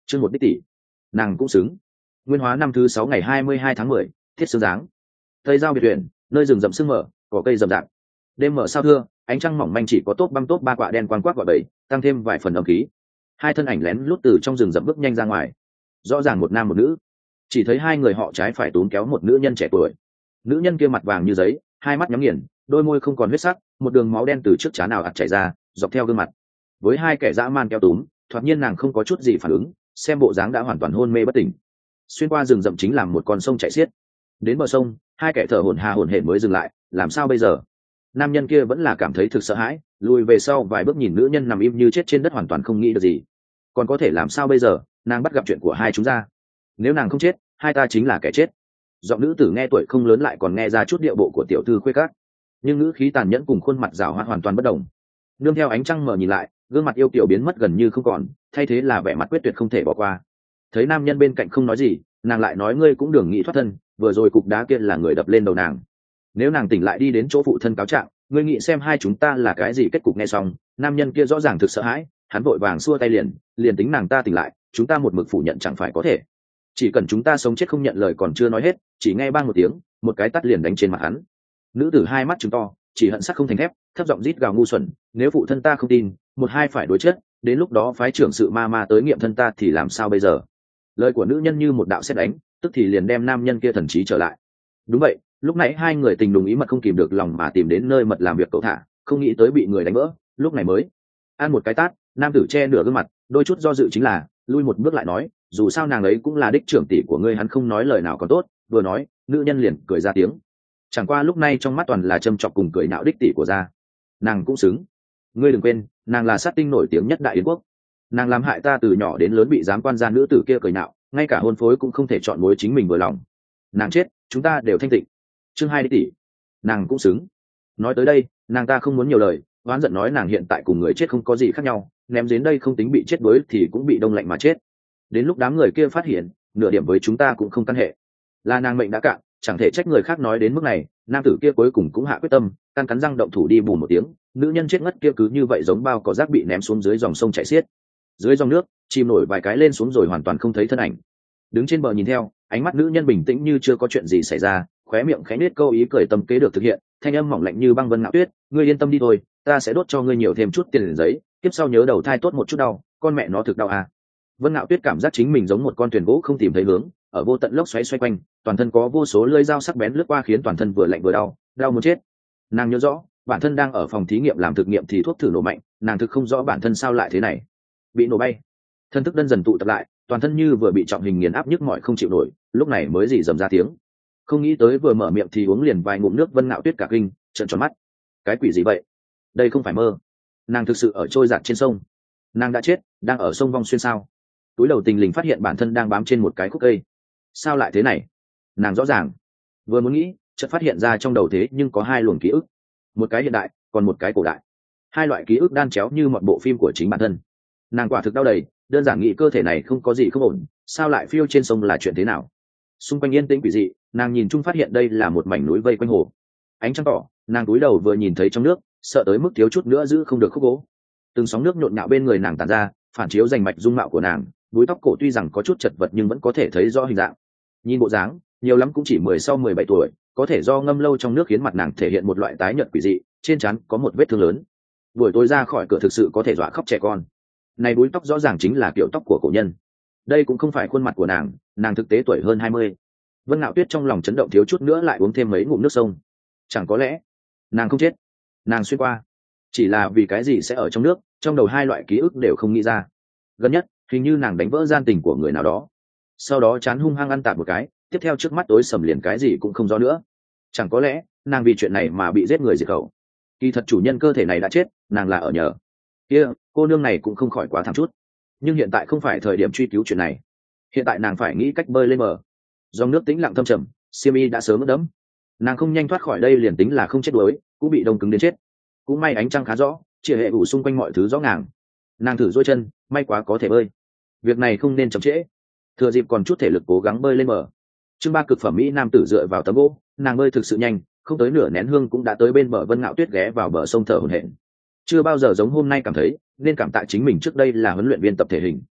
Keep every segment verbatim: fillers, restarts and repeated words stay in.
chương một đích tỷ, nàng cũng xứng. Nguyên hóa năm thứ sáu ngày hai mươi hai tháng mười, thiết sương dáng. Tây giao biệt huyện, nơi rừng rậm sương mở, cỏ cây rậm rạp. Đêm mở sao thưa, ánh trăng mỏng manh chỉ có tốt băng tốt ba quạ đen quang quắc gọi bầy, tăng thêm vài phần ẩm khí. Hai thân ảnh lén lút từ trong rừng rậm bước nhanh ra ngoài. Rõ ràng một nam một nữ. Chỉ thấy hai người họ trái phải tốn kéo một nữ nhân trẻ tuổi. Nữ nhân kia mặt vàng như giấy, hai mắt nhắm nghiền, đôi môi không còn huyết sắc, một đường máu đen từ trước trán nào ạt chảy ra, dọc theo gương mặt. Với hai kẻ dã man kéo túm, thoạt nhiên nàng không có chút gì phản ứng, xem bộ dáng đã hoàn toàn hôn mê bất tỉnh. Xuyên qua rừng rậm chính là một con sông chảy xiết. Đến bờ sông, hai kẻ thở hổn hà hổn hển mới dừng lại, làm sao bây giờ? Nam nhân kia vẫn là cảm thấy thực sợ hãi, lùi về sau vài bước nhìn nữ nhân nằm im như chết trên đất hoàn toàn không nghĩ được gì. Còn có thể làm sao bây giờ? Nàng bắt gặp chuyện của hai chúng ta. Nếu nàng không chết, hai ta chính là kẻ chết. Giọng nữ tử nghe tuổi không lớn lại còn nghe ra chút điệu bộ của tiểu thư khuê các, nhưng ngữ khí tàn nhẫn cùng khuôn mặt rảo hoạt hoàn toàn bất đồng. Nương theo ánh trăng mờ nhìn lại, gương mặt yêu kiều biến mất gần như không còn, thay thế là vẻ mặt quyết tuyệt không thể bỏ qua. Thấy nam nhân bên cạnh không nói gì, nàng lại nói ngươi cũng đừng nghĩ thoát thân, vừa rồi cục đá kia là người đập lên đầu nàng. Nếu nàng tỉnh lại đi đến chỗ phụ thân cáo trạng, ngươi nghĩ xem hai chúng ta là cái gì kết cục. Nghe xong, nam nhân kia rõ ràng thực sợ hãi, hắn vội vàng xua tay liền, liền tính nàng ta tỉnh lại, chúng ta một mực phủ nhận chẳng phải có thể. Chỉ cần chúng ta sống chết không nhận lời còn chưa nói hết, chỉ nghe bang một tiếng, một cái tát liền đánh trên mặt hắn. Nữ tử hai mắt trừng to, chỉ hận sắc không thành thép, thấp giọng rít gào ngu xuẩn, nếu phụ thân ta không tin, một hai phải đối chất, đến lúc đó phái trưởng sự ma ma tới nghiệm thân ta thì làm sao bây giờ? Lời của nữ nhân như một đạo sét đánh, tức thì liền đem nam nhân kia thần trí trở lại. Đúng vậy, lúc nãy hai người tình đùng ý mật không kìm được lòng mà tìm đến nơi mật làm việc cậu thả, không nghĩ tới bị người đánh vỡ, lúc này mới ăn một cái tát. Nam tử che nửa gương mặt, đôi chút do dự chính là lui một bước lại nói, dù sao nàng ấy cũng là đích trưởng tỷ của ngươi. Hắn không nói lời nào còn tốt, vừa nói, nữ nhân liền cười ra tiếng. Chẳng qua lúc này trong mắt toàn là châm chọc cùng cười nạo đích tỷ của gia. Nàng cũng xứng. Ngươi đừng quên, nàng là sát tinh nổi tiếng nhất đại yến quốc. Nàng làm hại ta từ nhỏ đến lớn bị giám quan gia nữ tử kia cười nạo, ngay cả hôn phối cũng không thể chọn mối chính mình vừa lòng. Nàng chết, chúng ta đều thanh tịnh. Chương hai đích tỷ, nàng cũng xứng. Nói tới đây, nàng ta không muốn nhiều lời, oán giận nói nàng hiện tại cùng người chết không có gì khác nhau, ném đến đây không tính bị chết đuối thì cũng bị đông lạnh mà chết. Đến lúc đám người kia phát hiện, nửa điểm với chúng ta cũng không căn hệ. Là nàng mệnh đã cạn, chẳng thể trách người khác nói đến mức này. Nam tử kia cuối cùng cũng hạ quyết tâm, căn cắn răng động thủ đi bù một tiếng. Nữ nhân chết ngất kia cứ như vậy giống bao cỏ rác bị ném xuống dưới dòng sông chảy xiết. Dưới dòng nước, chìm nổi vài cái lên xuống rồi hoàn toàn không thấy thân ảnh. Đứng trên bờ nhìn theo, ánh mắt nữ nhân bình tĩnh như chưa có chuyện gì xảy ra, khóe miệng khẽ nết câu ý cười tâm kế được thực hiện, thanh âm mỏng lạnh như băng Vân Ngạo Tuyết, ngươi yên tâm đi thôi, ta sẽ đốt cho ngươi nhiều thêm chút tiền liền giấy, tiếp sau nhớ đầu thai tốt một chút đau, con mẹ nó thực đau à. Vân Ngạo Tuyết cảm giác chính mình giống một con thuyền gỗ không tìm thấy hướng, ở vô tận lốc xoáy xoay quanh, toàn thân có vô số lưỡi dao sắc bén lướt qua khiến toàn thân vừa lạnh vừa đau, đau muốn chết. Nàng nhớ rõ, bản thân đang ở phòng thí nghiệm làm thực nghiệm thì thuốc thử nổ mạnh, nàng thực không rõ bản thân sao lại thế này, bị nổ bay. Thân thức đơn dần tụ tập lại, toàn thân như vừa bị trọng hình nghiền áp nhức mỏi không chịu nổi, lúc này mới rỉ rầm ra tiếng. Không nghĩ tới vừa mở miệng thì uống liền vài ngụm nước. Vân Ngạo Tuyết cả kinh, trợn tròn mắt. Cái quỷ gì vậy? Đây không phải mơ. Nàng thực sự ở trôi giạt trên sông. Nàng đã chết, đang ở sông Vong Xuyên sao? Túi đầu tình lình phát hiện bản thân đang bám trên một cái khúc cây. Sao lại thế này? Nàng rõ ràng. Vừa muốn nghĩ, chợt phát hiện ra trong đầu thế nhưng có hai luồng ký ức. Một cái hiện đại, còn một cái cổ đại. Hai loại ký ức đan chéo như một bộ phim của chính bản thân. Nàng quả thực đau đầy, đơn giản nghĩ cơ thể này không có gì không ổn, sao lại phiêu trên sông là chuyện thế nào? Xung quanh yên tĩnh quỷ dị, nàng nhìn chung phát hiện đây là một mảnh núi vây quanh hồ. Ánh trăng tỏ, nàng cúi đầu vừa nhìn thấy trong nước, sợ tới mức thiếu chút nữa giữ không được khúc gỗ. Từng sóng nước nhộn nhạo bên người nàng tản ra, phản chiếu rành mạch dung mạo của nàng, búi tóc cổ tuy rằng có chút chật vật nhưng vẫn có thể thấy rõ hình dạng. Nhìn bộ dáng, nhiều lắm cũng chỉ mười sau mười bảy tuổi, có thể do ngâm lâu trong nước khiến mặt nàng thể hiện một loại tái nhợt quỷ dị, trên trán có một vết thương lớn. Buổi tối ra khỏi cửa thực sự có thể dọa khóc trẻ con. Này búi tóc rõ ràng chính là kiểu tóc của cổ nhân. Đây cũng không phải khuôn mặt của nàng, nàng thực tế tuổi hơn hai mươi. Vân Ngạo Tuyết trong lòng chấn động thiếu chút nữa lại uống thêm mấy ngụm nước sông. Chẳng có lẽ nàng không chết, nàng xuyên qua, chỉ là vì cái gì sẽ ở trong nước, trong đầu hai loại ký ức đều không nghĩ ra. Gần nhất, hình như nàng đánh vỡ gian tình của người nào đó, sau đó chán hung hăng ăn tạt một cái, tiếp theo trước mắt tối sầm liền cái gì cũng không rõ nữa. Chẳng có lẽ nàng vì chuyện này mà bị giết người diệt khẩu. Kỳ thật chủ nhân cơ thể này đã chết, nàng là ở nhờ. Kia, cô nương này cũng không khỏi quá thảm chút. Nhưng hiện tại không phải thời điểm truy cứu chuyện này. Hiện tại nàng phải nghĩ cách bơi lên bờ. Dòng nước tĩnh lặng thâm trầm, xiêm y đã sớm ướt đẫm. Nàng không nhanh thoát khỏi đây liền tính là không chết đuối, cũng bị đông cứng đến chết. Cũng may ánh trăng khá rõ, chỉ hệ ủ xung quanh mọi thứ rõ ràng. Nàng thử duỗi chân, may quá có thể bơi. Việc này không nên chậm trễ. Thừa dịp còn chút thể lực cố gắng bơi lên bờ. Chương ba cực phẩm mỹ nam tử dựa vào tấm gỗ, nàng bơi thực sự nhanh, không tới nửa nén hương cũng đã tới bên bờ. Vân Ngạo Tuyết ghé vào bờ sông thở hổn hển. Chưa bao giờ giống hôm nay cảm thấy, nên cảm tạ chính mình trước đây là huấn luyện viên tập thể hình.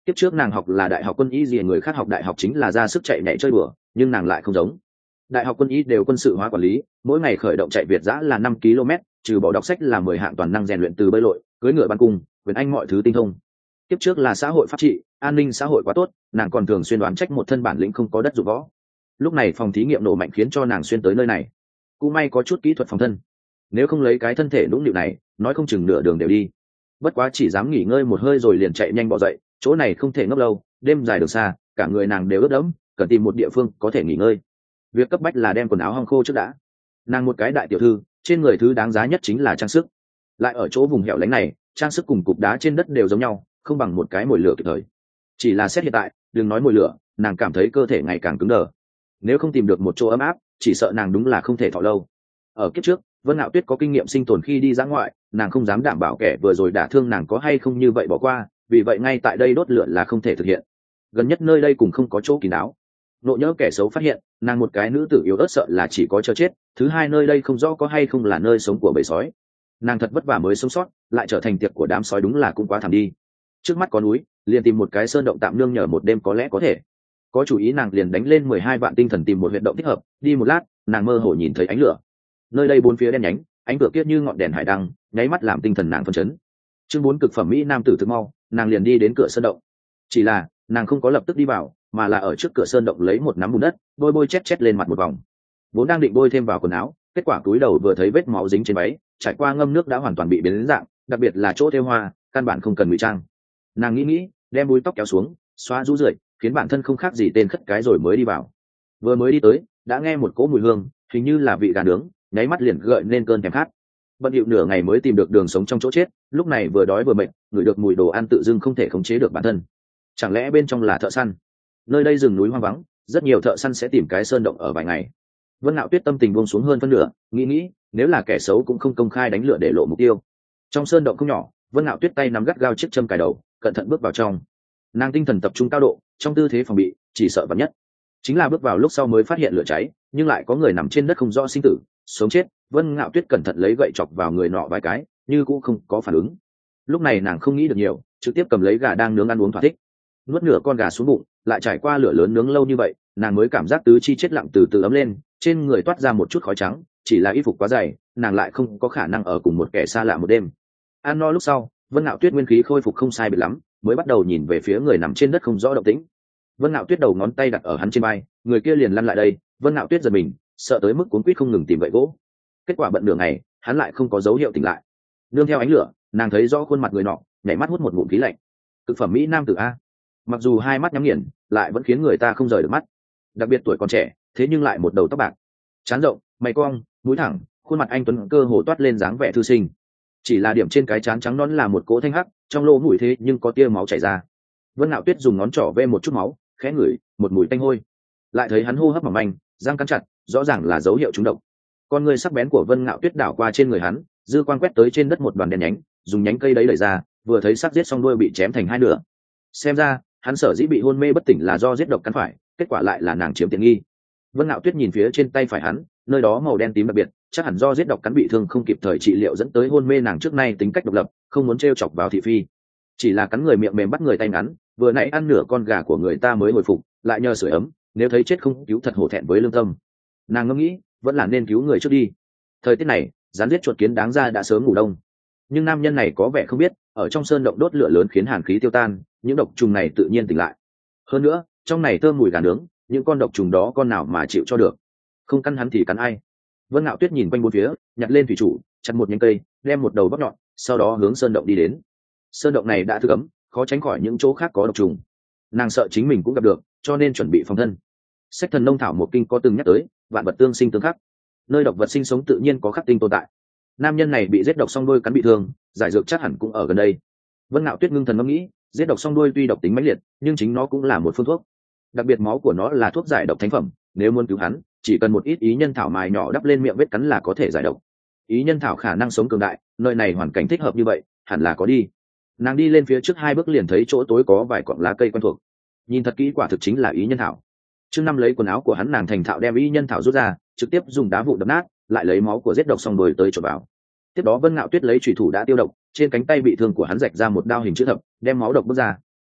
Kiếp trước nàng học là đại học quân y gì, người khác học đại học chính là ra sức chạy nhảy chơi đùa, nhưng nàng lại không giống. Đại học quân y đều quân sự hóa quản lý, mỗi ngày khởi động chạy việt dã là năm ki lô mét, trừ bỏ đọc sách là mười hạng toàn năng rèn luyện từ bơi lội, cưỡi ngựa bắn cung, quyền anh mọi thứ tinh thông. Kiếp trước là xã hội pháp trị, an ninh xã hội quá tốt, nàng còn thường xuyên đoán trách một thân bản lĩnh không có đất dụng võ. Lúc này phòng thí nghiệm nổ mạnh khiến cho nàng xuyên tới nơi này. Cũng may có chút kỹ thuật phòng thân, nếu không lấy cái thân thể nũng nịu này, nói không chừng nửa đường đều đi. Bất quá chỉ dám nghỉ ngơi một hơi rồi liền chạy nhanh bỏ dậy, chỗ này không thể ngốc lâu, đêm dài đường xa, cả người nàng đều ướt đẫm, cần tìm một địa phương có thể nghỉ ngơi. Việc cấp bách là đem quần áo hong khô trước đã. Nàng một cái đại tiểu thư, trên người thứ đáng giá nhất chính là trang sức, lại ở chỗ vùng hẻo lánh này, trang sức cùng cục đá trên đất đều giống nhau, không bằng một cái mồi lửa kịp thời. Chỉ là xét hiện tại, đừng nói mồi lửa, nàng cảm thấy cơ thể ngày càng cứng đờ. Nếu không tìm được một chỗ ấm áp, chỉ sợ nàng đúng là không thể thọ lâu. Ở kiếp trước, Vân Nạo Tuyết có kinh nghiệm sinh tồn khi đi dã ngoại, nàng không dám đảm bảo kẻ vừa rồi đả thương nàng có hay không như vậy bỏ qua, vì vậy ngay tại đây đốt lửa là không thể thực hiện. Gần nhất nơi đây cũng không có chỗ kín đáo, nộ nhỡ kẻ xấu phát hiện, nàng một cái nữ tử yếu ớt sợ là chỉ có chờ chết. Thứ hai, nơi đây không rõ có hay không là nơi sống của bầy sói. Nàng thật vất vả mới sống sót, lại trở thành tiệc của đám sói đúng là cũng quá thảm đi. Trước mắt có núi, liền tìm một cái sơn động tạm nương nhờ một đêm có lẽ có thể. Có chủ ý nàng liền đánh lên mười hai vạn tinh thần tìm một huyệt động thích hợp, đi một lát, nàng mơ hồ nhìn thấy ánh lửa. Nơi đây bốn phía đen nhánh, ánh lửa kiết như ngọn đèn hải đăng, nháy mắt làm tinh thần nàng phấn chấn. Chương bốn cực phẩm mỹ nam tử thực mau, nàng liền đi đến cửa sơn động. Chỉ là, nàng không có lập tức đi vào, mà là ở trước cửa sơn động lấy một nắm bùn đất, bôi bôi chét chét lên mặt một vòng. Vốn đang định bôi thêm vào quần áo, kết quả túi đầu vừa thấy vết máu dính trên váy, trải qua ngâm nước đã hoàn toàn bị biến đến dạng, đặc biệt là chỗ thêu hoa, căn bản không cần ngụy trang. Nàng nghĩ nghĩ, đem búi tóc kéo xuống, xóa rũ rượi, khiến bản thân không khác gì tên khất cái rồi mới đi vào. Vừa mới đi tới, đã nghe một cỗ mùi hương, hình như là vị gà nướng, nháy mắt liền gợi lên cơn thèm khát. Bận điệu nửa ngày mới tìm được đường sống trong chỗ chết, lúc này vừa đói vừa mệt, ngửi được mùi đồ ăn tự dưng không thể khống chế được bản thân. Chẳng lẽ bên trong là thợ săn? Nơi đây rừng núi hoang vắng, rất nhiều thợ săn sẽ tìm cái sơn động ở vài ngày. Vân Nạo Tuyết tâm tình buông xuống hơn phân nửa, nghĩ nghĩ, nếu là kẻ xấu cũng không công khai đánh lửa để lộ mục tiêu. Trong sơn động không nhỏ, Vân Nạo Tuyết tay nắm gắt gao chiếc châm cài đầu, cẩn thận bước vào trong. Nàng tinh thần tập trung cao độ, trong tư thế phòng bị, chỉ sợ vạn nhất. Chính là bước vào lúc sau mới phát hiện lửa cháy, nhưng lại có người nằm trên đất không rõ sinh tử, sống chết. Vân Nạo Tuyết cẩn thận lấy gậy chọc vào người nọ vài cái, như cũng không có phản ứng. Lúc này nàng không nghĩ được nhiều, trực tiếp cầm lấy gà đang nướng ăn uống thỏa thích. Nuốt nửa con gà xuống bụng, lại trải qua lửa lớn nướng lâu như vậy, nàng mới cảm giác tứ chi chết lặng từ từ ấm lên, trên người toát ra một chút khói trắng, chỉ là y phục quá dày, nàng lại không có khả năng ở cùng một kẻ xa lạ một đêm. Ăn no lúc sau, Vân Nạo Tuyết nguyên khí khôi phục không sai biệt lắm, mới bắt đầu nhìn về phía người nằm trên đất không rõ động tĩnh. Vân Nạo Tuyết đầu ngón tay đặt ở hắn trên vai, người kia liền lăn lại đây. Vân Nạo Tuyết giật mình, sợ tới mức cuống quýt không ngừng tìm gậy gỗ. Kết quả bận nửa ngày, hắn lại không có dấu hiệu tỉnh lại. Nương theo ánh lửa, nàng thấy rõ khuôn mặt người nọ, nhảy mắt hút một ngụm khí lạnh. Cực phẩm mỹ nam tử a. Mặc dù hai mắt nhắm nghiền, lại vẫn khiến người ta không rời được mắt. Đặc biệt tuổi còn trẻ, thế nhưng lại một đầu tóc bạc, trán rộng, mày cong, mũi thẳng, khuôn mặt anh tuấn cơ hồ toát lên dáng vẻ thư sinh. Chỉ là điểm trên cái trán trắng nõn là một cỗ thanh hắc, trong lỗ mũi thế nhưng có tia máu chảy ra. Vân Nạo Tuyết dùng ngón trỏ ve một chút máu, khẽ ngửi, một mùi tanh hôi. Lại thấy hắn hô hấp mỏng manh, răng cắn chặt, rõ ràng là dấu hiệu trúng độc. Con người sắc bén của Vân Nạo Tuyết đảo qua trên người hắn, dư quan quét tới trên đất một đoàn đèn nhánh, dùng nhánh cây đấy đẩy ra, vừa thấy xác giết xong đuôi bị chém thành hai nửa. Xem ra, hắn sở dĩ bị hôn mê bất tỉnh là do giết độc cắn phải, kết quả lại là nàng chiếm tiện nghi. Vân Nạo Tuyết nhìn phía trên tay phải hắn, nơi đó màu đen tím đặc biệt, chắc hẳn do giết độc cắn bị thương không kịp thời trị liệu dẫn tới hôn mê. Nàng trước nay tính cách độc lập, không muốn trêu chọc vào thị phi, chỉ là cắn người miệng mềm bắt người tay ngắn, vừa nãy ăn nửa con gà của người ta mới hồi phục, lại nhờ sưởi ấm, nếu thấy chết không cứu thật hổ thẹn với lương tâm. Nàng ngẫm nghĩ, vẫn là nên cứu người trước đi. Thời tiết này, rắn giết chuột kiến đáng ra đã sớm ngủ đông, nhưng nam nhân này có vẻ không biết, ở trong sơn động đốt lửa lớn khiến hàn khí tiêu tan, những độc trùng này tự nhiên tỉnh lại. Hơn nữa, trong này thơm mùi gà nướng, những con độc trùng đó con nào mà chịu cho được, không cắn hắn thì cắn ai. Vân Nạo Tuyết nhìn quanh bốn phía, nhặt lên thủy chủ, chặt một nhánh cây, đem một đầu bắp nhọn, sau đó hướng sơn động đi đến. Sơn động này đã thức ấm, khó tránh khỏi những chỗ khác có độc trùng. Nàng sợ chính mình cũng gặp được, cho nên chuẩn bị phòng thân. Sách thần nông thảo một kinh có từng nhắc tới, vạn vật tương sinh tương khắc, nơi độc vật sinh sống tự nhiên có khắc tinh tồn tại. Nam nhân này bị giết độc song đuôi cắn bị thương, giải dược chắc hẳn cũng ở gần đây. Vân Nạo Tuyết ngưng thần ngẫm nghĩ, giết độc song đuôi tuy độc tính mãnh liệt, nhưng chính nó cũng là một phương thuốc. Đặc biệt máu của nó là thuốc giải độc thánh phẩm, nếu muốn cứu hắn, chỉ cần một ít ý nhân thảo mài nhỏ đắp lên miệng vết cắn là có thể giải độc. Ý nhân thảo khả năng sống cường đại, nơi này hoàn cảnh thích hợp như vậy, hẳn là có đi. Nàng đi lên phía trước hai bước liền thấy chỗ tối có vài cọng lá cây quen thuộc, nhìn thật kỹ quả thực chính là ý nhân thảo. Chương năm lấy quần áo của hắn, nàng thành thạo đem ý nhân thảo rút ra, trực tiếp dùng đá vụn đập nát, lại lấy máu của giết độc xong rồi tới chộp vào. Tiếp đó Vân Nạo Tuyết lấy chủy thủ đã tiêu độc, trên cánh tay bị thương của hắn rạch ra một đao hình chữ thập, đem máu độc bước ra.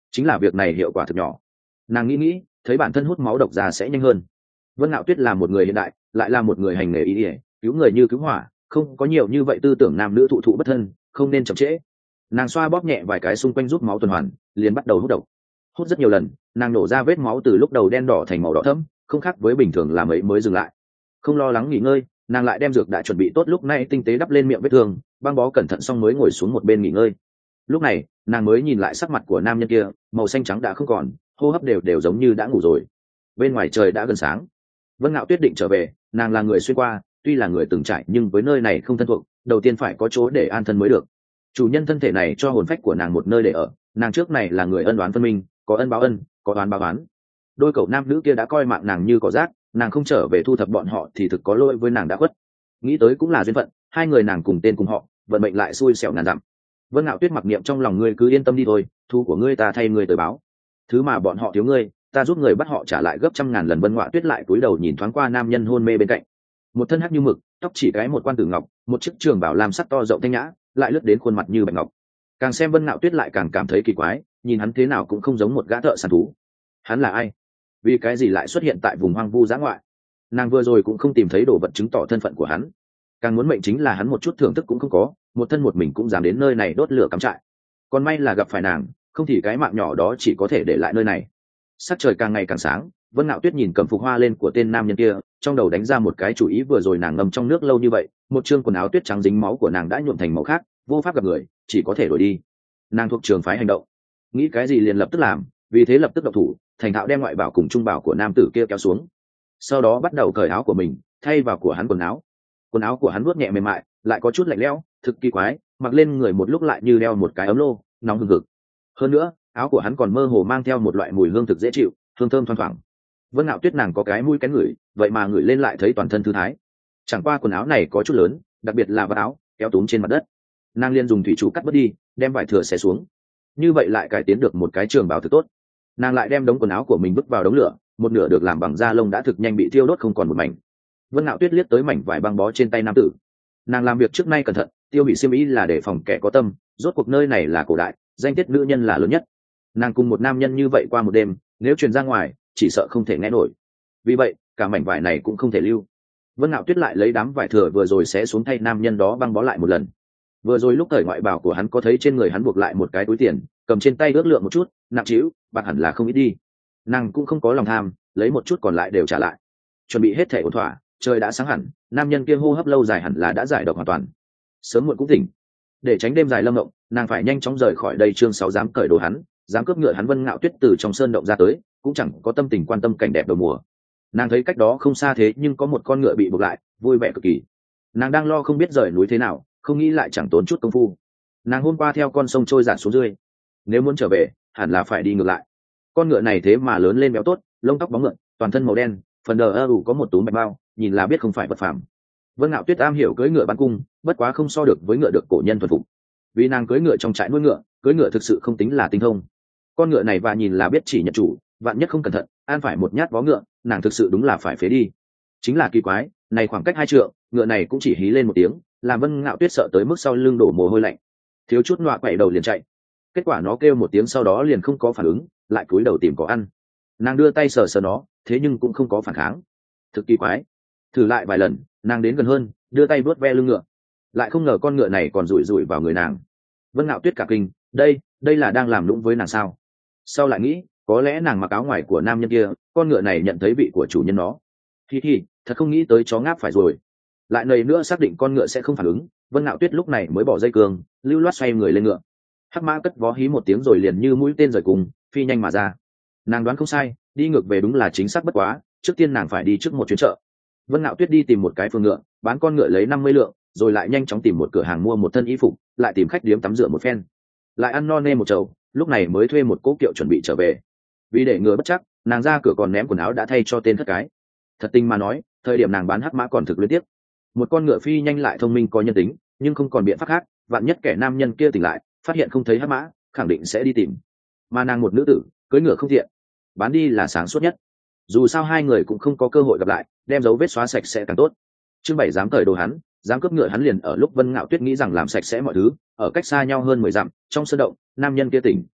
chính là việc này hiệu quả thực nhỏ. Nàng nghĩ nghĩ, thấy bản thân hút máu độc ra sẽ nhanh hơn. Vân Ngạo Tuyết là một người hiện đại, lại là một người hành nghề y y, cứu người như cứu hỏa, không có nhiều như vậy tư tưởng nam nữ thụ thụ bất thân, không nên chậm trễ. Nàng xoa bóp nhẹ vài cái xung quanh rút máu tuần hoàn, liền bắt đầu hút độc. Hút rất nhiều lần, nàng nổ ra vết máu từ lúc đầu đen đỏ thành màu đỏ thẫm, không khác với bình thường là mấy mới dừng lại. Không lo lắng nghỉ ngơi, nàng lại đem dược đã chuẩn bị tốt lúc này tinh tế đắp lên miệng vết thương, băng bó cẩn thận xong mới ngồi xuống một bên nghỉ ngơi. Lúc này nàng mới nhìn lại sắc mặt của nam nhân kia, màu xanh trắng đã không còn, hô hấp đều đều giống như đã ngủ rồi. Bên ngoài trời đã gần sáng. Vân Ngạo Tuyết định trở về, nàng là người xuyên qua, tuy là người từng trải nhưng với nơi này không thân thuộc, đầu tiên phải có chỗ để an thân mới được. Chủ nhân thân thể này cho hồn phách của nàng một nơi để ở, nàng trước này là người ân oán phân minh, có ân báo ân, có oán báo oán. Đôi cậu nam nữ kia đã coi mạng nàng như cỏ rác, nàng không trở về thu thập bọn họ thì thực có lỗi với nàng đã khuất. Nghĩ tới cũng là duyên phận, hai người nàng cùng tên cùng họ, vận mệnh lại xui xẻo ngàn dặm. Vân Ngạo Tuyết mặc niệm trong lòng, ngươi cứ yên tâm đi thôi, thu của ngươi ta thay ngươi tới báo, thứ mà bọn họ thiếu ngươi ta giúp người bắt họ trả lại gấp trăm ngàn lần. Vân Ngạo Tuyết lại cúi đầu nhìn thoáng qua nam nhân hôn mê bên cạnh, một thân hắc như mực, tóc chỉ cái một quan tử ngọc, một chiếc trường bảo làm sắc to rộng thanh nhã, lại lướt đến khuôn mặt như bạch ngọc. Càng xem Vân Ngạo Tuyết lại càng cảm thấy kỳ quái, nhìn hắn thế nào cũng không giống một gã thợ săn thú. Hắn là ai? Vì cái gì lại xuất hiện tại vùng hoang vu dã ngoại? Nàng vừa rồi cũng không tìm thấy đồ vật chứng tỏ thân phận của hắn, càng muốn mệnh chính là hắn một chút thưởng thức cũng không có, một thân một mình cũng dám đến nơi này đốt lửa cắm trại. Còn may là gặp phải nàng, không thì cái mạng nhỏ đó chỉ có thể để lại nơi này. Sắc trời càng ngày càng sáng, Vân Ngạo Tuyết nhìn cầm phục hoa lên của tên nam nhân kia, trong đầu đánh ra một cái chủ ý. Vừa rồi nàng ngâm trong nước lâu như vậy, một chương quần áo tuyết trắng dính máu của nàng đã nhuộm thành màu khác, vô pháp gặp người, chỉ có thể đổi đi. Nàng thuộc trường phái hành động, nghĩ cái gì liền lập tức làm, vì thế lập tức động thủ, thành thạo đem ngoại bảo cùng trung bảo của nam tử kia kéo xuống, sau đó bắt đầu cởi áo của mình, thay vào của hắn quần áo. Quần áo của hắn vuốt nhẹ mềm mại, lại có chút lạnh lẽo, thực kỳ quái, mặc lên người một lúc lại như đeo một cái ấm lô, nóng hừng hực. Hơn nữa, áo của hắn còn mơ hồ mang theo một loại mùi hương thực dễ chịu, hương thơm thoang thoảng. Vân Ngạo Tuyết nàng có cái mũi kén ngửi, vậy mà ngửi lên lại thấy toàn thân thư thái. Chẳng qua quần áo này có chút lớn, đặc biệt là vạt áo kéo túm trên mặt đất, nàng liên dùng thủy trụ cắt bớt đi, đem vải thừa xé xuống, như vậy lại cải tiến được một cái trường bào thực tốt. Nàng lại đem đống quần áo của mình vứt vào đống lửa, một nửa được làm bằng da lông đã thực nhanh bị thiêu đốt không còn một mảnh. Vân Ngạo Tuyết liếc tới mảnh vải băng bó trên tay nam tử, nàng làm việc trước nay cẩn thận, tiêu hủy xiêm y là để phòng kẻ có tâm, rốt cuộc nơi này là cổ đại, danh tiết nữ nhân là lớn nhất. Nàng cùng một nam nhân như vậy qua một đêm, nếu truyền ra ngoài chỉ sợ không thể nghe nổi, vì vậy cả mảnh vải này cũng không thể lưu. Vân Ngạo Tuyết lại lấy đám vải thừa vừa rồi sẽ xuống thay nam nhân đó băng bó lại một lần. Vừa rồi lúc thời ngoại bảo của hắn có thấy trên người hắn buộc lại một cái túi tiền, cầm trên tay ước lượng một chút, nặng trĩu, bạc hẳn là không ít đi. Nàng cũng không có lòng tham, lấy một chút còn lại đều trả lại. Chuẩn bị hết thể ổn thỏa, trời đã sáng hẳn, nam nhân kia hô hấp lâu dài hẳn là đã giải độc hoàn toàn, sớm muộn cũng tỉnh. Để tránh đêm dài lâm mộng, nàng phải nhanh chóng rời khỏi đây. Chương sáu dám cởi đồ hắn, dám cướp ngựa hắn. Vân Ngạo Tuyết từ trong sơn động ra tới, cũng chẳng có tâm tình quan tâm cảnh đẹp đầu mùa. Nàng thấy cách đó không xa thế nhưng có một con ngựa bị buộc lại, vui vẻ cực kỳ. Nàng đang lo không biết rời núi thế nào, không nghĩ lại chẳng tốn chút công phu. Nàng hôm qua theo con sông trôi giạt xuống dưới, nếu muốn trở về hẳn là phải đi ngược lại. Con ngựa này thế mà lớn lên béo tốt, lông tóc bóng ngựa, toàn thân màu đen, phần đờ ơ ủ có một túm bạch bao, nhìn là biết không phải vật phàm. Vân Ngạo Tuyết am hiểu cưỡi ngựa bắn cung, bất quá không so được với ngựa được cổ nhân thuần phục, vì nàng cưỡi ngựa trong trại nuôi ngựa, cưỡi ngựa thực sự không tính là tinh thông. Con ngựa này và nhìn là biết chỉ nhận chủ, vạn nhất không cẩn thận an phải một nhát vó ngựa, nàng thực sự đúng là phải phế đi. Chính là kỳ quái, này khoảng cách hai trượng, ngựa này cũng chỉ hí lên một tiếng, làm Vân Ngạo Tuyết sợ tới mức sau lưng đổ mồ hôi lạnh, thiếu chút nọa quậy đầu liền chạy. Kết quả nó kêu một tiếng sau đó liền không có phản ứng, lại cúi đầu tìm có ăn. Nàng đưa tay sờ sờ nó, thế nhưng cũng không có phản kháng, thực kỳ quái. Thử lại vài lần, nàng đến gần hơn, đưa tay vuốt ve lưng ngựa, lại không ngờ con ngựa này còn rủi rủi vào người nàng. Vân Ngạo Tuyết cả kinh, đây đây là đang làm lũng với nàng sao? Sau lại nghĩ, có lẽ nàng mặc áo ngoài của nam nhân kia, con ngựa này nhận thấy vị của chủ nhân nó. Hi hi, thật không nghĩ tới chó ngáp phải rồi. Lại nầy nữa xác định con ngựa sẽ không phản ứng, Vân Ngạo Tuyết lúc này mới bỏ dây cương, lưu loát xoay người lên ngựa. Hắc mã cất vó hí một tiếng rồi liền như mũi tên rời cùng, phi nhanh mà ra. Nàng đoán không sai, đi ngược về đúng là chính xác bất quá, trước tiên nàng phải đi trước một chuyến chợ. Vân Ngạo Tuyết đi tìm một cái phường ngựa, bán con ngựa lấy năm mươi lượng, rồi lại nhanh chóng tìm một cửa hàng mua một thân y phục, lại tìm khách điếm tắm rửa một phen, lại ăn no nê một chầu, lúc này mới thuê một cỗ kiệu chuẩn bị trở về. Vì để ngừa bất chắc, nàng ra cửa còn ném quần áo đã thay cho tên thất cái. Thật tình mà nói, thời điểm nàng bán hắc mã còn thực liên tiếp. Một con ngựa phi nhanh lại thông minh có nhân tính, nhưng không còn biện pháp khác, vạn nhất kẻ nam nhân kia tỉnh lại, phát hiện không thấy hắc mã, khẳng định sẽ đi tìm. Mà nàng một nữ tử, cưỡi ngựa không thiện, bán đi là sáng suốt nhất. Dù sao hai người cũng không có cơ hội gặp lại, đem dấu vết xóa sạch sẽ càng tốt. Chương bảy dám cởi đồ hắn, dám cướp ngựa hắn. Liền ở lúc Vân Ngạo Tuyết nghĩ rằng làm sạch sẽ mọi thứ, ở cách xa nhau hơn mười dặm, trong sơn động, nam nhân kia tỉnh.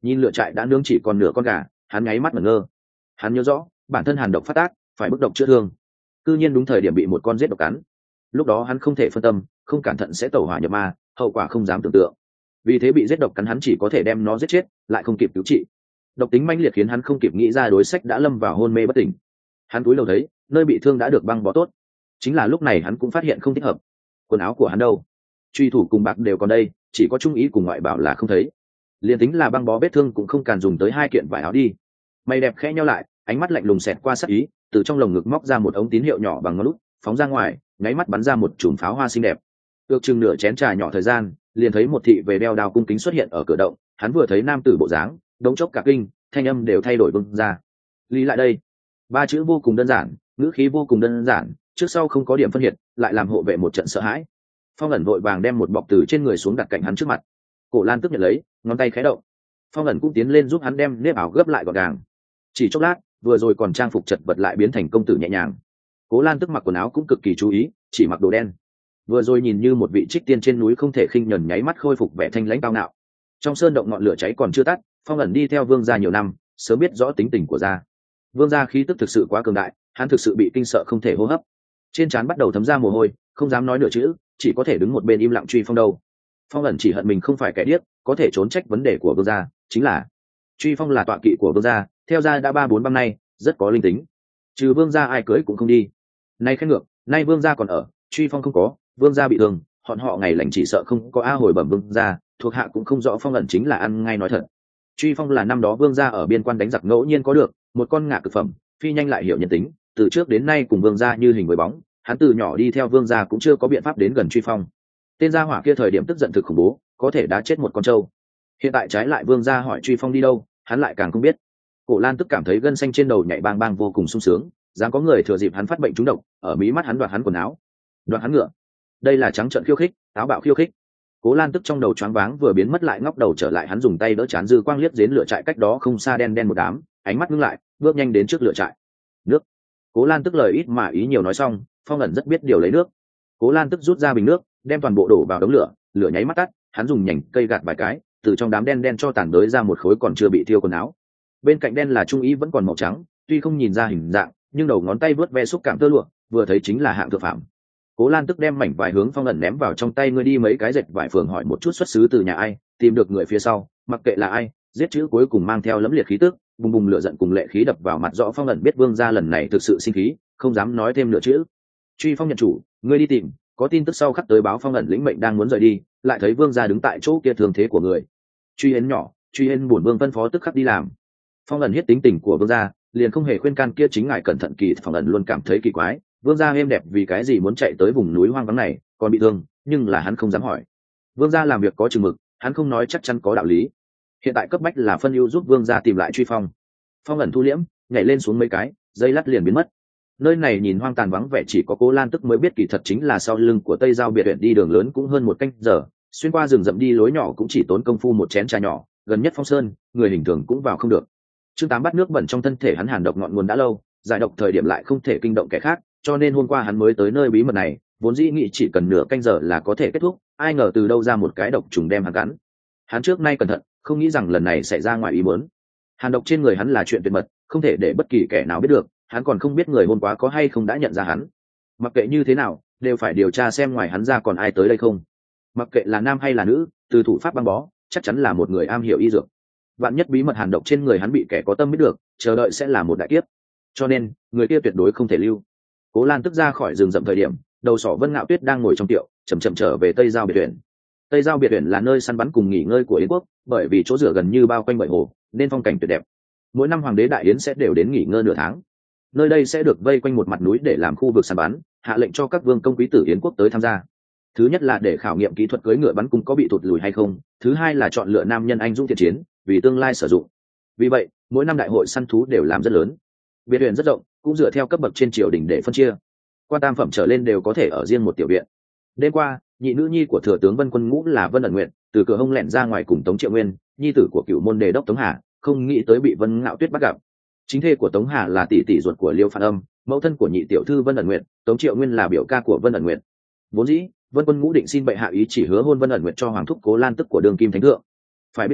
Nhìn lửa trại đã nướng chỉ còn nửa con gà, hắn nháy mắt ngẩn ngơ. Hắn nhớ rõ bản thân hàn độc phát tác, phải bức độc chữa thương, cư nhiên đúng thời điểm bị một con giết độc cắn. Lúc đó hắn không thể phân tâm, không cẩn thận sẽ tẩu hỏa nhập ma, hậu quả không dám tưởng tượng. Vì thế bị giết độc cắn hắn chỉ có thể đem nó giết chết, lại không kịp cứu trị. Độc tính mãnh liệt khiến hắn không kịp nghĩ ra đối sách, đã lâm vào hôn mê bất tỉnh. Hắn cúi đầu thấy nơi bị thương đã được băng bó tốt. Chính là lúc này hắn cũng phát hiện không thích hợp. Quần áo của hắn đâu? Truy thủ cùng bạc đều còn đây, chỉ có trung ý cùng ngoại bảo là không thấy. Liền tính là băng bó vết thương cũng không cần dùng tới hai kiện vải áo đi. Mày đẹp khẽ nheo lại, ánh mắt lạnh lùng xẹt qua sắc ý, từ trong lồng ngực móc ra một ống tín hiệu nhỏ bằng ngón út, phóng ra ngoài, nháy mắt bắn ra một chùm pháo hoa xinh đẹp. Ước chừng nửa chén trà nhỏ thời gian, liền thấy một thị về đeo đao cung kính xuất hiện ở cửa động. Hắn vừa thấy nam tử bộ dáng, đống chốc cả kinh, thanh âm đều thay đổi bưng ra. Lý lại đây. Ba chữ vô cùng đơn giản, ngữ khí vô cùng đơn giản, trước sau không có điểm phân biệt, lại làm hộ vệ một trận sợ hãi. Phong ẩn vội vàng đem một bọc từ trên người xuống đặt cạnh hắn trước mặt. Cổ Lan tức nhận lấy, ngón tay khẽ động. Phong ẩn cũng tiến lên giúp hắn đem nếp áo gấp lại gọn gàng. Chỉ chốc lát, vừa rồi còn trang phục chật vật lại biến thành công tử nhẹ nhàng. Cố Lan tức mặc quần áo cũng cực kỳ chú ý, chỉ mặc đồ đen. Vừa rồi nhìn như một vị trích tiên trên núi không thể khinh nhẫn, nháy mắt khôi phục vẻ thanh lãnh cao ngạo. Trong sơn động ngọn lửa cháy còn chưa tắt, Phong ẩn đi theo Vương gia nhiều năm, sớm biết rõ tính tình của gia. Vương gia khí tức thực sự quá cường đại, hắn thực sự bị kinh sợ không thể hô hấp. Trên trán bắt đầu thấm ra mồ hôi, không dám nói nửa chữ, chỉ có thể đứng một bên im lặng truy phong đâu. Phong ẩn chỉ hận mình không phải kẻ điếc, có thể trốn trách vấn đề của Vương gia, chính là truy phong là tọa kỵ của Vương gia, theo gia đã ba bốn năm nay, rất có linh tính. Trừ Vương gia ai cưới cũng không đi. Nay khen ngược, nay Vương gia còn ở, truy phong không có, Vương gia bị thương, bọn họ ngày lành chỉ sợ không có a hồi bẩm Vương gia, thuộc hạ cũng không rõ. Phong ẩn chính là ăn ngay nói thật. Truy phong là năm đó Vương gia ở biên quan đánh giặc ngẫu nhiên có được, một con ngạ cực phẩm, phi nhanh lại hiểu nhân tính, từ trước đến nay cùng Vương gia như hình với bóng, hắn từ nhỏ đi theo Vương gia cũng chưa có biện pháp đến gần truy phong. Tên gia hỏa kia thời điểm tức giận thực khủng bố, có thể đá chết một con trâu. Hiện tại trái lại Vương gia hỏi truy phong đi đâu, hắn lại càng không biết. Cổ Lan tức cảm thấy gân xanh trên đầu nhảy bang bang vô cùng sung sướng, dám có người thừa dịp hắn phát bệnh trúng độc, ở mí mắt hắn đoạt hắn quần áo, đoạt hắn ngựa. Đây là trắng trợn khiêu khích, táo bạo khiêu khích. Cố Lan tức trong đầu choáng váng vừa biến mất, lại ngóc đầu trở lại, hắn dùng tay đỡ chán, dư quang liếc đến lửa trại cách đó không xa đen đen một đám, ánh mắt ngưng lại, bước nhanh đến trước lửa trại. Nước. Cố Lan tức lời ít mà ý nhiều nói xong, Phong ẩn rất biết điều lấy nước. Cố Lan tức rút ra bình nước, đem toàn bộ đổ vào đống lửa, lửa nháy mắt tắt, hắn dùng nhành cây gạt vài cái, từ trong đám đen đen cho tàn đới ra một khối còn chưa bị thiêu quần áo. Bên cạnh đen là trung ý vẫn còn màu trắng, tuy không nhìn ra hình dạng, nhưng đầu ngón tay vớt ve xúc cảm tơ lụa, vừa thấy chính là hạng thượng phẩm. Cố Lan tức đem mảnh vải hướng Phong ẩn ném vào trong tay, ngươi đi mấy cái dệt vải phường hỏi một chút xuất xứ từ nhà ai, tìm được người phía sau, mặc kệ là ai, giết chữ cuối cùng mang theo lẫm liệt khí tức, bùng bùng lửa giận cùng lệ khí đập vào mặt rõ. Phong ẩn biết Vương gia lần này thực sự sinh khí, không dám nói thêm nửa chữ. Truy phong nhận chủ, ngươi đi tìm, có tin tức sau khắc tới báo. Phong ẩn lĩnh mệnh đang muốn rời đi, lại thấy Vương gia đứng tại chỗ kia thường thế của người. Truy hến nhỏ, truy hến buồn Vương phân phó tức khắc đi làm. Phong ẩn hiết tính tình của Vương gia, liền không hề khuyên can kia chính ngài cẩn thận kỳ. Phong ẩn luôn cảm thấy kỳ quái, Vương gia êm đẹp vì cái gì muốn chạy tới vùng núi hoang vắng này, còn bị thương, nhưng là hắn không dám hỏi. Vương gia làm việc có chừng mực, hắn không nói chắc chắn có đạo lý. Hiện tại cấp bách là phân ưu giúp Vương gia tìm lại truy phong. Phong ẩn thu liễm, nhảy lên xuống mấy cái, dây lát liền biến mất. Nơi này nhìn hoang tàn vắng vẻ, chỉ có Cố Lan tức mới biết kỳ thật chính là sau lưng của Tây Giao biệt huyện, đi đường lớn cũng hơn một canh giờ, xuyên qua rừng rậm đi lối nhỏ cũng chỉ tốn công phu một chén trà nhỏ, gần nhất Phong Sơn, người hình thường cũng vào không được. Chương tám bắt nước bẩn trong thân thể hắn, hàn độc ngọn nguồn đã lâu, giải độc thời điểm lại không thể kinh động kẻ khác, cho nên hôm qua hắn mới tới nơi bí mật này, vốn dĩ nghĩ chỉ cần nửa canh giờ là có thể kết thúc, ai ngờ từ đâu ra một cái độc trùng đem hắn cắn. Hắn trước nay cẩn thận, không nghĩ rằng lần này xảy ra ngoài ý muốn. Hàn độc trên người hắn là chuyện tuyệt mật, không thể để bất kỳ kẻ nào biết được, hắn còn không biết người hôm qua có hay không đã nhận ra hắn. Mặc kệ như thế nào, đều phải điều tra xem ngoài hắn ra còn ai tới đây không. Mặc kệ là nam hay là nữ, từ thủ pháp băng bó, chắc chắn là một người am hiểu y dược. Vạn nhất bí mật hàn độc trên người hắn bị kẻ có tâm biết được, chờ đợi sẽ là một đại kiếp. Cho nên, người kia tuyệt đối không thể lưu. Cố Lan tức ra khỏi rừng rậm thời điểm, đầu sỏ Vân Ngạo Tuyết đang ngồi trong tiệu, chậm chậm trở về Tây Giao biệt huyện. Tây Giao biệt huyện là nơi săn bắn cùng nghỉ ngơi của Yến quốc, bởi vì chỗ rửa gần như bao quanh bờ hồ, nên phong cảnh tuyệt đẹp. Mỗi năm hoàng đế đại yến sẽ đều đến nghỉ ngơi nửa tháng. Nơi đây sẽ được vây quanh một mặt núi để làm khu vực săn bắn, hạ lệnh cho các vương công quý tử Yến quốc tới tham gia. Thứ nhất là để khảo nghiệm kỹ thuật cưỡi ngựa bắn cung có bị thụt lùi hay không, thứ hai là chọn lựa nam nhân anh dũng thiện chiến, vì tương lai sử dụng. Vì vậy, mỗi năm đại hội săn thú đều làm rất lớn. Biệt huyện rất rộng, cũng dựa theo cấp bậc trên triều đình để phân chia. Quan tam phẩm trở lên đều có thể ở riêng một tiểu viện. Đêm qua, nhị nữ nhi của thừa tướng Vân Quân Ngũ là Vân ẩn nguyện, từ cửa hông lẻn ra ngoài cùng Tống Triệu Nguyên, nhi tử của cựu môn đề đốc Tống Hà, không nghĩ tới bị Vân Ngạo Tuyết bắt gặp. Chính thê của Tống Hà là tỷ tỷ ruột của Liêu Phản Âm, mẫu thân của nhị tiểu thư Vân ẩn nguyện, Tống Triệu Nguyên là biểu ca của Vân ẩn nguyện. Vốn dĩ, Vân Quân Ngũ định xin bệ hạ ý chỉ hứa hôn Vân ẩn nguyện cho hoàng thúc Cố Lan tức của đường kim thánh thượng. Phải biết rằng,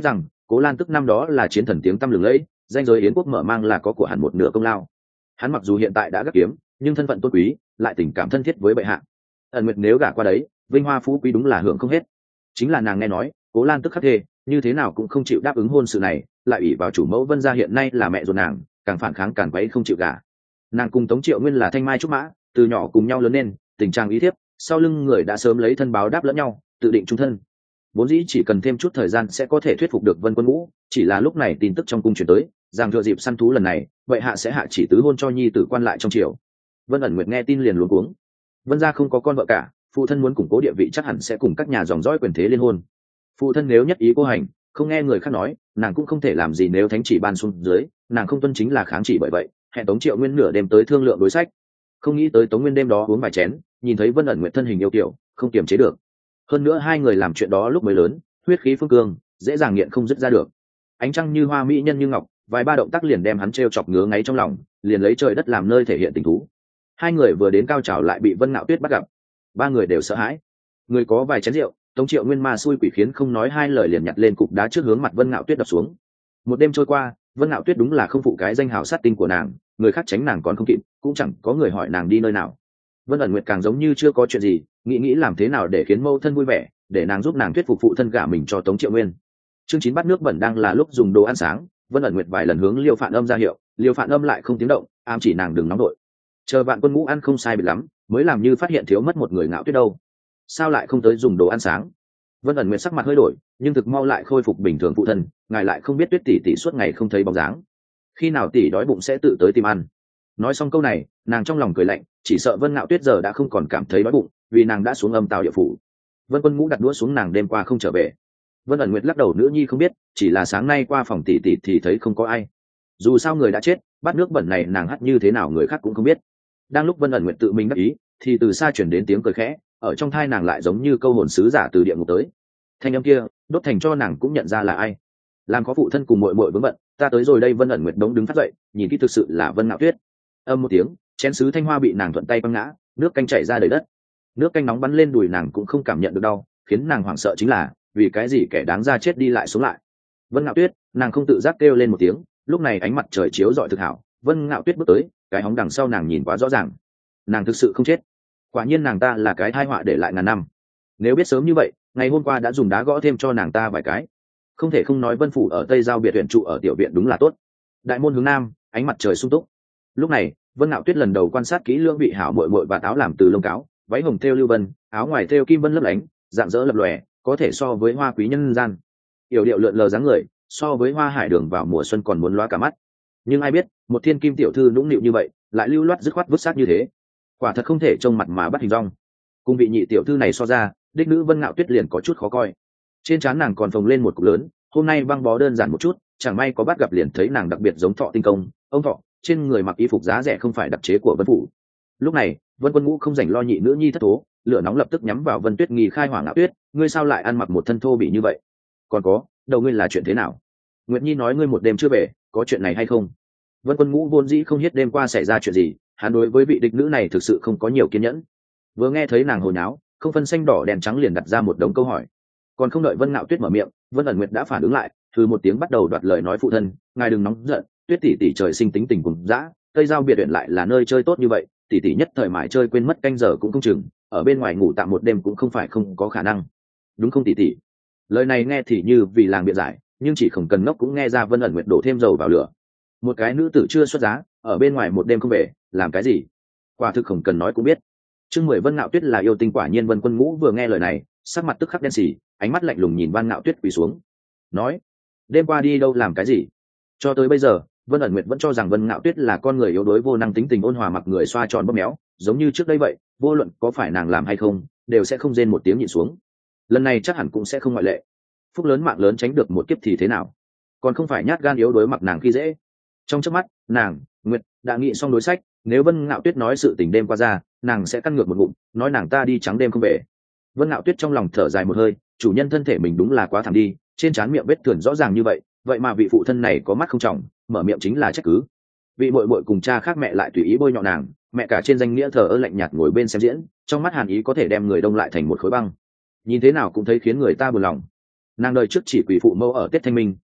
Cố Lan Tức năm đó là chiến thần tiếng tăm lừng lẫy, danh giới Yến quốc mở mang là có của hẳn một nửa công lao. Hắn mặc dù hiện tại đã gác kiếm, nhưng thân phận tôn quý, lại tình cảm thân thiết với bệ hạ. Ẩn Nguyệt nếu gả qua đấy, vinh hoa phú quý đúng là hưởng không hết. Chính là nàng nghe nói, Cố Lan Tức khắc thề, như thế nào cũng không chịu đáp ứng hôn sự này, lại ủy vào chủ mẫu Vân gia hiện nay là mẹ ruột nàng, càng phản kháng càng quấy không chịu gả. Nàng cùng Tống Triệu Nguyên là thanh mai trúc mã, từ nhỏ cùng nhau lớn lên, tình trạng ý thiếp, sau lưng người đã sớm lấy thân báo đáp lẫn nhau, tự định chung thân. Vốn dĩ chỉ cần thêm chút thời gian sẽ có thể thuyết phục được Vân Quân Ngũ, chỉ là lúc này tin tức trong cung truyền tới, rằng thừa dịp săn thú lần này, vậy hạ sẽ hạ chỉ tứ hôn cho nhi tử quan lại trong triều. Vân ẩn nguyệt nghe tin liền luống cuống. Vân gia không có con vợ cả, phụ thân muốn củng cố địa vị chắc hẳn sẽ cùng các nhà dòng dõi quyền thế liên hôn. Phụ thân nếu nhất ý cô hành, không nghe người khác nói, nàng cũng không thể làm gì, nếu thánh chỉ ban xuống dưới, nàng không tuân chính là kháng chỉ. Bởi vậy hẹn Tống Triệu Nguyên nửa đêm tới thương lượng đối sách. Không nghĩ tới Tống Nguyên đêm đó uống vài chén, nhìn thấy Vân ẩn nguyệt thân hình yêu kiều, không kiềm chế được. Hơn nữa hai người làm chuyện đó lúc mới lớn, huyết khí phương cương, dễ dàng nghiện không dứt ra được. Ánh trăng như hoa, mỹ nhân như ngọc, vài ba động tác liền đem hắn trêu chọc ngứa ngáy trong lòng, liền lấy trời đất làm nơi thể hiện tình thú. Hai người vừa đến cao trào lại bị Vân Ngạo Tuyết bắt gặp, ba người đều sợ hãi. Người có vài chén rượu, Tống Triệu Nguyên ma xui quỷ khiến không nói hai lời liền nhặt lên cục đá trước hướng mặt Vân Ngạo Tuyết đập xuống. Một đêm trôi qua, Vân Ngạo Tuyết đúng là không phụ cái danh hào sát tinh của nàng, người khác tránh nàng còn không kịp, cũng chẳng có người hỏi nàng đi nơi nào. Vân ẩn nguyệt càng giống như chưa có chuyện gì, nghĩ nghĩ làm thế nào để khiến mâu thân vui vẻ, để nàng giúp nàng thuyết phục phụ thân gả mình cho Tống Triệu Nguyên. Chương chín bát nước bẩn đang là lúc dùng đồ ăn sáng, Vân ẩn nguyệt vài lần hướng Liêu Phạn Âm ra hiệu, Liêu Phạn Âm lại không tiếng động, ám chỉ nàng đừng nóng đội. Chờ Vạn Quân Ngũ ăn không sai biệt lắm, mới làm như phát hiện thiếu mất một người. Ngạo Tuyết đâu? Sao lại không tới dùng đồ ăn sáng? Vân ẩn nguyệt sắc mặt hơi đổi, nhưng thực mau lại khôi phục bình thường. Phụ thân, ngài lại không biết Tuyết tỷ tỷ suốt ngày không thấy bóng dáng, khi nào tỷ đói bụng sẽ tự tới tìm ăn. Nói xong câu này, nàng trong lòng cười lạnh, chỉ sợ Vân Ngạo Tuyết giờ đã không còn cảm thấy đói bụng, vì nàng đã xuống âm tào địa phủ. Vân Quân Ngũ đặt đũa xuống, nàng đêm qua không trở về. Vân ẩn nguyệt lắc đầu, nữ nhi không biết, chỉ là sáng nay qua phòng tỷ tỷ thì thấy không có ai. Dù sao người đã chết, bát nước bẩn này nàng hắt như thế nào người khác cũng không biết. Đang lúc Vân ẩn nguyệt tự mình đắc ý, thì từ xa chuyển đến tiếng cười khẽ, ở trong thai nàng lại giống như câu hồn sứ giả từ địa ngục tới. Thanh âm kia đốt thành cho nàng cũng nhận ra là ai. Làm có phụ thân cùng muội muội vướng bận, ta tới rồi đây. Vân ẩn nguyệt đống đứng phát dậy, nhìn kỹ thực sự là Vân Ngạo Tuyết. Âm một tiếng, chén sứ thanh hoa bị nàng thuận tay quăng ngã, nước canh chảy ra đầy đất. Nước canh nóng bắn lên đùi nàng cũng không cảm nhận được đau, khiến nàng hoảng sợ chính là vì cái gì kẻ đáng ra chết đi lại sống lại. Vân Ngạo Tuyết, nàng không tự giác kêu lên một tiếng. Lúc này ánh mặt trời chiếu rọi thực hảo, Vân Ngạo Tuyết bước tới, cái hóng đằng sau nàng nhìn quá rõ ràng, nàng thực sự không chết. Quả nhiên nàng ta là cái tai họa để lại ngàn năm. Nếu biết sớm như vậy, ngày hôm qua đã dùng đá gõ thêm cho nàng ta vài cái. Không thể không nói Vân phủ ở Tây Giao biệt huyện trụ ở tiểu viện đúng là tốt. Đại môn hướng nam, ánh mặt trời sung túc. Lúc này Vân Ngạo Tuyết lần đầu quan sát kỹ lưỡng vị hảo muội muội và áo làm từ lông cáo, váy hồng thêu lưu vân, áo ngoài thêu kim vân lấp lánh, dạng dỡ lập lòe, có thể so với hoa quý nhân gian. Yểu điệu lượn lờ dáng người, so với hoa hải đường vào mùa xuân còn muốn lóa cả mắt. Nhưng ai biết, một thiên kim tiểu thư nũng nịu như vậy, lại lưu loát dứt khoát vứt xác như thế. Quả thật không thể trông mặt mà bắt hình dong. Cùng vị nhị tiểu thư này so ra, đích nữ Vân Ngạo Tuyết liền có chút khó coi. Trên trán nàng còn phồng lên một cục lớn, hôm nay băng bó đơn giản một chút, chẳng may có bắt gặp liền thấy nàng đặc biệt giống Thọ Tinh Công, ông Thọ, trên người mặc y phục giá rẻ không phải đặc chế của Vân phủ. Lúc này Vân Quân Ngũ không rảnh lo nhị nữ nhi thất thố, lửa nóng lập tức nhắm vào Vân Tuyết Nghi khai hỏa. Ngạo Tuyết, ngươi sao lại ăn mặc một thân thô bị như vậy? Còn có, đầu ngươi là chuyện thế nào? Nguyệt Nhi nói ngươi một đêm chưa về, có chuyện này hay không? Vân Quân Ngũ vốn dĩ không biết đêm qua xảy ra chuyện gì, hắn đối với vị địch nữ này thực sự không có nhiều kiên nhẫn. Vừa nghe thấy nàng hồi náo, không phân xanh đỏ đèn trắng liền đặt ra một đống câu hỏi. Còn không đợi Vân Ngạo Tuyết mở miệng, Vân ẩn nguyệt đã phản ứng lại, thư một tiếng bắt đầu đoạt lời nói, phụ thân, ngài đừng nóng giận, Tuyết tỷ tỷ trời sinh tính tình cùng dã, Tây Giao biệt viện lại là nơi chơi tốt như vậy, tỷ tỷ nhất thời mãi chơi quên mất canh giờ cũng không chừng, ở bên ngoài ngủ tạm một đêm cũng không phải không có khả năng, đúng không tỷ tỷ? Lời này nghe thì như vì làng biện giải, nhưng chỉ không cần ngốc cũng nghe ra Vân ẩn nguyệt đổ thêm dầu vào lửa. Một cái nữ tử chưa xuất giá, ở bên ngoài một đêm không về, làm cái gì? Quả thực không cần nói cũng biết. Chương mười Vân Ngạo Tuyết là yêu tinh. Quả nhiên Vân Quân Ngũ vừa nghe lời này, sắc mặt tức khắc đen xì, ánh mắt lạnh lùng nhìn Vân Ngạo Tuyết quỳ xuống, nói: đêm qua đi đâu làm cái gì? Cho tới bây giờ, Vân ẩn nguyệt vẫn cho rằng Vân Ngạo Tuyết là con người yếu đuối vô năng, tính tình ôn hòa, mặc người xoa tròn bóp méo, giống như trước đây vậy, vô luận có phải nàng làm hay không, đều sẽ không rên một tiếng nhịn xuống. Lần này chắc hẳn cũng sẽ không ngoại lệ. Phúc lớn mạng lớn tránh được một kiếp thì thế nào? Còn không phải nhát gan yếu đuối mặc nàng khi dễ. Trong chớp mắt, nàng, Nguyệt, đã nghĩ xong đối sách, nếu Vân Ngạo Tuyết nói sự tình đêm qua ra, nàng sẽ căn ngược một bụng, nói nàng ta đi trắng đêm không về. Vân Ngạo Tuyết trong lòng thở dài một hơi, chủ nhân thân thể mình đúng là quá thảm đi, trên trán miệng vết thương rõ ràng như vậy, vậy mà vị phụ thân này có mắt không trọng, mở miệng chính là trách cứ. Vị muội muội cùng cha khác mẹ lại tùy ý bôi nhọ nàng, mẹ cả trên danh nghĩa thờ ơ lạnh nhạt ngồi bên xem diễn, trong mắt hàn ý có thể đem người đông lại thành một khối băng, nhìn thế nào cũng thấy khiến người ta buồn lòng. Nàng đời trước chỉ quỷ phụ mẫu ở Tết Thanh Minh,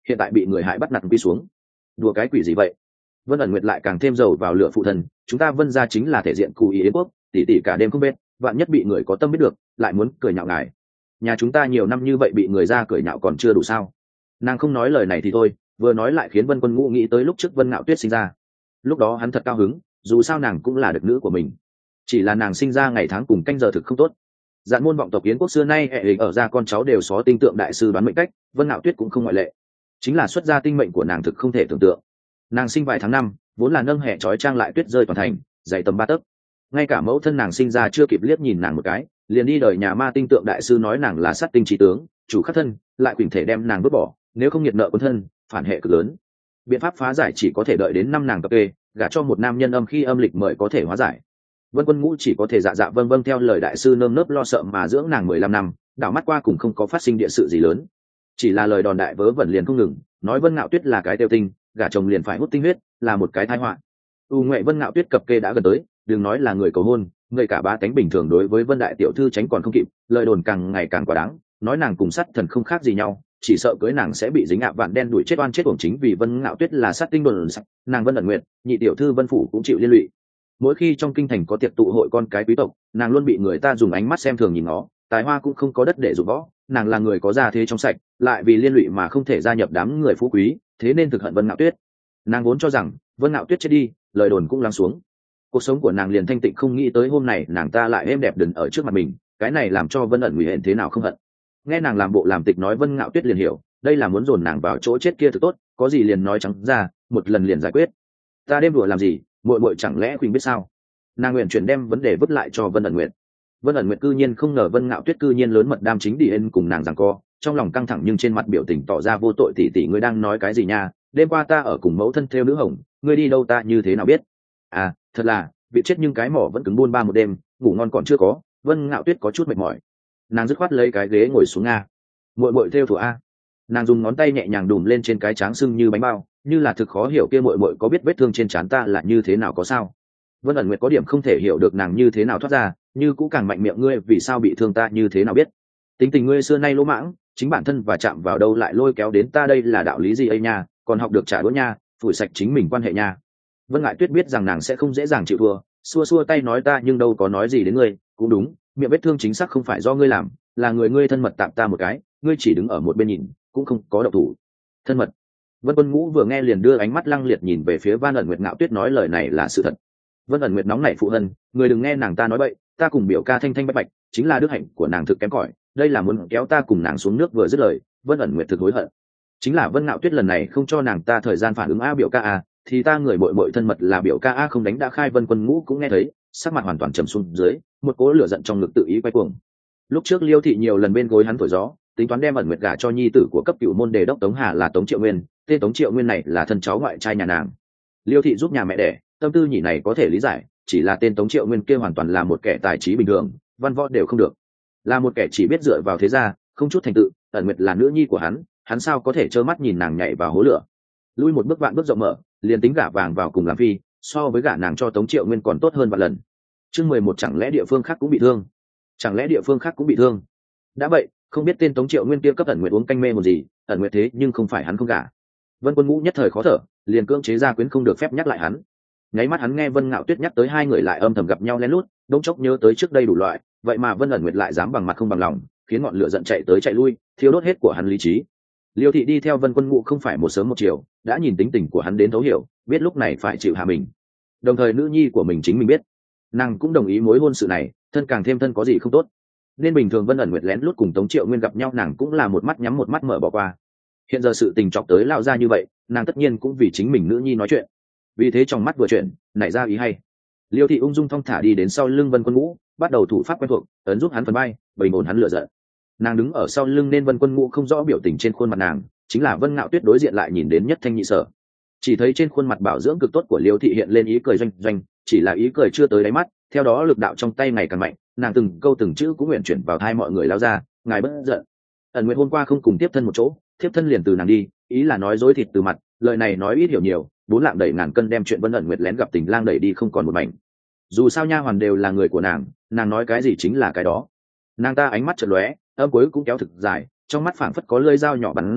hiện tại bị người hại bắt nạt quy xuống. Đùa cái quỷ gì vậy? Vân ẩn nguyệt lại càng thêm dầu vào lửa phụ thần, chúng ta Vân gia chính là thể diện cù ý yến quốc, tỷ tỷ cả đêm không biết, vạn nhất bị người có tâm biết được, lại muốn cười nhạo ngài. Nhà chúng ta nhiều năm như vậy bị người ra cười nhạo còn chưa đủ sao? Nàng không nói lời này thì thôi, vừa nói lại khiến Vân Quân Ngũ nghĩ tới lúc trước Vân Ngạo Tuyết sinh ra. Lúc đó hắn thật cao hứng, dù sao nàng cũng là đực nữ của mình. Chỉ là nàng sinh ra ngày tháng cùng canh giờ thực không tốt. Dạn môn vọng tộc Yến quốc xưa nay hệ hình ở ra con cháu đều xó tinh tượng đại sư đoán mệnh cách, Vân Ngạo Tuyết cũng không ngoại lệ. Chính là xuất gia tinh mệnh của nàng thực không thể tưởng tượng. Nàng sinh vài tháng năm, vốn là nâng hệ trói trang lại tuyết rơi toàn thành, dày tầm ba tấc. Ngay cả mẫu thân nàng sinh ra chưa kịp liếc nhìn nàng một cái, liền đi đời nhà ma tinh tượng đại sư nói nàng là sát tinh trí tướng, chủ khắc thân, lại quỳnh thể đem nàng vứt bỏ, nếu không nhiệt nợ quân thân, phản hệ cực lớn. Biện pháp phá giải chỉ có thể đợi đến năm nàng cập kê, gả cho một nam nhân âm khi âm lịch mời có thể hóa giải. Vân Quân Ngũ chỉ có thể dạ dạ vâng vâng theo lời đại sư nơm nớp lo sợ mà dưỡng nàng mười lăm năm, đảo mắt qua cùng không có phát sinh địa sự gì lớn. Chỉ là lời đòn đại vớ vẩn liền không ngừng, nói Vân Ngạo Tuyết là cái tiêu tinh, gả chồng liền phải hút tinh huyết, là một cái tai họa. U Ngoại Vân Ngạo Tuyết cập kê đã gần tới, đừng nói là người cầu hôn, người cả ba tánh bình thường đối với Vân đại tiểu thư tránh còn không kịp, lời đồn càng ngày càng quá đáng, nói nàng cùng sát thần không khác gì nhau, chỉ sợ cưới nàng sẽ bị dính ạ vạn đen đuổi chết oan chết uổng, chính vì Vân Ngạo Tuyết là sát tinh đồn sạch, nàng Vân ẩn nguyện, nhị tiểu thư Vân phủ cũng chịu liên lụy. Mỗi khi trong kinh thành có tiệc tụ hội con cái quý tộc, nàng luôn bị người ta dùng ánh mắt xem thường nhìn nó, tài hoa cũng không có đất để dụng võ, nàng là người có gia thế trong sạch, lại vì liên lụy mà không thể gia nhập đám người phú quý, thế nên thực hận Vân Ngạo Tuyết. Nàng vốn cho rằng Vân Ngạo Tuyết chết đi, lời đồn cũng lắng xuống, cuộc sống của nàng liền thanh tịnh, không nghĩ tới hôm này nàng ta lại êm đẹp đần ở trước mặt mình, cái này làm cho Vân ẩn nguy hẹn thế nào không hận. Nghe nàng làm bộ làm tịch nói Vân Ngạo Tuyết liền hiểu, đây là muốn dồn nàng vào chỗ chết kia thực tốt, có gì liền nói trắng ra, một lần liền giải quyết. Ta đêm đùa làm gì, muội muội chẳng lẽ Quỳnh biết sao? Nàng nguyện chuyển đem vấn đề vứt lại cho Vân ẩn nguyện. Vân ẩn nguyện cư nhiên không ngờ Vân Ngạo Tuyết cư nhiên lớn mật đam chính đi ên cùng nàng giằng co, trong lòng căng thẳng nhưng trên mặt biểu tình tỏ ra vô tội. Tỷ tỷ ngươi đang nói cái gì nha? Đêm qua ta ở cùng mẫu thân theo nữ hồng, ngươi đi đâu ta như thế nào biết? À, thật là bị chết nhưng cái mỏ vẫn cứng buôn ba một đêm, ngủ ngon còn chưa có. Vân Ngạo Tuyết có chút mệt mỏi, nàng dứt khoát lấy cái ghế ngồi xuống. Nga muội muội theo thủ a. Nàng dùng ngón tay nhẹ nhàng đùm lên trên cái tráng sưng như bánh bao, như là thực khó hiểu kia muội muội có biết vết thương trên trán ta là như thế nào có sao? Vân ẩn nguyệt có điểm không thể hiểu được nàng như thế nào thoát ra, như cũng càng mạnh miệng, ngươi vì sao bị thương ta như thế nào biết? Tính tình ngươi xưa nay lỗ mãng, chính bản thân và chạm vào đâu lại lôi kéo đến ta, đây là đạo lý gì ấy nha, còn học được trả đũa nha, phủi sạch chính mình quan hệ nha. Vân Ngại Tuyết biết rằng nàng sẽ không dễ dàng chịu thua, xua xua tay nói ta nhưng đâu có nói gì đến ngươi, cũng đúng, miệng vết thương chính xác không phải do ngươi làm, là người ngươi thân mật tạm ta một cái, ngươi chỉ đứng ở một bên nhìn, cũng không có động thủ. Thân mật? Vân Quân Ngũ vừa nghe liền đưa ánh mắt lăng liệt nhìn về phía Van ẩn nguyệt. Ngạo Tuyết nói lời này là sự thật. Vân ẩn nguyệt nóng nảy phụ hân, người đừng nghe nàng ta nói bậy, ta cùng biểu ca thanh thanh bạch bạch, chính là đức hạnh của nàng thực kém cỏi, đây là muốn kéo ta cùng nàng xuống nước. Vừa dứt lời, Vân ẩn nguyệt thực hối hận, chính là Vân Ngạo Tuyết lần này không cho nàng ta thời gian phản ứng. A biểu ca a, thì ta người bội bội thân mật là biểu ca a, không đánh đã khai. Vân Quân Ngũ cũng nghe thấy, sắc mặt hoàn toàn trầm xuống dưới, một cỗ lửa giận trong ngực tự ý quay cuồng. Lúc trước Liêu thị nhiều lần bên gối hắn thổi gió, tính toán đem ẩn nguyệt gả cho nhi tử của cấp cựu môn đề đốc Tống Hà là Tống Triệu Nguyên, tên Tống Triệu Nguyên này là thân cháu ngoại trai nhà nàng. Liêu thị giúp nhà mẹ đẻ, tâm tư nhị này có thể lý giải, chỉ là tên Tống Triệu Nguyên kia hoàn toàn là một kẻ tài trí bình thường, văn võ đều không được, là một kẻ chỉ biết dựa vào thế gia, không chút thành tựu. Ẩn nguyệt là nữ nhi của hắn, hắn sao có thể trơ mắt nhìn nàng nhảy vào hố lửa. Lui một bước vạn bước rộng mở, liền tính gả vàng vào cùng làm phi, so với gả nàng cho Tống Triệu Nguyên còn tốt hơn vạn lần. Chương mười một, chẳng lẽ địa phương khác cũng bị thương? Chẳng lẽ địa phương khác cũng bị thương? Đã vậy, không biết tên Tống Triệu Nguyên kia cấp ẩn nguyệt uống canh mê một gì, ẩn nguyệt thế nhưng không phải hắn không gả. Vân Quân Ngũ nhất thời khó thở, liền cưỡng chế gia quyến không được phép nhắc lại hắn. Nháy mắt hắn nghe Vân Ngạo Tuyết nhắc tới hai người lại âm thầm gặp nhau lén lút, đống chốc nhớ tới trước đây đủ loại, vậy mà Vân ẩn nguyệt lại dám bằng mặt không bằng lòng, khiến ngọn lửa giận chạy tới chạy lui, thiêu đốt hết của hắn lý trí. Liêu thị đi theo Vân Quân Ngũ không phải một sớm một chiều, đã nhìn tính tình của hắn đến thấu hiểu, biết lúc này phải chịu hạ mình. Đồng thời nữ nhi của mình chính mình biết, nàng cũng đồng ý mối hôn sự này, thân càng thêm thân có gì không tốt. Nên bình thường Vân ẩn nguyệt lén lút cùng Tống Triệu Nguyên gặp nhau, nàng cũng là một mắt nhắm một mắt mở bỏ qua. Hiện giờ sự tình chọc tới lão gia như vậy, nàng tất nhiên cũng vì chính mình nữ nhi nói chuyện, vì thế trong mắt vừa chuyển, nảy ra ý hay. Liêu thị ung dung thong thả đi đến sau lưng Vân Quân Ngũ, bắt đầu thủ pháp quen thuộc, ấn giúp hắn phần bay, bình ổn hắn lửa giận. Nàng đứng ở sau lưng nên Vân Quân Ngũ không rõ biểu tình trên khuôn mặt nàng, chính là Vân Ngạo Tuyết đối diện lại nhìn đến nhất thanh nhị sở, chỉ thấy trên khuôn mặt bảo dưỡng cực tốt của Liêu thị hiện lên ý cười doanh doanh, chỉ là ý cười chưa tới đáy mắt, theo đó lực đạo trong tay ngày càng mạnh, nàng từng câu từng chữ cũng nguyện chuyển vào tai mọi người lao ra, ngài bất giận. Ẩn nguyện hôm qua không cùng tiếp thân một chỗ, tiếp thân liền từ nàng đi, ý là nói dối thịt từ mặt, lời này nói ít hiểu nhiều, bốn lạng đẩy ngàn cân đem chuyện Vân ẩn nguyệt lén gặp tình lang đẩy đi không còn một mảnh. Dù sao nha hoàn đều là người của nàng, nàng nói cái gì chính là cái đó. Nàng ta ánh mắt chợt lóe, âm cuối cũng kéo thực dài, trong mắt phảng phất có lưỡi dao nhỏ bắn ra,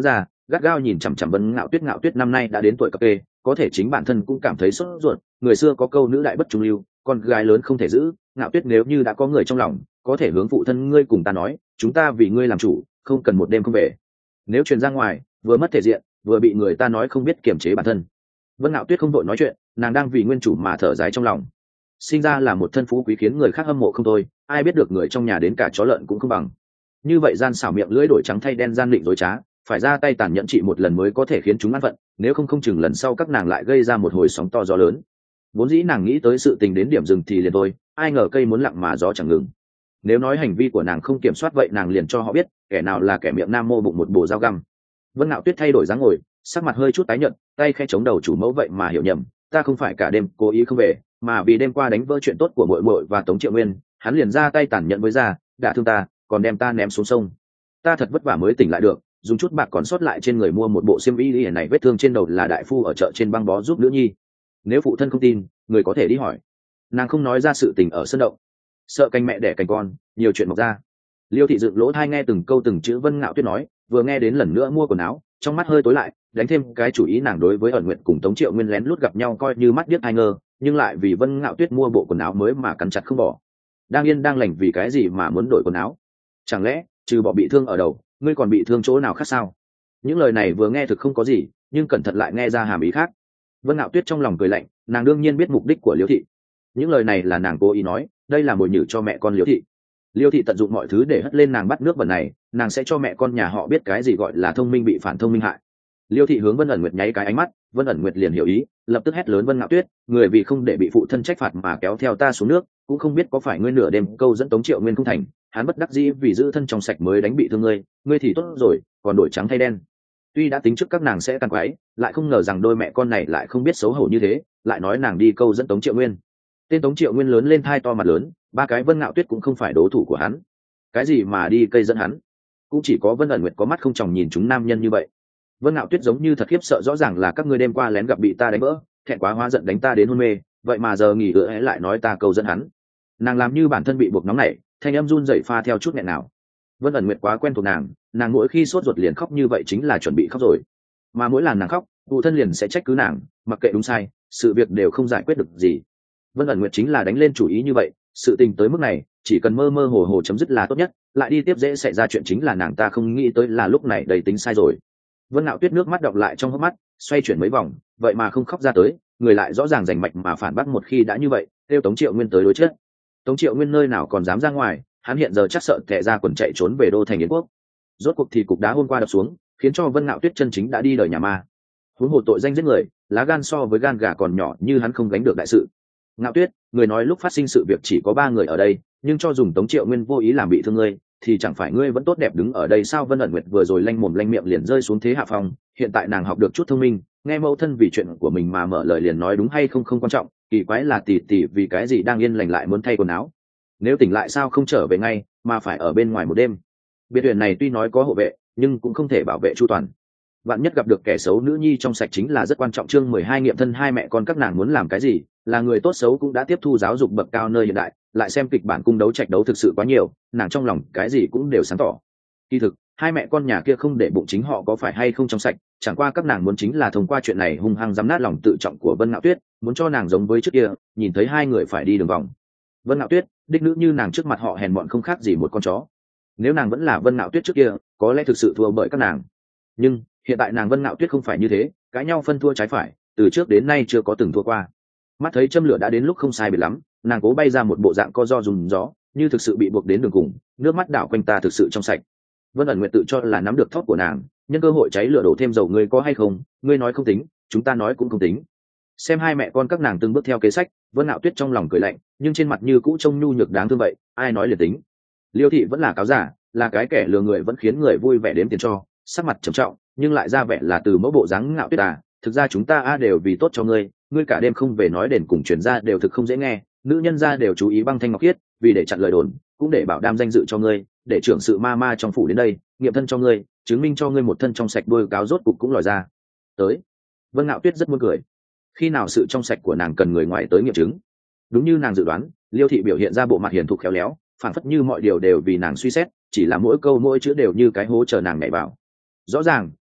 gắt gao nhìn chằm chằm Vân Ngạo Tuyết. Ngạo Tuyết năm nay đã đến tuổi cập kê, có thể chính bản thân cũng cảm thấy sốt ruột. Người xưa có câu nữ đại bất trung lưu, con gái lớn không thể giữ. Ngạo Tuyết nếu như đã có người trong lòng, có thể hướng phụ thân ngươi cùng ta nói, chúng ta vì ngươi làm chủ, không cần một đêm không về. Nếu truyền ra ngoài, vừa mất thể diện, vừa bị người ta nói không biết kiềm chế bản thân. Vân Ngạo Tuyết không vội nói chuyện, nàng đang vì nguyên chủ mà thở dài trong lòng. Sinh ra là một thân phú quý khiến người khác hâm mộ không thôi, ai biết được người trong nhà đến cả chó lợn cũng không bằng. Như vậy gian xảo miệng lưỡi đổi trắng thay đen, gian định dối trá, phải ra tay tàn nhẫn trị một lần mới có thể khiến chúng an phận, nếu không không chừng lần sau các nàng lại gây ra một hồi sóng to gió lớn. Vốn dĩ nàng nghĩ tới sự tình đến điểm dừng thì liền thôi, ai ngờ cây muốn lặng mà gió chẳng ngừng. Nếu nói hành vi của nàng không kiểm soát vậy nàng liền cho họ biết kẻ nào là kẻ miệng nam mô bụng một bồ dao găm. Vân Ngạo Tuyết thay đổi dáng ngồi, sắc mặt hơi chút tái nhợt, tay khẽ chống đầu chủ mẫu vậy mà hiểu nhầm, ta không phải cả đêm cố ý không về, mà vì đêm qua đánh vỡ chuyện tốt của muội muội và Tống Triệu Nguyên, hắn liền ra tay tàn nhẫn với gia, đả thương ta, còn đem ta ném xuống sông. Ta thật vất vả mới tỉnh lại được, dùng chút bạc còn sót lại trên người mua một bộ xiêm y y này, vết thương trên đầu là đại phu ở chợ trên băng bó giúp nữ nhi. Nếu phụ thân không tin, người có thể đi hỏi. Nàng không nói ra sự tình ở sân động, sợ canh mẹ đẻ canh con, nhiều chuyện mọc ra. Liêu thị dựng lỗ tai nghe từng câu từng chữ Vân Ngạo Tuyết nói, vừa nghe đến lần nữa mua quần áo, trong mắt hơi tối lại, đánh thêm cái chủ ý nàng đối với ẩn nguyện cùng Tống Triệu Nguyên lén lút gặp nhau coi như mắt điếc hai ngơ, nhưng lại vì Vân Ngạo Tuyết mua bộ quần áo mới mà cắn chặt không bỏ. Đang yên đang lành vì cái gì mà muốn đổi quần áo? Chẳng lẽ trừ bỏ bị thương ở đầu, ngươi còn bị thương chỗ nào khác sao? Những lời này vừa nghe thực không có gì, nhưng cẩn thận lại nghe ra hàm ý khác. Vân Ngạo Tuyết trong lòng cười lạnh, nàng đương nhiên biết mục đích của Liêu thị. Những lời này là nàng cố ý nói, đây là mồi nhử cho mẹ con Liêu thị. Liêu thị tận dụng mọi thứ để hất lên nàng bắt nước bẩn này, nàng sẽ cho mẹ con nhà họ biết cái gì gọi là thông minh bị phản thông minh hại. Liêu thị hướng Vân ẩn nguyệt nháy cái ánh mắt, Vân ẩn nguyệt liền hiểu ý, lập tức hét lớn Vân Ngạo Tuyết, người vì không để bị phụ thân trách phạt mà kéo theo ta xuống nước, cũng không biết có phải ngươi nửa đêm câu dẫn Tống Triệu Nguyên không thành, hắn bất đắc dĩ vì giữ thân trong sạch mới đánh bị thương ngươi, ngươi thì tốt rồi, còn đổi trắng thay đen. Tuy đã tính trước các nàng sẽ tàn quái, lại không ngờ rằng đôi mẹ con này lại không biết xấu hổ như thế, lại nói nàng đi câu dẫn Tống Triệu Nguyên. Tên Tống Triệu Nguyên lớn lên thai to mặt lớn, ba cái Vân Ngạo Tuyết cũng không phải đối thủ của hắn. Cái gì mà đi cây dẫn hắn? Cũng chỉ có Vân ẩn nguyệt có mắt không tròng nhìn chúng nam nhân như vậy. Vân Ngạo Tuyết giống như thật khiếp sợ, rõ ràng là các ngươi đêm qua lén gặp bị ta đánh vỡ, thẹn quá hóa giận đánh ta đến hôn mê, vậy mà giờ nghỉ ưa lại nói ta câu dẫn hắn. Nàng làm như bản thân bị buộc nóng nảy, thanh âm run rẩy pha theo chút nghẹn nào. Vân ẩn nguyệt quá quen thuộc nàng, nàng mỗi khi sốt ruột liền khóc như vậy chính là chuẩn bị khóc rồi. Mà mỗi lần nàng khóc, phụ thân liền sẽ trách cứ nàng, mặc kệ đúng sai, sự việc đều không giải quyết được gì. Vân ẩn nguyệt chính là đánh lên chủ ý như vậy, sự tình tới mức này, chỉ cần mơ mơ hồ hồ chấm dứt là tốt nhất, lại đi tiếp dễ xảy ra chuyện chính là nàng ta không nghĩ tới là lúc này đầy tính sai rồi. Vân Ngạo Tuyết nước mắt đọng lại trong hốc mắt, xoay chuyển mấy vòng, vậy mà không khóc ra tới, người lại rõ ràng rành mạch mà phản bác một khi đã như vậy, kêu Tống Triệu Nguyên tới đối chết. Tống Triệu Nguyên nơi nào còn dám ra ngoài, hắn hiện giờ chắc sợ kẻ ra quần chạy trốn về đô thành Yến Quốc. Rốt cuộc thì cục đá hôm qua đập xuống, khiến cho Vân Ngạo Tuyết chân chính đã đi đời nhà ma. Huống hồ tội danh giết người, lá gan so với gan gà còn nhỏ, như hắn không gánh được đại sự. Ngạo Tuyết, người nói lúc phát sinh sự việc chỉ có ba người ở đây, nhưng cho dùng Tống Triệu Nguyên vô ý làm bị thương ngươi, thì chẳng phải ngươi vẫn tốt đẹp đứng ở đây sao? Vân ẩn nguyệt vừa rồi lanh mồm lanh miệng liền rơi xuống thế hạ phong, hiện tại nàng học được chút thông minh, nghe mẫu thân vì chuyện của mình mà mở lời liền nói đúng hay không không quan trọng, kỳ quái là tỷ tỷ vì cái gì đang yên lành lại muốn thay quần áo, nếu tỉnh lại sao không trở về ngay mà phải ở bên ngoài một đêm. Biệt thuyền này tuy nói có hộ vệ nhưng cũng không thể bảo vệ chu toàn, bạn nhất gặp được kẻ xấu, nữ nhi trong sạch chính là rất quan trọng. Chương mười hai nghiệm thân, hai mẹ con các nàng muốn làm cái gì, là người tốt xấu cũng đã tiếp thu giáo dục bậc cao nơi hiện đại, lại xem kịch bản cung đấu trạch đấu thực sự quá nhiều, nàng trong lòng cái gì cũng đều sáng tỏ. Kỳ thực hai mẹ con nhà kia không để bụng chính họ có phải hay không trong sạch, chẳng qua các nàng muốn chính là thông qua chuyện này hung hăng giám nát lòng tự trọng của Vân Ngạo Tuyết, muốn cho nàng giống với trước kia, nhìn thấy hai người phải đi đường vòng. Vân Ngạo Tuyết đích nữ như nàng trước mặt họ hèn mọn không khác gì một con chó. Nếu nàng vẫn là Vân Ngạo Tuyết trước kia, có lẽ thực sự thua bởi các nàng, nhưng hiện tại nàng Vân Ngạo Tuyết không phải như thế, cãi nhau phân thua trái phải, từ trước đến nay chưa có từng thua qua. Mắt thấy châm lửa đã đến lúc không sai biệt lắm, nàng cố bay ra một bộ dạng co do dùng gió, như thực sự bị buộc đến đường cùng, nước mắt đảo quanh ta thực sự trong sạch. Vân ẩn nguyện tự cho là nắm được thóp của nàng, nhân cơ hội cháy lửa đổ thêm dầu, ngươi có hay không, ngươi nói không tính, chúng ta nói cũng không tính. Xem hai mẹ con các nàng từng bước theo kế sách, Vân Ngạo Tuyết trong lòng cười lạnh, nhưng trên mặt như cũ trông nhu nhược đáng thương vậy, ai nói liền tính. Liêu thị vẫn là cáo giả, là cái kẻ lừa người vẫn khiến người vui vẻ đếm tiền cho, sắc mặt trầm trọng nhưng lại ra vẻ là từ mẫu bộ dáng Ngạo Tuyết à, thực ra chúng ta a đều vì tốt cho ngươi, ngươi cả đêm không về nói đền cùng truyền ra đều thực không dễ nghe, nữ nhân gia đều chú ý băng thanh ngọc khiết, vì để chặn lời đồn, cũng để bảo đảm danh dự cho ngươi, để trưởng sự ma ma trong phủ đến đây, nghiệm thân cho ngươi, chứng minh cho ngươi một thân trong sạch, đôi cáo rốt cục cũng lòi ra. Tới. Vân Ngạo Tuyết rất muốn cười. Khi nào sự trong sạch của nàng cần người ngoài tới nghiệm chứng? Đúng như nàng dự đoán, Liêu thị biểu hiện ra bộ mặt hiền thục khéo léo, phản phất như mọi điều đều vì nàng suy xét, chỉ là mỗi câu mỗi chữ đều như cái hố chờ nàng nhảy vào. Rõ ràng,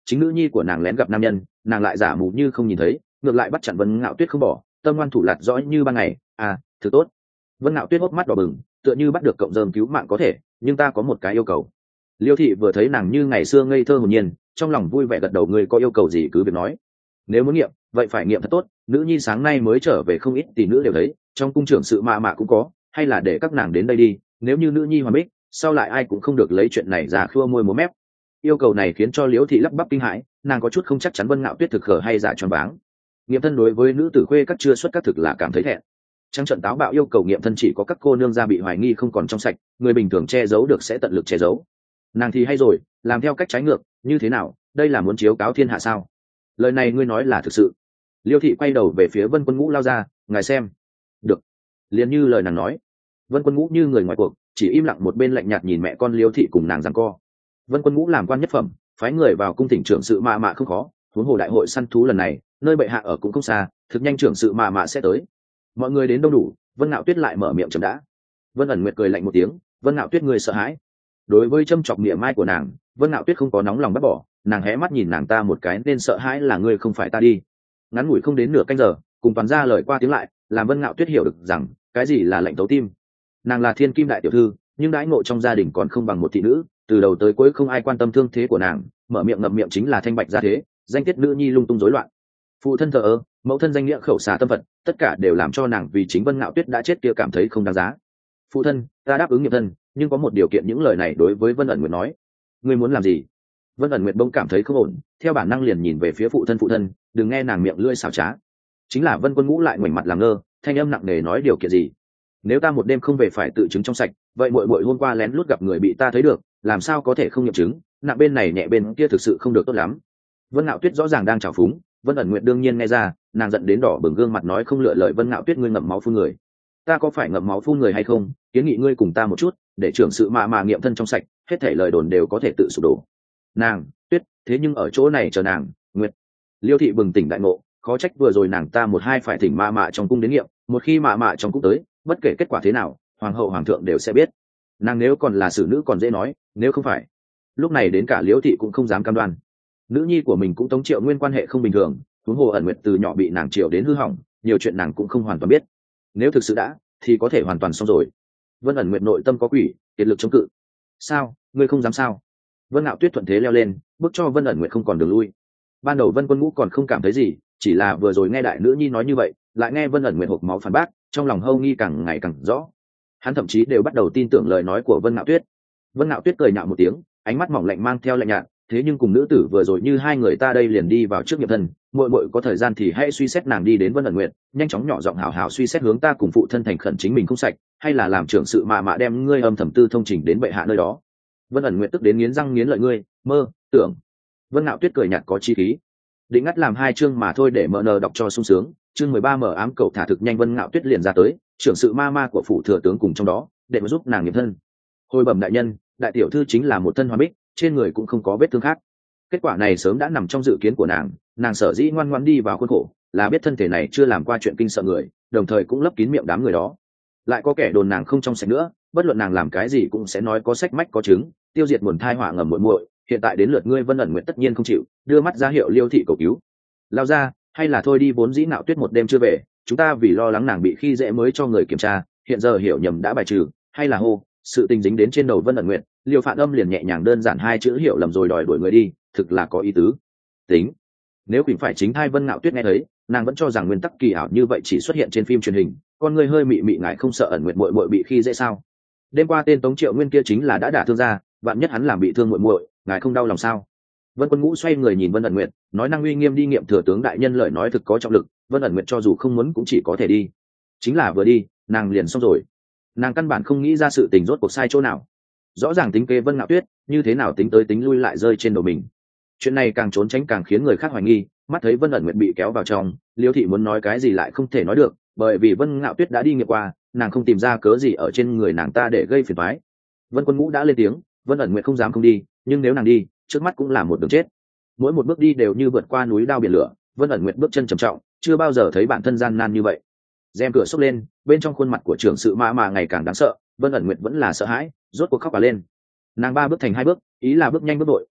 chính nữ nhi của nàng lén gặp nam nhân, nàng lại giả mù như không nhìn thấy, ngược lại bắt chặn Vân Ngạo Tuyết không bỏ, tâm ngoan thủ lạt rõ như ban ngày. À, thứ tốt. Vân Ngạo Tuyết hốc mắt đỏ bừng, tựa như bắt được cọng rơm cứu mạng có thể, nhưng ta có một cái yêu cầu. Liêu thị vừa thấy nàng như ngày xưa ngây thơ hồn nhiên, trong lòng vui vẻ gật đầu, ngươi có yêu cầu gì cứ việc nói. Nếu muốn nghiệm, vậy phải nghiệm thật tốt. Nữ nhi sáng nay mới trở về, không ít tỷ nữ đều thấy, trong cung trưởng sự mạ mạ cũng có, hay là để các nàng đến đây đi. Nếu như nữ nhi hoàn bích, sau lại ai cũng không được lấy chuyện này ra khua môi múa mép. Yêu cầu này khiến cho Liễu thị lắp bắp kinh hãi, nàng có chút không chắc chắn Vân Ngạo Tuyết thực khờ hay giả choáng váng. Nghiệm thân đối với nữ tử khuê các chưa xuất các thực là cảm thấy thẹn. Trắng trận táo bạo yêu cầu nghiệm thân chỉ có các cô nương gia bị hoài nghi không còn trong sạch, người bình thường che giấu được sẽ tận lực che giấu. Nàng thì hay rồi, làm theo cách trái ngược, như thế nào, đây là muốn chiếu cáo thiên hạ sao? Lời này ngươi nói là thực sự. Liêu thị quay đầu về phía Vân Quân Ngũ lao ra, ngài xem. Được. Liền như lời nàng nói. Vân Quân Ngũ như người ngoài cuộc, chỉ im lặng một bên lạnh nhạt nhìn mẹ con Liêu thị cùng nàng giằng co. Vân Quân Ngũ làm quan nhất phẩm, phái người vào cung thỉnh trưởng sự mạ mạ không khó, huống hồ đại hội săn thú lần này, nơi bệ hạ ở cũng không xa, thực nhanh trưởng sự mạ mạ sẽ tới. Mọi người đến đông đủ, Vân Ngạo Tuyết lại mở miệng chậm đã. Vân ẩn nguyệt cười lạnh một tiếng, Vân Ngạo Tuyết người sợ hãi. Đối với châm chọc niệm mai của nàng, Vân Ngạo Tuyết không có nóng lòng bắt bỏ, nàng hé mắt nhìn nàng ta một cái, nên sợ hãi là ngươi không phải ta đi. Ngắn ngủi không đến nửa canh giờ, cùng toàn ra lời qua tiếng lại, làm Vân Ngạo Tuyết hiểu được rằng cái gì là lệnh tấu tim. Nàng là thiên kim đại tiểu thư, nhưng đãi ngộ trong gia đình còn không bằng một thị nữ, từ đầu tới cuối không ai quan tâm thương thế của nàng, mở miệng ngậm miệng chính là thanh bạch gia thế, danh tiết nữ nhi lung tung rối loạn. Phụ thân thờ ơ, mẫu thân danh nghĩa khẩu xà tâm phật, tất cả đều làm cho nàng vì chính Vân Ngạo Tuyết đã chết kia cảm thấy không đáng giá. Phụ thân, ta đáp ứng nghiệm thân, nhưng có một điều kiện. Những lời này đối với Vân ẩn nguyệt nói. Ngươi muốn làm gì? Vân ẩn nguyệt bỗng cảm thấy không ổn, theo bản năng liền nhìn về phía phụ thân. Phụ thân, đừng nghe nàng miệng lưỡi xảo trá. Chính là Vân Quân Ngũ lại ngoảnh mặt làm ngơ, thanh âm nặng nề nói điều kiện gì? Nếu ta một đêm không về phải tự chứng trong sạch, vậy muội muội hôm qua lén lút gặp người bị ta thấy được, làm sao có thể không nghiệm chứng? Nặng bên này nhẹ bên kia thực sự không được tốt lắm. Vân Ngạo Tuyết rõ ràng đang trào phúng, Vân ẩn nguyệt đương nhiên nghe ra, nàng giận đến đỏ bừng gương mặt nói không lựa lời. Vân Ngạo Tuyết, ngươi ngậm máu phun người. Ta có phải ngậm máu phun người hay không? Kiến nghị ngươi cùng ta một chút, để trưởng sự mạ mạ nghiệm thân trong sạch, hết thảy lời đồn đều có thể tự sụp đổ. Nàng Tuyết, thế nhưng ở chỗ này chờ nàng. Nguyệt. Liêu thị bừng tỉnh đại ngộ, khó trách vừa rồi nàng ta một hai phải thỉnh mạ mạ trong cung đến nghiệm, một khi mạ mạ trong cung tới, bất kể kết quả thế nào, hoàng hậu hoàng thượng đều sẽ biết. Nàng nếu còn là xử nữ còn dễ nói, nếu không phải, lúc này đến cả Liễu thị cũng không dám cam đoan. Nữ nhi của mình cũng Tống Triệu Nguyên quan hệ không bình thường, huống hồ ẩn nguyệt từ nhỏ bị nàng triệu đến hư hỏng, nhiều chuyện nàng cũng không hoàn toàn biết. Nếu thực sự đã, thì có thể hoàn toàn xong rồi. Vân ẩn nguyệt nội tâm có quỷ, kiệt lực chống cự. Sao, ngươi không dám sao? Vân Ngạo Tuyết thuận thế leo lên, bước cho Vân ẩn nguyệt không còn đường lui. Ban đầu Vân Quân Ngũ còn không cảm thấy gì, chỉ là vừa rồi nghe đại nữ nhi nói như vậy, lại nghe Vân ẩn nguyệt hộc máu phản bác, trong lòng hâu nghi càng ngày càng rõ. Hắn thậm chí đều bắt đầu tin tưởng lời nói của Vân Ngạo Tuyết. Vân Ngạo Tuyết cười nhạo một tiếng, ánh mắt mỏng lạnh mang theo lạnh nhạt, thế nhưng cùng nữ tử vừa rồi như hai người ta đây liền đi vào trước nghiệm thân, muội muội có thời gian thì hãy suy xét. Nàng đi đến Vân ẩn nguyệt, nhanh chóng nhỏ giọng hào hào suy xét hướng ta cùng phụ thân thành khẩn chính mình không sạch, hay là làm trưởng sự mạ mạ đem ngươi âm thầm tư thông trình đến bệ hạ nơi đó. Vân ẩn nguyệt tức đến nghiến răng nghiến lợi, ngươi mơ tưởng. Vân Ngạo Tuyết cười nhạt có chi khí, định ngắt làm hai chương mà thôi để mờ nờ đọc cho sung sướng. Chương mười ba mở ám cầu thả thực nhanh. Vân Ngạo Tuyết liền ra tới, trưởng sự ma ma của phủ thừa tướng cùng trong đó, để mà giúp nàng nghiệm thân. Hồi bẩm đại nhân, đại tiểu thư chính là một thân hoa bích, trên người cũng không có vết thương khác. Kết quả này sớm đã nằm trong dự kiến của nàng, nàng sở dĩ ngoan ngoãn đi vào khuôn khổ, là biết thân thể này chưa làm qua chuyện kinh sợ người, đồng thời cũng lấp kín miệng đám người đó. Lại có kẻ đồn nàng không trong sạch nữa, bất luận nàng làm cái gì cũng sẽ nói có sách mách có chứng, tiêu diệt nguồn thai họa ngầm muội muội. Hiện tại đến lượt ngươi. Vân ẩn nguyện tất nhiên không chịu, đưa mắt ra hiệu Liêu thị cầu cứu. Lao ra, hay là thôi đi, vốn dĩ Ngạo Tuyết một đêm chưa về, chúng ta vì lo lắng nàng bị khi dễ mới cho người kiểm tra, hiện giờ hiểu nhầm đã bài trừ, hay là hô. Sự tình dính đến trên đầu Vân ẩn nguyện, Liêu Phạn Âm liền nhẹ nhàng đơn giản hai chữ hiểu lầm rồi đòi đuổi người đi, thực là có ý tứ. Tính, nếu quỳnh phải chính thai Vân Ngạo Tuyết nghe thấy, nàng vẫn cho rằng nguyên tắc kỳ ảo như vậy chỉ xuất hiện trên phim truyền hình, con người hơi mị mị ngại không sợ ẩn nguyện muội muội bị khi dễ sao? Đêm qua tên Tống Triệu Nguyên kia chính là đã đả thương ra, bạn nhất hắn làm bị thương muội muội, ngài không đau lòng sao? Vân Quân Ngũ xoay người nhìn Vân ẩn nguyện, nói năng uy nghiêm đi nghiệm thừa tướng đại nhân lời nói thực có trọng lực, Vân ẩn nguyện cho dù không muốn cũng chỉ có thể đi. Chính là vừa đi, nàng liền xong rồi. Nàng căn bản không nghĩ ra sự tình rốt cuộc sai chỗ nào. Rõ ràng tính kế Vân Ngạo Tuyết, như thế nào tính tới tính lui lại rơi trên đầu mình. Chuyện này càng trốn tránh càng khiến người khác hoài nghi. Mắt thấy Vân ẩn nguyện bị kéo vào trong, Liêu thị muốn nói cái gì lại không thể nói được, bởi vì Vân Ngạo Tuyết đã đi nghiệm qua, nàng không tìm ra cớ gì ở trên người nàng ta để gây phiền toái. Vân Quân Ngũ đã lên tiếng, Vân ẩn nguyện không dám không đi, nhưng nếu nàng đi, trước mắt cũng là một đường chết. Mỗi một bước đi đều như vượt qua núi đao biển lửa. Vân ẩn nguyện bước chân trầm trọng, chưa bao giờ thấy bản thân gian nan như vậy. Rèm cửa xốc lên, bên trong khuôn mặt của trưởng sự ma mà ngày càng đáng sợ. Vân ẩn nguyện vẫn là sợ hãi, rốt cuộc khóc cả lên. Nàng ba bước thành hai bước, ý là bước nhanh bước đội,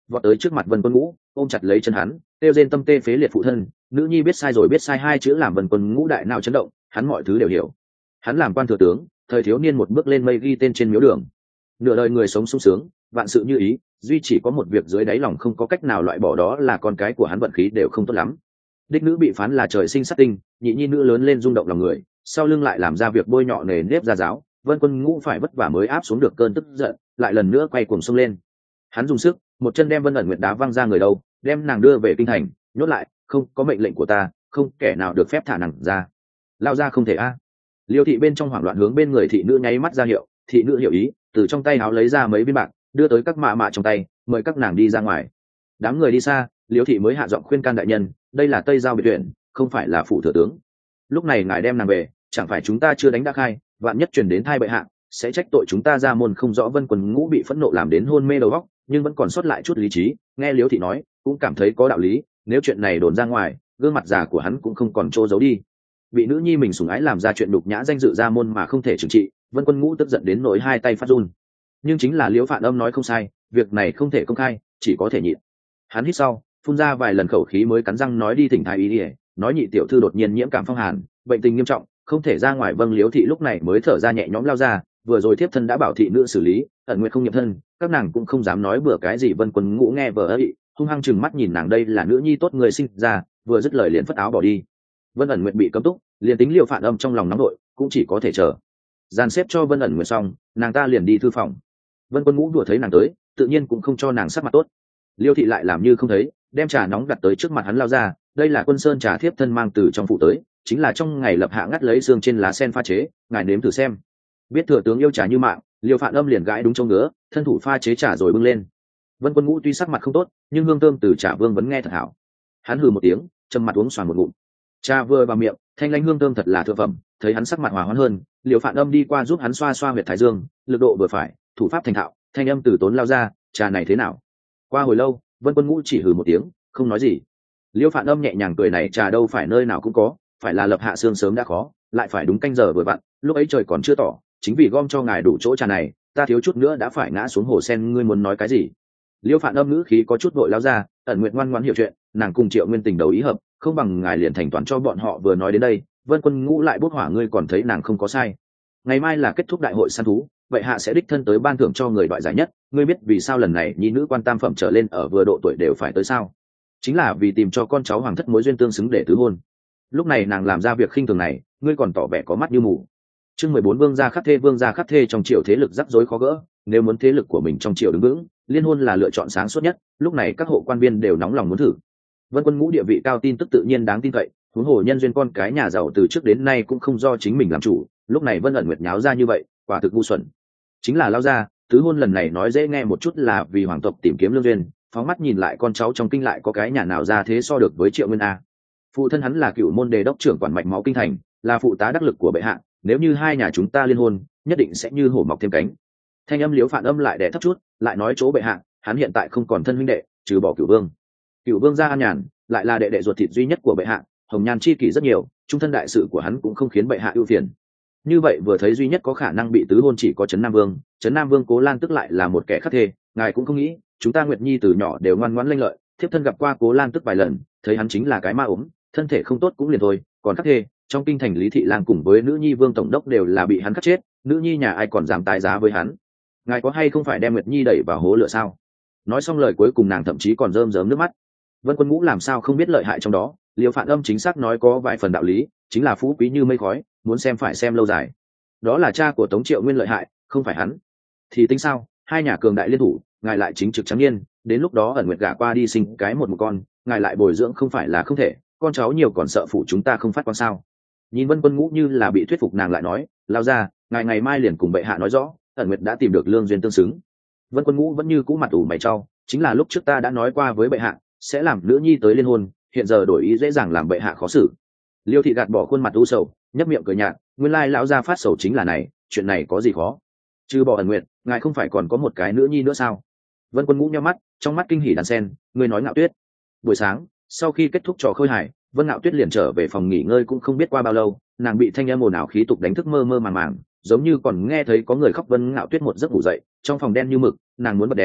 vọt tới trước mặt Vân Quân Ngũ, ôm chặt lấy chân hắn, kêu rên tâm tê phế liệt phụ thân. Nữ nhi biết sai rồi, biết sai hai chữ làm Vân Quân Ngũ đại nào chấn động, hắn mọi thứ đều hiểu. Hắn làm quan thừa tướng, thời thiếu niên một bước lên mây ghi tên trên miếu đường, nửa đời người sống sung sướng, vạn sự như ý, duy chỉ có một việc dưới đáy lòng không có cách nào loại bỏ, đó là con cái của hắn vận khí đều không tốt lắm. Đích nữ bị phán là trời sinh sát tinh, nhị nhi nữ lớn lên rung động lòng người, sau lưng lại làm ra việc bôi nhọ nề nếp gia giáo. Vân Quân Ngũ phải vất vả mới áp xuống được cơn tức giận, lại lần nữa quay cuồng xông lên. Hắn dùng sức, một chân đem Vân ẩn nguyệt đá văng ra người đâu, đem nàng đưa về kinh thành, nhốt lại. Không có mệnh lệnh của ta, không kẻ nào được phép thả nàng ra. Lao ra không thể a. Liêu thị bên trong hoảng loạn hướng bên người thị nữ nháy mắt ra hiệu, thị nữ hiểu ý, từ trong tay áo lấy ra mấy viên bạc, đưa tới các mạ mạ trong tay, mời các nàng đi ra ngoài. Đám người đi xa, Liêu thị mới hạ giọng khuyên can đại nhân, đây là Tây Giao biệt viện, không phải là phủ thừa tướng. Lúc này ngài đem nàng về, chẳng phải chúng ta chưa đánh đã khai, vạn nhất truyền đến thai bệ hạ, sẽ trách tội chúng ta ra môn không rõ. Vân Quân Ngũ bị phẫn nộ làm đến hôn mê đầu óc, nhưng vẫn còn sót lại chút lý trí, nghe Liêu thị nói, cũng cảm thấy có đạo lý. Nếu chuyện này đồn ra ngoài, gương mặt già của hắn cũng không còn trô giấu đi. Bị nữ nhi mình sủng ái làm ra chuyện đục nhã danh dự ra môn mà không thể trừng trị, Vân Quân Ngũ tức giận đến nỗi hai tay phát run. Nhưng chính là Liễu Phạn Âm nói không sai, việc này không thể công khai, chỉ có thể nhịn. Hắn hít sau, phun ra vài lần khẩu khí mới cắn răng nói đi thỉnh thái y đi, nói nhị tiểu thư đột nhiên nhiễm cảm phong hàn, bệnh tình nghiêm trọng, không thể ra ngoài. Vâng. Liễu thị lúc này mới thở ra nhẹ nhõm lao ra, vừa rồi thiếp thân đã bảo thị nữ xử lý, ẩn nguyện không nhập thân, các nàng cũng không dám nói bừa cái gì. Vân Quân Ngũ nghe vờ ấy, hung hăng chừng mắt nhìn nàng, đây là nữ nhi tốt người sinh ra, vừa dứt lời liền phất áo bỏ đi. Vân ẩn nguyện bị cấm túc, liền tính Liễu Phạn Âm trong lòng nóng nội, cũng chỉ có thể chờ. Dàn xếp cho Vân ẩn nguyện xong, nàng ta liền đi thư phòng. Vân Quân Ngũ đùa thấy nàng tới, tự nhiên cũng không cho nàng sắc mặt tốt. Liêu thị lại làm như không thấy, đem trà nóng đặt tới trước mặt hắn lao ra, đây là Quân Sơn trà thiếp thân mang từ trong phủ tới, chính là trong ngày lập hạ ngắt lấy xương trên lá sen pha chế, ngài nếm thử xem. Biết thừa tướng yêu trà như mạng, Liêu Phạn Âm liền gãi đúng chỗ ngứa, thân thủ pha chế trà rồi bưng lên. Vân Quân Ngũ tuy sắc mặt không tốt, nhưng hương thơm từ trà vương vẫn nghe thật hảo. Hắn hừ một tiếng, châm mặt uống xoàn một ngụm. Trà vừa vào miệng, thanh lãnh hương thơm thật là thượng phẩm. Thấy hắn sắc mặt hòa hoãn hơn, Liêu Phạn Âm đi qua giúp hắn xoa xoa huyệt thái dương, lực độ vừa phải, thủ pháp thành thạo, thanh âm từ tốn lao ra, trà này thế nào? Qua hồi lâu, Vân Quân Ngũ chỉ hừ một tiếng, không nói gì. Liêu Phạn Âm nhẹ nhàng cười, này trà đâu phải nơi nào cũng có, phải là lập hạ xương sớm đã khó, lại phải đúng canh giờ vừa vặn, lúc ấy trời còn chưa tỏ, chính vì gom cho ngài đủ chỗ trà này, ta thiếu chút nữa đã phải ngã xuống hồ sen. Ngươi muốn nói cái gì? Liêu Phạn Âm ngữ khí có chút vội lao ra, ẩn nguyện ngoan ngoãn hiểu chuyện, nàng cùng Triệu Nguyên tình đầu ý hợp, không bằng ngài liền thành toàn cho bọn họ. Vừa nói đến đây, Vân Quân Ngũ lại bốc hỏa, ngươi còn thấy nàng không có sai. Ngày mai là kết thúc đại hội săn thú, vậy hạ sẽ đích thân tới ban thưởng cho người đoại giải nhất. Ngươi biết vì sao lần này nhi nữ quan tam phẩm trở lên ở vừa độ tuổi đều phải tới sao? Chính là vì tìm cho con cháu hoàng thất mối duyên tương xứng để tứ hôn. Lúc này nàng làm ra việc khinh thường này, ngươi còn tỏ vẻ có mắt như mù. Chương mười bốn, vương gia khắc thê. Vương gia khắc thê trong triều thế lực rắc rối khó gỡ, nếu muốn thế lực của mình trong triều đứng vững, liên hôn là lựa chọn sáng suốt nhất. Lúc này các hộ quan viên đều nóng lòng muốn thử. Vân Quân Ngũ địa vị cao, tin tức tự nhiên đáng tin cậy, huống hồ nhân duyên con cái nhà giàu từ trước đến nay cũng không do chính mình làm chủ. Lúc này Vân ẩn nguyệt nháo ra như vậy, quả thực ngu xuẩn. Chính là lao ra, tứ hôn lần này nói dễ nghe một chút là vì hoàng tộc tìm kiếm lương duyên, phóng mắt nhìn lại con cháu trong kinh lại có cái nhà nào ra thế so được với Triệu Nguyên a. Phụ thân hắn là cựu môn đề đốc trưởng quản mạch máu kinh thành, là phụ tá đắc lực của bệ hạ, nếu như hai nhà chúng ta liên hôn, nhất định sẽ như hổ mọc thêm cánh. Thanh âm Liễu Phạn Âm lại đè thấp chút, lại nói chỗ bệ hạ, hắn hiện tại không còn thân huynh đệ, trừ bỏ Cửu Vương. Cửu Vương gia an nhàn, lại là đệ đệ ruột thịt duy nhất của bệ hạ, hồng nhan chi kỷ rất nhiều, trung thân đại sự của hắn cũng không khiến bệ hạ ưu phiền. Như vậy vừa thấy duy nhất có khả năng bị tứ hôn chỉ có Trấn Nam Vương, Trấn Nam Vương Cố Lan Tức lại là một kẻ khắc thê, ngài cũng không nghĩ, chúng ta Nguyệt Nhi từ nhỏ đều ngoan ngoãn lanh lợi, thiếp thân gặp qua Cố Lan Tức vài lần, thấy hắn chính là cái ma ốm, thân thể không tốt cũng liền thôi, còn khắc thê, trong kinh thành Lý Thị Lang cùng với nữ nhi Vương tổng đốc đều là bị hắn khắc chết, nữ nhi nhà ai còn dám tái giá với hắn? Ngài có hay không phải đem Nguyệt Nhi đẩy vào hố lửa sao? Nói xong lời cuối cùng nàng thậm chí còn rơm rớm nước mắt. Vân Quân Ngũ làm sao không biết lợi hại trong đó, Liêu Phạn Âm chính xác nói có vài phần đạo lý, chính là phú quý như mây khói, muốn xem phải xem lâu dài. Đó là cha của Tống Triệu Nguyên lợi hại, không phải hắn. Thì tính sao, hai nhà cường đại liên thủ, ngài lại chính trực trắng niên, đến lúc đó ẩn nguyệt gả qua đi sinh cái một một con, ngài lại bồi dưỡng không phải là không thể, con cháu nhiều còn sợ phủ chúng ta không phát quan sao? Nhìn Vân Quân Ngũ như là bị thuyết phục, nàng lại nói, lao ra, ngài ngày mai liền cùng bệ hạ nói rõ, ẩn nguyệt đã tìm được lương duyên tương xứng. Vân Quân Ngũ vẫn như cũ mặt ủ mày trao, chính là lúc trước ta đã nói qua với bệ hạ, sẽ làm nữ nhi tới liên hôn, hiện giờ đổi ý dễ dàng làm bệ hạ khó xử. Liêu thị gạt bỏ khuôn mặt u sầu, nhấp miệng cười nhạt, nguyên lai lão gia phát sầu chính là này, chuyện này có gì khó? Trừ bỏ ẩn nguyệt, ngài không phải còn có một cái nữ nhi nữa sao? Vân Quân Ngũ nhắm mắt, trong mắt kinh hỉ đan sen, người nói Ngạo Tuyết. Buổi sáng, sau khi kết thúc trò khơi hài, Vân Ngạo Tuyết liền trở về phòng nghỉ ngơi, cũng không biết qua bao lâu, nàng bị thanh âm ồn ào khí tục đánh thức mơ mơ màng màng, giống như còn nghe thấy có người khóc. Vân Ngạo Tuyết một giấc ngủ dậy, trong phòng đen như mực, nàng muốn bật đèn,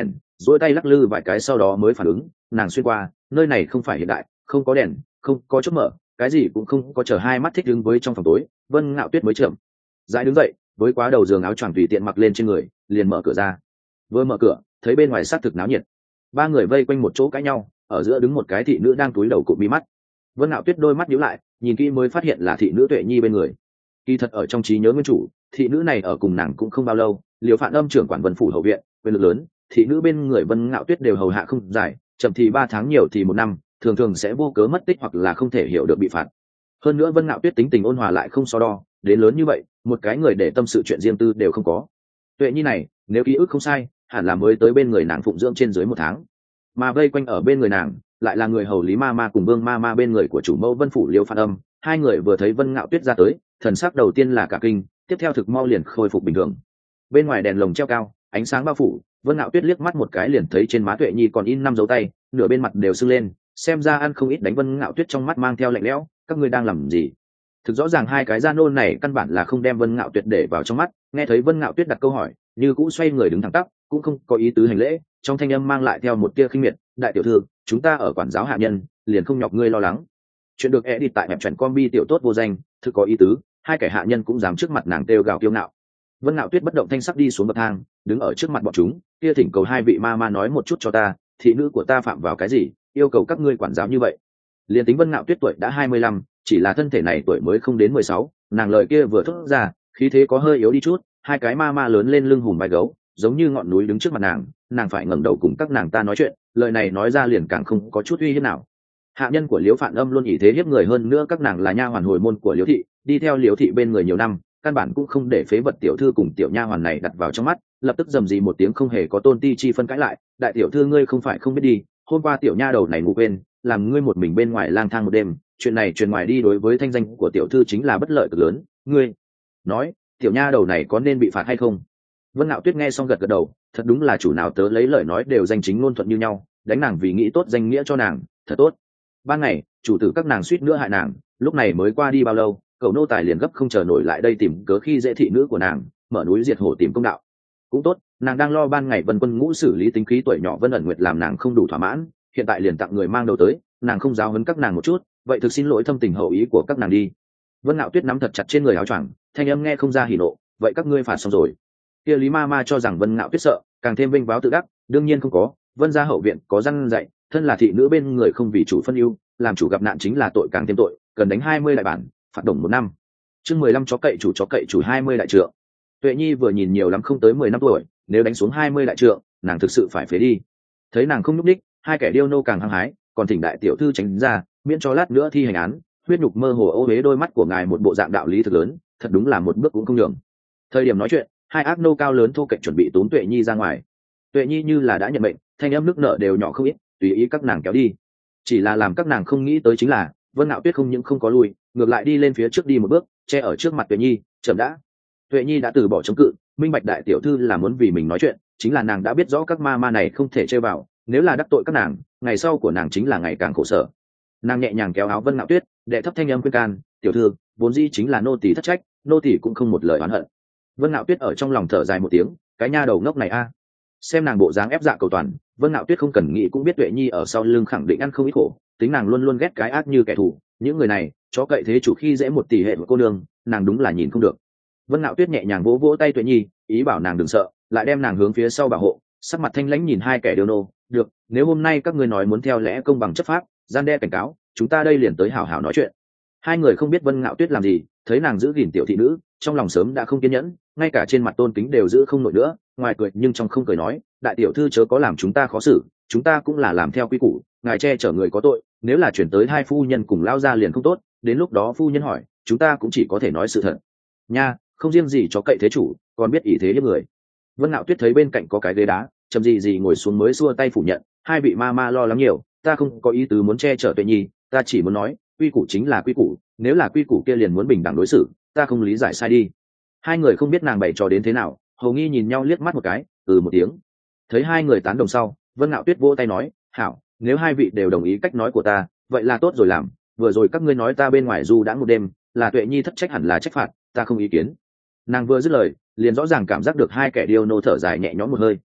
duỗi tay lắc lư vài cái sau đó mới phản ứng nàng xuyên qua nơi này không phải hiện đại, không có đèn, không có chốt mở, cái gì cũng không có, chờ hai mắt thích đứng với trong phòng tối. Vân Ngạo Tuyết mới chậm dãi đứng dậy, với quá đầu giường áo choàng tùy tiện mặc lên trên người, liền mở cửa ra. Vừa mở cửa thấy bên ngoài sát thực náo nhiệt, ba người vây quanh một chỗ cãi nhau, ở giữa đứng một cái thị nữ đang túi đầu cụp mi mắt. Vân Ngạo Tuyết đôi mắt nhíu lại, nhìn kỹ mới phát hiện là thị nữ Tuệ Nhi bên người. Kỳ thật ở trong trí nhớ nguyên chủ, thị nữ này ở cùng nàng cũng không bao lâu, Liễu Phạn Âm trưởng quản Vân phủ hậu viện, quyền lực lớn, thị nữ bên người Vân Ngạo Tuyết đều hầu hạ không dài, chậm thì ba tháng nhiều thì một năm, thường thường sẽ vô cớ mất tích hoặc là không thể hiểu được bị phạt. Hơn nữa Vân Ngạo Tuyết tính tình ôn hòa lại không so đo, đến lớn như vậy, một cái người để tâm sự chuyện riêng tư đều không có. Tuệ Nhi này, nếu ký ức không sai, hẳn là mới tới bên người nàng phụng dưỡng trên dưới một tháng, mà vây quanh ở bên người nàng lại là người hầu Lý Ma Ma cùng Vương Ma Ma bên người của chủ mẫu Vân phủ Liễu Phạn Âm. Hai người vừa thấy Vân Ngạo Tuyết ra tới, thần sắc đầu tiên là cả kinh, tiếp theo thực mau liền khôi phục bình thường. Bên ngoài đèn lồng treo cao, ánh sáng bao phủ, Vân Ngạo Tuyết liếc mắt một cái liền thấy trên má Tuệ Nhi còn in năm dấu tay, nửa bên mặt đều sưng lên, xem ra ăn không ít đánh. Vân Ngạo Tuyết trong mắt mang theo lạnh lẽo, các ngươi đang làm gì? Thực rõ ràng hai cái da nôn này căn bản là không đem Vân Ngạo Tuyết để vào trong mắt. Nghe thấy Vân Ngạo Tuyết đặt câu hỏi, như cũ xoay người đứng thẳng tắp, cũng không có ý tứ hành lễ, trong thanh âm mang lại theo một tia khinh miệt, đại tiểu thư, chúng ta ở quản giáo hạ nhân, liền không nhọc ngươi lo lắng. Chuyện được edit tại hẹp truyện combi tiểu tốt vô danh, thực có ý tứ, hai kẻ hạ nhân cũng dám trước mặt nàng kêu gào kiêu ngạo. Vân Ngạo Tuyết bất động thanh sắc đi xuống bậc thang, đứng ở trước mặt bọn chúng, kia thỉnh cầu hai vị ma ma nói một chút cho ta, thị nữ của ta phạm vào cái gì, yêu cầu các ngươi quản giáo như vậy. Liên tính Vân Ngạo Tuyết tuổi đã hai mươi lăm, chỉ là thân thể này tuổi mới không đến mười sáu, nàng lời kia vừa thốt ra, khí thế có hơi yếu đi chút, hai cái ma ma lớn lên lưng hùm vai gấu, giống như ngọn núi đứng trước mặt nàng, nàng phải ngẩng đầu cùng các nàng ta nói chuyện, lời này nói ra liền càng không có chút uy hiếp nào. Hạ nhân của Liễu Phạn Âm luôn ỷ thế hiếp người, hơn nữa các nàng là nha hoàn hồi môn của Liễu thị, đi theo Liễu thị bên người nhiều năm, căn bản cũng không để phế vật tiểu thư cùng tiểu nha hoàn này đặt vào trong mắt, lập tức rầm rì một tiếng không hề có tôn ti chi phân cãi lại, đại tiểu thư ngươi không phải không biết đi, hôm qua tiểu nha đầu này ngủ quên, làm ngươi một mình bên ngoài lang thang một đêm, chuyện này truyền ngoài đi đối với thanh danh của tiểu thư chính là bất lợi cực lớn, ngươi nói tiểu nha đầu này có nên bị phạt hay không? Vân Ngạo Tuyết nghe xong gật gật đầu, thật đúng là chủ nào tớ lấy lời nói đều danh chính ngôn thuận như nhau, đánh nàng vì nghĩ tốt danh nghĩa cho nàng, thật tốt. Ban ngày chủ tử các nàng suýt nữa hại nàng, lúc này mới qua đi bao lâu, cậu nô tài liền gấp không chờ nổi lại đây tìm cớ khi dễ thị nữ của nàng, mở núi diệt hổ tìm công đạo. Cũng tốt, nàng đang lo ban ngày Vân Quân Ngũ xử lý tính khí tuổi nhỏ Vân ẩn nguyệt làm nàng không đủ thỏa mãn, hiện tại liền tặng người mang đầu tới, nàng không giáo huấn các nàng một chút, vậy thực xin lỗi thâm tình hậu ý của các nàng đi. Vân Ngạo Tuyết nắm thật chặt trên người áo choàng, thanh âm nghe không ra hỉ nộ, vậy các ngươi phạt xong rồi. Kia Lý Ma Ma cho rằng Vân Ngạo Tuyết sợ, càng thêm vinh váo tự đắc, đương nhiên không có, Vân gia hậu viện có răn dạy, thân là thị nữ bên người không vì chủ phân ưu, làm chủ gặp nạn chính là tội càng thêm tội, cần đánh hai mươi đại bản, phạt đồng một năm. Chương mười lăm chó cậy chủ chó cậy chủ hai mươi đại trượng. Tuệ Nhi vừa nhìn nhiều lắm không tới mười năm tuổi, nếu đánh xuống hai mươi đại trượng, nàng thực sự phải phế đi. Thấy nàng không nhúc đích, hai kẻ điêu nô càng hăng hái, còn thỉnh đại tiểu thư tránh ra, miễn cho lát nữa thi hành án, huyết nhục mơ hồ ô uế đôi mắt của ngài một bộ dạng đạo lý thực lớn, thật đúng là một bước cũng không nhường. Thời điểm nói chuyện, hai ác nô cao lớn thô kệch chuẩn bị tốn Tuệ Nhi ra ngoài. Tuệ Nhi như là đã nhận mệnh, thanh âm nước nợ đều nhỏ không ít, tùy ý các nàng kéo đi. Chỉ là làm các nàng không nghĩ tới chính là, Vân Ngạo Tuyết không những không có lui, ngược lại đi lên phía trước đi một bước, che ở trước mặt Tuệ Nhi, chậm đã. Tuệ Nhi đã từ bỏ chống cự, minh bạch đại tiểu thư là muốn vì mình nói chuyện, chính là nàng đã biết rõ các ma ma này không thể chơi vào, nếu là đắc tội các nàng, ngày sau của nàng chính là ngày càng khổ sở. Nàng nhẹ nhàng kéo áo Vân Ngạo Tuyết, đệ thấp thanh âm khuyên can, tiểu thư, vốn dĩ chính là nô tỳ thất trách, nô tỳ cũng không một lời oán hận. Vân Ngạo Tuyết ở trong lòng thở dài một tiếng, cái nha đầu ngốc này a. Xem nàng bộ dáng ép dạ cầu toàn, Vân Ngạo Tuyết không cần nghĩ cũng biết Tuệ Nhi ở sau lưng khẳng định ăn không ít khổ, tính nàng luôn luôn ghét cái ác như kẻ thù, những người này, chó cậy thế chủ khi dễ một tỷ hệ của cô nương, nàng đúng là nhìn không được. Vân Ngạo Tuyết nhẹ nhàng vỗ vỗ tay Tuệ Nhi, ý bảo nàng đừng sợ, lại đem nàng hướng phía sau bảo hộ, sắc mặt thanh lãnh nhìn hai kẻ điêu nô, được, nếu hôm nay các ngươi nói muốn theo lẽ công bằng chấp pháp, gian đe cảnh cáo, chúng ta đây liền tới hảo hảo nói chuyện. Hai người không biết Vân Ngạo Tuyết làm gì, thấy nàng giữ gìn tiểu thị nữ, trong lòng sớm đã không kiên nhẫn, ngay cả trên mặt tôn kính đều giữ không nổi nữa, ngoài cười nhưng trong không cười nói, đại tiểu thư chớ có làm chúng ta khó xử, chúng ta cũng là làm theo quy củ, ngài che chở người có tội, nếu là chuyển tới hai phu nhân cùng lao ra liền không tốt, đến lúc đó phu nhân hỏi, chúng ta cũng chỉ có thể nói sự thật. Nha, không riêng gì chó cậy thế chủ, còn biết ý thế hiếp người. Vân Ngạo Tuyết thấy bên cạnh có cái ghế đá, chậm gì gì ngồi xuống mới xua tay phủ nhận, hai vị ma ma lo lắng nhiều, ta không có ý tứ muốn che chở Tuệ Nhi, ta chỉ muốn nói, quy củ chính là quy củ, nếu là quy củ kia liền muốn bình đẳng đối xử, ta không lý giải sai đi. Hai người không biết nàng bày trò đến thế nào, hầu nghi nhìn nhau liếc mắt một cái, ừ một tiếng. Thấy hai người tán đồng sau, Vân Ngạo Tuyết vỗ tay nói, hảo, nếu hai vị đều đồng ý cách nói của ta, vậy là tốt rồi làm, vừa rồi các ngươi nói ta bên ngoài du đã một đêm, là Tuệ Nhi thất trách hẳn là trách phạt, ta không ý kiến. Nàng vừa dứt lời, liền rõ ràng cảm giác được hai kẻ điêu nô thở dài nhẹ nhõm một hơi.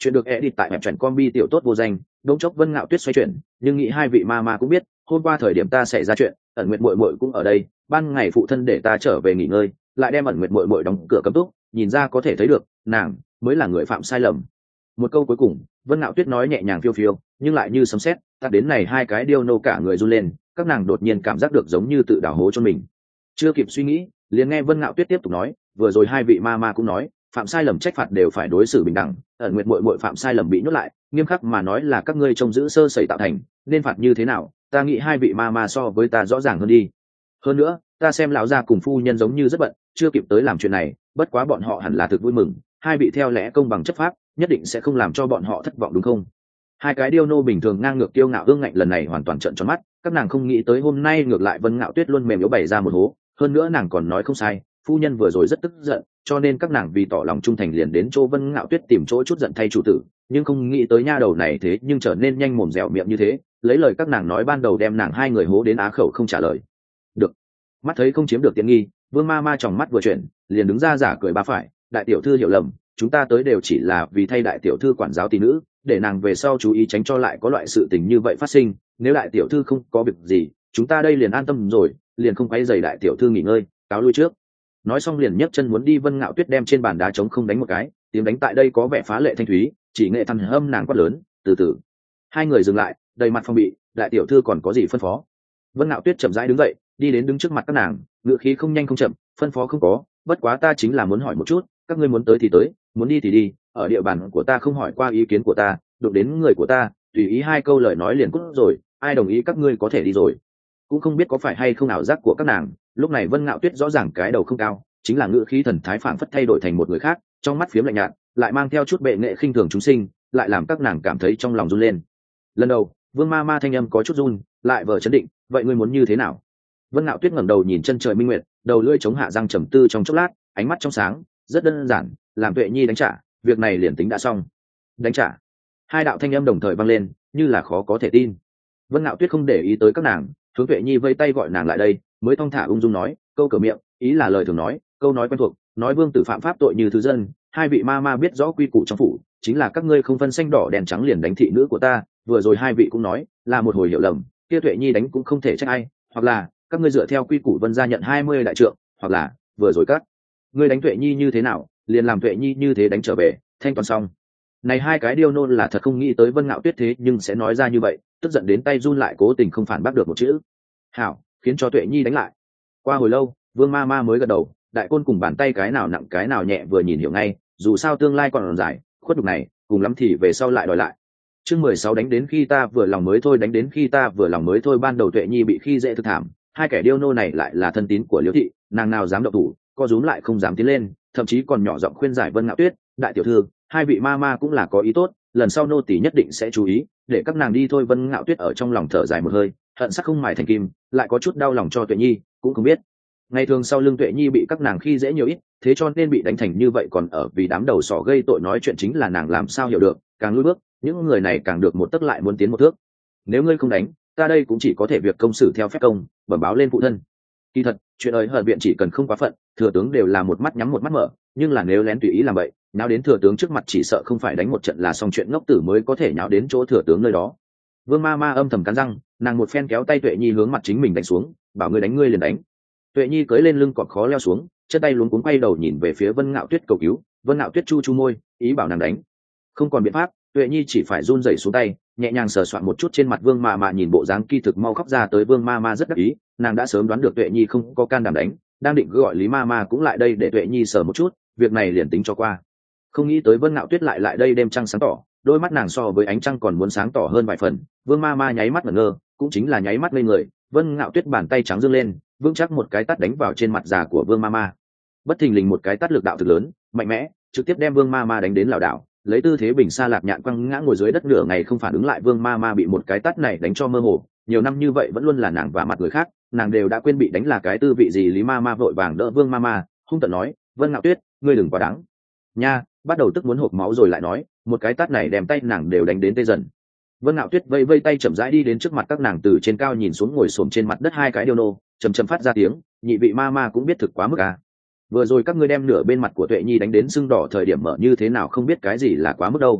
chuyện được edit tại web truyện combi tiểu tốt vô danh. Đống chốc Vân Ngạo Tuyết xoay chuyển, nhưng nghĩ hai vị ma ma cũng biết, hôm qua thời điểm ta xảy ra chuyện, ẩn nguyện muội muội cũng ở đây, ban ngày phụ thân để ta trở về nghỉ ngơi, lại đem ẩn nguyện muội muội đóng cửa cấm túc, nhìn ra có thể thấy được, nàng mới là người phạm sai lầm. Một câu cuối cùng, Vân Ngạo Tuyết nói nhẹ nhàng phiêu phiêu, nhưng lại như sấm sét, ta đến này hai cái điêu nô cả người run lên, các nàng đột nhiên cảm giác được giống như tự đào hố cho mình. Chưa kịp suy nghĩ, liền nghe Vân Ngạo Tuyết tiếp tục nói, vừa rồi hai vị ma ma cũng nói, phạm sai lầm trách phạt đều phải đối xử bình đẳng, ẩn nguyện muội muội phạm sai lầm bị nhốt lại, nghiêm khắc mà nói là các ngươi trông giữ sơ sẩy tạo thành, nên phạt như thế nào, ta nghĩ hai vị ma ma so với ta rõ ràng hơn đi. Hơn nữa, ta xem lão gia cùng phu nhân giống như rất bận, chưa kịp tới làm chuyện này, bất quá bọn họ hẳn là thực vui mừng, hai vị theo lẽ công bằng chấp pháp, nhất định sẽ không làm cho bọn họ thất vọng đúng không? Hai cái điêu nô bình thường ngang ngược kiêu ngạo ương ngạnh lần này hoàn toàn trợn tròn mắt, các nàng không nghĩ tới hôm nay ngược lại Vân Ngạo Tuyết luôn mềm yếu bày ra một hố, hơn nữa nàng còn nói không sai, phu nhân vừa rồi rất tức giận, cho nên các nàng vì tỏ lòng trung thành liền đến chỗ Vân Ngạo Tuyết tìm chỗ chút giận thay chủ tử, nhưng không nghĩ tới nha đầu này thế nhưng trở nên nhanh mồm dẻo miệng như thế, lấy lời các nàng nói ban đầu đem nàng hai người hố đến á khẩu không trả lời được. Mắt thấy không chiếm được tiện nghi, Vương ma ma tròng mắt vừa chuyển, liền đứng ra giả cười ba phải, đại tiểu thư hiểu lầm, chúng ta tới đều chỉ là vì thay đại tiểu thư quản giáo tỷ nữ, để nàng về sau chú ý tránh cho lại có loại sự tình như vậy phát sinh, nếu đại tiểu thư không có việc gì, chúng ta đây liền an tâm rồi, liền không quấy rầy đại tiểu thư nghỉ ngơi, cáo lui trước. Nói xong liền nhấc chân muốn đi. Vân Ngạo Tuyết đem trên bàn đá trống không đánh một cái, tiếng đánh tại đây có vẻ phá lệ thanh thúy, chỉ nghệ thằn âm nàng quát lớn, từ từ. Hai người dừng lại, đầy mặt phong bị, đại tiểu thư còn có gì phân phó? Vân Ngạo Tuyết chậm rãi đứng dậy, đi đến đứng trước mặt các nàng, ngựa khí không nhanh không chậm, phân phó không có, bất quá ta chính là muốn hỏi một chút, các ngươi muốn tới thì tới, muốn đi thì đi, ở địa bàn của ta không hỏi qua ý kiến của ta, đụng đến người của ta, tùy ý hai câu lời nói liền cút rồi, ai đồng ý các ngươi có thể đi rồi. Cũng không biết có phải hay không ảo giác của các nàng, lúc này Vân Ngạo Tuyết rõ ràng cái đầu không cao, chính là ngựa khí thần thái phảng phất thay đổi thành một người khác, trong mắt phiếm lạnh nhạt, lại mang theo chút bệ nghệ khinh thường chúng sinh, lại làm các nàng cảm thấy trong lòng run lên. Lần đầu, Vương ma ma thanh âm có chút run, lại vờ chấn định, vậy ngươi muốn như thế nào? Vân Ngạo Tuyết ngẩng đầu nhìn chân trời minh nguyệt, đầu lưỡi chống hạ răng trầm tư trong chốc lát, ánh mắt trong sáng, rất đơn giản, làm Tuệ Nhi đánh trả, việc này liền tính đã xong. Đánh trả? Hai đạo thanh âm đồng thời vang lên, như là khó có thể tin. Vân Ngạo Tuyết không để ý tới các nàng, hướng Tuệ Nhi vây tay gọi nàng lại đây, mới thong thả ung dung nói, câu cửa miệng, ý là lời thường nói, câu nói quen thuộc, nói vương tử phạm pháp tội như thứ dân, hai vị ma ma biết rõ quy củ trong phủ, chính là các ngươi không phân xanh đỏ đèn trắng liền đánh thị nữ của ta, vừa rồi hai vị cũng nói, là một hồi hiểu lầm, kia Tuệ Nhi đánh cũng không thể trách ai, hoặc là các ngươi dựa theo quy củ Vân gia nhận hai mươi đại trượng, hoặc là vừa rồi các ngươi đánh Tuệ Nhi như thế nào, liền làm Tuệ Nhi như thế đánh trở về, thanh toàn xong. Này hai cái điêu nôn là thật không nghĩ tới Vân Ngạo Tuyết thế nhưng sẽ nói ra như vậy, tức giận đến tay run lại cố tình không phản bác được một chữ. Hảo, khiến cho Tuệ Nhi đánh lại. Qua hồi lâu, Vương ma ma mới gật đầu, đại côn cùng bàn tay cái nào nặng cái nào nhẹ vừa nhìn hiểu ngay, dù sao tương lai còn dài, khuất đục này, cùng lắm thì về sau lại đòi lại. Chương mười sáu đánh đến khi ta vừa lòng mới thôi, đánh đến khi ta vừa lòng mới thôi. Ban đầu Tuệ Nhi bị khi dễ thực thảm, hai kẻ điêu nô này lại là thân tín của Liễu thị, nàng nào dám động thủ, co rúm lại không dám tiến lên, thậm chí còn nhỏ giọng khuyên giải Vân Ngạo Tuyết, đại tiểu thư, hai vị ma ma cũng là có ý tốt, lần sau nô tỳ nhất định sẽ chú ý, để các nàng đi thôi. Vân Ngạo Tuyết ở trong lòng thở dài một hơi, hận sắc không mài thành kim, lại có chút đau lòng cho Tuệ Nhi, cũng không biết ngày thường sau lưng Tuệ Nhi bị các nàng khi dễ nhiều ít, thế cho nên bị đánh thành như vậy, còn ở vì đám đầu sỏ gây tội nói chuyện chính là nàng làm sao hiểu được, càng lùi bước, những người này càng được một tấc lại muốn tiến một thước. Nếu ngươi không đánh, ta đây cũng chỉ có thể việc công xử theo phép công, bẩm báo lên phụ thân. Kỳ thật, chuyện ấy hận viện chỉ cần không quá phận, thừa tướng đều là một mắt nhắm một mắt mở, nhưng là nếu lén tùy ý làm vậy, nháo đến thừa tướng trước mặt chỉ sợ không phải đánh một trận là xong chuyện ngốc tử mới có thể nháo đến chỗ thừa tướng nơi đó. Vương ma ma âm thầm cắn răng, nàng một phen kéo tay Tuệ Nhi hướng mặt chính mình đánh xuống, bảo ngươi đánh ngươi liền đánh. Tuệ Nhi cưỡi lên lưng cọp khó leo xuống, chân tay luống cuống quay đầu nhìn về phía Vân Ngạo Tuyết cầu cứu. Vân Ngạo Tuyết chu chu môi, ý bảo nàng đánh. Không còn biện pháp, Tuệ Nhi chỉ phải run rẩy xuống tay, nhẹ nhàng sờ soạn một chút trên mặt Vương ma ma, nhìn bộ dáng kỳ thực mau khóc ra tới. Vương ma ma rất đắc ý, nàng đã sớm đoán được Tuệ Nhi không có can đảm đánh, đang định gọi Lý ma ma cũng lại đây để Tuệ Nhi sờ một chút, việc này liền tính cho qua. Không nghĩ tới Vân Ngạo Tuyết lại lại đây đêm trăng sáng tỏ, đôi mắt nàng so với ánh trăng còn muốn sáng tỏ hơn vài phần. Vương ma ma nháy mắt ngẩn ngơ, cũng chính là nháy mắt ngây người. Vân Ngạo Tuyết bàn tay trắng giương lên, vững chắc một cái tát đánh vào trên mặt già của Vương ma ma. Bất thình lình một cái tát lực đạo thực lớn, mạnh mẽ, trực tiếp đem Vương ma ma đánh đến lảo đảo, lấy tư thế bình xa lạc nhạn quăng ngã ngồi dưới đất nửa ngày không phản ứng lại. Vương ma ma bị một cái tát này đánh cho mơ hồ, nhiều năm như vậy vẫn luôn là nàng và mặt người khác, nàng đều đã quên bị đánh là cái tư vị gì. Lý ma ma vội vàng đỡ Vương ma ma, hung tợn nói, Vân Ngạo Tuyết, ngươi đừng quá đáng nha. Bắt đầu tức muốn hộp máu rồi lại nói, một cái tát này đem tay nàng đều đánh đến tê dần. Vân Ngạo Tuyết vây vây tay chậm rãi đi đến trước mặt các nàng, từ trên cao nhìn xuống ngồi xổm trên mặt đất hai cái điêu nô, chầm chầm phát ra tiếng, nhị vị ma ma cũng biết thực quá mức à. Vừa rồi các ngươi đem nửa bên mặt của Tuệ Nhi đánh đến sưng đỏ thời điểm mở như thế nào không biết cái gì là quá mức đâu.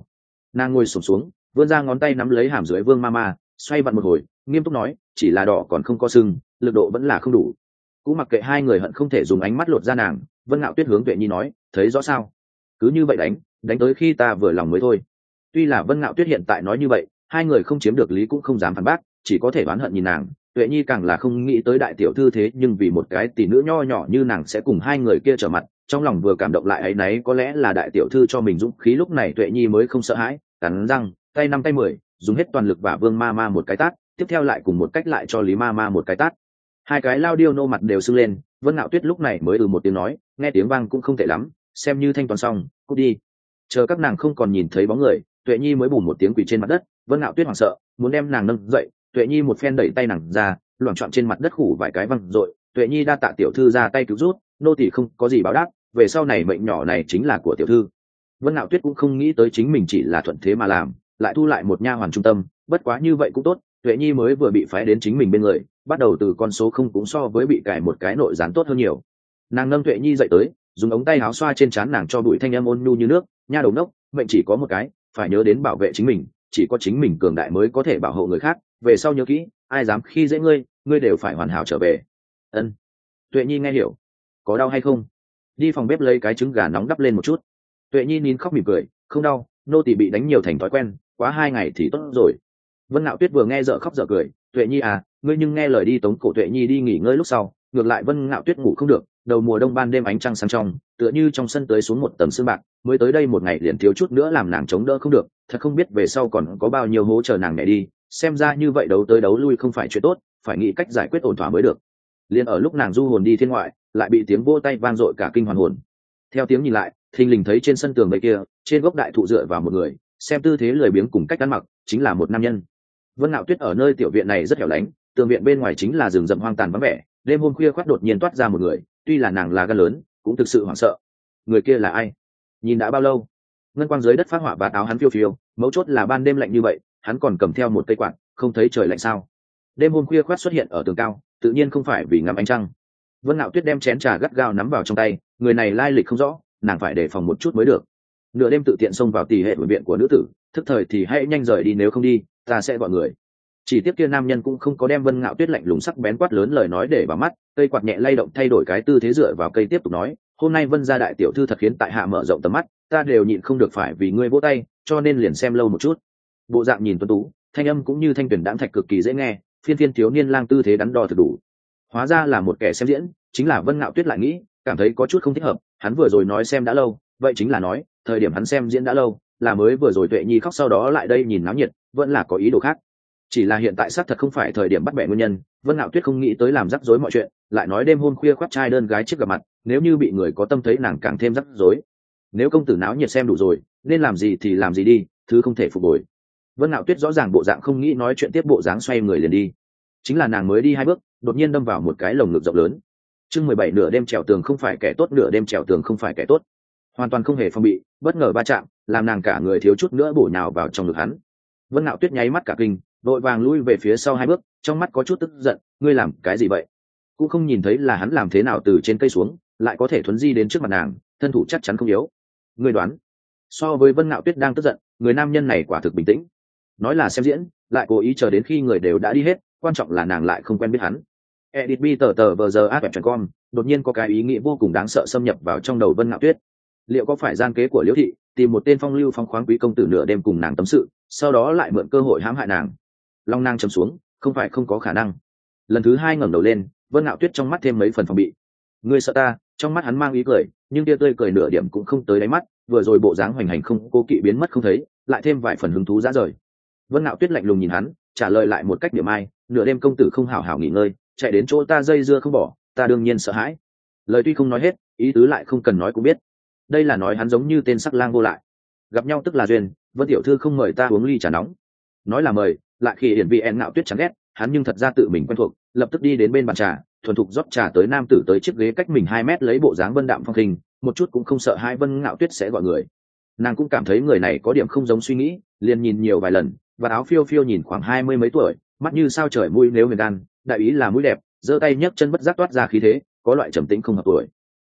Nàng ngồi sụp xuống, xuống vươn ra ngón tay nắm lấy hàm dưới vương ma ma, xoay vặn một hồi, nghiêm túc nói, chỉ là đỏ còn không có sưng, lực độ vẫn là không đủ. Cũng mặc kệ hai người hận không thể dùng ánh mắt lột ra nàng, Vân Ngạo Tuyết hướng Tuệ Nhi nói, thấy rõ sao? Cứ như vậy đánh, đánh tới khi ta vừa lòng mới thôi. Tuy là Vân Ngạo Tuyết hiện tại nói như vậy, hai người không chiếm được lý cũng không dám phản bác, chỉ có thể oán hận nhìn nàng. Tuệ Nhi càng là không nghĩ tới đại tiểu thư thế nhưng vì một cái tỷ nữ nho nhỏ như nàng sẽ cùng hai người kia trở mặt, trong lòng vừa cảm động lại ấy nấy, có lẽ là đại tiểu thư cho mình dũng khí, lúc này Tuệ Nhi mới không sợ hãi, cắn răng, tay năm tay mười, dùng hết toàn lực và Vương ma ma một cái tát, tiếp theo lại cùng một cách lại cho Lý ma ma một cái tát. Hai cái lao điêu nô mặt đều sưng lên, Vân Ngạo Tuyết lúc này mới ừ một tiếng nói, nghe tiếng vang cũng không tệ lắm, xem như thanh toán xong, cút đi. Chờ các nàng không còn nhìn thấy bóng người, Tuệ Nhi mới bùn một tiếng quỳ trên mặt đất. Vân Ngạo Tuyết hoảng sợ, muốn đem nàng nâng dậy, Tuệ Nhi một phen đẩy tay nàng ra, loạng choạng trên mặt đất khủ vài cái văng rồi. Tuệ Nhi đa tạ tiểu thư ra tay cứu rút, nô tỳ không có gì báo đáp, về sau này mệnh nhỏ này chính là của tiểu thư. Vân Ngạo Tuyết cũng không nghĩ tới chính mình chỉ là thuận thế mà làm, lại thu lại một nha hoàn trung tâm, bất quá như vậy cũng tốt. Tuệ Nhi mới vừa bị phái đến chính mình bên người, bắt đầu từ con số không cũng so với bị cài một cái nội gián tốt hơn nhiều. Nàng nâng Tuệ Nhi dậy tới, dùng ống tay áo xoa trên trán nàng cho bụi, thanh âm ôn nhu như nước, nha đầu nốc, mệnh chỉ có một cái, phải nhớ đến bảo vệ chính mình, chỉ có chính mình cường đại mới có thể bảo hộ người khác, về sau nhớ kỹ, ai dám khi dễ ngươi, ngươi đều phải hoàn hảo trở về. Ân. Tuệ Nhi nghe hiểu. Có đau hay không? Đi phòng bếp lấy cái trứng gà nóng đắp lên một chút. Tuệ Nhi nín khóc mỉm cười, không đau, nô tỳ bị đánh nhiều thành thói quen, quá hai ngày thì tốt rồi. Vân Ngạo Tuyết vừa nghe dở khóc dở cười, Tuệ Nhi à, ngươi nhưng nghe lời đi tống cổ Tuệ Nhi đi nghỉ ngơi, lúc sau ngược lại Vân Ngạo Tuyết ngủ không được, đầu mùa đông ban đêm ánh trăng sáng trong, tựa như trong sân tới xuống một tầng sương bạc, mới tới đây một ngày liền thiếu chút nữa làm nàng chống đỡ không được, thật không biết về sau còn có bao nhiêu hố chờ nàng nhảy đi, xem ra như vậy đấu tới đấu lui không phải chuyện tốt, phải nghĩ cách giải quyết ổn thỏa mới được. Liên ở lúc nàng du hồn đi thiên ngoại, lại bị tiếng vỗ tay vang dội cả kinh hoàn hồn. Theo tiếng nhìn lại, thình lình thấy trên sân tường bên kia, trên gốc đại thụ dựa vào một người, xem tư thế lười biếng cùng cách ăn mặc, chính là một nam nhân. Vân Ngạo Tuyết ở nơi tiểu viện này rất hẻo lánh, tường viện bên ngoài chính là rừng rậm hoang tàn vắng vẻ, đêm hôm khuya khoắt đột nhiên toát ra một người, tuy là nàng là gan lớn, cũng thực sự hoảng sợ. Người kia là ai? Nhìn đã bao lâu? Ngân quang dưới đất phát hỏa vạt áo hắn phiêu phiêu, mấu chốt là ban đêm lạnh như vậy, hắn còn cầm theo một cây quạt, không thấy trời lạnh sao? Đêm hôm khuya khoắt xuất hiện ở tường cao, tự nhiên không phải vì ngắm ánh trăng. Vân Ngạo Tuyết đem chén trà gắt gao nắm vào trong tay, người này lai lịch không rõ, nàng phải đề phòng một chút mới được. Nửa đêm tự tiện xông vào tỷ hệ bệnh viện của nữ tử, thức thời thì hãy nhanh rời đi, nếu không đi, ta sẽ gọi người. Chỉ tiếp kia nam nhân cũng không có đem Vân Ngạo Tuyết lạnh lùng sắc bén quát lớn lời nói để vào mắt, cây quạt nhẹ lay động thay đổi cái tư thế dựa vào cây tiếp tục nói, hôm nay Vân gia đại tiểu thư thật khiến tại hạ mở rộng tầm mắt, ta đều nhịn không được phải vì ngươi vỗ tay, cho nên liền xem lâu một chút. Bộ dạng nhìn tuấn tú, thanh âm cũng như thanh tuyển đãng thạch cực kỳ dễ nghe, phiên phiên thiếu niên lang tư thế đắn đo thực đủ. Hóa ra là một kẻ xem diễn, chính là Vân Ngạo Tuyết lại nghĩ, cảm thấy có chút không thích hợp, hắn vừa rồi nói xem đã lâu, vậy chính là nói, thời điểm hắn xem diễn đã lâu, là mới vừa rồi Tuệ Nhi khóc sau đó lại đây nhìn náo nhiệt, vẫn là có ý đồ khác. Chỉ là hiện tại xác thật không phải thời điểm bắt bẻ nguyên nhân, Vân Ngạo Tuyết không nghĩ tới làm rắc rối mọi chuyện, lại nói đêm hôm khuya khoắt trai đơn gái trước gặp mặt, nếu như bị người có tâm thấy nàng càng thêm rắc rối. Nếu công tử náo nhiệt xem đủ rồi, nên làm gì thì làm gì đi, thứ không thể phục hồi. Vân Ngạo Tuyết rõ ràng bộ dạng không nghĩ nói chuyện tiếp, bộ dáng xoay người liền đi. Chính là nàng mới đi hai bước, đột nhiên đâm vào một cái lồng ngực rộng lớn. Chương mười bảy, nửa đêm trèo tường không phải kẻ tốt, nửa đêm trèo tường không phải kẻ tốt. Hoàn toàn không hề phòng bị, bất ngờ va chạm, làm nàng cả người thiếu chút nữa bổ nhào vào trong ngực hắn. Vân Ngạo Tuyết nháy mắt cả kinh, vội vàng lui về phía sau hai bước, trong mắt có chút tức giận, ngươi làm cái gì vậy? Cũng không nhìn thấy là hắn làm thế nào từ trên cây xuống, lại có thể thuấn di đến trước mặt nàng, thân thủ chắc chắn không yếu. Ngươi đoán? So với Vân Ngạo Tuyết đang tức giận, người nam nhân này quả thực bình tĩnh. Nói là xem diễn, lại cố ý chờ đến khi người đều đã đi hết, quan trọng là nàng lại không quen biết hắn. Edit B tờ tờ vờ giờ áp com, đột nhiên có cái ý nghĩ vô cùng đáng sợ xâm nhập vào trong đầu Vân Ngạo Tuyết. Liệu có phải gian kế của Liễu thị, tìm một tên phong lưu phong khoáng quý công tử nửa đêm cùng nàng tâm sự, sau đó lại mượn cơ hội hãm hại nàng? Long nàng chầm xuống, không phải không có khả năng. Lần thứ hai ngẩng đầu lên, Vân Ngạo Tuyết trong mắt thêm mấy phần phòng bị. Ngươi sợ ta? Trong mắt hắn mang ý cười, nhưng tia tươi cười nửa điểm cũng không tới đáy mắt, vừa rồi bộ dáng hoành hành không cô kỵ biến mất không thấy, lại thêm vài phần hứng thú dã rời. Vân Ngạo Tuyết lạnh lùng nhìn hắn, trả lời lại một cách điểm ai, nửa đêm công tử không hảo hảo nghỉ ngơi, chạy đến chỗ ta dây dưa không bỏ, ta đương nhiên sợ hãi. Lời tuy không nói hết, ý tứ lại không cần nói cũng biết. Đây là nói hắn giống như tên sắc lang vô lại. Gặp nhau tức là duyên, Vân tiểu thư không mời ta uống ly trà nóng. Nói là mời, lại khi hiển vị en Ngạo Tuyết chán ghét, hắn nhưng thật ra tự mình quen thuộc, lập tức đi đến bên bàn trà, thuần thục rót trà tới nam tử tới chiếc ghế cách mình hai mét, lấy bộ dáng vân đạm phong khinh, một chút cũng không sợ hai Vân Ngạo Tuyết sẽ gọi người. Nàng cũng cảm thấy người này có điểm không giống suy nghĩ, liền nhìn nhiều vài lần, và áo phiêu phiêu nhìn khoảng hai mươi mấy tuổi, mắt như sao trời, mũi nếu huyền đan, đại ý là mũi đẹp, giơ tay nhấc chân bất giác toát ra khí thế, có loại trầm tĩnh không hợp tuổi.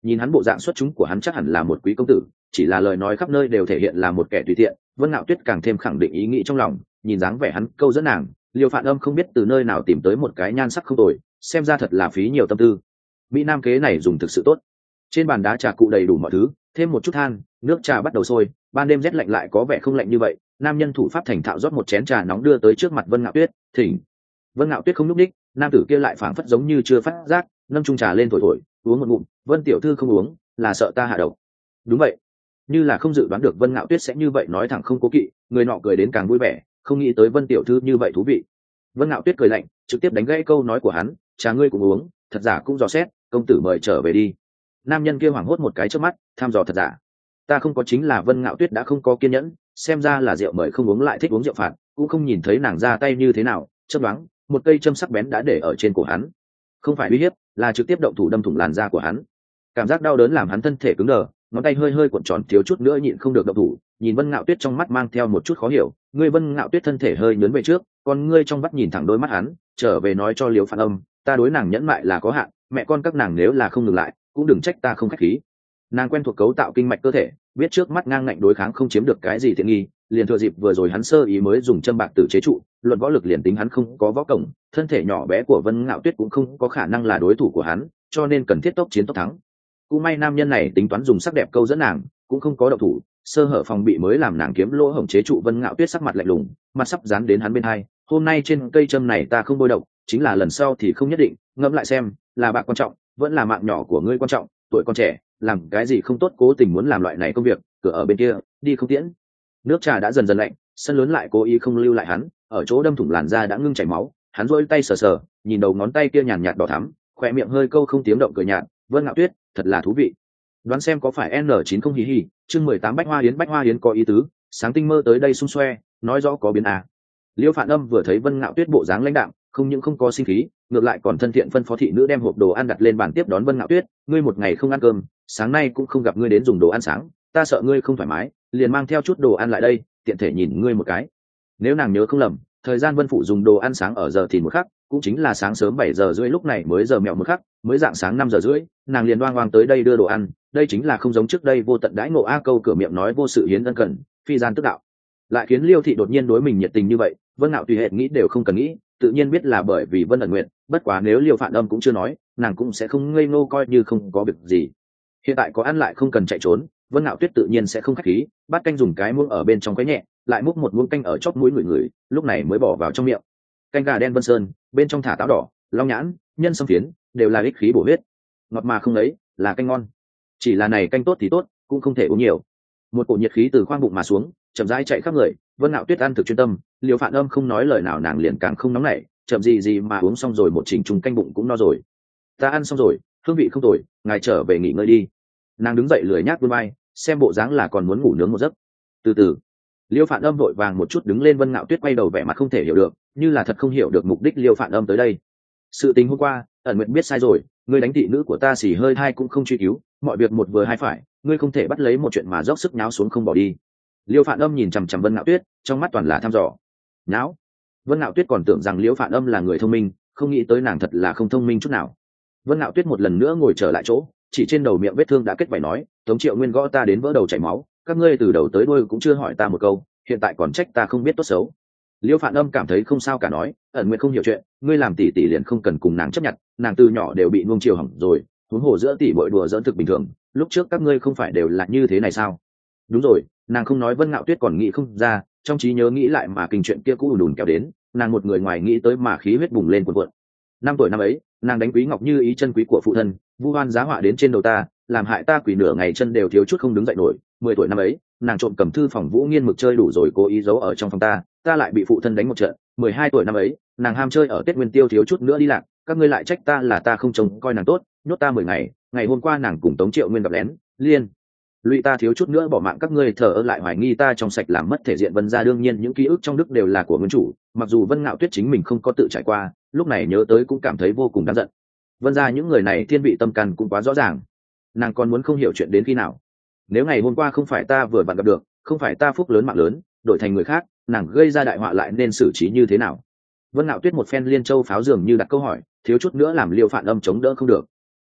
nhìn hắn bộ dạng xuất chúng của hắn chắc hẳn là một quý công tử, chỉ là lời nói khắp nơi đều thể hiện là một kẻ tùy tiện. Vân Ngạo Tuyết càng thêm khẳng định ý nghĩ trong lòng, nhìn dáng vẻ hắn câu dẫn nàng, Liêu Phạn Âm không biết từ nơi nào tìm tới một cái nhan sắc không tồi, xem ra thật là phí nhiều tâm tư. Mỹ Nam kế này dùng thực sự tốt. Trên bàn đá trà cụ đầy đủ mọi thứ, thêm một chút than, nước trà bắt đầu sôi, ban đêm rét lạnh lại có vẻ không lạnh như vậy. Nam nhân thủ pháp thành thạo rót một chén trà nóng đưa tới trước mặt Vân Ngạo Tuyết, thỉnh. Vân Ngạo Tuyết không nhúc đích, nam tử kia lại phảng phất giống như chưa phát giác, nâng chung trà lên thổi thổi, uống một ngụm. Vân tiểu thư không uống, là sợ ta hạ độc. Đúng vậy. Như là không dự đoán được Vân Ngạo Tuyết sẽ như vậy nói thẳng không cố kỵ, người nọ cười đến càng vui vẻ, không nghĩ tới Vân tiểu thư như vậy thú vị. Vân Ngạo Tuyết cười lạnh, trực tiếp đánh gãy câu nói của hắn, trà ngươi cũng uống, thật giả cũng dò xét, công tử mời trở về đi. Nam nhân kia hoảng hốt một cái trước mắt, tham dò thật giả. Ta không có chính là Vân Ngạo Tuyết đã không có kiên nhẫn, xem ra là rượu mời không uống lại thích uống rượu phạt, cũng không nhìn thấy nàng ra tay như thế nào, chớp đoán, một cây châm sắc bén đã để ở trên cổ hắn. Không phải uy hiếp, là trực tiếp động thủ đâm thủng làn da của hắn. Cảm giác đau đớn làm hắn thân thể cứng đờ, ngón tay hơi hơi cuộn tròn thiếu chút nữa nhịn không được động thủ. Nhìn Vân Ngạo Tuyết trong mắt mang theo một chút khó hiểu, ngươi Vân Ngạo Tuyết thân thể hơi nhướng về trước, còn ngươi trong mắt nhìn thẳng đôi mắt hắn, trở về nói cho Liễu Phạn Âm, ta đối nàng nhẫn mại là có hạn, mẹ con các nàng nếu là không ngừng lại, cũng đừng trách ta không khách khí. Nàng quen thuộc cấu tạo kinh mạch cơ thể, biết trước mắt ngang ngạnh đối kháng không chiếm được cái gì tiện nghi, liền thừa dịp vừa rồi hắn sơ ý mới dùng châm bạc tử chế trụ, luận võ lực liền tính hắn không có võ cổng, thân thể nhỏ bé của Vân Ngạo Tuyết cũng không có khả năng là đối thủ của hắn, cho nên cần thiết tốc chiến tốc thắng. Cũng may nam nhân này tính toán dùng sắc đẹp câu dẫn nàng, cũng không có động thủ, sơ hở phòng bị mới làm nàng kiếm lỗ hổng chế trụ. Vân Ngạo Tuyết sắc mặt lạnh lùng, mặt sắp dán đến hắn bên hai, hôm nay trên cây châm này ta không bôi độc, chính là lần sau thì không nhất định, ngẫm lại xem, là bạc quan trọng, vẫn là mạng nhỏ của ngươi quan trọng, tuổi con trẻ, làm cái gì không tốt cố tình muốn làm loại này công việc, cửa ở bên kia, đi không tiễn. Nước trà đã dần dần lạnh, sân lớn lại cố ý không lưu lại hắn, ở chỗ đâm thủng làn da đã ngưng chảy máu, hắn rỗi tay sờ sờ, nhìn đầu ngón tay kia nhàn nhạt đỏ thắm, khỏe miệng hơi câu không tiếng động cười nhạt. Vân Ngạo Tuyết, thật là thú vị. Đoán xem có phải N chín không hí hí, chương mười tám Bách Hoa Yến. Bách Hoa Yến có ý tứ, sáng tinh mơ tới đây xung xoe, nói rõ có biến à. Liêu Phạn Âm vừa thấy Vân Ngạo Tuyết bộ dáng lãnh đạm, không những không có sinh khí, ngược lại còn thân thiện phân phó thị nữ đem hộp đồ ăn đặt lên bàn tiếp đón Vân Ngạo Tuyết, ngươi một ngày không ăn cơm, sáng nay cũng không gặp ngươi đến dùng đồ ăn sáng, ta sợ ngươi không thoải mái, liền mang theo chút đồ ăn lại đây, tiện thể nhìn ngươi một cái. Nếu nàng nhớ không lầm, thời gian Vân phủ dùng đồ ăn sáng ở giờ thì một khắc, cũng chính là sáng sớm bảy giờ rưỡi, lúc này mới giờ mẹo một khắc, mới dạng sáng năm giờ rưỡi, nàng liền đoan oang tới đây đưa đồ ăn, đây chính là không giống trước đây vô tận đãi ngộ a. Câu cửa miệng nói vô sự hiến ân cần, phi gian tức đạo, lại khiến Liêu thị đột nhiên đối mình nhiệt tình như vậy. Vân Nạo tùy hệ nghĩ đều không cần nghĩ, tự nhiên biết là bởi vì Vân ẩn nguyện, bất quá nếu Liêu Phạn Âm cũng chưa nói, nàng cũng sẽ không ngây ngô coi như không có việc gì. Hiện tại có ăn lại không cần chạy trốn, Vân Nạo Tuyết tự nhiên sẽ không khách khí, bát canh dùng cái muỗng ở bên trong quấy nhẹ, lại múc một muỗng canh ở chóp mũi người người, lúc này mới bỏ vào trong miệng. Canh gà đen Vân Sơn, bên trong thả táo đỏ, long nhãn, nhân sâm phiến, đều là ích khí bổ huyết, ngọt mà không lấy, là canh ngon. Chỉ là này canh tốt thì tốt, cũng không thể uống nhiều. Một cổ nhiệt khí từ khoang bụng mà xuống, chậm rãi chạy khắp người. Vân Nạo Tuyết ăn thực chuyên tâm, Liêu Phạn Âm không nói lời nào, nàng liền càng không nóng nảy, chậm gì gì mà uống xong rồi một chỉnh chung canh bụng cũng no rồi. Ta ăn xong rồi, hương vị không tồi, ngài trở về nghỉ ngơi đi. Nàng đứng dậy lười nhác vươn vai, xem bộ dáng là còn muốn ngủ nướng một giấc. Từ từ, Liêu Phạn Âm vội vàng một chút đứng lên. Vân Nạo Tuyết quay đầu vẻ mặt không thể hiểu được, như là thật không hiểu được mục đích Liêu Phạn Âm tới đây. Sự tình hôm qua, ẩn nguyện biết sai rồi, ngươi đánh thị nữ của ta xì hơi thai cũng không truy cứu, mọi việc một vừa hai phải, ngươi không thể bắt lấy một chuyện mà dốc sức nháo xuống không bỏ đi. Liêu Phạn Âm nhìn chằm chằm Vân Nạo Tuyết, trong mắt toàn là thăm dò. Nháo? Vân Nạo Tuyết còn tưởng rằng Liêu Phạn Âm là người thông minh, không nghĩ tới nàng thật là không thông minh chút nào. Vân Nạo Tuyết một lần nữa ngồi trở lại chỗ, chỉ trên đầu miệng vết thương đã kết vảy nói, Tống Triệu Nguyên gõ ta đến vỡ đầu chảy máu, các ngươi từ đầu tới đuôi cũng chưa hỏi ta một câu, hiện tại còn trách ta không biết tốt xấu. Liêu Phạn Âm cảm thấy không sao cả nói, ẩn nguyện không hiểu chuyện, ngươi làm tỷ tỷ liền không cần cùng nàng chấp nhận, nàng từ nhỏ đều bị nuông chiều hỏng rồi, huống hồ giữa tỷ bội đùa giỡn thực bình thường, lúc trước các ngươi không phải đều là như thế này sao? Đúng rồi, nàng không nói. Vân Nạo Tuyết còn nghĩ không ra, trong trí nhớ nghĩ lại mà kinh chuyện kia cũ đùn kéo đến, nàng một người ngoài nghĩ tới mà khí huyết bùng lên cuộn cuộn. Năm tuổi năm ấy, nàng đánh Quý Ngọc Như ý chân quý của phụ thân, vu oan giá họa đến trên đầu ta, làm hại ta quỳ nửa ngày chân đều thiếu chút không đứng dậy nổi. Mười tuổi năm ấy, nàng trộm cầm thư phòng Vũ Nghiên mực chơi đủ rồi cố ý giấu ở trong phòng ta, ta lại bị phụ thân đánh một trận. Mười hai tuổi năm ấy, nàng ham chơi ở Tết Nguyên Tiêu thiếu chút nữa đi lạc, các ngươi lại trách ta là ta không trông coi nàng tốt, nhốt ta mười ngày. Ngày hôm qua nàng cùng Tống Triệu Nguyên gặp lén, liên lụy ta thiếu chút nữa bỏ mạng, các ngươi thờ ơ lại hoài nghi ta trong sạch làm mất thể diện Vân gia. đương nhiên những ký ức trong đức đều là của nguyên chủ, mặc dù Vân Nạo Tuyết chính mình không có tự trải qua, lúc này nhớ tới cũng cảm thấy vô cùng đáng giận. Vân gia những người này thiên vị tâm can cũng quá rõ ràng, nàng còn muốn không hiểu chuyện đến khi nào? Nếu ngày hôm qua không phải ta vừa vặn gặp được, không phải ta phúc lớn mạng lớn, đổi thành người khác, nàng gây ra đại họa lại nên xử trí như thế nào? Vân Nạo Tuyết một phen liên châu pháo dường như đặt câu hỏi, thiếu chút nữa làm Liêu Phạn Âm chống đỡ không được.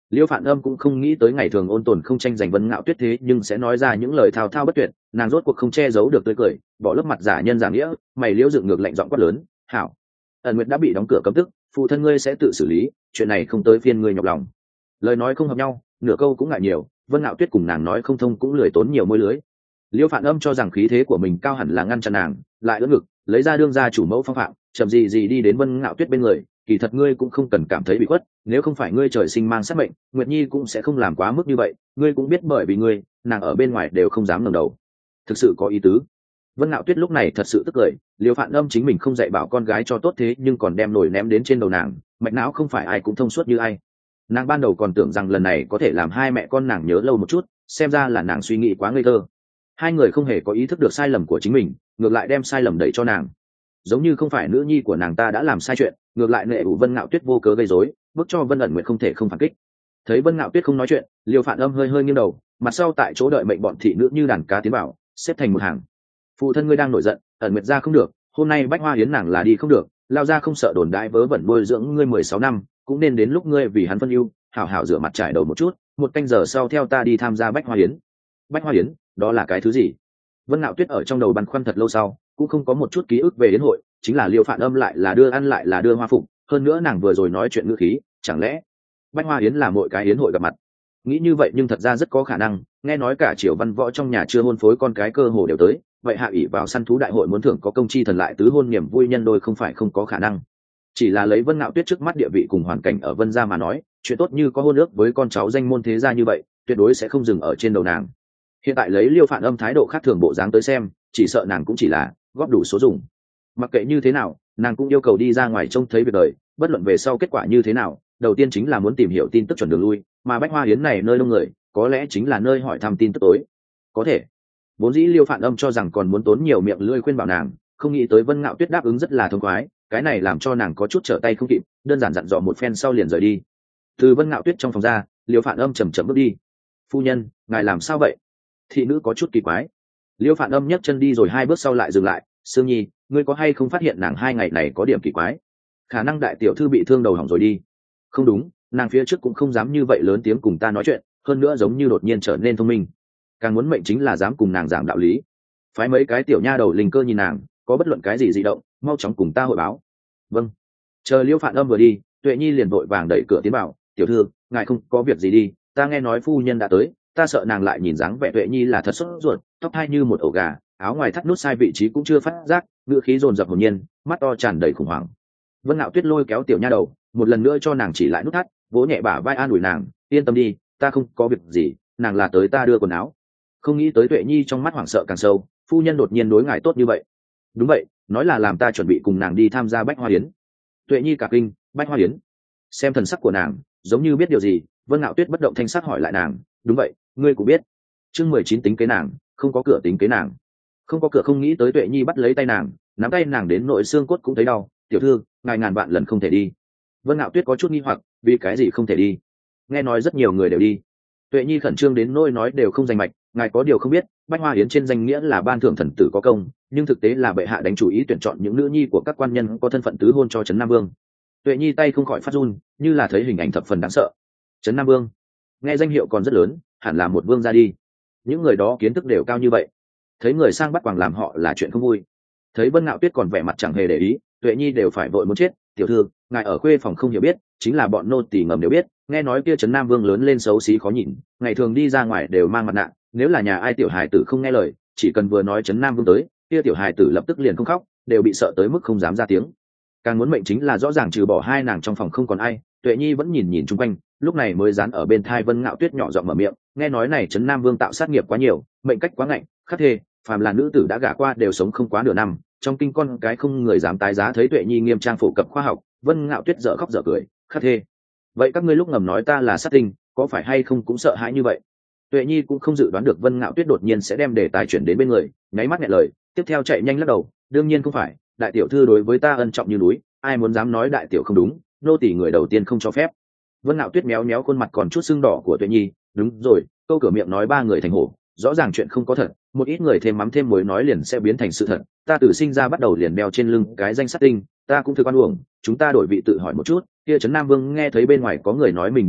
Liêu Phạn Âm cũng không nghĩ tới ngày thường ôn tồn không tranh giành Vân Ngạo Tuyết thế nhưng sẽ nói ra những lời thao thao bất tuyệt, nàng rốt cuộc không che giấu được tươi cười, bỏ lớp mặt giả nhân giả nghĩa, mày liễu dựng ngược lạnh giọng quát lớn, "Hảo, Ẩn Nguyệt đã bị đóng cửa cấm tức, phụ thân ngươi sẽ tự xử lý, chuyện này không tới phiên ngươi nhọc lòng." Lời nói không hợp nhau, nửa câu cũng ngại nhiều, Vân Ngạo Tuyết cùng nàng nói không thông cũng lười tốn nhiều môi lưới. Liêu Phạn Âm cho rằng khí thế của mình cao hẳn là ngăn chặn nàng, lại ưỡn ngực, lấy ra đương gia chủ mẫu phong phạm, chậm gì gì đi đến Vân Ngạo Tuyết bên người, kỳ thật ngươi cũng không cần cảm thấy bị khuất, nếu không phải ngươi trời sinh mang sát mệnh, Nguyệt Nhi cũng sẽ không làm quá mức như vậy, ngươi cũng biết bởi vì ngươi, nàng ở bên ngoài đều không dám ngẩng đầu. Thực sự có ý tứ. Vân Ngạo Tuyết lúc này thật sự tức cười, Liêu Phạn Âm chính mình không dạy bảo con gái cho tốt thế nhưng còn đem nổi ném đến trên đầu nàng, mạch não không phải ai cũng thông suốt như ai. Nàng ban đầu còn tưởng rằng lần này có thể làm hai mẹ con nàng nhớ lâu một chút, xem ra là nàng suy nghĩ quá ngây thơ. Hai người không hề có ý thức được sai lầm của chính mình, ngược lại đem sai lầm đẩy cho nàng. Giống như không phải nữ nhi của nàng ta đã làm sai chuyện, ngược lại nệ ủ Vân Ngạo Tuyết vô cớ gây rối, bức cho Vân ẩn nguyện không thể không phản kích. Thấy Vân Ngạo Tuyết không nói chuyện, Liêu Phạn Âm hơi hơi nghiêng đầu, mặt sau tại chỗ đợi mệnh bọn thị nữ như đàn cá tiến vào, xếp thành một hàng. Phụ thân ngươi đang nổi giận, ẩn nguyệt ra không được, hôm nay Bách Hoa Hiến nàng là đi không được, lao ra không sợ đồn đại vớ vẩn nuôi dưỡng ngươi mười sáu năm, cũng nên đến lúc ngươi vì hắn phân ưu, hảo hảo rửa mặt trải đầu một chút, một canh giờ sau theo ta đi tham gia Bách Hoa Hiến. Bách Hoa Hiến, đó là cái thứ gì? Vân Ngạo Tuyết ở trong đầu băn khoăn thật lâu sau, cũng không có một chút ký ức về yến hội, chính là Liêu Phạn Âm lại là đưa ăn lại là đưa hoa phục, hơn nữa nàng vừa rồi nói chuyện ngữ khí, chẳng lẽ Bách Hoa Hiến là mỗi cái yến hội gặp mặt? Nghĩ như vậy nhưng thật ra rất có khả năng, nghe nói cả Triều Văn Võ trong nhà chưa hôn phối con cái cơ hồ đều tới, vậy hạ ủy vào săn thú đại hội muốn thưởng có công chi thần lại tứ hôn niềm vui nhân đôi không phải không có khả năng. Chỉ là lấy Vân Ngạo Tuyết trước mắt địa vị cùng hoàn cảnh ở Vân gia mà nói, chuyện tốt như có hôn ước với con cháu danh môn thế gia như vậy, tuyệt đối sẽ không dừng ở trên đầu nàng. Hiện tại lấy Liêu Phạn Âm thái độ khác thường bộ dáng tới xem, chỉ sợ nàng cũng chỉ là góp đủ số dùng. Mặc kệ như thế nào, nàng cũng yêu cầu đi ra ngoài trông thấy việc đời, bất luận về sau kết quả như thế nào, đầu tiên chính là muốn tìm hiểu tin tức chuẩn đường lui, mà Bách Hoa Hiến này nơi đông người, có lẽ chính là nơi hỏi thăm tin tức tối. Có thể, vốn dĩ Liêu Phạn Âm cho rằng còn muốn tốn nhiều miệng lưỡi khuyên bảo nàng, không nghĩ tới Vân Ngạo Tuyết đáp ứng rất là thông khoái, cái này làm cho nàng có chút trở tay không kịp, đơn giản dặn dò một phen sau liền rời đi. Từ Vân Ngạo Tuyết trong phòng ra, Liêu Phạn Âm chậm chậm bước đi. "Phu nhân, ngài làm sao vậy?" Thị nữ có chút kỳ quái. Liêu Phạn Âm nhấc chân đi rồi hai bước sau lại dừng lại, "Sương Nhi, ngươi có hay không phát hiện nàng hai ngày này có điểm kỳ quái? Khả năng đại tiểu thư bị thương đầu hỏng rồi đi." "Không đúng, nàng phía trước cũng không dám như vậy lớn tiếng cùng ta nói chuyện, hơn nữa giống như đột nhiên trở nên thông minh. Càng muốn mệnh chính là dám cùng nàng giảng đạo lý. Phái mấy cái tiểu nha đầu linh cơ nhìn nàng, có bất luận cái gì dị động, mau chóng cùng ta hội báo." "Vâng." Chờ Liêu Phạn Âm vừa đi, Tuệ Nhi liền vội vàng đẩy cửa tiến vào, "Tiểu thư, ngài không có việc gì đi, ta nghe nói phu nhân đã tới, ta sợ nàng lại nhìn dáng vẻ Tuệ Nhi là thật sốt ruột, tóc hai như một ổ gà, áo ngoài thắt nút sai vị trí cũng chưa phát giác, ngữ khí dồn dập hồn nhiên, mắt to tràn đầy khủng hoảng." Vân Ngạo Tuyết lôi kéo tiểu nha đầu, một lần nữa cho nàng chỉ lại nút thắt, vỗ nhẹ bả vai an ủi nàng, "Yên tâm đi, ta không có việc gì, nàng là tới ta đưa quần áo." Không nghĩ tới Tuệ Nhi trong mắt hoảng sợ càng sâu, "Phu nhân đột nhiên đối ngài tốt như vậy?" "Đúng vậy, nói là làm ta chuẩn bị cùng nàng đi tham gia Bách Hoa Hiến." Tuệ Nhi cả kinh, "Bách Hoa Hiến?" Xem thần sắc của nàng, giống như biết điều gì, Vân Ngạo Tuyết bất động thanh sắc hỏi lại nàng, "Đúng vậy, ngươi cũng biết." Chương mười chín tính kế nàng, không có cửa tính kế nàng. Không có cửa không nghĩ tới Tuệ Nhi bắt lấy tay nàng, nắm tay nàng đến nội xương cốt cũng thấy đau, "Tiểu thư, ngài ngàn vạn lần không thể đi." Vân Ngạo Tuyết có chút nghi hoặc, vì cái gì không thể đi? Nghe nói rất nhiều người đều đi. Tuệ Nhi khẩn trương đến nỗi nói đều không danh mạch, "Ngài có điều không biết, Bách Hoa Hiến trên danh nghĩa là ban thưởng thần tử có công, nhưng thực tế là bệ hạ đánh chủ ý tuyển chọn những nữ nhi của các quan nhân có thân phận tứ hôn cho Trấn Nam Vương." Tuệ Nhi tay không khỏi phát run, như là thấy hình ảnh thập phần đáng sợ. Trấn Nam Vương, nghe danh hiệu còn rất lớn, hẳn là một vương gia đi. Những người đó kiến thức đều cao như vậy, thấy người sang bắt quàng làm họ là chuyện không vui. Thấy Vân Ngạo Tuyết còn vẻ mặt chẳng hề để ý, Tuệ Nhi đều phải vội muốn chết, "Tiểu thư, ngài ở khuê phòng không hiểu biết, chính là bọn nô tỳ ngầm đều biết, nghe nói kia Trấn Nam Vương lớn lên xấu xí khó nhìn, ngày thường đi ra ngoài đều mang mặt nạ, nếu là nhà ai tiểu hài tử không nghe lời, chỉ cần vừa nói Trấn Nam Vương tới, kia tiểu hài tử lập tức liền không khóc, đều bị sợ tới mức không dám ra tiếng." Càng muốn mệnh chính là rõ ràng trừ bỏ hai nàng trong phòng không còn ai, Tuệ Nhi vẫn nhìn nhìn chung quanh, lúc này mới dán ở bên thai Vân Ngạo Tuyết nhỏ giọng mở miệng, "Nghe nói này Trấn Nam Vương tạo sát nghiệp quá nhiều, mệnh cách quá ngạnh, khắc thề, phàm là nữ tử đã gả qua đều sống không quá nửa năm, trong kinh con cái không người dám tái giá." Thấy Tuệ Nhi nghiêm trang phổ cập khoa học, Vân Ngạo Tuyết dở khóc dở cười, "Khắc thề, vậy các ngươi lúc ngầm nói ta là sát tinh, có phải hay không cũng sợ hãi như vậy?" Tuệ Nhi cũng không dự đoán được Vân Ngạo Tuyết đột nhiên sẽ đem đề tài chuyển đến bên người, nháy mắt nghẹn lời, tiếp theo chạy nhanh lắc đầu, "Đương nhiên không phải, đại tiểu thư đối với ta ân trọng như núi, ai muốn dám nói đại tiểu không đúng, nô tỳ người đầu tiên không cho phép." Vân Ngạo Tuyết méo méo khuôn mặt còn chút sưng đỏ của Tuệ Nhi, "Đúng rồi, câu cửa miệng nói ba người thành hổ, rõ ràng chuyện không có thật, một ít người thêm mắm thêm muối nói liền sẽ biến thành sự thật, ta từ sinh ra bắt đầu liền đeo trên lưng cái danh sát tinh, ta cũng thử quan uổng, chúng ta đổi vị tự hỏi một chút, kia Trấn Nam Vương nghe thấy bên ngoài có người nói mình như vậy,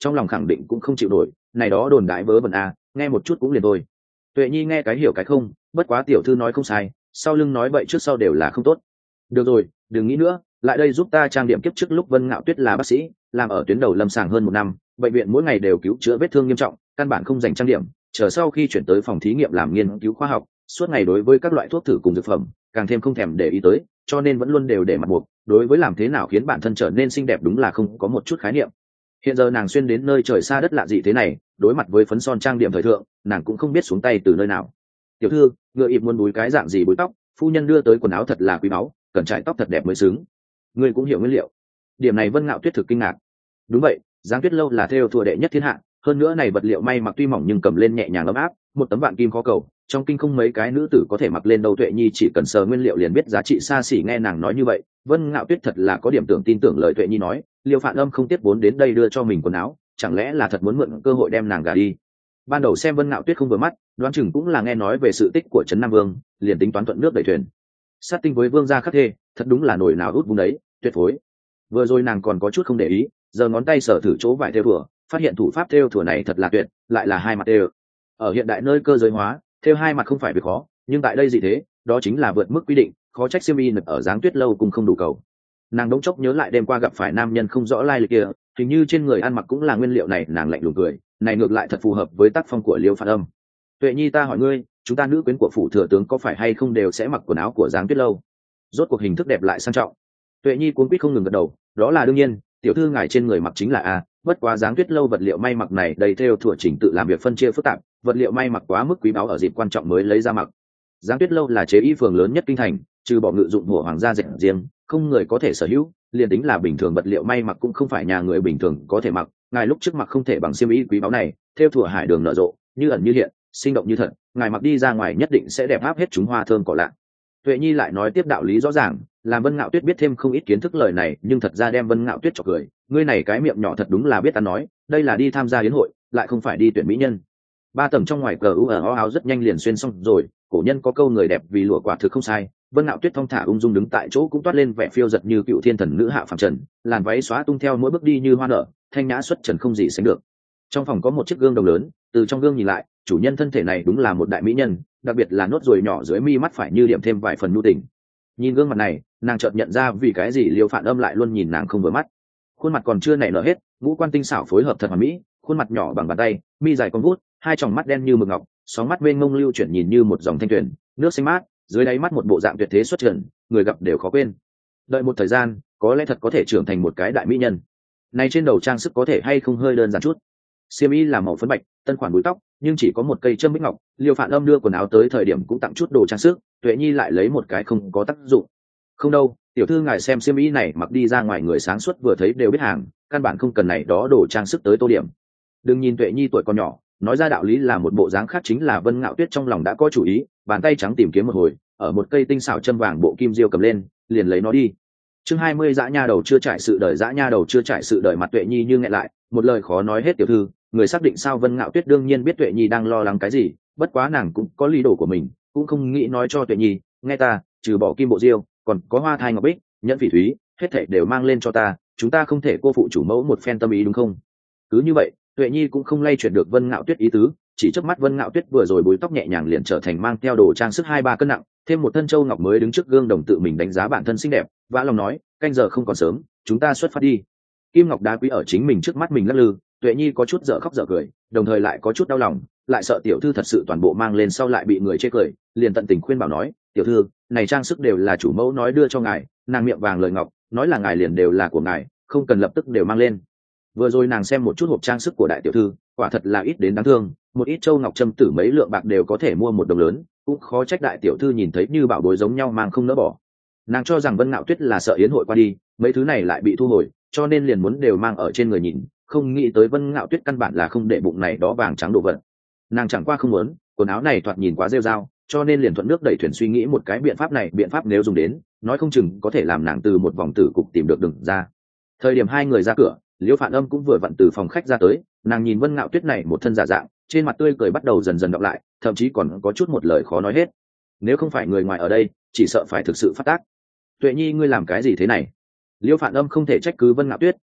trong lòng khẳng định cũng không chịu nổi, này đó đồn đại vớ vẩn a, nghe một chút cũng liền thôi. Tuệ Nhi nghe cái hiểu cái không, bất quá tiểu thư nói không sai, sau lưng nói bậy trước sau đều là không tốt. Được rồi, đừng nghĩ nữa, lại đây giúp ta trang điểm kiếp trước lúc Vân Ngạo Tuyết là bác sĩ, làm ở tuyến đầu lâm sàng hơn một năm, bệnh viện mỗi ngày đều cứu chữa vết thương nghiêm trọng, căn bản không dành trang điểm, chờ sau khi chuyển tới phòng thí nghiệm làm nghiên cứu khoa học, suốt ngày đối với các loại thuốc thử cùng dược phẩm, càng thêm không thèm để ý tới, cho nên vẫn luôn đều để mặt buộc, đối với làm thế nào khiến bản thân trở nên xinh đẹp đúng là không có một chút khái niệm. Hiện giờ nàng xuyên đến nơi trời xa đất lạ dị thế này, đối mặt với phấn son trang điểm thời thượng, nàng cũng không biết xuống tay từ nơi nào. Tiểu thư, ngựa ịp muốn búi cái dạng gì búi tóc, phu nhân đưa tới quần áo thật là quý báu, cần trải tóc thật đẹp mới xứng. Ngươi cũng hiểu nguyên liệu. Điểm này Vân Ngạo Tuyết thực kinh ngạc. Đúng vậy, Giáng Tuyết lâu là theo thua đệ nhất thiên hạ, hơn nữa này vật liệu may mặc tuy mỏng nhưng cầm lên nhẹ nhàng ấm áp, một tấm vạn kim khó cầu, trong kinh không mấy cái nữ tử có thể mặc lên đâu. Tuệ Nhi chỉ cần sờ nguyên liệu liền biết giá trị xa xỉ. Nghe nàng nói như vậy, Vân Ngạo Tuyết thật là có điểm tưởng tin tưởng lời Tuệ Nhi nói. Liêu Phạn Âm không tiếc vốn đến đây đưa cho mình quần áo, chẳng lẽ là thật muốn mượn cơ hội đem nàng gả đi? Ban đầu xem Vân Ngạo Tuyết không vừa mắt, đoán chừng cũng là nghe nói về sự tích của trấn Nam Vương, liền tính toán thuận nước đẩy thuyền. Sát tinh với vương gia khắc thê, thật đúng là nổi nào út vung đấy, tuyệt phối. Vừa rồi nàng còn có chút không để ý, giờ ngón tay sở thử chỗ vải thêu thủa, phát hiện thủ pháp thêu thủa này thật là tuyệt, lại là hai mặt thêu. Ở hiện đại nơi cơ giới hóa, thêu hai mặt không phải việc khó, nhưng tại đây gì thế, đó chính là vượt mức quy định, khó trách xiêm y nực ở Giáng Tuyết lâu cùng không đủ cầu. Nàng đống chốc nhớ lại đêm qua gặp phải nam nhân không rõ lai lịch kia, hình như trên người ăn mặc cũng là nguyên liệu này, nàng lạnh lùng cười, này ngược lại thật phù hợp với tác phong của Liêu Phạn Âm. Tuệ Nhi, ta hỏi ngươi, chúng ta nữ quyến của phủ thừa tướng có phải hay không đều sẽ mặc quần áo của Giáng Tuyết lâu? Rốt cuộc hình thức đẹp lại sang trọng. Tuệ Nhi cuống quýt không ngừng gật đầu, đó là đương nhiên, tiểu thư ngài trên người mặc chính là a, bất quá Giáng Tuyết lâu vật liệu may mặc này đầy theo thuộc trình tự làm việc phân chia phức tạp, vật liệu may mặc quá mức quý báu ở dịp quan trọng mới lấy ra mặc. Giáng Tuyết lâu là chế y phường lớn nhất kinh thành, trừ bỏ ngự dụng của hoàng gia dệt riêng, không người có thể sở hữu, liền tính là bình thường vật liệu may mặc cũng không phải nhà người bình thường có thể mặc. Ngài lúc trước mặc không thể bằng xiêm y quý báu này, theo thủa hải đường nở rộ, như ẩn như hiện, sinh động như thật, ngài mặc đi ra ngoài nhất định sẽ đẹp áp hết chúng hoa thơm cỏ lạ. Tuệ Nhi lại nói tiếp đạo lý rõ ràng, làm Vân Ngạo Tuyết biết thêm không ít kiến thức lời này, nhưng thật ra đem Vân Ngạo Tuyết chọc cười, ngươi này cái miệng nhỏ thật đúng là biết ăn nói, đây là đi tham gia yến hội, lại không phải đi tuyển mỹ nhân. Ba tầng trong ngoài cờ u ở áo rất nhanh liền xuyên xong rồi, cổ nhân có câu người đẹp vì lụa quả thực không sai. Vân Ngạo Tuyết thong thả ung dung đứng tại chỗ cũng toát lên vẻ phiêu giật như cựu thiên thần nữ hạ phàm trần, làn váy xóa tung theo mỗi bước đi như hoa nở, thanh nhã xuất trần không gì sánh được. Trong phòng có một chiếc gương đồng lớn, từ trong gương nhìn lại, chủ nhân thân thể này đúng là một đại mỹ nhân, đặc biệt là nốt ruồi nhỏ dưới mi mắt phải như điểm thêm vài phần nhu tình. Nhìn gương mặt này, nàng chợt nhận ra vì cái gì Liêu Phạn Âm lại luôn nhìn nàng không vừa mắt. Khuôn mặt còn chưa nảy nở hết, ngũ quan tinh xảo phối hợp thật hoàn mỹ, khuôn mặt nhỏ bằng bàn tay, mi dài con vút, hai tròng mắt đen như mực ngọc, sóng mắt mênh mông lưu chuyển nhìn như một dòng thanh tuyền, nước xanh mát, dưới đáy mắt một bộ dạng tuyệt thế xuất trần, người gặp đều khó quên. Đợi một thời gian, có lẽ thật có thể trưởng thành một cái đại mỹ nhân. Này trên đầu trang sức có thể hay không hơi đơn giản chút. Xiêm y là màu phấn bạch, tân khoản búi tóc, nhưng chỉ có một cây châm bích ngọc. Liêu Phạn Âm đưa quần áo tới thời điểm cũng tặng chút đồ trang sức, Tuệ Nhi lại lấy một cái không có tác dụng. Không đâu, tiểu thư ngài xem xiêm y này mặc đi ra ngoài người sáng suốt vừa thấy đều biết hàng, căn bản không cần này đó đồ trang sức tới tô điểm. Đừng nhìn Tuệ Nhi tuổi còn nhỏ, nói ra đạo lý là một bộ dáng khác chính là Vân Ngạo Tuyết trong lòng đã có chủ ý, bàn tay trắng tìm kiếm một hồi, ở một cây tinh xảo châm vàng bộ kim diêu cầm lên, liền lấy nó đi. Chương hai mươi dã nha đầu chưa trải sự đời, dã nha đầu chưa trải sự đời, mặt Tuệ Nhi như nghẹn lại, một lời khó nói hết. Tiểu thư, người xác định sao? Vân Ngạo Tuyết đương nhiên biết Tuệ Nhi đang lo lắng cái gì, bất quá nàng cũng có lý đồ của mình, cũng không nghĩ nói cho Tuệ Nhi, nghe ta, trừ bỏ kim bộ diêu, còn có hoa thai ngọc bích, nhẫn phỉ thúy, hết thảy đều mang lên cho ta, chúng ta không thể cô phụ chủ mẫu một phen tâm ý đúng không? Cứ như vậy, Tuệ Nhi cũng không lay chuyển được Vân Ngạo Tuyết ý tứ, chỉ chớp mắt Vân Ngạo Tuyết vừa rồi búi tóc nhẹ nhàng liền trở thành mang theo đồ trang sức hai ba cân nặng, thêm một thân châu ngọc mới đứng trước gương đồng tự mình đánh giá bản thân xinh đẹp, vã lòng nói, canh giờ không còn sớm, chúng ta xuất phát đi. Kim ngọc đá quý ở chính mình trước mắt mình lắc lư, Tuệ Nhi có chút dở khóc dở cười, đồng thời lại có chút đau lòng, lại sợ tiểu thư thật sự toàn bộ mang lên sau lại bị người chê cười, liền tận tình khuyên bảo nói, tiểu thư, này trang sức đều là chủ mẫu nói đưa cho ngài, nàng miệng vàng lời ngọc, nói là ngài liền đều là của ngài, không cần lập tức đều mang lên. Vừa rồi nàng xem một chút hộp trang sức của đại tiểu thư, quả thật là ít đến đáng thương, một ít châu ngọc châm tử mấy lượng bạc đều có thể mua một đồng lớn, cũng khó trách đại tiểu thư nhìn thấy như bảo bối giống nhau mang không nỡ bỏ. Nàng cho rằng Vân Ngạo Tuyết là sợ yến hội qua đi, mấy thứ này lại bị thu hồi, cho nên liền muốn đều mang ở trên người nhìn, không nghĩ tới Vân Ngạo Tuyết căn bản là không để bụng này đó vàng trắng đồ vật. Nàng chẳng qua không muốn, quần áo này thoạt nhìn quá rêu rao, cho nên liền thuận nước đẩy thuyền suy nghĩ một cái biện pháp này, biện pháp nếu dùng đến, nói không chừng có thể làm nàng từ một vòng tử cục tìm được đường ra. Thời điểm hai người ra cửa, Liễu Phạn Âm cũng vừa vặn từ phòng khách ra tới, nàng nhìn Vân Ngạo Tuyết này một thân giả dạng, trên mặt tươi cười bắt đầu dần dần đọc lại, thậm chí còn có chút một lời khó nói hết. Nếu không phải người ngoài ở đây, chỉ sợ phải thực sự phát tác. Tuệ Nhi, ngươi làm cái gì thế này? Liễu Phạn Âm không thể trách cứ Vân Ngạo Tuyết,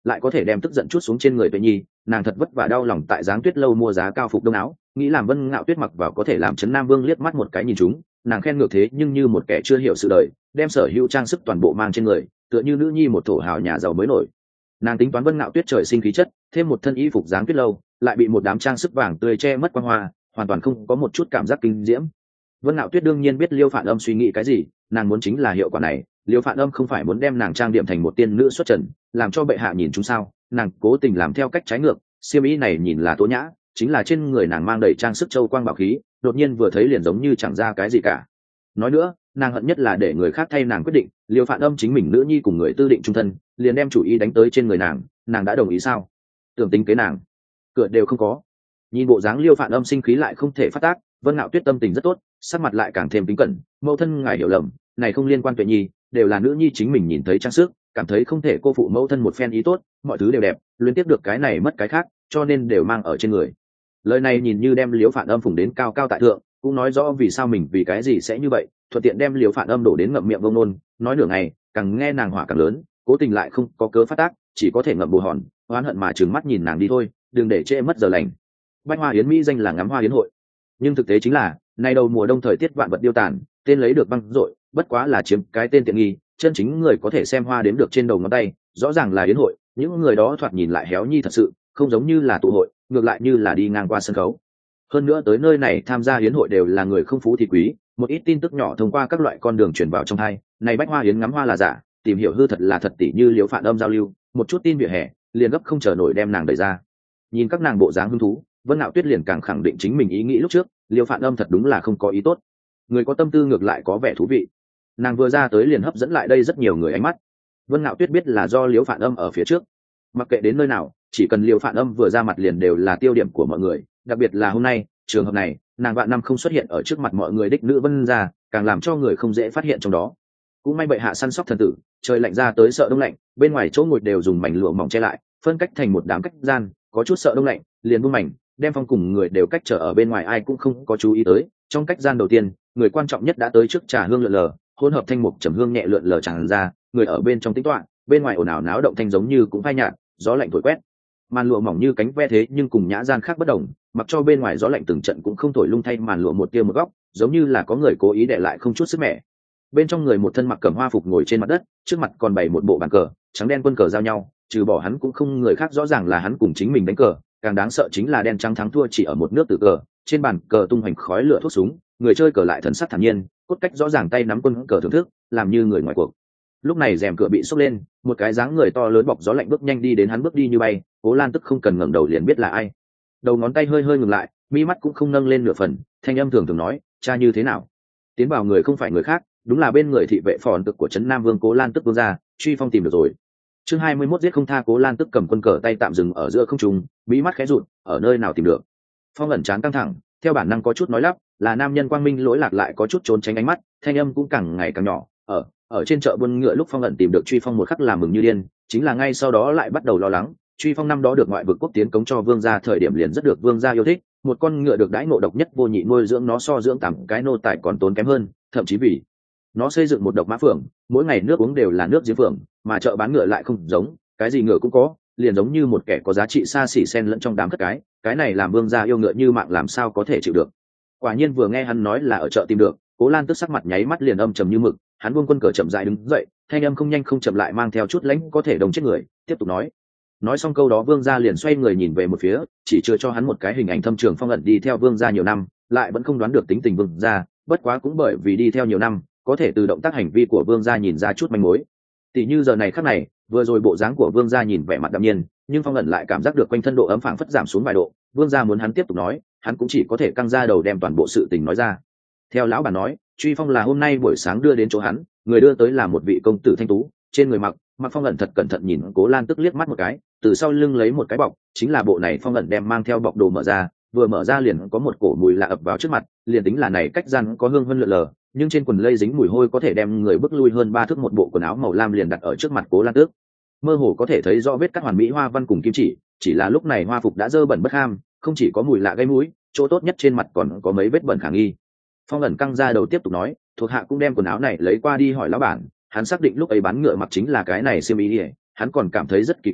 lại có thể đem tức giận chút xuống trên người tuệ nhi. Nàng thật vất vả đau lòng tại Giáng Tuyết lâu mua giá cao phục đông áo, nghĩ làm Vân Ngạo Tuyết mặc vào có thể làm Trấn Nam Vương liếc mắt một cái nhìn chúng, nàng khen ngược thế nhưng như một kẻ chưa hiểu sự đời, đem sở hữu trang sức toàn bộ mang trên người, tựa như nữ nhi một thổ hào nhà giàu mới nổi. Nàng tính toán Vân Ngạo Tuyết trời sinh khí chất, thêm một thân y phục Giáng Tuyết lâu, lại bị một đám trang sức vàng tươi che mất quang hoa, hoàn toàn không có một chút cảm giác kinh diễm. Vân Ngạo Tuyết đương nhiên biết Liêu Phản Âm suy nghĩ cái gì, nàng muốn chính là hiệu quả này. Liêu Phản Âm không phải muốn đem nàng trang điểm thành một tiên nữ xuất trần, làm cho bệ hạ nhìn chúng sao? Nàng cố tình làm theo cách trái ngược, xiêm y này nhìn là tố nhã, chính là trên người nàng mang đầy trang sức châu quang bảo khí, đột nhiên vừa thấy liền giống như chẳng ra cái gì cả. Nói nữa, nàng hận nhất là để người khác thay nàng quyết định. Liêu Phản Âm chính mình nữ nhi cùng người tư định trung thân, liền đem chủ ý đánh tới trên người nàng, nàng đã đồng ý sao? Tưởng tính kế nàng, cửa đều không có. Nhìn bộ dáng Liêu Phản Âm sinh khí lại không thể phát tác, Vân Ngạo Tuyết tâm tình rất tốt, sắc mặt lại càng thêm kính cẩn. Mẫu thân ngài hiểu lầm, này không liên quan Tuệ Nhi, đều là nữ nhi chính mình nhìn thấy trang sức, cảm thấy không thể cô phụ mẫu thân một phen ý tốt, mọi thứ đều đẹp, liên tiếp được cái này mất cái khác, cho nên đều mang ở trên người. Lời này nhìn như đem Liêu Phản Âm phủng đến cao cao tại thượng, cũng nói rõ vì sao mình vì cái gì sẽ như vậy, thuận tiện đem Liêu Phản Âm đổ đến ngậm miệng vông nôn, nói nửa ngày, càng nghe nàng hỏa càng lớn, cố tình lại không có cớ phát tác, chỉ có thể ngậm bù hòn, oán hận mà trừng mắt nhìn nàng đi thôi, đừng để trễ mất giờ lành. Bách Hoa Yến Mỹ danh là ngắm hoa yến hội, nhưng thực tế chính là nay đầu mùa đông thời tiết vạn vật điêu tàn, tên lấy được băng rội, bất quá là chiếm cái tên tiện nghi, chân chính người có thể xem hoa đếm được trên đầu ngón tay, rõ ràng là yến hội, những người đó thoạt nhìn lại héo nhi thật sự, không giống như là tụ hội, ngược lại như là đi ngang qua sân khấu. Hơn nữa tới nơi này tham gia yến hội đều là người không phú thì quý, một ít tin tức nhỏ thông qua các loại con đường truyền vào trong hai, này Bách Hoa Yến ngắm hoa là giả, tìm hiểu hư thật là thật, tỷ như Liễu Phản Âm giao lưu, một chút tin vỉa hè, liền gấp không chờ nổi đem nàng đẩy ra. Nhìn các nàng bộ dáng hứng thú, Vân Ngạo Tuyết liền càng khẳng định chính mình ý nghĩ lúc trước, Liêu Phản Âm thật đúng là không có ý tốt. Người có tâm tư ngược lại có vẻ thú vị. Nàng vừa ra tới liền hấp dẫn lại đây rất nhiều người ánh mắt. Vân Ngạo Tuyết biết là do Liêu Phản Âm ở phía trước. Mặc kệ đến nơi nào, chỉ cần Liêu Phản Âm vừa ra mặt liền đều là tiêu điểm của mọi người, đặc biệt là hôm nay, trường hợp này, nàng vạn năm không xuất hiện ở trước mặt mọi người đích nữ Vân gia, càng làm cho người không dễ phát hiện trong đó. Cũng may bệ hạ săn sóc thần tử, trời lạnh ra tới sợ đông lạnh, bên ngoài chỗ ngồi đều dùng mảnh lụa mỏng che lại, phân cách thành một đám cách gian, có chút sợ đông lạnh, liền buông mảnh, đem phong cùng người đều cách trở ở bên ngoài, ai cũng không có chú ý tới. Trong cách gian đầu tiên, người quan trọng nhất đã tới trước, trà hương lượn lờ, hỗn hợp thanh mục trầm hương nhẹ lượn lờ tràn ra, người ở bên trong tĩnh tọa, bên ngoài ồn ào náo động thanh giống như cũng phai nhạt, gió lạnh thổi quét. Màn lụa mỏng như cánh ve thế nhưng cùng nhã gian khác bất đồng, mặc cho bên ngoài gió lạnh từng trận cũng không thổi lung thay màn lụa một tia một góc, giống như là có người cố ý để lại không chút sức mẻ. Bên trong người một thân mặc cẩm hoa phục ngồi trên mặt đất, trước mặt còn bày một bộ bàn cờ, trắng đen quân cờ giao nhau, trừ bỏ hắn cũng không người khác, rõ ràng là hắn cùng chính mình đánh cờ. Càng đáng sợ chính là đen trắng thắng thua chỉ ở một nước tử cờ, trên bàn cờ tung hoành khói lửa thuốc súng, người chơi cờ lại thần sắc thản nhiên, cốt cách rõ ràng, tay nắm quân cờ thưởng thức, làm như người ngoài cuộc. Lúc này rèm cửa bị xốc lên, một cái dáng người to lớn bọc gió lạnh bước nhanh đi đến, hắn bước đi như bay, Cố Lan Tức không cần ngẩng đầu liền biết là ai. Đầu ngón tay hơi hơi ngừng lại, mi mắt cũng không nâng lên nửa phần, thanh âm thường thường nói, cha như thế nào? Tiến vào người không phải người khác, đúng là bên người thị vệ phòn tực của trấn Nam Vương Cố Lan Tức vương gia, Truy Phong tìm được rồi. Chương hai mươi mốt giết không tha. Cố Lan Tức cầm quân cờ tay tạm dừng ở giữa không trung, bí mắt khẽ rụt, ở nơi nào tìm được? Phong ẩn chán căng thẳng, theo bản năng có chút nói lắp, là nam nhân quang minh lỗi lạc lại có chút trốn tránh ánh mắt, thanh âm cũng càng ngày càng nhỏ. Ở ở trên chợ buôn ngựa lúc Phong ẩn tìm được Truy Phong một khắc làm mừng như điên, chính là ngay sau đó lại bắt đầu lo lắng. Truy Phong năm đó được ngoại vực quốc tiến cống cho vương gia thời điểm liền rất được vương gia yêu thích, một con ngựa được đãi ngộ độc nhất vô nhị, nuôi dưỡng nó so dưỡng tầm cái nô tài còn tốn kém hơn, thậm chí vì nó xây dựng một độc mã phường, mỗi ngày nước uống đều là nước giếng phường, mà chợ bán ngựa lại không giống, cái gì ngựa cũng có, liền giống như một kẻ có giá trị xa xỉ xen lẫn trong đám cất cái, cái này làm vương gia yêu ngựa như mạng làm sao có thể chịu được. Quả nhiên vừa nghe hắn nói là ở chợ tìm được, Cố Lan Tức sắc mặt nháy mắt liền âm trầm như mực, hắn buông quân cờ chậm rãi đứng dậy, thanh âm không nhanh không chậm lại mang theo chút lãnh có thể đồng chết người, tiếp tục nói. Nói xong câu đó vương gia liền xoay người nhìn về một phía, chỉ chưa cho hắn một cái hình ảnh thâm trường Phong ẩn đi theo vương gia nhiều năm, lại vẫn không đoán được tính tình vương gia, bất quá cũng bởi vì đi theo nhiều năm, có thể từ động tác hành vi của vương gia nhìn ra chút manh mối. Tỷ như giờ này khắc này, vừa rồi bộ dáng của vương gia nhìn vẻ mặt đạm nhiên, nhưng Phong ẩn lại cảm giác được quanh thân độ ấm phảng phất giảm xuống vài độ. Vương gia muốn hắn tiếp tục nói, hắn cũng chỉ có thể căng ra đầu đem toàn bộ sự tình nói ra. Theo lão bà nói, Truy Phong là hôm nay buổi sáng đưa đến chỗ hắn, người đưa tới là một vị công tử thanh tú, trên người mặc mặc Phong ẩn thật cẩn thận nhìn Cố Lan Tức liếc mắt một cái, từ sau lưng lấy một cái bọc, chính là bộ này Phong ẩn đem mang theo bọc đồ mở ra, vừa mở ra liền có một cổ mùi lạ ập vào trước mặt, liền tính là này cách gian có hương vân lượn lờ, nhưng trên quần lây dính mùi hôi có thể đem người bước lui hơn ba thước, một bộ quần áo màu lam liền đặt ở trước mặt Cố Lan Tước, mơ hồ có thể thấy rõ vết cắt hoàn mỹ hoa văn cùng kim chỉ, chỉ là lúc này hoa phục đã dơ bẩn bất ham, không chỉ có mùi lạ gây mũi, chỗ tốt nhất trên mặt còn có mấy vết bẩn khả nghi. Phong ẩn căng ra đầu tiếp tục nói, thuộc hạ cũng đem quần áo này lấy qua đi hỏi lão bản, hắn xác định lúc ấy bán ngựa mặc chính là cái này xiêm y, hắn còn cảm thấy rất kỳ quái,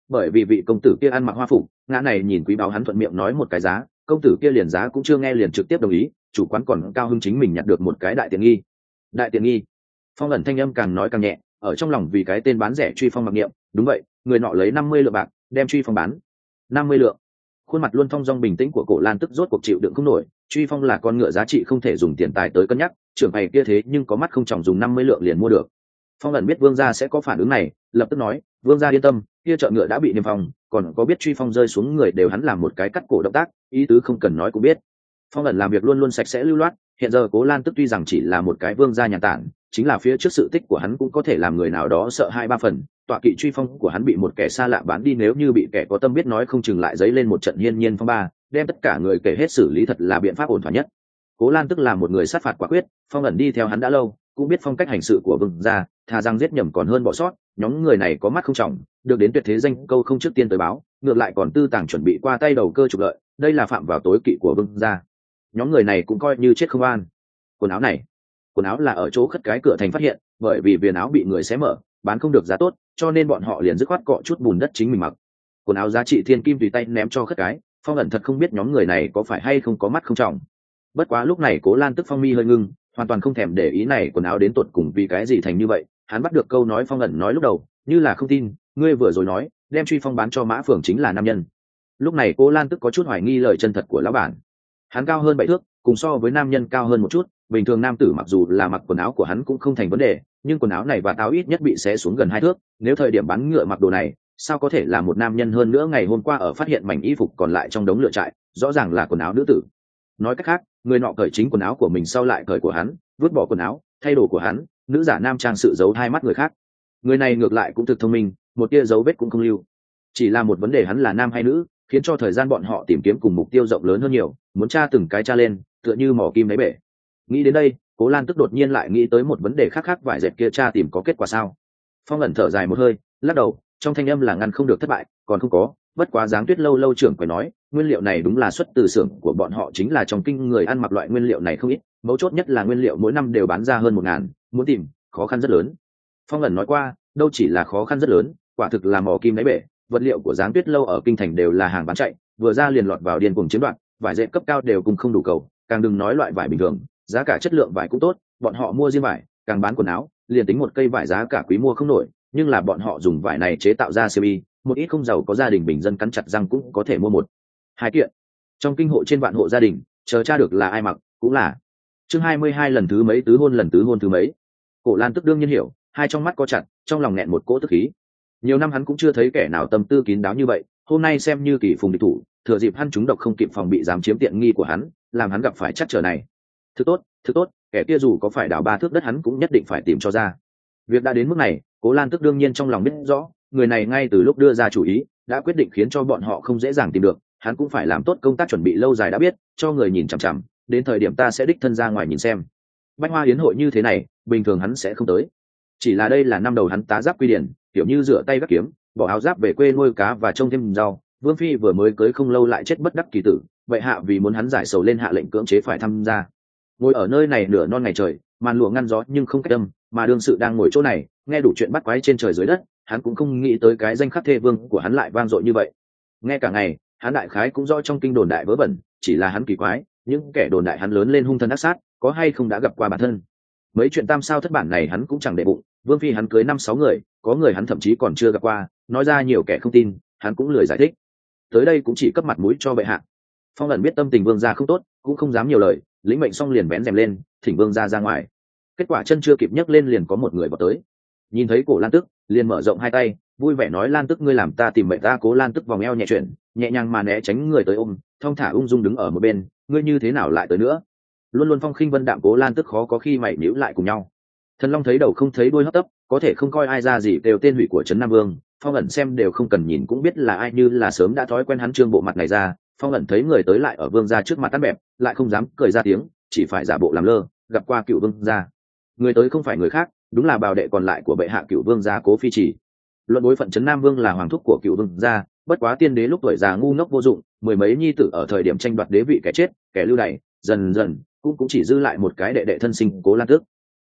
bởi vì vị công tử kia ăn mặc hoa phục, ngã này nhìn quý báu, hắn thuận miệng nói một cái giá, công tử kia liền giá cũng chưa nghe liền trực tiếp đồng ý, chủ quán còn cao hứng chính mình nhặt được một cái đại tiện nghi. Đại tiện nghi. Phong ẩn thanh âm càng nói càng nhẹ, ở trong lòng vì cái tên bán rẻ Truy Phong mặc niệm. Đúng vậy, người nọ lấy năm mươi lượng bạc đem Truy Phong bán. Năm mươi lượng. Khuôn mặt luôn thong dong bình tĩnh của Cổ Lan tức rốt cuộc chịu đựng không nổi. Truy Phong là con ngựa giá trị không thể dùng tiền tài tới cân nhắc, trưởng bày kia thế nhưng có mắt không trọng dùng năm mươi lượng liền mua được. Phong ẩn biết Vương gia sẽ có phản ứng này, lập tức nói, Vương gia yên tâm, kia chợ ngựa đã bị niêm phong, còn có biết Truy Phong rơi xuống người đều hắn làm một cái cắt cổ động tác, ý tứ không cần nói cũng biết. Phong ẩn làm việc luôn luôn sạch sẽ lưu loát, hiện giờ Cố Lan tức tuy rằng chỉ là một cái vương gia nhà tản, chính là phía trước sự tích của hắn cũng có thể làm người nào đó sợ hai ba phần. Tọa kỵ Truy Phong của hắn bị một kẻ xa lạ bán đi, nếu như bị kẻ có tâm biết nói không chừng lại dấy lên một trận hiên nhiên phong ba, đem tất cả người kể hết xử lý, thật là biện pháp ổn thỏa nhất. Cố Lan tức là một người sát phạt quả quyết, Phong ẩn đi theo hắn đã lâu, cũng biết phong cách hành sự của vương gia, thà rằng giết nhầm còn hơn bỏ sót. Nhóm người này có mắt không trọng, được đến tuyệt thế danh câu không trước tiên tới báo, ngược lại còn tư tàng chuẩn bị qua tay đầu cơ trục lợi, đây là phạm vào tối kỵ của vương gia. Nhóm người này cũng coi như chết không an. Quần áo này, quần áo là ở chỗ khất cái cửa thành phát hiện, bởi vì viền áo bị người xé mở, bán không được giá tốt, cho nên bọn họ liền dứt khoát cọ chút bùn đất chính mình mặc. Quần áo giá trị thiên kim tùy tay ném cho khất cái. Phong ẩn thật không biết nhóm người này có phải hay không có mắt không trọng. Bất quá lúc này Cố Lan tức phong mi hơi ngưng, hoàn toàn không thèm để ý này quần áo đến tột cùng vì cái gì thành như vậy. Hắn bắt được câu nói Phong ẩn nói lúc đầu, như là không tin, ngươi vừa rồi nói đem Truy Phong bán cho Mã Phường chính là nam nhân. Lúc này Cố Lan tức có chút hoài nghi lời chân thật của lão bản. Hắn cao hơn bảy thước, cùng so với nam nhân cao hơn một chút, bình thường nam tử mặc dù là mặc quần áo của hắn cũng không thành vấn đề, nhưng quần áo này và áo ít nhất bị xé xuống gần hai thước, nếu thời điểm bán ngựa mặc đồ này, sao có thể là một nam nhân? Hơn nữa ngày hôm qua ở phát hiện mảnh y phục còn lại trong đống lửa trại, rõ ràng là quần áo nữ tử. Nói cách khác, người nọ cởi chính quần áo của mình sau lại cởi của hắn, vứt bỏ quần áo, thay đồ của hắn, nữ giả nam trang sự giấu hai mắt người khác. Người này ngược lại cũng thực thông minh, một tia dấu vết cũng không lưu. Chỉ là một vấn đề hắn là nam hay nữ, khiến cho thời gian bọn họ tìm kiếm cùng mục tiêu rộng lớn hơn nhiều, muốn tra từng cái tra lên, tựa như mỏ kim đáy bể. Nghĩ đến đây, Cố Lan tức đột nhiên lại nghĩ tới một vấn đề khác khác, vải dệt kia tra tìm có kết quả sao? Phong ẩn thở dài một hơi, lắc đầu, trong thanh âm là ngăn không được thất bại, còn không có. Bất quá Giáng Tuyết lâu lâu trưởng phải nói, nguyên liệu này đúng là xuất từ xưởng của bọn họ, chính là trong kinh người ăn mặc loại nguyên liệu này không ít, mấu chốt nhất là nguyên liệu mỗi năm đều bán ra hơn một ngàn, muốn tìm khó khăn rất lớn. Phong ẩn nói qua, đâu chỉ là khó khăn rất lớn, quả thực là mỏ kim đáy bể. Vật liệu của Giáng Tuyết lâu ở kinh thành đều là hàng bán chạy, vừa ra liền lọt vào điên cuồng chiếm đoạt, vải dệt cấp cao đều cùng không đủ cầu, càng đừng nói loại vải bình thường, giá cả chất lượng vải cũng tốt, bọn họ mua riêng vải, càng bán quần áo, liền tính một cây vải giá cả quý mua không nổi, nhưng là bọn họ dùng vải này chế tạo ra siêu y, một ít không giàu có gia đình bình dân cắn chặt răng cũng có thể mua một hai kiện. Trong kinh hộ trên vạn hộ gia đình, chờ tra được là ai mặc, cũng là chương hai mươi hai lần thứ mấy tứ hôn lần tứ hôn thứ mấy. Cổ Lan tức đương nhiên hiểu, hai trong mắt co chặt, trong lòng nghẹn một cỗ tức khí. Nhiều năm hắn cũng chưa thấy kẻ nào tâm tư kín đáo như vậy, hôm nay xem như kỳ phùng địch thủ, thừa dịp hắn chúng độc không kịp phòng bị dám chiếm tiện nghi của hắn, làm hắn gặp phải chắc trở này. Thứ tốt, thứ tốt, kẻ kia dù có phải đào ba thước đất hắn cũng nhất định phải tìm cho ra. Việc đã đến mức này, Cố Lan tức đương nhiên trong lòng biết rõ, người này ngay từ lúc đưa ra chủ ý đã quyết định khiến cho bọn họ không dễ dàng tìm được, hắn cũng phải làm tốt công tác chuẩn bị lâu dài đã biết, cho người nhìn chằm chằm, đến thời điểm ta sẽ đích thân ra ngoài nhìn xem. Bách hoa yến hội như thế này, bình thường hắn sẽ không tới. Chỉ là đây là năm đầu hắn tá giáp quy điển, kiểu như rửa tay vắt kiếm, bỏ áo giáp về quê nuôi cá và trông thêm rau. Vương phi vừa mới cưới không lâu lại chết bất đắc kỳ tử, vậy hạ vì muốn hắn giải sầu lên hạ lệnh cưỡng chế phải tham gia. Ngồi ở nơi này nửa non ngày trời, màn lụa ngăn gió nhưng không cách âm, mà đương sự đang ngồi chỗ này, nghe đủ chuyện bắt quái trên trời dưới đất, hắn cũng không nghĩ tới cái danh khắc thê vương của hắn lại vang dội như vậy. Nghe cả ngày, hắn đại khái cũng do trong kinh đồn đại vớ vẩn, chỉ là hắn kỳ quái, những kẻ đồn đại hắn lớn lên hung thân ác sát, có hay không đã gặp qua bản thân. Mấy chuyện tam sao thất bản này hắn cũng chẳng để bụng, vương phi hắn cưới năm sáu người, có người hắn thậm chí còn chưa gặp qua, nói ra nhiều kẻ không tin, hắn cũng lười giải thích. Tới đây cũng chỉ cấp mặt mũi cho bệ hạ. Phong ẩn biết tâm tình vương gia không tốt, cũng không dám nhiều lời, lĩnh mệnh xong liền vén rèm lên, thỉnh vương gia ra ngoài. Kết quả chân chưa kịp nhấc lên liền có một người vào tới. Nhìn thấy Cổ Lan tức, liền mở rộng hai tay, vui vẻ nói, Lan tức ngươi làm ta tìm mệnh ta. Cố Lan tức vòng eo nhẹ chuyển, nhẹ nhàng mà né tránh người tới ôm, thong thả ung dung đứng ở một bên. Ngươi như thế nào lại tới nữa? Luôn luôn phong khinh vân đạm Cố Lan tức khó có khi mày nhíu lại cùng nhau. Thần Long thấy đầu không thấy đuôi hấp tấp, có thể không coi ai ra gì, đều tên hủy của trấn Nam Vương. Phong ẩn xem đều không cần nhìn cũng biết là ai, như là sớm đã thói quen hắn trương bộ mặt này ra. Phong ẩn thấy người tới lại ở vương gia trước mặt tắt bẹp, lại không dám cười ra tiếng, chỉ phải giả bộ làm lơ. Gặp qua cựu vương gia. Người tới không phải người khác, đúng là bào đệ còn lại của bệ hạ cựu vương gia Cố Phi Chỉ. Luận bối phận trấn Nam Vương là hoàng thúc của cựu vương gia, bất quá tiên đế lúc tuổi già ngu ngốc vô dụng, mười mấy nhi tử ở thời điểm tranh đoạt đế vị kẻ chết kẻ lưu đày, dần dần cũng cũng chỉ dư lại một cái đệ đệ thân sinh Cố Lan tức.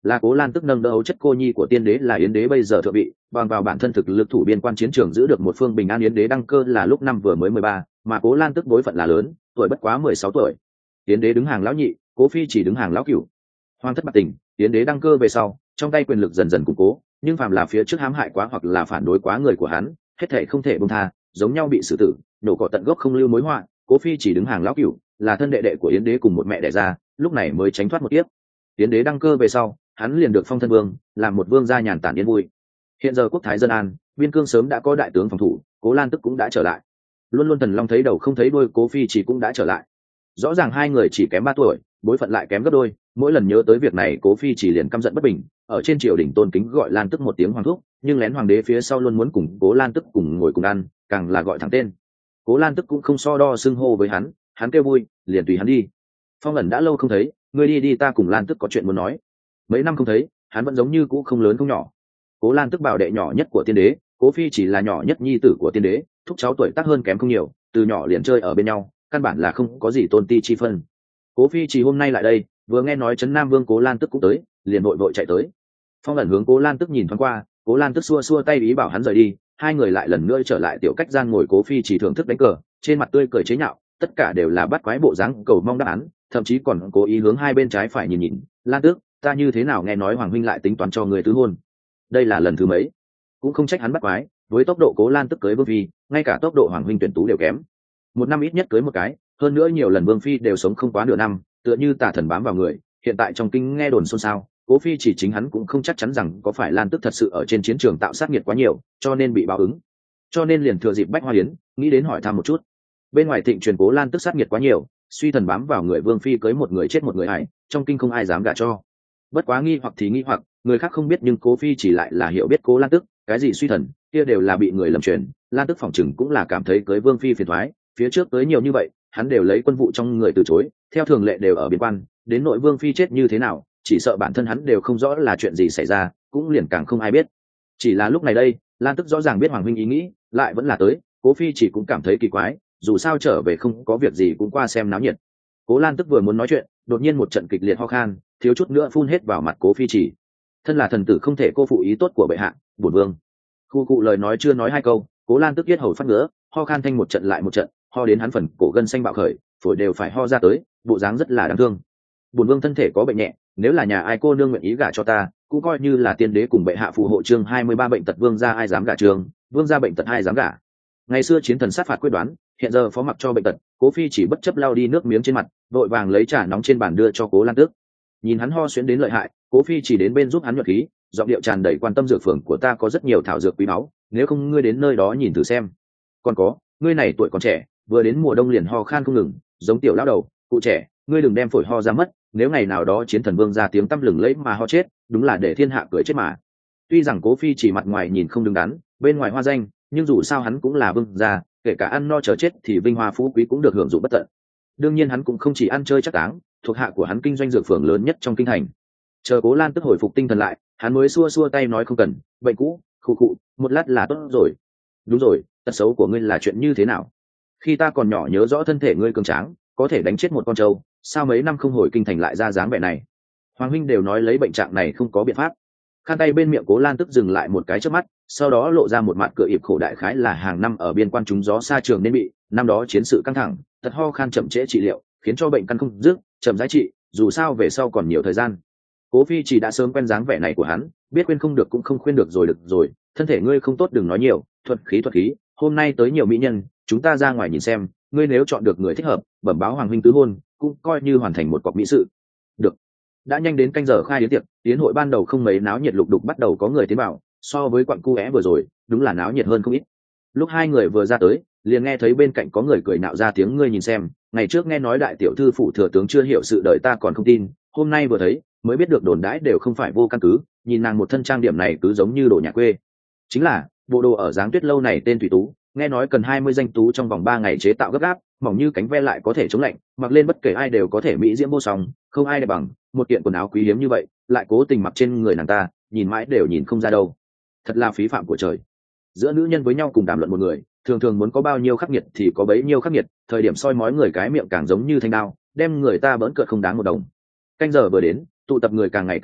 là Cố Lan Tức nâng đỡ ấu chất cô nhi của tiên đế là Yến đế bây giờ thượng vị, bằng vào bản thân thực lực thủ biên quan chiến trường giữ được một phương bình an. Yến đế đăng cơ là lúc năm vừa mới mười ba, mà Cố Lan Tức bối phận là lớn, tuổi bất quá mười sáu tuổi. Yến đế đứng hàng lão nhị, Cố phi chỉ đứng hàng lão cửu. Hoàng thất bạc tình, Yến đế đăng cơ về sau, trong tay quyền lực dần dần củng cố, nhưng phàm là phía trước hãm hại quá hoặc là phản đối quá người của hắn, hết thảy không thể buông tha, giống nhau bị xử tử, nổ cỏ tận gốc không lưu mối họa. Cố phi chỉ đứng hàng lão cửu, là thân đệ đệ của Yến đế cùng một mẹ đẻ ra, lúc này mới tránh thoát một kiếp. Yến đế đăng cơ về sau, hắn liền được phong thân vương, làm một vương gia nhàn tản yên vui. Hiện giờ quốc thái dân an, biên cương sớm đã có đại tướng phòng thủ, Cố Lan Tức cũng đã trở lại. Luôn luôn thần long thấy đầu không thấy đuôi, Cố phi chỉ cũng đã trở lại. Rõ ràng hai người chỉ kém ba tuổi, bối phận lại kém gấp đôi, mỗi lần nhớ tới việc này Cố phi chỉ liền căm giận bất bình, ở trên triều đình tôn kính gọi Lan Tức một tiếng hoàng thúc, nhưng lén hoàng đế phía sau luôn muốn cùng Cố Lan Tức cùng ngồi cùng ăn, càng là gọi thẳng tên. Cố Lan Tức cũng không so đo xưng hô với hắn, hắn kêu vui, liền tùy hắn đi. Phong ẩn đã lâu không thấy, ngươi đi đi, ta cùng Lan Tức có chuyện muốn nói. Mấy năm không thấy, hắn vẫn giống như cũ, không lớn không nhỏ. Cố Lan Tức bảo đệ nhỏ nhất của tiên đế, Cố phi chỉ là nhỏ nhất nhi tử của tiên đế, thúc cháu tuổi tác hơn kém không nhiều, từ nhỏ liền chơi ở bên nhau, căn bản là không có gì tôn ti chi phân. Cố phi chỉ hôm nay lại đây, vừa nghe nói trấn Nam Vương Cố Lan Tức cũng tới, liền vội vội chạy tới. Phong ẩn hướng Cố Lan Tức nhìn thoáng qua, Cố Lan Tức xua xua tay ý bảo hắn rời đi, hai người lại lần nữa trở lại tiểu cách gian ngồi. Cố phi chỉ thưởng thức đánh cờ, trên mặt tươi cười chế nhạo, tất cả đều là bắt quái bộ dáng cầu mong đáp án, thậm chí còn cố ý hướng hai bên trái phải nhìn nhìn. Lan Tước, ta như thế nào nghe nói Hoàng huynh lại tính toán cho người tứ hôn? Đây là lần thứ mấy? Cũng không trách hắn bắt quái, với tốc độ Cố Lan Tức cưới Vương phi, ngay cả tốc độ Hoàng huynh tuyển tú đều kém. Một năm ít nhất cưới một cái, hơn nữa nhiều lần Vương phi đều sống không quá nửa năm, tựa như tà thần bám vào người. Hiện tại trong kinh nghe đồn xôn xao, Cố phi chỉ chính hắn cũng không chắc chắn rằng có phải Lan Tức thật sự ở trên chiến trường tạo sát nghiệt quá nhiều, cho nên bị báo ứng, cho nên liền thừa dịp bách hoa yến, nghĩ đến hỏi thăm một chút. Bên ngoài thịnh truyền Cố Lan Tức sát nghiệt quá nhiều, suy thần bám vào người Vương phi cưới một người chết một người hại, trong kinh không ai dám gả cho. Bất quá nghi hoặc thì nghi hoặc, người khác không biết nhưng Cố phi chỉ lại là hiểu biết Cố Lan Tức, cái gì suy thần kia đều là bị người lầm truyền. Lan Tức phỏng chừng cũng là cảm thấy cưới Vương phi phiền toái, phía trước tới nhiều như vậy, hắn đều lấy quân vụ trong người từ chối, theo thường lệ đều ở biên quan, đến nội Vương phi chết như thế nào, chỉ sợ bản thân hắn đều không rõ là chuyện gì xảy ra, cũng liền càng không ai biết. Chỉ là lúc này đây, Lan Tức rõ ràng biết Hoàng huynh ý nghĩ, lại vẫn là tới. Cố phi chỉ cũng cảm thấy kỳ quái, dù sao trở về không có việc gì cũng qua xem náo nhiệt. Cố Lan Tức vừa muốn nói chuyện, đột nhiên một trận kịch liệt ho khan, thiếu chút nữa phun hết vào mặt Cố phi chỉ. Thân là thần tử không thể cô phụ ý tốt của bệ hạ, bổn vương. Khu cụ lời nói chưa nói hai câu, Cố Lan Tức yết hầu phát ngứa, ho khan thanh một trận lại một trận, ho đến hắn phần cổ gân xanh bạo khởi, phổi đều phải ho ra tới, bộ dáng rất là đáng thương. Bổn vương thân thể có bệnh nhẹ, nếu là nhà ai cô nương nguyện ý gả cho ta, cũng coi như là tiên đế cùng bệ hạ phù hộ. Chương hai mươi ba bệnh tật vương gia ai dám gả trường, vương gia bệnh tật ai dám gả. Ngày xưa chiến thần sát phạt quyết đoán, hiện giờ phó mặc cho bệnh tật. Cố phi chỉ bất chấp lao đi nước miếng trên mặt, vội vàng lấy trà nóng trên bàn đưa cho Cố Lan Tước. Nhìn hắn ho xuyến đến lợi hại, Cố phi chỉ đến bên giúp hắn nhuận khí, giọng điệu tràn đầy quan tâm. Dược phường của ta có rất nhiều thảo dược quý báu, nếu không ngươi đến nơi đó nhìn thử xem. Còn có, ngươi này tuổi còn trẻ, vừa đến mùa đông liền ho khan không ngừng, giống tiểu lão đầu. Cụ trẻ, ngươi đừng đem phổi ho ra mất, nếu ngày nào đó chiến thần vương ra tiếng tăm lừng lẫy mà ho chết, đúng là để thiên hạ cười chết mà. Tuy rằng Cố phi chỉ mặt ngoài nhìn không đứng đắn, bên ngoài hoa danh, nhưng dù sao hắn cũng là vương gia, kể cả ăn no chờ chết thì vinh hoa phú quý cũng được hưởng dụng bất tận. Đương nhiên hắn cũng không chỉ ăn chơi chắc táng, thuộc hạ của hắn kinh doanh dược phường lớn nhất trong kinh thành. Chờ Cố Lan Tức hồi phục tinh thần lại, hắn mới xua xua tay nói không cần, bệnh cũ, khụ khụ, một lát là tốt rồi. Đúng rồi, tật xấu của ngươi là chuyện như thế nào? Khi ta còn nhỏ nhớ rõ thân thể ngươi cường tráng, có thể đánh chết một con trâu, sao mấy năm không hồi kinh thành lại ra dáng vẻ này? Hoàng huynh đều nói lấy bệnh trạng này không có biện pháp. Khăn tay bên miệng Cố Lan Tức dừng lại một cái trước mắt, sau đó lộ ra một mặt cửa ịp khổ, đại khái là hàng năm ở biên quan trúng gió xa trường nên bị, năm đó chiến sự căng thẳng, tật ho khan chậm trễ trị liệu, khiến cho bệnh căn không dứt, chậm giá trị, dù sao về sau còn nhiều thời gian. Cố phi chỉ đã sớm quen dáng vẻ này của hắn, biết khuyên không được cũng không khuyên được rồi. Được rồi, thân thể ngươi không tốt đừng nói nhiều, thuật khí thuật khí, hôm nay tới nhiều mỹ nhân, chúng ta ra ngoài nhìn xem, ngươi nếu chọn được người thích hợp, bẩm báo Hoàng huynh tứ hôn, cũng coi như hoàn thành một cọc mỹ sự. Được. Đã nhanh đến canh giờ khai yến tiệc, yến hội ban đầu không mấy náo nhiệt, lục đục bắt đầu có người tiến vào, so với quặng cu é vừa rồi, đúng là náo nhiệt hơn không ít. Lúc hai người vừa ra tới, liền nghe thấy bên cạnh có người cười nạo ra tiếng. Ngươi nhìn xem, ngày trước nghe nói đại tiểu thư phủ thừa tướng chưa hiểu sự đời ta còn không tin, hôm nay vừa thấy mới biết được đồn đãi đều không phải vô căn cứ. Nhìn nàng một thân trang điểm này cứ giống như đồ nhà quê. Chính là bộ đồ ở dáng tuyết lâu này tên Thủy Tú, nghe nói cần hai mươi danh tú trong vòng ba ngày chế tạo gấp gáp, mỏng như cánh ve lại có thể chống lạnh, mặc lên bất kể ai đều có thể mỹ diễm vô song, không ai đẹp bằng. Một kiện quần áo quý hiếm như vậy, lại cố tình mặc trên người nàng ta, nhìn mãi đều nhìn không ra đâu. Thật là phí phạm của trời. Giữa nữ nhân với nhau cùng đàm luận một người, thường thường muốn có bao nhiêu khắc nghiệt thì có bấy nhiêu khắc nghiệt, thời điểm soi mói người cái miệng càng giống như thanh đao, đem người ta bỡn cợt không đáng một đồng. Canh giờ vừa đến, tụ tập người càng ngày càng nhiều,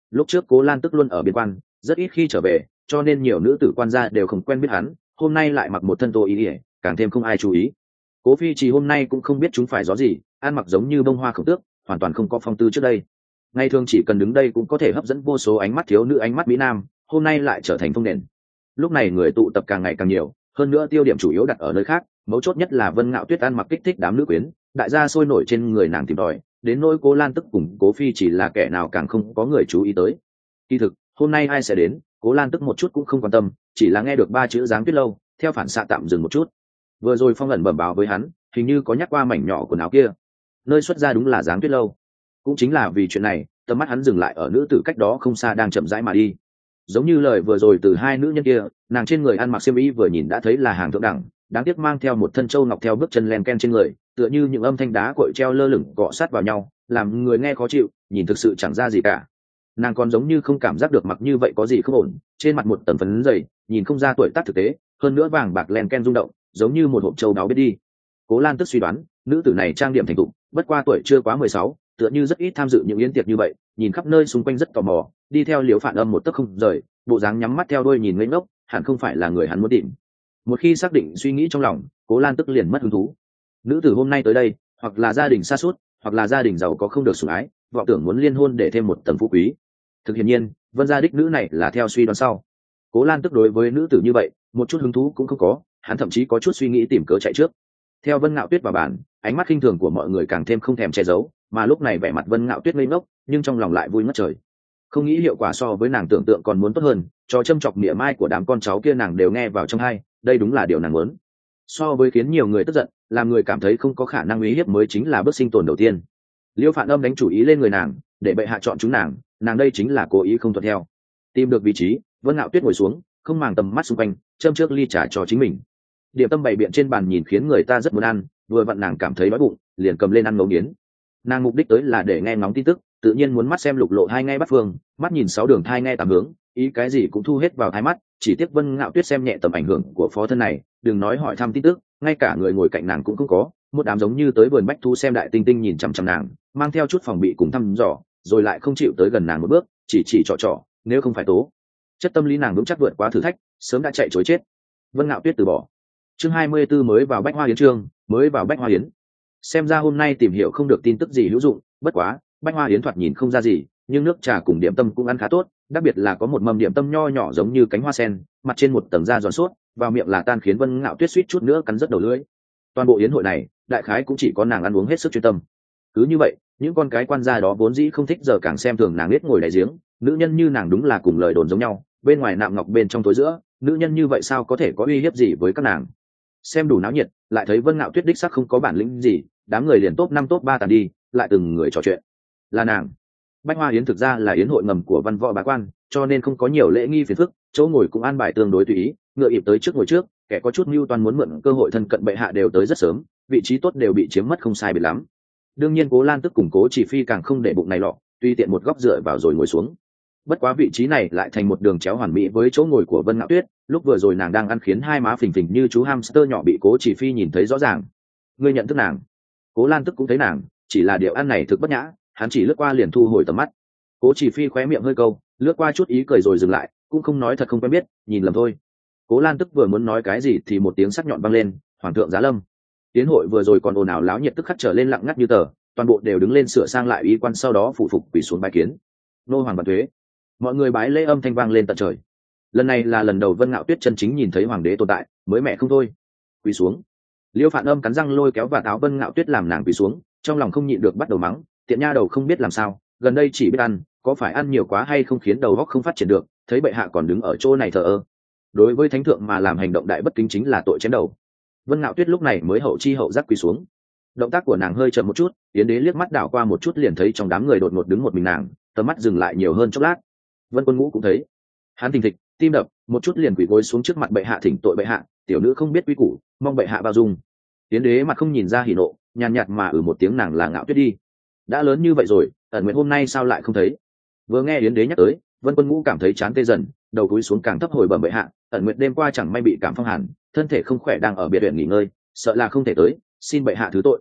lúc trước Cố Lan Tức luôn ở biên quan, rất ít khi trở về, cho nên nhiều nữ tử quan gia đều không quen biết hắn, hôm nay lại mặc một thân tô ý ỉa, càng thêm không ai chú ý. Cố Phi Chỉ hôm nay cũng không biết chúng phải gió gì, ăn mặc giống như bông hoa khổng tước, hoàn toàn không có phong tư trước đây. Ngày thường chỉ cần đứng đây cũng có thể hấp dẫn vô số ánh mắt thiếu nữ, ánh mắt mỹ nam, hôm nay lại trở thành phong nền. Lúc này người tụ tập càng ngày càng nhiều, hơn nữa tiêu điểm chủ yếu đặt ở nơi khác, mấu chốt nhất là Vân Ngạo Tuyết ăn mặc kích thích đám nữ quyến, đại gia sôi nổi trên người nàng tìm tòi, đến nỗi Cố Lan Tức cùng Cố Phi Chỉ là kẻ nào càng không có người chú ý tới. Kỳ thực, hôm nay ai sẽ đến, Cố Lan Tức một chút cũng không quan tâm, chỉ là nghe được ba chữ Giáng Tuyết lâu, theo phản xạ tạm dừng một chút. Vừa rồi Phong ẩn bẩm báo với hắn, hình như có nhắc qua mảnh nhỏ quần áo kia, nơi xuất ra đúng là Giáng Tuyết lâu. Cũng chính là vì chuyện này, tầm mắt hắn dừng lại ở nữ tử cách đó không xa đang chậm rãi mà đi. Giống như lời vừa rồi từ hai nữ nhân kia, nàng trên người ăn mặc xiêm y vừa nhìn đã thấy là hàng thượng đẳng, đáng tiếc mang theo một thân châu ngọc theo bước chân len ken trên người, tựa như những âm thanh đá cội treo lơ lửng cọ sát vào nhau, làm người nghe khó chịu, nhìn thực sự chẳng ra gì cả. Nàng còn giống như không cảm giác được mặc như vậy có gì không ổn, trên mặt một tầng phấn dày, nhìn không ra tuổi tác thực tế, hơn nữa vàng bạc len ken rung động, giống như một hộp châu đáo biết đi. Cố Lan Tức suy đoán, nữ tử này trang điểm thành thục, bất qua tuổi chưa quá mười sáu, tựa như rất ít tham dự những yến tiệc như vậy, nhìn khắp nơi xung quanh rất tò mò, đi theo Liễu Phản Âm một tấc không rời, bộ dáng nhắm mắt theo đuôi nhìn ngây ngốc, hẳn không phải là người hắn muốn tìm. Một khi xác định suy nghĩ trong lòng, Cố Lan Tức liền mất hứng thú. Nữ tử hôm nay tới đây, hoặc là gia đình sa sút, hoặc là gia đình giàu có không được sủng ái, vọng tưởng muốn liên hôn để thêm một tầng phú quý. Thực hiện nhiên, Vân gia đích nữ này là theo suy đoán sau. Cố Lan Tức đối với nữ tử như vậy, một chút hứng thú cũng không có, hắn thậm chí có chút suy nghĩ tìm cớ chạy trước. Theo Vân Ngạo Tuyết vào bàn, ánh mắt khinh thường của mọi người càng thêm không thèm che giấu, mà lúc này vẻ mặt Vân Ngạo Tuyết ngây ngốc, nhưng trong lòng lại vui ngất trời. Không nghĩ hiệu quả so với nàng tưởng tượng còn muốn tốt hơn, cho châm chọc mỉa mai của đám con cháu kia nàng đều nghe vào trong tai, đây đúng là điều nàng muốn. So với khiến nhiều người tức giận, làm người cảm thấy không có khả năng uy hiếp mới chính là bước sinh tồn đầu tiên. Liêu Phản Âm đánh chủ ý lên người nàng, để bệ hạ chọn chúng nàng, nàng đây chính là cố ý không thuận theo. Tìm được vị trí, Vân Ngạo Tuyết ngồi xuống, không màng tầm mắt xung quanh, châm trước ly trà cho chính mình. Điểm tâm bày biện trên bàn nhìn khiến người ta rất muốn ăn, vừa vặn nàng cảm thấy đói bụng, liền cầm lên ăn ngấu nghiến. Nàng mục đích tới là để nghe ngóng tin tức, tự nhiên muốn mắt xem lục lộ hai ngay bắt phương, mắt nhìn sáu đường thai nghe tám hướng, ý cái gì cũng thu hết vào hai mắt. Chỉ tiếc Vân Ngạo Tuyết xem nhẹ tầm ảnh hưởng của phó thân này, đừng nói hỏi thăm tin tức, ngay cả người ngồi cạnh nàng cũng không có. Một đám giống như tới vườn bách thu xem đại tinh tinh nhìn chằm chằm nàng, mang theo chút phòng bị cùng thăm dò, rồi lại không chịu tới gần nàng một bước, chỉ chỉ trò trò. Nếu không phải tố chất tâm lý nàng vững chắc vượt quá thử thách, sớm đã chạy chối chết. Vân Ngạo Tuyết từ bỏ. Chương hai mươi 24 mới vào Bách Hoa Yến chương, mới vào Bách Hoa Yến. Xem ra hôm nay tìm hiểu không được tin tức gì hữu dụng, bất quá, Bách Hoa Yến thoạt nhìn không ra gì, nhưng nước trà cùng điểm tâm cũng ăn khá tốt, đặc biệt là có một mầm điểm tâm nho nhỏ giống như cánh hoa sen, mặt trên một tầng da giòn suốt, vào miệng là tan khiến Vân Ngạo Tuyết suýt chút nữa cắn rớt đầu lưỡi. Toàn bộ yến hội này, đại khái cũng chỉ có nàng ăn uống hết sức chuyên tâm. Cứ như vậy, những con cái quan gia đó vốn dĩ không thích giờ càng xem thường nàng biết ngồi đại giếng, nữ nhân như nàng đúng là cùng lời đồn giống nhau, bên ngoài nạm ngọc bên trong tối giữa, nữ nhân như vậy sao có thể có uy hiếp gì với các nàng. Xem đủ náo nhiệt, lại thấy Vân Ngạo Tuyết đích sắc không có bản lĩnh gì, đám người liền top năm top ba tàn đi, lại từng người trò chuyện. Là nàng. Bách Hoa Yến thực ra là yến hội ngầm của văn võ bá quan, cho nên không có nhiều lễ nghi phiền phức, chỗ ngồi cũng an bài tương đối tùy ý, ngựa ịp tới trước ngồi trước, kẻ có chút mưu toan muốn mượn cơ hội thân cận bệ hạ đều tới rất sớm, vị trí tốt đều bị chiếm mất không sai biệt lắm. Đương nhiên Cố Lan Tức cùng Cố Chỉ Phi càng không để bụng này lọ, tùy tiện một góc dựa vào rồi ngồi xuống. Bất quá vị trí này lại thành một đường chéo hoàn mỹ với chỗ ngồi của Vân Ngạo Tuyết, lúc vừa rồi nàng đang ăn khiến hai má phình phình như chú hamster nhỏ bị Cố Chỉ Phi nhìn thấy rõ ràng. Ngươi nhận thức nàng? Cố Lan Tức cũng thấy nàng, chỉ là điệu ăn này thực bất nhã, hắn chỉ lướt qua liền thu hồi tầm mắt. Cố Chỉ Phi khóe miệng hơi câu, lướt qua chút ý cười rồi dừng lại, cũng không nói thật không quen biết, nhìn lầm thôi. Cố Lan Tức vừa muốn nói cái gì thì một tiếng sắc nhọn vang lên, hoàng thượng giá lâm. Tiến hội vừa rồi còn ồn ào láo nhiệt tức khắc trở lên lặng ngắt như tờ, toàn bộ đều đứng lên sửa sang lại y quan, sau đó phụ phục quỳ xuống bái kiến. Nô hoàng vạn tuế. Mọi người bái lễ âm thanh vang lên tận trời. Lần này là lần đầu Vân Ngạo Tuyết chân chính nhìn thấy hoàng đế tồn tại, mới mẹ không thôi. Quỳ xuống. Liêu Phản Âm cắn răng lôi kéo và táo Vân Ngạo Tuyết làm nàng quỳ xuống, trong lòng không nhịn được bắt đầu mắng, tiện nha đầu không biết làm sao, gần đây chỉ biết ăn, có phải ăn nhiều quá hay không khiến đầu óc không phát triển được, thấy bệ hạ còn đứng ở chỗ này thờ ơ. Đối với thánh thượng mà làm hành động đại bất kính chính là tội chém đầu. Vân Ngạo Tuyết lúc này mới hậu chi hậu giác quỳ xuống. Động tác của nàng hơi chậm một chút, Yến Đế liếc mắt đảo qua một chút liền thấy trong đám người đột ngột đứng một mình nàng, tầm mắt dừng lại nhiều hơn chốc lát. Vân Quân Ngũ cũng thấy, hắn thình thịch, tim đập, một chút liền quỳ gối xuống trước mặt bệ hạ thỉnh tội bệ hạ, tiểu nữ không biết quy củ, mong bệ hạ bao dung. Yến Đế mặt không nhìn ra hỉ nộ, nhàn nhạt mà ở một tiếng nàng là Ngạo Tuyết đi. Đã lớn như vậy rồi, ẩn nguyện hôm nay sao lại không thấy? Vừa nghe Yến Đế nhắc tới, Vân Quân Ngũ cảm thấy chán tê dần, đầu cúi xuống càng thấp hồi bẩm bệ hạ, ẩn nguyện đêm qua chẳng may bị cảm phong hàn, thân thể không khỏe đang ở biệt viện nghỉ ngơi, sợ là không thể tới, xin bệ hạ thứ tội.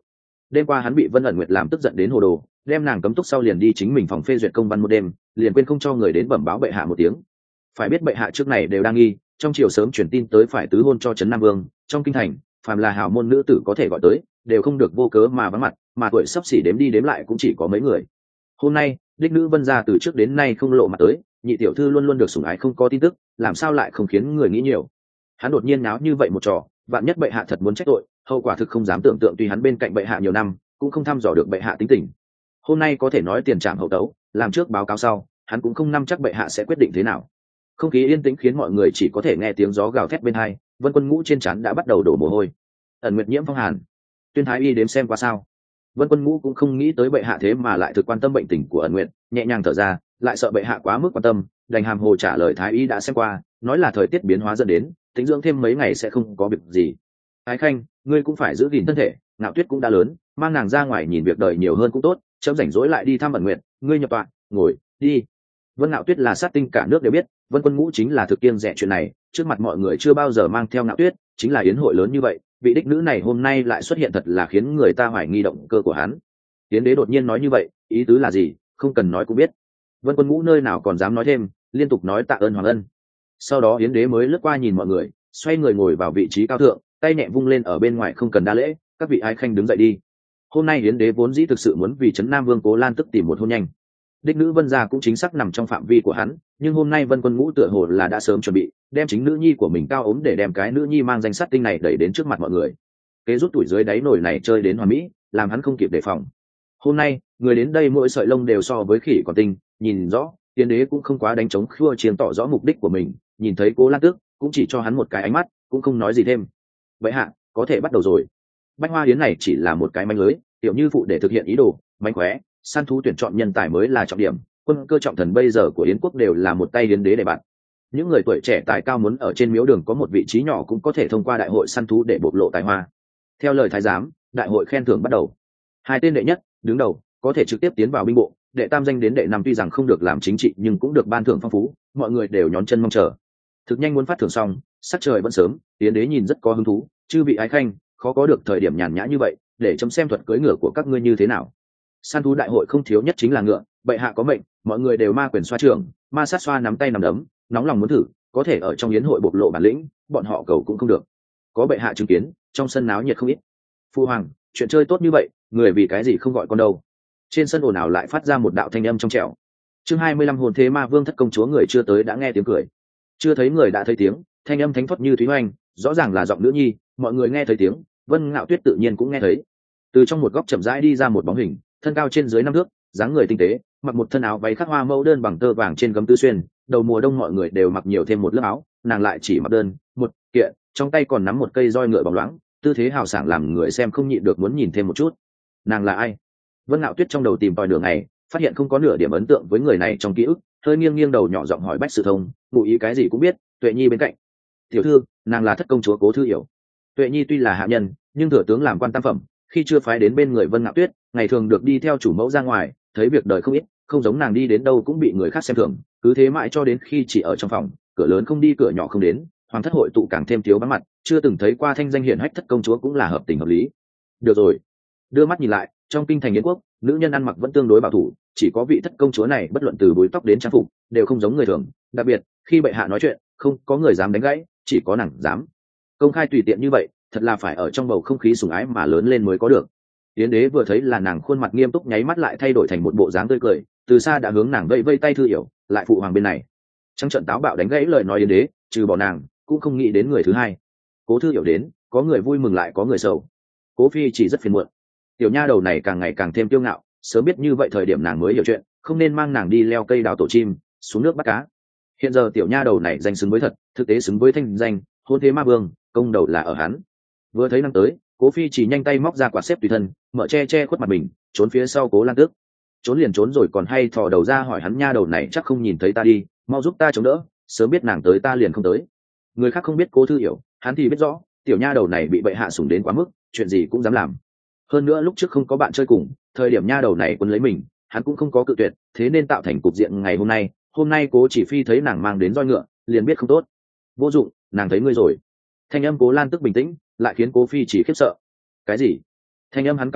đêm qua hắn bị Vân ẩn nguyệt làm tức giận đến hồ đồ, đem nàng cấm túc sau liền đi chính mình phòng phê duyệt công văn một đêm, liền quên không cho người đến bẩm báo bệ hạ một tiếng. Phải biết bệ hạ trước này đều đang nghi, trong chiều sớm truyền tin tới phải tứ hôn cho trấn Nam Vương, trong kinh thành phàm là hào môn nữ tử có thể gọi tới đều không được vô cớ mà vắng mặt, mà tuổi sắp xỉ đếm đi đếm lại cũng chỉ có mấy người. Hôm nay đích nữ Vân gia từ trước đến nay không lộ mặt tới, nhị tiểu thư luôn luôn được sủng ái không có tin tức, làm sao lại không khiến người nghĩ nhiều. Hắn đột nhiên náo như vậy một trò, vạn nhất bệ hạ thật muốn trách tội, hậu quả thực không dám tưởng tượng. Tuy hắn bên cạnh bệ hạ nhiều năm cũng không thăm dò được bệ hạ tính tình, hôm nay có thể nói tiền trảm hậu tấu, làm trước báo cáo sau, hắn cũng không nắm chắc bệ hạ sẽ quyết định thế nào. Không khí yên tĩnh khiến mọi người chỉ có thể nghe tiếng gió gào thét bên hai. Vân Quân Ngũ trên trán đã bắt đầu đổ mồ hôi. Ẩn Nguyệt nhiễm phong hàn, Tuyên Thái Y đếm xem qua sao. Vân Quân Ngũ cũng không nghĩ tới bệ hạ thế mà lại thực quan tâm bệnh tình của Ẩn Nguyệt, nhẹ nhàng thở ra, lại sợ bệ hạ quá mức quan tâm, đành hàm hồ trả lời Thái Y đã xem qua, nói là thời tiết biến hóa dẫn đến, tĩnh dưỡng thêm mấy ngày sẽ không có việc gì. Thái Khanh, ngươi cũng phải giữ gìn thân thể, Ngạo Tuyết cũng đã lớn, mang nàng ra ngoài nhìn việc đời nhiều hơn cũng tốt, chấm rảnh rỗi lại đi thăm Ẩn Nguyệt, ngươi nhập tọa, ngồi đi. Vân Ngạo Tuyết là sát tinh cả nước đều biết, Vân Quân Ngũ chính là thực kiêng dè chuyện này, trước mặt mọi người chưa bao giờ mang theo Ngạo Tuyết, chính là yến hội lớn như vậy, vị đích nữ này hôm nay lại xuất hiện thật là khiến người ta hoài nghi động cơ của hắn. Yến đế đột nhiên nói như vậy, ý tứ là gì, không cần nói cũng biết. Vân Quân Ngũ nơi nào còn dám nói thêm, liên tục nói tạ ơn Hoàng Ân. Sau đó Yến đế mới lướt qua nhìn mọi người, xoay người ngồi vào vị trí cao thượng, tay nhẹ vung lên ở bên ngoài không cần đa lễ, các vị ái khanh đứng dậy đi. Hôm nay Yến đế vốn dĩ thực sự muốn vì trấn Nam Vương Cố Lan tức tìm một hôn nhanh. Đích nữ Vân gia cũng chính xác nằm trong phạm vi của hắn, nhưng hôm nay Vân Quân Ngũ tựa hồ là đã sớm chuẩn bị, đem chính nữ nhi của mình cao ốm để đem cái nữ nhi mang danh sát tinh này đẩy đến trước mặt mọi người. Kế rút tuổi dưới đáy nồi này chơi đến hoàn mỹ, làm hắn không kịp đề phòng. Hôm nay người đến đây mỗi sợi lông đều so với khỉ còn tinh, nhìn rõ Yến đế cũng không quá đánh trống khua chiến tỏ rõ mục đích của mình, nhìn thấy Cố Lan Tước cũng chỉ cho hắn một cái ánh mắt, cũng không nói gì thêm. Vậy hạ có thể bắt đầu rồi. Bách Hoa Yến này chỉ là một cái manh lưới, tiểu như phụ để thực hiện ý đồ, mánh khóe săn thú tuyển chọn nhân tài mới là trọng điểm. Quân cơ trọng thần bây giờ của Yến quốc đều là một tay Yến đế để bạn. Những người tuổi trẻ tài cao muốn ở trên miếu đường có một vị trí nhỏ cũng có thể thông qua đại hội săn thú để bộc lộ tài hoa. Theo lời thái giám, đại hội khen thưởng bắt đầu. Hai tên đệ nhất đứng đầu có thể trực tiếp tiến vào binh bộ, đệ tam danh đến đệ năm tuy rằng không được làm chính trị nhưng cũng được ban thưởng phong phú, mọi người đều nhón chân mong chờ. Thực nhanh muốn phát thưởng xong, sắc trời vẫn sớm, Yến đế nhìn rất có hứng thú, chư vị ái khanh, khó có được thời điểm nhàn nhã như vậy, để chấm xem thuật cưỡi ngựa của các ngươi như thế nào. Săn thú đại hội không thiếu nhất chính là ngựa, bệ hạ có mệnh, mọi người đều ma quyền xoa trưởng, ma sát xoa nắm tay nắm đấm, nóng lòng muốn thử, có thể ở trong yến hội bộc lộ bản lĩnh, bọn họ cầu cũng không được. Có bệ hạ chứng kiến, trong sân náo nhiệt không ít. Phu hoàng, chuyện chơi tốt như vậy, người vì cái gì không gọi con đâu? Trên sân ồn ào lại phát ra một đạo thanh âm trong trẻo. Chương hai mươi lăm hồn thế ma vương thất công chúa người chưa tới đã nghe tiếng cười, chưa thấy người đã thấy tiếng, thanh âm thánh thoát như thúy hoành, rõ ràng là giọng nữ nhi, mọi người nghe thấy tiếng, Vân Ngạo Tuyết tự nhiên cũng nghe thấy. Từ trong một góc chậm rãi đi ra một bóng hình, thân cao trên dưới năm thước, dáng người tinh tế, mặc một thân áo váy khắc hoa mẫu đơn bằng tơ vàng trên gấm tư xuyên, đầu mùa đông mọi người đều mặc nhiều thêm một lớp áo, nàng lại chỉ mặc đơn một kiện, trong tay còn nắm một cây roi ngựa bóng loáng, tư thế hào sảng làm người xem không nhịn được muốn nhìn thêm một chút. Nàng là ai? Vân Ngạo Tuyết trong đầu tìm tòi nửa ngày, phát hiện không có nửa điểm ấn tượng với người này trong ký ức, hơi nghiêng nghiêng đầu nhỏ giọng hỏi Bách Sự Thông, ngụ ý cái gì cũng biết. Tuệ Nhi bên cạnh. Tiểu thư, nàng là thất công chúa Cố Thư Hiểu. Tuệ Nhi tuy là hạ nhân, nhưng thừa tướng làm quan tam phẩm, khi chưa phái đến bên người Vân Ngạo Tuyết, ngày thường được đi theo chủ mẫu ra ngoài, thấy việc đời không ít, không giống nàng đi đến đâu cũng bị người khác xem thường, cứ thế mãi cho đến khi chỉ ở trong phòng, cửa lớn không đi cửa nhỏ không đến, hoàng thất hội tụ càng thêm thiếu vắng mặt, chưa từng thấy qua thanh danh hiển hách thất công chúa cũng là hợp tình hợp lý. Được rồi, đưa mắt nhìn lại, trong kinh thành Yến quốc, nữ nhân ăn mặc vẫn tương đối bảo thủ, chỉ có vị thất công chúa này bất luận từ búi tóc đến trang phục đều không giống người thường, đặc biệt khi bệ hạ nói chuyện, không có người dám đánh gãy, chỉ có nàng dám công khai tùy tiện như vậy, thật là phải ở trong bầu không khí sủng ái mà lớn lên mới có được. Yến đế vừa thấy là nàng khuôn mặt nghiêm túc nháy mắt lại thay đổi thành một bộ dáng tươi cười, từ xa đã hướng nàng vây vây tay Thư Hiểu, lại phụ hoàng bên này. Trong trận táo bạo đánh gãy lời nói Yến đế, trừ bỏ nàng cũng không nghĩ đến người thứ hai. Cố Thư Hiểu đến, có người vui mừng lại có người sầu. Cố phi chỉ rất phiền muộn, tiểu nha đầu này càng ngày càng thêm kiêu ngạo, sớm biết như vậy thời điểm nàng mới hiểu chuyện, không nên mang nàng đi leo cây đào tổ chim, xuống nước bắt cá. Hiện giờ tiểu nha đầu này danh xứng với thật, thực tế xứng với thanh danh, hôn thế ma vương, công đầu là ở hắn. Vừa thấy năng tới, Cố phi chỉ nhanh tay móc ra quạt xếp tùy thân, mở che che khuất mặt mình, trốn phía sau Cố Lan Tước. Trốn liền trốn rồi còn hay thò đầu ra hỏi hắn, nha đầu này chắc không nhìn thấy ta đi, mau giúp ta chống đỡ, sớm biết nàng tới ta liền không tới. Người khác không biết Cố Thư Hiểu, hắn thì biết rõ, tiểu nha đầu này bị bệ hạ sủng đến quá mức, chuyện gì cũng dám làm. Hơn nữa lúc trước không có bạn chơi cùng, thời điểm nha đầu này quân lấy mình, hắn cũng không có cự tuyệt, thế nên tạo thành cục diện ngày hôm nay. Hôm nay Cố Chỉ Phi thấy nàng mang đến roi ngựa, liền biết không tốt. Vô dụng, nàng thấy ngươi rồi. Thanh âm Cố Lan Tước bình tĩnh, lại khiến Cố Phi chỉ khiếp sợ. Cái gì? Thanh âm hắn cao vút,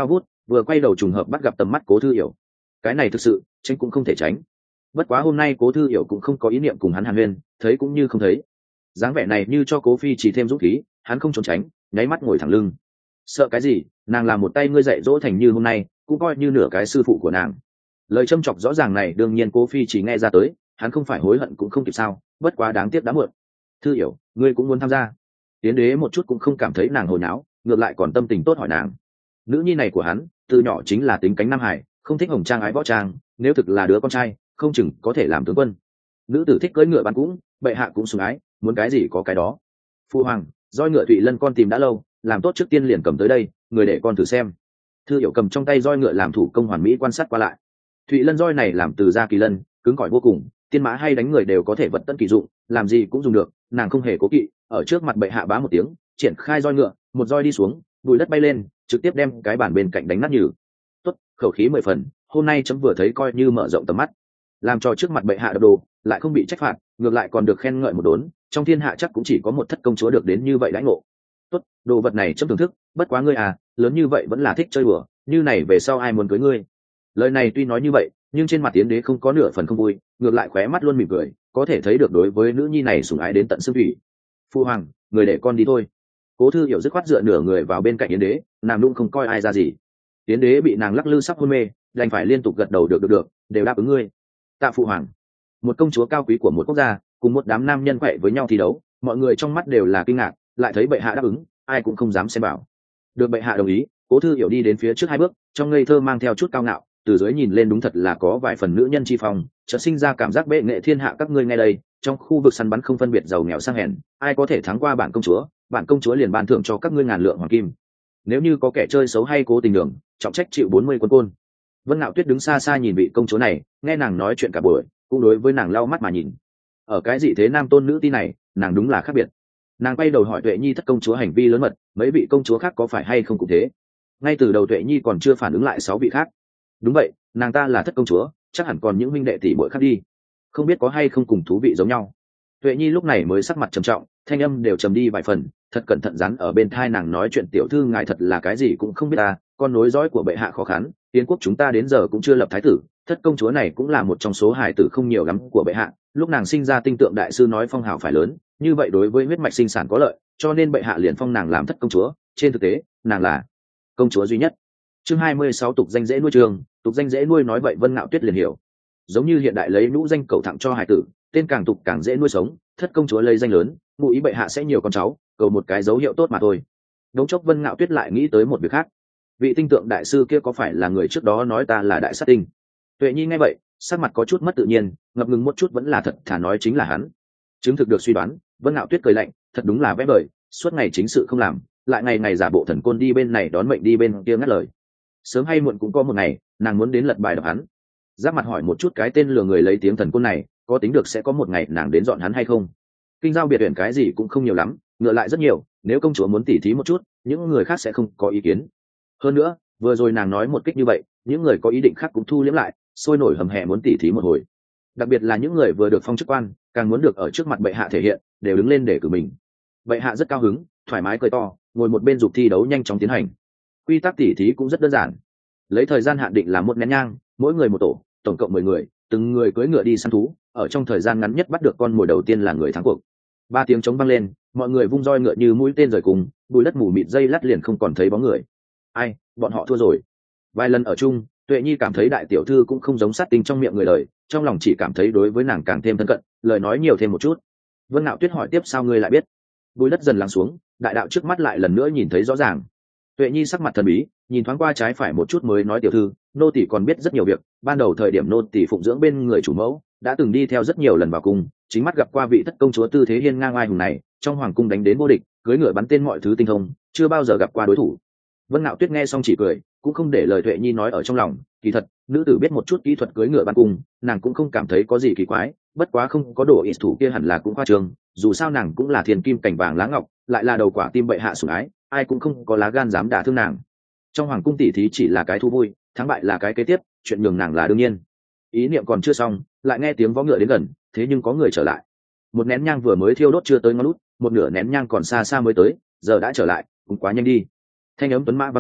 vừa quay đầu trùng hợp bắt gặp tầm mắt Cố Thư Hiểu. Cái này thực sự tránh cũng không thể tránh. Bất quá hôm nay Cố Thư Hiểu cũng không có ý niệm cùng hắn hàn huyên, thấy cũng như không thấy. Dáng vẻ này như cho Cố Phi chỉ thêm dũng khí, hắn không trốn tránh, nháy mắt ngồi thẳng lưng. Sợ cái gì, nàng làm một tay ngươi dạy dỗ thành như hôm nay, cũng coi như nửa cái sư phụ của nàng. Lời châm chọc rõ ràng này đương nhiên Cố Phi chỉ nghe ra tới, hắn không phải hối hận cũng không kịp sao, bất quá đáng tiếc đã muộn. Thư Hiểu, ngươi cũng muốn tham gia? Tiến đế một chút cũng không cảm thấy nàng hồi náo, ngược lại còn tâm tình tốt hỏi nàng. Nữ nhi này của hắn từ nhỏ chính là tính cánh nam hải, không thích hồng trang ái võ trang, nếu thực là đứa con trai không chừng có thể làm tướng quân. Nữ tử thích cưỡi ngựa bắn cũng, bệ hạ cũng sủng ái, muốn cái gì có cái đó. Phu hoàng, roi ngựa Thụy Lân con tìm đã lâu, làm tốt trước tiên liền cầm tới đây, người để con thử xem. Thư Hiểu cầm trong tay roi ngựa làm thủ công hoàn mỹ quan sát qua lại. Thụy Lân roi này làm từ da kỳ lân, cứng cỏi vô cùng, tiên mã hay đánh người đều có thể vật tân kỳ dụng, làm gì cũng dùng được, nàng không hề cố kỵ, ở trước mặt bệ hạ bá một tiếng, triển khai roi ngựa, một roi đi xuống, bụi đất bay lên, trực tiếp đem cái bản bên cạnh đánh nát nhừ. Tốt, khẩu khí mười phần, hôm nay chấm vừa thấy coi như mở rộng tầm mắt, làm cho trước mặt bệ hạ đập đồ, lại không bị trách phạt, ngược lại còn được khen ngợi một đốn, trong thiên hạ chắc cũng chỉ có một thất công chúa được đến như vậy đãi ngộ. Tốt, đồ vật này chấm thưởng thức, bất quá ngươi à, lớn như vậy vẫn là thích chơi đùa, như này về sau ai muốn cưới ngươi? Lời này tuy nói như vậy, nhưng trên mặt Tiến đế không có nửa phần không vui, ngược lại khóe mắt luôn mỉm cười, có thể thấy được đối với nữ nhi này sủng ái đến tận xương thủy. Phu hoàng, người để con đi thôi. Cố Thư Hiểu dứt khoát dựa nửa người vào bên cạnh Yến đế, nàng đung không coi ai ra gì. Yến đế bị nàng lắc lư sắp hôn mê, đành phải liên tục gật đầu được được được, đều đáp ứng ngươi. Tạ phụ hoàng. Một công chúa cao quý của một quốc gia, cùng một đám nam nhân quậy với nhau thi đấu, mọi người trong mắt đều là kinh ngạc, lại thấy bệ hạ đáp ứng, ai cũng không dám xem bảo. Được bệ hạ đồng ý, Cố Thư Hiểu đi đến phía trước hai bước, trong ngây thơ mang theo chút cao ngạo, từ dưới nhìn lên đúng thật là có vài phần nữ nhân chi phong, chợt sinh ra cảm giác bệ nghệ thiên hạ các ngươi ngay đây, trong khu vực săn bắn không phân biệt giàu nghèo sang hèn, ai có thể thắng qua bản công chúa, bản công chúa liền ban thưởng cho các ngươi ngàn lượng hoàng kim. Nếu như có kẻ chơi xấu hay cố tình đường, trọng trách chịu bốn mươi quân côn. Vân Nạo Tuyết đứng xa xa nhìn vị công chúa này, nghe nàng nói chuyện cả buổi, cũng đối với nàng lau mắt mà nhìn. Ở cái gì thế nam tôn nữ ti này, nàng đúng là khác biệt. Nàng quay đầu hỏi Tuệ Nhi thất công chúa hành vi lớn mật, mấy vị công chúa khác có phải hay không cũng thế. Ngay từ đầu Tuệ Nhi còn chưa phản ứng lại sáu vị khác. Đúng vậy, nàng ta là thất công chúa, chắc hẳn còn những huynh đệ tỷ muội khác đi, không biết có hay không cùng thú vị giống nhau. Tuệ Nhi lúc này mới sắc mặt trầm trọng, thanh âm đều trầm đi vài phần, thật cẩn thận dán ở bên thai nàng nói chuyện, tiểu thư ngài thật là cái gì cũng không biết ta, con nối dõi của bệ hạ khó khăn, Yến quốc chúng ta đến giờ cũng chưa lập thái tử, thất công chúa này cũng là một trong số hài tử không nhiều lắm của bệ hạ, lúc nàng sinh ra tinh tượng đại sư nói phong hào phải lớn, như vậy đối với huyết mạch sinh sản có lợi, cho nên bệ hạ liền phong nàng làm thất công chúa, trên thực tế, nàng là công chúa duy nhất. Chương hai mươi sáu tục danh dễ nuôi trường, tục danh dễ nuôi nói vậy Vân Nạo Tuyết liền hiểu. Giống như hiện đại lấy nhũ danh cầu thẳng cho hài tử, tên càng tục càng dễ nuôi sống, thất công chúa lấy danh lớn, ngụ ý bệ hạ sẽ nhiều con cháu, cầu một cái dấu hiệu tốt mà thôi. Đống chốc Vân Nạo Tuyết lại nghĩ tới một việc khác. Vị tinh tượng đại sư kia có phải là người trước đó nói ta là đại sát tinh? Tuệ Nhi nghe vậy, sắc mặt có chút mất tự nhiên, ngập ngừng một chút vẫn là thật thà nói chính là hắn. Chứng thực được suy đoán, Vân Nạo Tuyết cười lạnh, thật đúng là vẽ vời, suốt ngày chính sự không làm, lại ngày ngày giả bộ thần côn đi bên này đón mệnh đi bên kia ngắt lời. Sớm hay muộn cũng có một ngày, nàng muốn đến lật bài đập hắn. Giáp mặt hỏi một chút cái tên lừa người lấy tiếng thần côn này, có tính được sẽ có một ngày nàng đến dọn hắn hay không? Kinh giao biệt tuyển cái gì cũng không nhiều lắm, ngựa lại rất nhiều, nếu công chúa muốn tỉ thí một chút, những người khác sẽ không có ý kiến. Hơn nữa, vừa rồi nàng nói một kích như vậy, những người có ý định khác cũng thu liễm lại, sôi nổi hầm hè muốn tỉ thí một hồi. Đặc biệt là những người vừa được phong chức quan, càng muốn được ở trước mặt bệ hạ thể hiện, đều đứng lên để cử mình. Bệ hạ rất cao hứng, thoải mái cười to, ngồi một bên dục thi đấu nhanh chóng tiến hành. Quy tắc tỉ thí cũng rất đơn giản, lấy thời gian hạn định là một nén nhang, mỗi người một tổ, tổng cộng mười người, từng người cưỡi ngựa đi săn thú, ở trong thời gian ngắn nhất bắt được con mồi đầu tiên là người thắng cuộc. Ba tiếng trống vang lên, mọi người vung roi ngựa như mũi tên rời cùng, bùi đất mù mịt dây lát liền không còn thấy bóng người. Ai, bọn họ thua rồi. Vài lần ở chung, Tuệ Nhi cảm thấy đại tiểu thư cũng không giống sát tinh trong miệng người lời, trong lòng chỉ cảm thấy đối với nàng càng thêm thân cận, lời nói nhiều thêm một chút. Vân Nạo Tuyết hỏi tiếp sao ngươi lại biết? Bùi đất dần lắng xuống, đại đạo trước mắt lại lần nữa nhìn thấy rõ ràng. Tuệ Nhi sắc mặt thần bí, nhìn thoáng qua trái phải một chút mới nói tiểu thư, nô tỳ còn biết rất nhiều việc, ban đầu thời điểm nô tỳ phụng dưỡng bên người chủ mẫu, đã từng đi theo rất nhiều lần vào cung, chính mắt gặp qua vị thất công chúa tư thế hiên ngang oai hùng này, trong hoàng cung đánh đến vô địch, cưỡi ngựa bắn tên mọi thứ tinh thông, chưa bao giờ gặp qua đối thủ. Vân Nạo Tuyết nghe xong chỉ cười, cũng không để lời Tuệ Nhi nói ở trong lòng, kỳ thật, nữ tử biết một chút kỹ thuật cưỡi ngựa bắn cung, nàng cũng không cảm thấy có gì kỳ quái, bất quá không có đồ ít thủ kia hẳn là cũng khoa trương, dù sao nàng cũng là thiên kim cảnh vàng lá ngọc, lại là đầu quả tim bệ hạ sủng ái, ai cũng không có lá gan dám đả thương nàng. Trong hoàng cung tỷ thí chỉ là cái thú vui, thắng bại là cái kế tiếp, chuyện nhường nàng là đương nhiên. Ý niệm còn chưa xong, lại nghe tiếng vó ngựa đến gần, thế nhưng có người trở lại. Một nén nhang vừa mới thiêu đốt chưa tới ngón lút, một nửa nén nhang còn xa xa mới tới, giờ đã trở lại, cũng quá nhanh đi. Thanh ấm tuấn mã vang lên,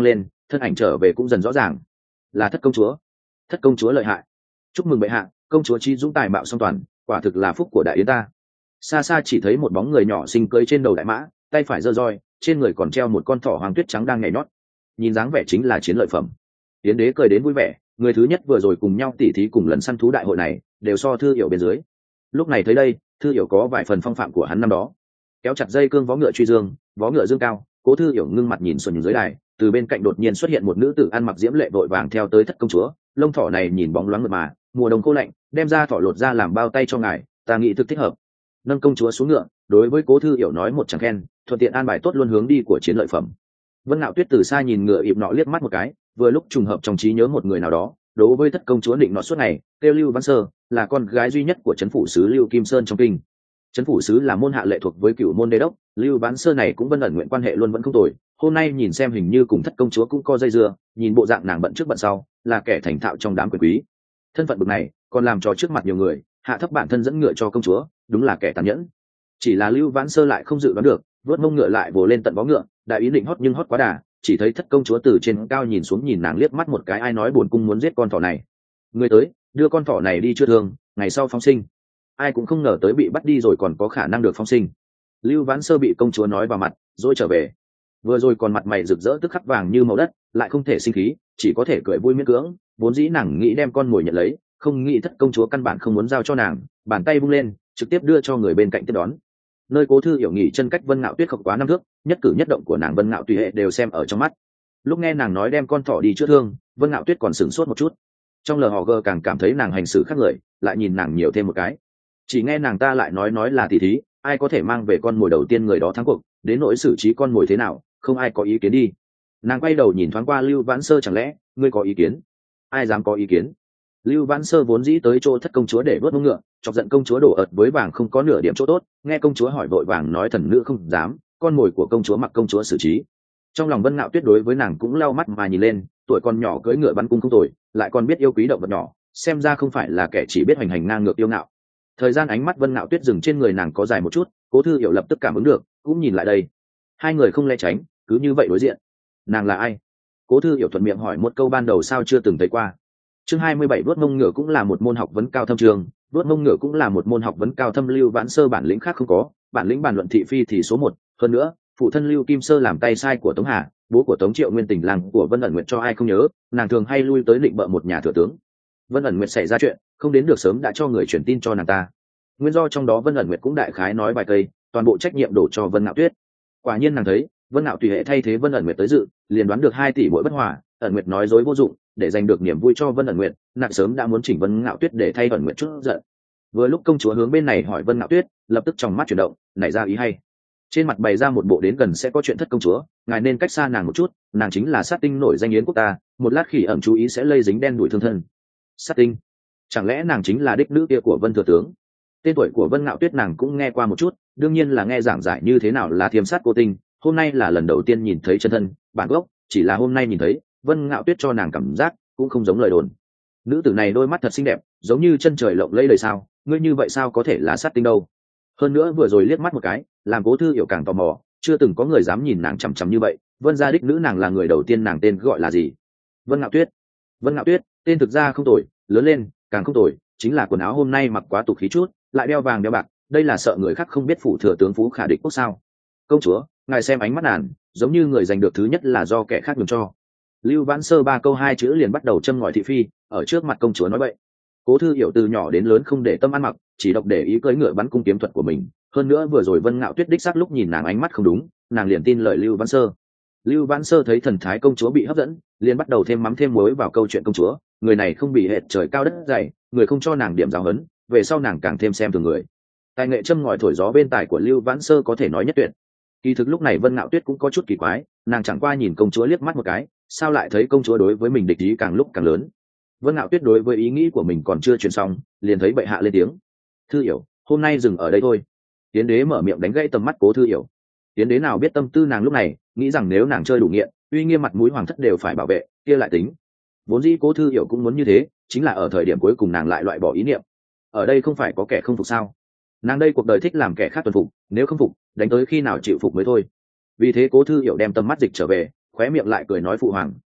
thân ảnh trở về cũng dần rõ ràng, là thất công chúa. Thất công chúa lợi hại, chúc mừng bệ hạ, công chúa chi dũng tài mạo song toàn, quả thực là phúc của đại yến ta. Xa xa chỉ thấy một bóng người nhỏ xinh cưỡi trên đầu đại mã, tay phải giơ roi, trên người còn treo một con thỏ hoàng tuyết trắng đang nhảy nhót, nhìn dáng vẻ chính là chiến lợi phẩm. Yến đế cười đến vui vẻ, người thứ nhất vừa rồi cùng nhau tỉ thí cùng lần săn thú đại hội này đều so thư hiểu bên dưới. Lúc này thấy đây, thư hiểu có vài phần phong phạm của hắn năm đó. Kéo chặt dây cương vó ngựa truy dương, vó ngựa dương cao, cố thư hiểu ngưng mặt nhìn xuân dưới đài, từ bên cạnh đột nhiên xuất hiện một nữ tử ăn mặc diễm lệ vội vàng theo tới thất công chúa. Lông thỏ này nhìn bóng loáng mượt mà, mùa đông khô lạnh, đem ra thỏ lột ra làm bao tay cho ngài, ta nghĩ thực thích hợp. Nâng công chúa xuống ngựa, đối với cố thư hiểu nói một tràng khen, thuận tiện an bài tốt luôn hướng đi của chiến lợi phẩm. Vân Ngạo Tuyết từ xa nhìn ngựa ịp nọ liếc mắt một cái, vừa lúc trùng hợp trong trí nhớ một người nào đó, đối với thất công chúa định nọ suốt ngày, kêu Lưu Văn Sơ, là con gái duy nhất của trấn phủ sứ Lưu Kim Sơn trong kinh. Trấn phủ sứ là môn hạ lệ thuộc với cửu môn đế đốc, Lưu Văn Sơ này cũng Vân ẩn nguyện quan hệ luôn vẫn không tồi. Hôm nay nhìn xem hình như cùng thất công chúa cũng có dây dưa, nhìn bộ dạng nàng bận trước bận sau, là kẻ thành thạo trong đám quyền quý. Thân phận bực này, còn làm cho trước mặt nhiều người, hạ thấp bản thân dẫn ngựa cho công chúa, đúng là kẻ tàn nhẫn. Chỉ là Lưu Vãn Sơ lại không dự đoán được, vớt mông ngựa lại vồ lên tận vó ngựa, đại ý định hót nhưng hót quá đà, chỉ thấy thất công chúa từ trên cao nhìn xuống nhìn nàng liếc mắt một cái, ai nói buồn cung muốn giết con thỏ này. Người tới, đưa con thỏ này đi chữa thương, ngày sau phóng sinh. Ai cũng không ngờ tới bị bắt đi rồi còn có khả năng được phóng sinh. Lưu Vãn Sơ bị công chúa nói vào mặt, rồi trở về. Vừa rồi còn mặt mày rực rỡ tức khắc vàng như màu đất, lại không thể sinh khí, chỉ có thể cười vui miễn cưỡng. Vốn dĩ nàng nghĩ đem con mồi nhận lấy, không nghĩ thất công chúa căn bản không muốn giao cho nàng, bàn tay vung lên, trực tiếp đưa cho người bên cạnh tiếp đón. Nơi cố thư hiểu nghỉ chân cách Vân Ngạo Tuyết không quá năm thước, nhất cử nhất động của nàng Vân Ngạo tùy hệ đều xem ở trong mắt. Lúc nghe nàng nói đem con thỏ đi chữa thương, Vân Ngạo Tuyết còn sửng sốt một chút. Trong lờ họ gơ càng cảm thấy nàng hành xử khác người, lại nhìn nàng nhiều thêm một cái. Chỉ nghe nàng ta lại nói nói là tỷ thí, ai có thể mang về con mồi đầu tiên người đó thắng cuộc, đến nỗi xử trí con mồi thế nào, không ai có ý kiến đi. Nàng quay đầu nhìn thoáng qua Lưu Vãn Sơ, chẳng lẽ ngươi có ý kiến? Ai dám có ý kiến? Lưu Vãn Sơ vốn dĩ tới chỗ thất công chúa để vớt mông ngựa, chọc giận công chúa đổ ợt với vàng không có nửa điểm chỗ tốt, nghe công chúa hỏi vội vàng nói thần nữ không dám, con mồi của công chúa mặc công chúa xử trí. Trong lòng Vân Ngạo Tuyết đối với nàng cũng lau mắt mà nhìn lên, tuổi con nhỏ cưỡi ngựa bắn cung không tồi, lại còn biết yêu quý động vật nhỏ, xem ra không phải là kẻ chỉ biết hành hành ngang ngược yêu ngạo. Thời gian ánh mắt Vân Ngạo Tuyết dừng trên người nàng có dài một chút, cố thư hiểu lập tức cảm ứng được, cũng nhìn lại đây. Hai người không né tránh, cứ như vậy đối diện. Nàng là ai? Cố thư hiểu thuận miệng hỏi một câu ban đầu sao chưa từng thấy qua. Chương hai mươi bảy, vuốt mông ngựa cũng là một môn học vấn cao thâm trường, vuốt mông ngựa cũng là một môn học vấn cao thâm. Lưu Vãn Sơ bản lĩnh khác không có, bản lĩnh bàn luận thị phi thì số một, hơn nữa, phụ thân Lưu Kim Sơ làm tay sai của Tống Hà, bố của Tống Triệu Nguyên tình làng của Vân ẩn nguyện cho ai không nhớ, nàng thường hay lui tới định bợ một nhà thừa tướng. Vân ẩn nguyện xảy ra chuyện, không đến được sớm đã cho người truyền tin cho nàng ta. Nguyên do trong đó Vân ẩn nguyện cũng đại khái nói vài cây, toàn bộ trách nhiệm đổ cho Vân Ngạo Tuyết. Quả nhiên nàng thấy Vân Ngạo tùy hệ thay thế Vân ẩn nguyện tới dự, liền đoán được hai tỷ mỗi bất hòa, ẩn nguyện nói dối vô dụng, để giành được niềm vui cho Vân ẩn nguyện, nặng sớm đã muốn chỉnh Vân Ngạo Tuyết để thay ẩn nguyện chút giận. Vừa lúc công chúa hướng bên này hỏi Vân Ngạo Tuyết, lập tức trong mắt chuyển động, nảy ra ý hay. Trên mặt bày ra một bộ đến gần sẽ có chuyện thất công chúa, ngài nên cách xa nàng một chút, nàng chính là sát tinh nổi danh yến quốc ta, một lát khỉ ẩm chú ý sẽ lây dính đen đuổi thương thân. Sát tinh? Chẳng lẽ nàng chính là đích nữ kia của Vân thừa tướng? Tên tuổi của Vân Ngạo Tuyết nàng cũng nghe qua một chút, đương nhiên là nghe giảng giải như thế nào là thiêm sát cô tinh, hôm nay là lần đầu tiên nhìn thấy chân thân, bản gốc, chỉ là hôm nay nhìn thấy, Vân Ngạo Tuyết cho nàng cảm giác cũng không giống lời đồn. Nữ tử này đôi mắt thật xinh đẹp, giống như chân trời lộng lẫy đời sao, ngươi như vậy sao có thể là sát tinh đâu? Hơn nữa vừa rồi liếc mắt một cái, làm cố thư hiểu càng tò mò, chưa từng có người dám nhìn nàng chằm chằm như vậy. Vân gia đích nữ nàng là người đầu tiên, nàng tên gọi là gì? Vân Ngạo Tuyết. Vân Ngạo Tuyết, tên thực ra không tồi, lớn lên càng không tồi, chính là quần áo hôm nay mặc quá tục khí chút, lại đeo vàng đeo bạc, đây là sợ người khác không biết phủ thừa tướng Phú Khả địch quốc sao? Công chúa, ngài xem ánh mắt nàng, giống như người giành được thứ nhất là do kẻ khác nhường cho. Lưu Vãn Sơ ba câu hai chữ liền bắt đầu châm ngòi thị phi, ở trước mặt công chúa nói vậy. Cố thư hiểu từ nhỏ đến lớn không để tâm ăn mặc, chỉ độc để ý cưỡi ngựa bắn cung kiếm thuật của mình. Hơn nữa vừa rồi Vân Ngạo Tuyết đích xác lúc nhìn nàng ánh mắt không đúng, nàng liền tin lời Lưu Vãn Sơ. Lưu Vãn Sơ thấy thần thái công chúa bị hấp dẫn, liền bắt đầu thêm mắm thêm muối vào câu chuyện công chúa. Người này không bị hệt trời cao đất dày, người không cho nàng điểm giáo hấn, về sau nàng càng thêm xem thường người. Tài nghệ châm ngòi thổi gió bên tài của Lưu Vãn Sơ có thể nói nhất tuyệt. Kỳ thực lúc này Vân Ngạo Tuyết cũng có chút kỳ quái, nàng chẳng qua nhìn công chúa liếc mắt một cái, sao lại thấy công chúa đối với mình địch ý càng lúc càng lớn. Vân Ngạo Tuyết đối với ý nghĩ của mình còn chưa truyền xong, liền thấy bệ hạ lên tiếng. Thư hiểu, hôm nay dừng ở đây thôi. Tiến đế mở miệng đánh gãy tầm mắt cố thư hiểu. Tiến đế nào biết tâm tư nàng lúc này, nghĩ rằng nếu nàng chơi đủ nghiện, uy nghiêm mặt mũi hoàng thất đều phải bảo vệ, kia lại tính. Vốn dĩ cố thư hiểu cũng muốn như thế, chính là ở thời điểm cuối cùng nàng lại loại bỏ ý niệm. Ở đây không phải có kẻ không phục sao? Nàng đây cuộc đời thích làm kẻ khác tuân phục, nếu không phục, đánh tới khi nào chịu phục mới thôi. Vì thế cố thư hiểu đem tầm mắt dịch trở về, khóe miệng lại cười nói phụ hoàng,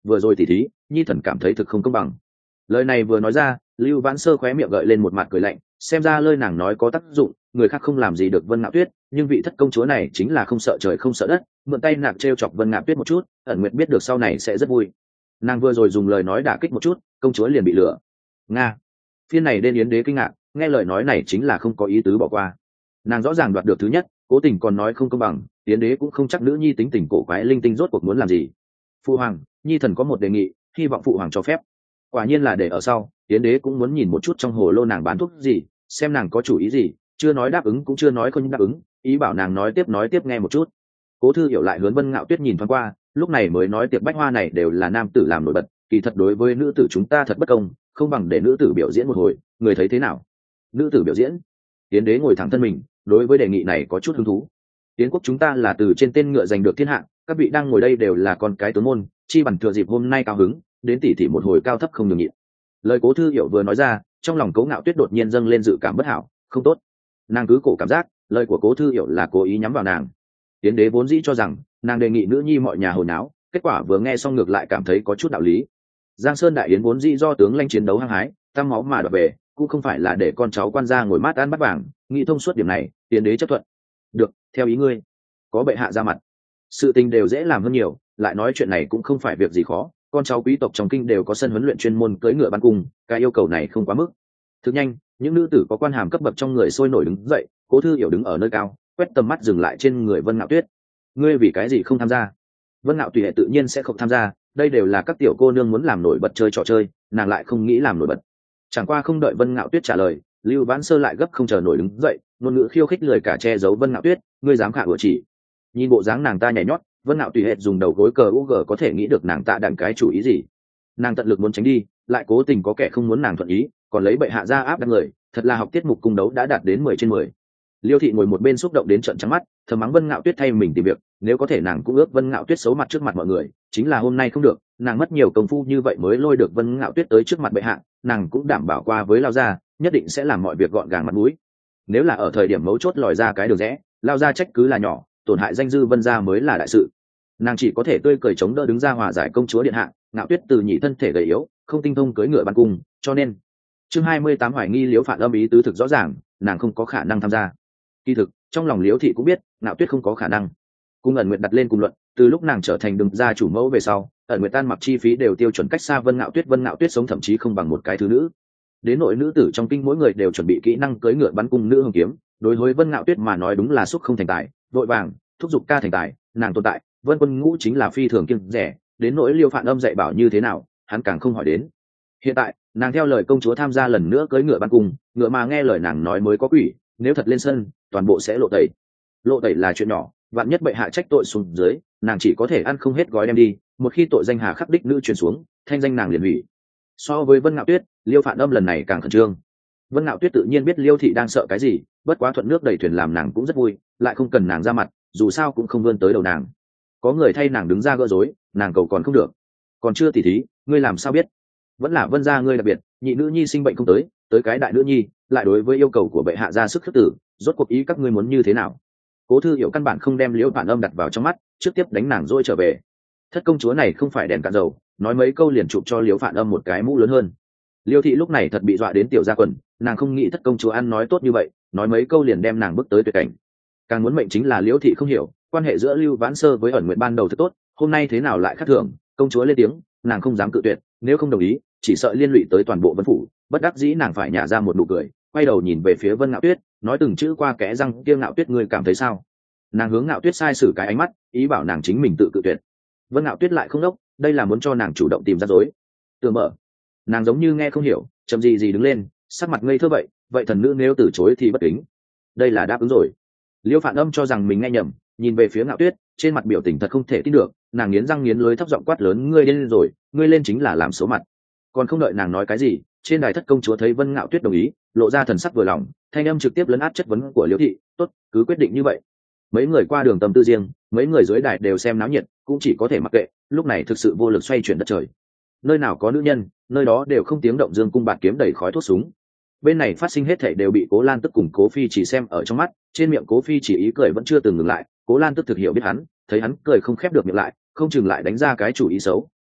vừa rồi tỉ thí nhi thần cảm thấy thực không công bằng. Lời này vừa nói ra, Lưu Vãn Sơ khóe miệng gợi lên một mặt cười lạnh, xem ra lời nàng nói có tác dụng, người khác không làm gì được Vân Ngạo Tuyết, nhưng vị thất công chúa này chính là không sợ trời không sợ đất, mượn tay nàng trêu chọc Vân Ngạo Tuyết một chút, ẩn nguyệt biết được sau này sẽ rất vui. Nàng vừa rồi dùng lời nói đả kích một chút, công chúa liền bị lừa. Nga. Phiên này đến Yến đế kinh ngạc, nghe lời nói này chính là không có ý tứ bỏ qua. Nàng rõ ràng đoạt được thứ nhất, cố tình còn nói không công bằng, Yến đế cũng không chắc nữ nhi tính tình cổ quái linh tinh rốt cuộc muốn làm gì. Phụ hoàng, nhi thần có một đề nghị, hy vọng phụ hoàng cho phép. Quả nhiên là để ở sau, Yến đế cũng muốn nhìn một chút trong hồ lô nàng bán thuốc gì, xem nàng có chủ ý gì, chưa nói đáp ứng cũng chưa nói không đáp ứng, ý bảo nàng nói tiếp nói tiếp nghe một chút. Cố Thư hiểu lại hướng Vân Ngạo Tuyết nhìn thoáng qua, lúc này mới nói tiệc bách hoa này đều là nam tử làm nổi bật, kỳ thật đối với nữ tử chúng ta thật bất công, không bằng để nữ tử biểu diễn một hồi, người thấy thế nào? Nữ tử biểu diễn? Yến đế ngồi thẳng thân mình, đối với đề nghị này có chút hứng thú. Yến quốc chúng ta là từ trên tên ngựa giành được thiên hạ, các vị đang ngồi đây đều là con cái tướng môn, chi bằng thừa dịp hôm nay cao hứng, đến tỉ tỉ một hồi cao thấp không nhường nhịn. Lời Cố Thư hiểu vừa nói ra, trong lòng Cố Ngạo Tuyết đột nhiên dâng lên dự cảm bất hảo, không tốt. Nàng cứ cổ cảm giác, lời của Cố Thư hiểu là cố ý nhắm vào nàng. Yến đế vốn dĩ cho rằng nàng đề nghị nữ nhi mọi nhà hồi náo, kết quả vừa nghe xong ngược lại cảm thấy có chút đạo lý. Giang Sơn đại yến vốn dĩ do tướng lãnh chiến đấu hăng hái, tam máu mà đoạt về, cũng không phải là để con cháu quan gia ngồi mát ăn bát vàng, nghĩ thông suốt điểm này, Yến đế chấp thuận. Được, theo ý ngươi. Có bệ hạ ra mặt, sự tình đều dễ làm hơn nhiều, lại nói chuyện này cũng không phải việc gì khó, con cháu quý tộc trong kinh đều có sân huấn luyện chuyên môn cưỡi ngựa bắn cung, cái yêu cầu này không quá mức. Thực nhanh, những nữ tử có quan hàm cấp bậc trong người sôi nổi đứng dậy, Cố Thư hiểu đứng ở nơi cao, quét tầm mắt dừng lại trên người Vân Ngạo Tuyết. Ngươi vì cái gì không tham gia? Vân Ngạo Tùy hệ tự nhiên sẽ không tham gia, đây đều là các tiểu cô nương muốn làm nổi bật chơi trò chơi, nàng lại không nghĩ làm nổi bật. Chẳng qua không đợi Vân Ngạo Tuyết trả lời, Lưu Vãn Sơ lại gấp không chờ nổi đứng dậy, ngôn ngữ khiêu khích lời cả che giấu Vân Ngạo Tuyết, ngươi dám khả ủa chỉ? Nhìn bộ dáng nàng ta nhảy nhót, Vân Ngạo Tùy hệ dùng đầu gối cờ u g có thể nghĩ được nàng ta đặng cái chủ ý gì. Nàng tận lực muốn tránh đi, lại cố tình có kẻ không muốn nàng thuận ý, còn lấy bệ hạ ra áp đăng người, thật là học tiết mục cung đấu đã đạt đến mười trên mười. Liêu thị ngồi một bên xúc động đến trợn trắng mắt, thầm mắng Vân Ngạo Tuyết thay mình tìm việc, nếu có thể nàng cũng ước Vân Ngạo Tuyết xấu mặt trước mặt mọi người, chính là hôm nay không được, nàng mất nhiều công phu như vậy mới lôi được Vân Ngạo Tuyết tới trước mặt bệ hạ, nàng cũng đảm bảo qua với Lao gia, nhất định sẽ làm mọi việc gọn gàng mặt mũi. Nếu là ở thời điểm mấu chốt lòi ra cái đường rẽ, Lao gia trách cứ là nhỏ, tổn hại danh dư Vân gia mới là đại sự. Nàng chỉ có thể tươi cười chống đỡ đứng ra hòa giải công chúa điện hạ, Ngạo Tuyết từ nhị thân thể gầy yếu, không tinh thông cưỡi ngựa bắn cung, cho nên chương hai mươi tám hoài nghi Liễu Phạn Âm ý tứ thực rõ ràng, nàng không có khả năng tham gia. Kỳ thực, trong lòng Liễu thị cũng biết, Ngạo Tuyết không có khả năng. Cung Ẩn Nguyệt đặt lên cùng luận, từ lúc nàng trở thành đường gia chủ mẫu về sau, Ẩn Nguyệt tan mặc chi phí đều tiêu chuẩn cách xa Vân Ngạo Tuyết, Vân Ngạo Tuyết sống thậm chí không bằng một cái thứ nữ. Đến nội nữ tử trong kinh mỗi người đều chuẩn bị kỹ năng cưỡi ngựa bắn cung nữ hồng kiếm, đối với Vân Ngạo Tuyết mà nói đúng là xúc không thành tài, vội vàng thúc giục ca thành tài, nàng tồn tại, Vân Quân Ngũ chính là phi thường kiêng rẻ, đến nỗi Liêu Phạn Âm dạy bảo như thế nào, hắn càng không hỏi đến. Hiện tại, nàng theo lời công chúa tham gia lần nữa cưỡi ngựa bắn cung, ngựa mà nghe lời nàng nói mới có quỷ, nếu thật lên sân, toàn bộ sẽ lộ tẩy. Lộ tẩy là chuyện nhỏ, vạn nhất bệ hạ trách tội xuống dưới, nàng chỉ có thể ăn không hết gói đem đi, một khi tội danh hà khắc đích nữ truyền xuống, thanh danh nàng liền hủy. So với Vân Ngạo Tuyết, Liêu Phạn Âm lần này càng khẩn trương. Vân Ngạo Tuyết tự nhiên biết Liêu thị đang sợ cái gì, bất quá thuận nước đẩy thuyền làm nàng cũng rất vui, lại không cần nàng ra mặt, dù sao cũng không vươn tới đầu nàng. Có người thay nàng đứng ra gỡ rối, nàng cầu còn không được. Còn chưa tỉ thí, ngươi làm sao biết? Vẫn là Vân gia ngươi đặc biệt, nhị nữ nhi sinh bệnh không tới, tới cái đại nữ nhi, lại đối với yêu cầu của bệ hạ ra sức khước tử, rốt cuộc ý các ngươi muốn như thế nào? Cố Thư hiểu căn bản không đem Liễu Phạn Âm đặt vào trong mắt, trước tiếp đánh nàng rồi trở về. Thất công chúa này không phải đèn cạn dầu, nói mấy câu liền chụp cho Liễu Phạn Âm một cái mũ lớn hơn. Liêu thị lúc này thật bị dọa đến tiểu gia quần, nàng không nghĩ thất công chúa ăn nói tốt như vậy, nói mấy câu liền đem nàng bước tới tuyệt cảnh. Càng muốn mệnh chính là Liễu thị không hiểu, quan hệ giữa Lưu Vãn Sơ với Ẩn Nguyệt ban đầu thật tốt, hôm nay thế nào lại khác thường, công chúa lên tiếng, nàng không dám cự tuyệt, nếu không đồng ý, chỉ sợ liên lụy tới toàn bộ Vân phủ, bất đắc dĩ nàng phải nhả ra một nụ cười, quay đầu nhìn về phía Vân Ngạo Tuyết, nói từng chữ qua kẽ răng, kia Ngạo Tuyết ngươi cảm thấy sao? Nàng hướng Ngạo Tuyết sai sử cái ánh mắt, ý bảo nàng chính mình tự cự tuyệt. Vân Ngạo Tuyết lại không đốc, đây là muốn cho nàng chủ động tìm ra dối. Tường mở, nàng giống như nghe không hiểu, chậm gì gì đứng lên, sắc mặt ngây thơ vậy, vậy thần nữ nếu từ chối thì bất kính. Đây là đáp ứng rồi. Liêu Phạn Âm cho rằng mình nghe nhầm, nhìn về phía Ngạo Tuyết, trên mặt biểu tình thật không thể tin được, nàng nghiến răng nghiến lưới thấp giọng quát lớn, ngươi lên rồi, ngươi lên chính là làm xấu mặt. Còn không đợi nàng nói cái gì, trên đài thất công chúa thấy Vân Ngạo Tuyết đồng ý, lộ ra thần sắc vừa lòng, thanh âm trực tiếp lấn át chất vấn của Liễu thị, tốt, cứ quyết định như vậy. Mấy người qua đường tâm tư riêng, mấy người dưới đài đều xem náo nhiệt, cũng chỉ có thể mặc kệ, lúc này thực sự vô lực xoay chuyển đất trời. Nơi nào có nữ nhân, nơi đó đều không tiếng động, dương cung bạt kiếm đầy khói thuốc súng. Bên này phát sinh hết thảy đều bị Cố Lan Tức cùng Cố Phi chỉ xem ở trong mắt, trên miệng Cố Phi chỉ ý cười vẫn chưa từng ngừng lại, Cố Lan Tức thực hiểu biết hắn, thấy hắn cười không khép được miệng lại, không chừng lại đánh ra cái chủ ý xấu,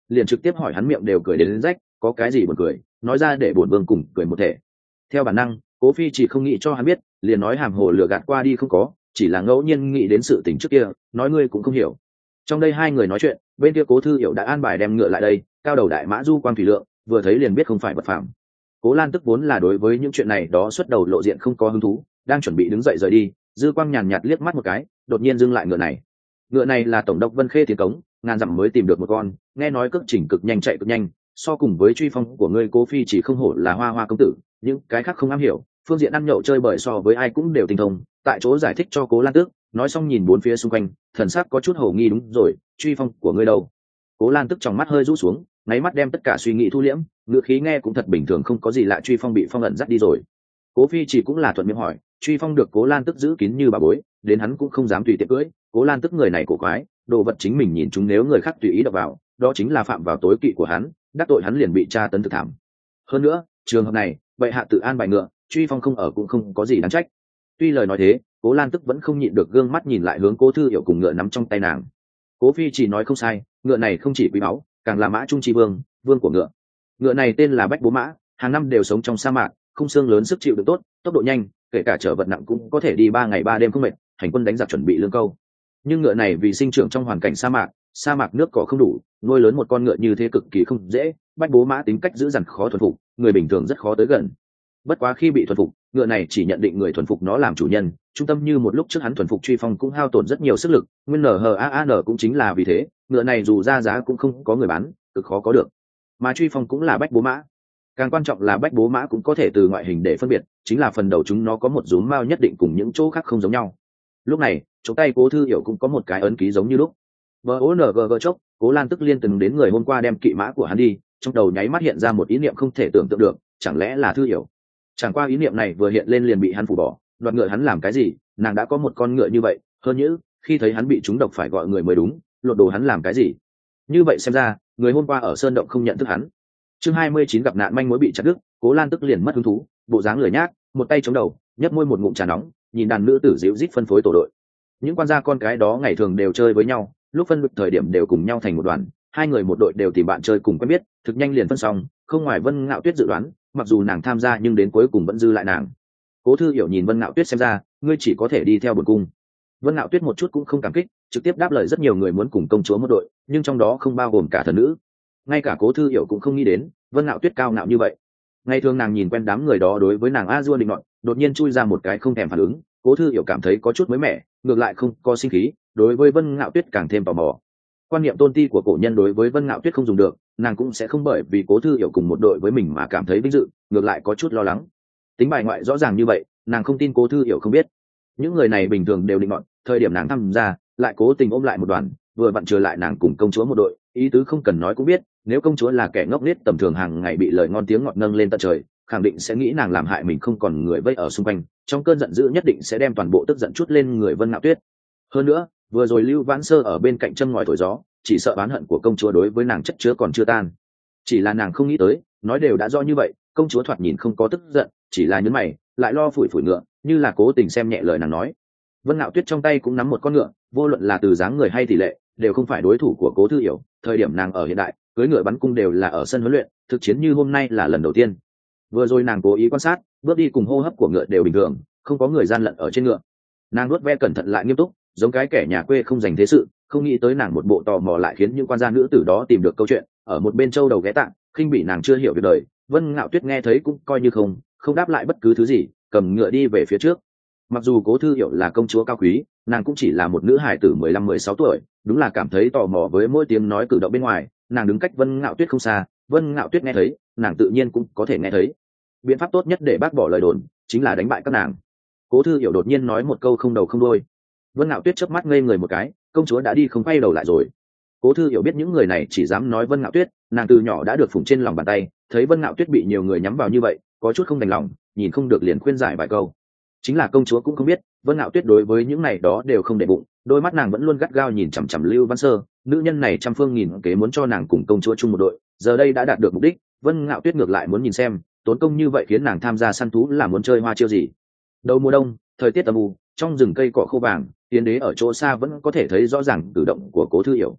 liền trực tiếp hỏi hắn, miệng đều cười đến, đến rách, có cái gì buồn cười, nói ra để bổn vương cùng cười một thể. Theo bản năng, Cố Phi chỉ không nghĩ cho hắn biết, liền nói hàm hồ lừa gạt qua đi không có, chỉ là ngẫu nhiên nghĩ đến sự tình trước kia, nói ngươi cũng không hiểu. Trong đây hai người nói chuyện, bên kia Cố Thư Hiểu đã an bài đem ngựa lại đây, cao đầu đại mã du quang thủy lượng, vừa thấy liền biết không phải vật phàm. Cố Lan Tức vốn là đối với những chuyện này đó xuất đầu lộ diện không có hứng thú, đang chuẩn bị đứng dậy rời đi, dư quang nhàn nhạt liếc mắt một cái, đột nhiên dừng lại ngựa này. Ngựa này là tổng đốc Vân Khê tiến cống, ngàn dặm mới tìm được một con, nghe nói cước chỉnh cực nhanh, chạy cực nhanh, so cùng với truy phong của ngươi Cố Phi chỉ không hổ là Hoa Hoa công tử, những cái khác không am hiểu, phương diện ăn nhậu chơi bời so với ai cũng đều tinh thông. Tại chỗ giải thích cho Cố Lan Tước, nói xong nhìn bốn phía xung quanh, thần sắc có chút hồ nghi. Đúng rồi, truy phong của ngươi đâu? Cố Lan Tức trong mắt hơi rũ xuống, nháy mắt đem tất cả suy nghĩ thu liễm, ngựa khí nghe cũng thật bình thường, không có gì lạ. Truy phong bị phong ẩn dắt đi rồi. Cố Phi chỉ cũng là thuận miệng hỏi, truy phong được Cố Lan Tức giữ kín như bà bối, đến hắn cũng không dám tùy tiện cưỡi. Cố Lan Tức người này cổ quái, đồ vật chính mình nhìn chúng, nếu người khác tùy ý đập vào, đó chính là phạm vào tối kỵ của hắn, đắc tội hắn liền bị tra tấn thực thảm. Hơn nữa trường hợp này vậy hạ tự an bài ngựa, truy phong không ở cũng không có gì đáng trách. Tuy lời nói thế, Cố Lan Tức vẫn không nhịn được gương mắt nhìn lại hướng Cố Thư Hiểu cùng ngựa nắm trong tay nàng. Cố Phi chỉ nói không sai, ngựa này không chỉ quý báu, càng là mã trung chi vương, vương của ngựa. Ngựa này tên là Bách Bố Mã, hàng năm đều sống trong sa mạc, khung xương lớn, sức chịu đựng tốt, tốc độ nhanh, kể cả chở vật nặng cũng có thể đi ba ngày ba đêm không mệt, hành quân đánh giặc chuẩn bị lương câu. Nhưng ngựa này vì sinh trưởng trong hoàn cảnh sa mạc, sa mạc nước cỏ không đủ, nuôi lớn một con ngựa như thế cực kỳ không dễ. Bách Bố Mã tính cách dữ dằn, khó thuần phục, người bình thường rất khó tới gần. Bất quá khi bị thuần phục, ngựa này chỉ nhận định người thuần phục nó làm chủ nhân, trung tâm như một lúc trước hắn thuần phục truy phong cũng hao tổn rất nhiều sức lực, nguyên nhan cũng chính là vì thế, ngựa này dù ra giá cũng không có người bán, cực khó có được. Mà truy phong cũng là Bách Bố Mã, càng quan trọng là Bách Bố Mã cũng có thể từ ngoại hình để phân biệt, chính là phần đầu chúng nó có một rúm mao nhất định, cùng những chỗ khác không giống nhau. Lúc này chỗ tay Cố Thư Hiểu cũng có một cái ấn ký giống như lúc. Bờ ố nở gờ chốc, Cố Lan Tức liên từng đến người hôm qua đem kỵ mã của hắn đi, trong đầu nháy mắt hiện ra một ý niệm không thể tưởng tượng được, chẳng lẽ là Thư Hiểu? Chẳng qua ý niệm này vừa hiện lên liền bị hắn phủ bỏ, đoạt ngựa hắn làm cái gì, nàng đã có một con ngựa như vậy, hơn nữa khi thấy hắn bị trúng độc phải gọi người mới đúng, lột đồ hắn làm cái gì? Như vậy xem ra người hôm qua ở sơn động không nhận thức hắn. Chương hai mươi chín gặp nạn manh mối bị chặt đứt, Cố Lan Tức liền mất hứng thú, bộ dáng lười nhác, một tay chống đầu, nhấp môi một ngụm trà nóng, nhìn đàn nữ tử dịu rít phân phối tổ đội. Những quan gia con cái đó ngày thường đều chơi với nhau, lúc phân được thời điểm đều cùng nhau thành một đoàn, hai người một đội đều tìm bạn chơi cùng quen biết, thực nhanh liền phân xong. Không ngoài Vân Ngạo Tuyết dự đoán, mặc dù nàng tham gia nhưng đến cuối cùng vẫn dư lại nàng. Cố Thư Hiểu nhìn Vân Ngạo Tuyết, xem ra ngươi chỉ có thể đi theo bổn cung. Vân Ngạo Tuyết một chút cũng không cảm kích, trực tiếp đáp lời rất nhiều người muốn cùng công chúa một đội, nhưng trong đó không bao gồm cả thần nữ. Ngay cả Cố Thư Hiểu cũng không nghĩ đến Vân Ngạo Tuyết cao ngạo như vậy. Ngày thường nàng nhìn quen đám người đó đối với nàng a dua định nọt, đột nhiên chui ra một cái không thèm phản ứng, Cố Thư Hiểu cảm thấy có chút mới mẻ, ngược lại không có sinh khí, đối với Vân Ngạo Tuyết càng thêm tò mò. Quan niệm tôn ti của cổ nhân đối với Vân Ngạo Tuyết không dùng được, nàng cũng sẽ không bởi vì Cố Thư Hiểu cùng một đội với mình mà cảm thấy vinh dự, ngược lại có chút lo lắng. Tính bài ngoại rõ ràng như vậy, nàng không tin Cố Thư Hiểu không biết. Những người này bình thường đều định nọt, thời điểm nàng tham gia lại cố tình ôm lại một đoàn, vừa vặn trở lại nàng cùng công chúa một đội, ý tứ không cần nói cũng biết, nếu công chúa là kẻ ngốc nghếch tầm thường hàng ngày bị lời ngon tiếng ngọt nâng lên tận trời, khẳng định sẽ nghĩ nàng làm hại mình không còn người vây ở xung quanh, trong cơn giận dữ nhất định sẽ đem toàn bộ tức giận chút lên người Vân Ngạo Tuyết. Hơn nữa vừa rồi Lưu Vãn Sơ ở bên cạnh châm ngòi thổi gió, chỉ sợ oán hận của công chúa đối với nàng chất chứa còn chưa tan. Chỉ là nàng không nghĩ tới, nói đều đã rõ như vậy, công chúa thoạt nhìn không có tức giận, chỉ là nhấn mày, lại lo phủi phủi ngựa, như là cố tình xem nhẹ lời nàng nói. Vân Ngạo Tuyết trong tay cũng nắm một con ngựa, vô luận là từ dáng người hay tỷ lệ, đều không phải đối thủ của Cố Thư Hiểu. Thời điểm nàng ở hiện đại, cưỡi ngựa bắn cung đều là ở sân huấn luyện, thực chiến như hôm nay là lần đầu tiên. Vừa rồi nàng cố ý quan sát, bước đi cùng hô hấp của ngựa đều bình thường, không có người gian lận ở trên ngựa. Nàng nuốt ve cẩn thận lại nghiêm túc, giống cái kẻ nhà quê không dành thế sự, không nghĩ tới nàng một bộ tò mò lại khiến những quan gia nữ tử đó tìm được câu chuyện, ở một bên châu đầu ghé tạng, khinh bỉ nàng chưa hiểu việc đời. Vân Ngạo Tuyết nghe thấy cũng coi như không, không đáp lại bất cứ thứ gì, cầm ngựa đi về phía trước. Mặc dù Cố Thư Hiểu là công chúa cao quý, nàng cũng chỉ là một nữ hài tử mười lăm mười sáu tuổi, đúng là cảm thấy tò mò với mỗi tiếng nói cử động bên ngoài. Nàng đứng cách Vân Ngạo Tuyết không xa, Vân Ngạo Tuyết nghe thấy, nàng tự nhiên cũng có thể nghe thấy. Biện pháp tốt nhất để bác bỏ lời đồn chính là đánh bại các nàng. Cố Thư Hiểu đột nhiên nói một câu không đầu không đuôi. Vân Ngạo Tuyết chớp mắt ngây người một cái, công chúa đã đi không quay đầu lại rồi. Cố Thư Hiểu biết những người này chỉ dám nói Vân Ngạo Tuyết, nàng từ nhỏ đã được phụng trên lòng bàn tay, thấy Vân Ngạo Tuyết bị nhiều người nhắm vào như vậy, có chút không đành lòng, nhìn không được liền khuyên giải vài câu. Chính là công chúa cũng không biết, Vân Ngạo Tuyết đối với những này đó đều không để bụng, đôi mắt nàng vẫn luôn gắt gao nhìn chằm chằm Lưu Văn Sơ, nữ nhân này trăm phương nghìn kế muốn cho nàng cùng công chúa chung một đội, giờ đây đã đạt được mục đích, Vân Ngạo Tuyết ngược lại muốn nhìn xem, tốn công như vậy khiến nàng tham gia săn thú là muốn chơi hoa chiêu gì. Đầu mùa đông, thời tiết âm u, trong rừng cây cỏ khô vàng, Tiến Đế ở chỗ xa vẫn có thể thấy rõ ràng cử động của Cố Thư Hiểu.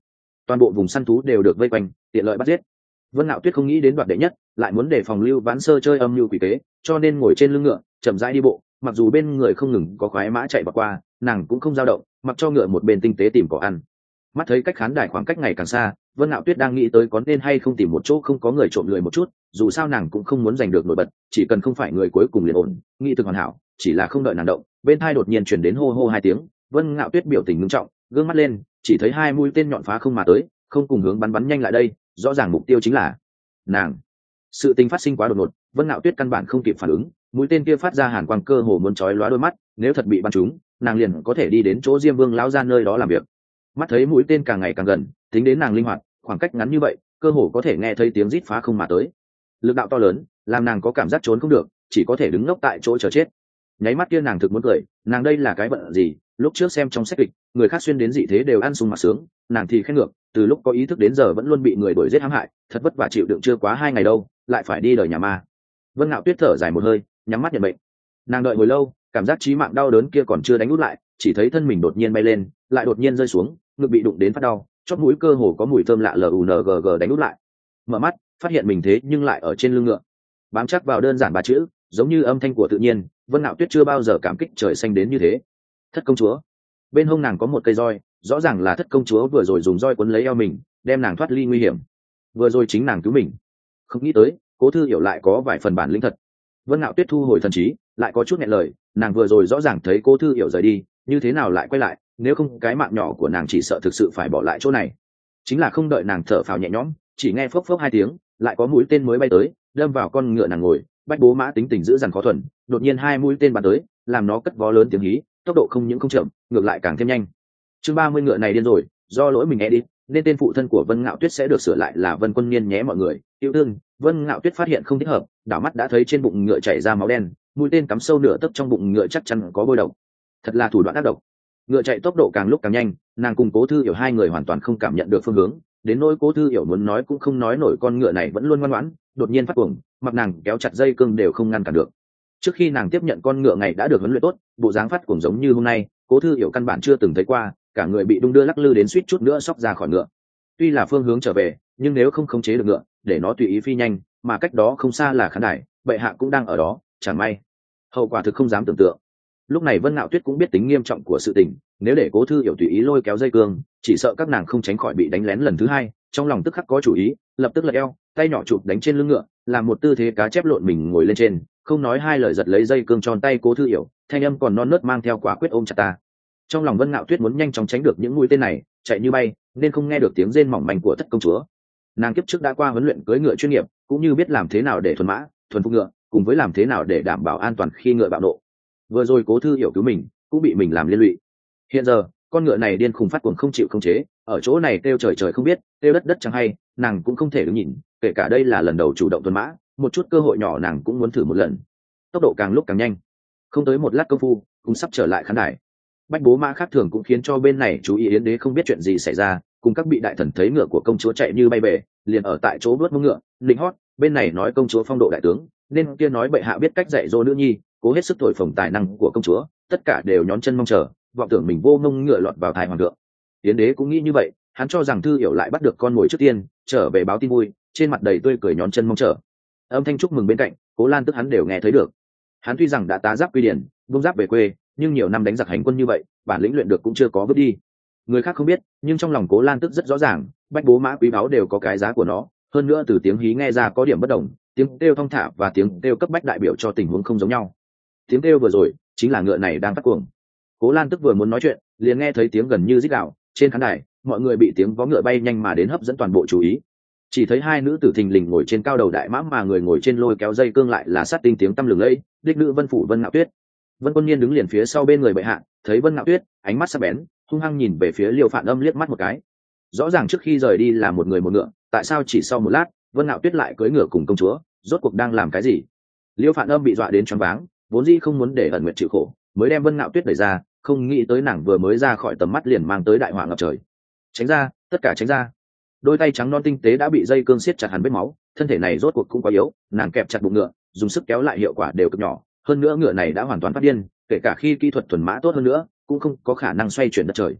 toàn bộ vùng săn thú đều được vây quanh tiện lợi bắt giết. Vân Nạo Tuyết không nghĩ đến đoạt đệ nhất, lại muốn để phòng Lưu Vãn Sơ chơi âm mưu quỷ kế, cho nên ngồi trên lưng ngựa chậm rãi đi bộ, mặc dù bên người không ngừng có khoái mã chạy vào qua, nàng cũng không dao động, mặc cho ngựa một bên tinh tế tìm cỏ ăn. Mắt thấy cách khán đài khoảng cách ngày càng xa, Vân Nạo Tuyết đang nghĩ tới có nên hay không tìm một chỗ không có người trộm lười một chút, dù sao nàng cũng không muốn giành được nổi bật, chỉ cần không phải người cuối cùng liền ổn, nghĩ thực hoàn hảo, chỉ là không đợi nàng động, bên tai đột nhiên truyền đến hô hô hai tiếng. Vân Nạo Tuyết biểu tình nghiêm trọng, gương mắt lên, chỉ thấy hai mũi tên nhọn phá không mà tới, không cùng hướng bắn bắn nhanh lại đây, rõ ràng mục tiêu chính là nàng. Sự tình phát sinh quá đột ngột, Vân Nạo Tuyết căn bản không kịp phản ứng, mũi tên kia phát ra hàn quang cơ hồ muốn chói lóa đôi mắt, nếu thật bị bắn trúng, nàng liền có thể đi đến chỗ Diêm Vương lão ra nơi đó làm việc. Mắt thấy mũi tên càng ngày càng gần, tính đến nàng linh hoạt, khoảng cách ngắn như vậy, cơ hồ có thể nghe thấy tiếng rít phá không mà tới. Lực đạo to lớn, làm nàng có cảm giác trốn không được, chỉ có thể đứng ngốc tại chỗ chờ chết. Nháy mắt kia nàng thực muốn cười, nàng đây là cái bận gì, lúc trước xem trong sách kịch, người khác xuyên đến dị thế đều ăn sung mặc sướng, nàng thì khen ngược, từ lúc có ý thức đến giờ vẫn luôn bị người đuổi giết hãm hại, thật vất vả chịu đựng chưa quá hai ngày đâu, lại phải đi đời nhà ma. Vân Nạo Tuyết thở dài một hơi, nhắm mắt nhận bệnh. Nàng đợi hồi lâu, cảm giác chí mạng đau đớn kia còn chưa đánh út lại, chỉ thấy thân mình đột nhiên bay lên, lại đột nhiên rơi xuống, ngực bị đụng đến phát đau, chóp mũi cơ hồ có mùi thơm lạ lùng đánh út lại. Mở mắt, phát hiện mình thế nhưng lại ở trên lưng ngựa, bám chắc vào đơn giản ba chữ, giống như âm thanh của tự nhiên. Vân Nạo Tuyết chưa bao giờ cảm kích trời xanh đến như thế. Thất công chúa. Bên hông nàng có một cây roi, rõ ràng là thất công chúa vừa rồi dùng roi quấn lấy eo mình, đem nàng thoát ly nguy hiểm. Vừa rồi chính nàng cứu mình. Không nghĩ tới, Cố Thư Hiểu lại có vài phần bản lĩnh thật. Vân Nạo Tuyết thu hồi thần trí, lại có chút nghẹn lời, nàng vừa rồi rõ ràng thấy Cố Thư Hiểu rời đi, như thế nào lại quay lại, nếu không cái mạng nhỏ của nàng chỉ sợ thực sự phải bỏ lại chỗ này. Chính là không đợi nàng thở phào nhẹ nhõm, chỉ nghe phốc phốc hai tiếng, lại có mũi tên mới bay tới, đâm vào con ngựa nàng ngồi. Bách Bố Mã tính tình giữ dằn khó thuần, đột nhiên hai mũi tên bắn tới, làm nó cất vó lớn tiếng hí, tốc độ không những không chậm, ngược lại càng thêm nhanh. Chương ba mươi ngựa này điên rồi, do lỗi mình edit, nên tên phụ thân của Vân Ngạo Tuyết sẽ được sửa lại là Vân Quân Niên nhé mọi người. Yêu thương. Vân Ngạo Tuyết phát hiện không thích hợp, đảo mắt đã thấy trên bụng ngựa chảy ra máu đen, mũi tên cắm sâu nửa tấc trong bụng ngựa chắc chắn có bôi độc. Thật là thủ đoạn ác độc. Ngựa chạy tốc độ càng lúc càng nhanh, nàng cùng Cố Thư Hiểu hai người hoàn toàn không cảm nhận được phương hướng, đến nỗi Cố Thư Hiểu muốn nói cũng không nói nổi, con ngựa này vẫn luôn ngoan ngoãn, đột nhiên phát cuồng, mặc nàng kéo chặt dây cương đều không ngăn cản được. Trước khi nàng tiếp nhận con ngựa ngày đã được huấn luyện tốt, bộ dáng phát cuồng giống như hôm nay, Cố Thư Hiểu căn bản chưa từng thấy qua, cả người bị đung đưa lắc lư đến suýt chút nữa xóc ra khỏi ngựa. Tuy là phương hướng trở về, nhưng nếu không khống chế được ngựa, để nó tùy ý phi nhanh, mà cách đó không xa là khán đài, bệ hạ cũng đang ở đó, chẳng may hậu quả thực không dám tưởng tượng. Lúc này Vân Nạo Tuyết cũng biết tính nghiêm trọng của sự tình, nếu để Cố Thư Hiểu tùy ý lôi kéo dây cương, chỉ sợ các nàng không tránh khỏi bị đánh lén lần thứ hai. Trong lòng tức khắc có chủ ý, lập tức lật eo, tay nhỏ chụp đánh trên lưng ngựa, làm một tư thế cá chép lộn mình ngồi lên trên, không nói hai lời giật lấy dây cương tròn tay Cố Thư Hiểu, thanh âm còn non nớt mang theo quả quyết ôm chặt ta. Trong lòng Vân Nạo Tuyết muốn nhanh chóng tránh được những mũi tên này, chạy như bay, nên không nghe được tiếng rên mỏng manh của thất công chúa. Nàng kiếp trước đã qua huấn luyện cưỡi ngựa chuyên nghiệp, cũng như biết làm thế nào để thuần mã, thuần phục ngựa, cùng với làm thế nào để đảm bảo an toàn khi ngựa bạo nộ. Vừa rồi Cố Thư Hiểu cứu mình, cũng bị mình làm liên lụy. Hiện giờ, con ngựa này điên khùng phát cuồng không chịu khống chế, ở chỗ này kêu trời trời không biết, kêu đất đất chẳng hay, nàng cũng không thể đứng nhìn, kể cả đây là lần đầu chủ động tuần mã, một chút cơ hội nhỏ nàng cũng muốn thử một lần. Tốc độ càng lúc càng nhanh, không tới một lát công phu, cũng sắp trở lại khán đài. Bách Bố Mã khác thường cũng khiến cho bên này chú ý, Yến Đế không biết chuyện gì xảy ra, cùng các vị đại thần thấy ngựa của công chúa chạy như bay về, liền ở tại chỗ vuốt mông ngựa, lĩnh hót, bên này nói công chúa phong độ đại tướng, nên kia nói bệ hạ biết cách dạy dỗ nữ nhi, cố hết sức thổi phồng tài năng của công chúa, tất cả đều nhón chân mong chờ, vọng tưởng mình vô mông ngựa lọt vào thai hoàng thượng. Yến Đế cũng nghĩ như vậy, hắn cho rằng Thư Hiểu lại bắt được con mồi trước tiên, trở về báo tin vui, trên mặt đầy tươi cười nhón chân mong chờ. Âm thanh chúc mừng bên cạnh, Cố Lan Tức hắn đều nghe thấy được. Hắn tuy rằng đã tá giáp quy điển, buông giáp về quê, nhưng nhiều năm đánh giặc hành quân như vậy, bản lĩnh luyện được cũng chưa có vứt đi. Người khác không biết, nhưng trong lòng Cố Lan Tức rất rõ ràng, Bách Bố Mã quý báu đều có cái giá của nó, hơn nữa từ tiếng hí nghe ra có điểm bất đồng, tiếng kêu thong thả và tiếng kêu cấp bách đại biểu cho tình huống không giống nhau. Tiếng kêu vừa rồi chính là ngựa này đang phát cuồng. Cố Lan Tức vừa muốn nói chuyện, liền nghe thấy tiếng gần như rít gào, trên khán đài, mọi người bị tiếng vó ngựa bay nhanh mà đến hấp dẫn toàn bộ chú ý. Chỉ thấy hai nữ tử thình lình ngồi trên cao đầu đại mã, mà người ngồi trên lôi kéo dây cương lại là sát tinh tiếng tăm lừng lẫy, đích nữ Vân phủ Vân Ngạo Tuyết. Vân Quân Niên đứng liền phía sau bên người bệ hạ, thấy Vân Ngạo Tuyết, ánh mắt sắc bén, hung hăng nhìn về phía Liêu Phạn Âm liếc mắt một cái. Rõ ràng trước khi rời đi là một người một ngựa, tại sao chỉ sau một lát, Vân Ngạo Tuyết lại cưỡi ngựa cùng công chúa, rốt cuộc đang làm cái gì? Liêu Phạn Âm bị dọa đến choáng váng, vốn dĩ không muốn để ẩn nguyện chịu khổ, mới đem Vân Ngạo Tuyết đẩy ra, không nghĩ tới nàng vừa mới ra khỏi tầm mắt liền mang tới đại họa ngập trời. Tránh ra, tất cả tránh ra. Đôi tay trắng non tinh tế đã bị dây cương siết chặt hẳn vết máu, thân thể này rốt cuộc cũng quá yếu, nàng kẹp chặt bụng ngựa, dùng sức kéo lại hiệu quả đều cực nhỏ, hơn nữa ngựa này đã hoàn toàn phát điên, kể cả khi kỹ thuật thuần mã tốt hơn nữa, cũng không có khả năng xoay chuyển đất trời.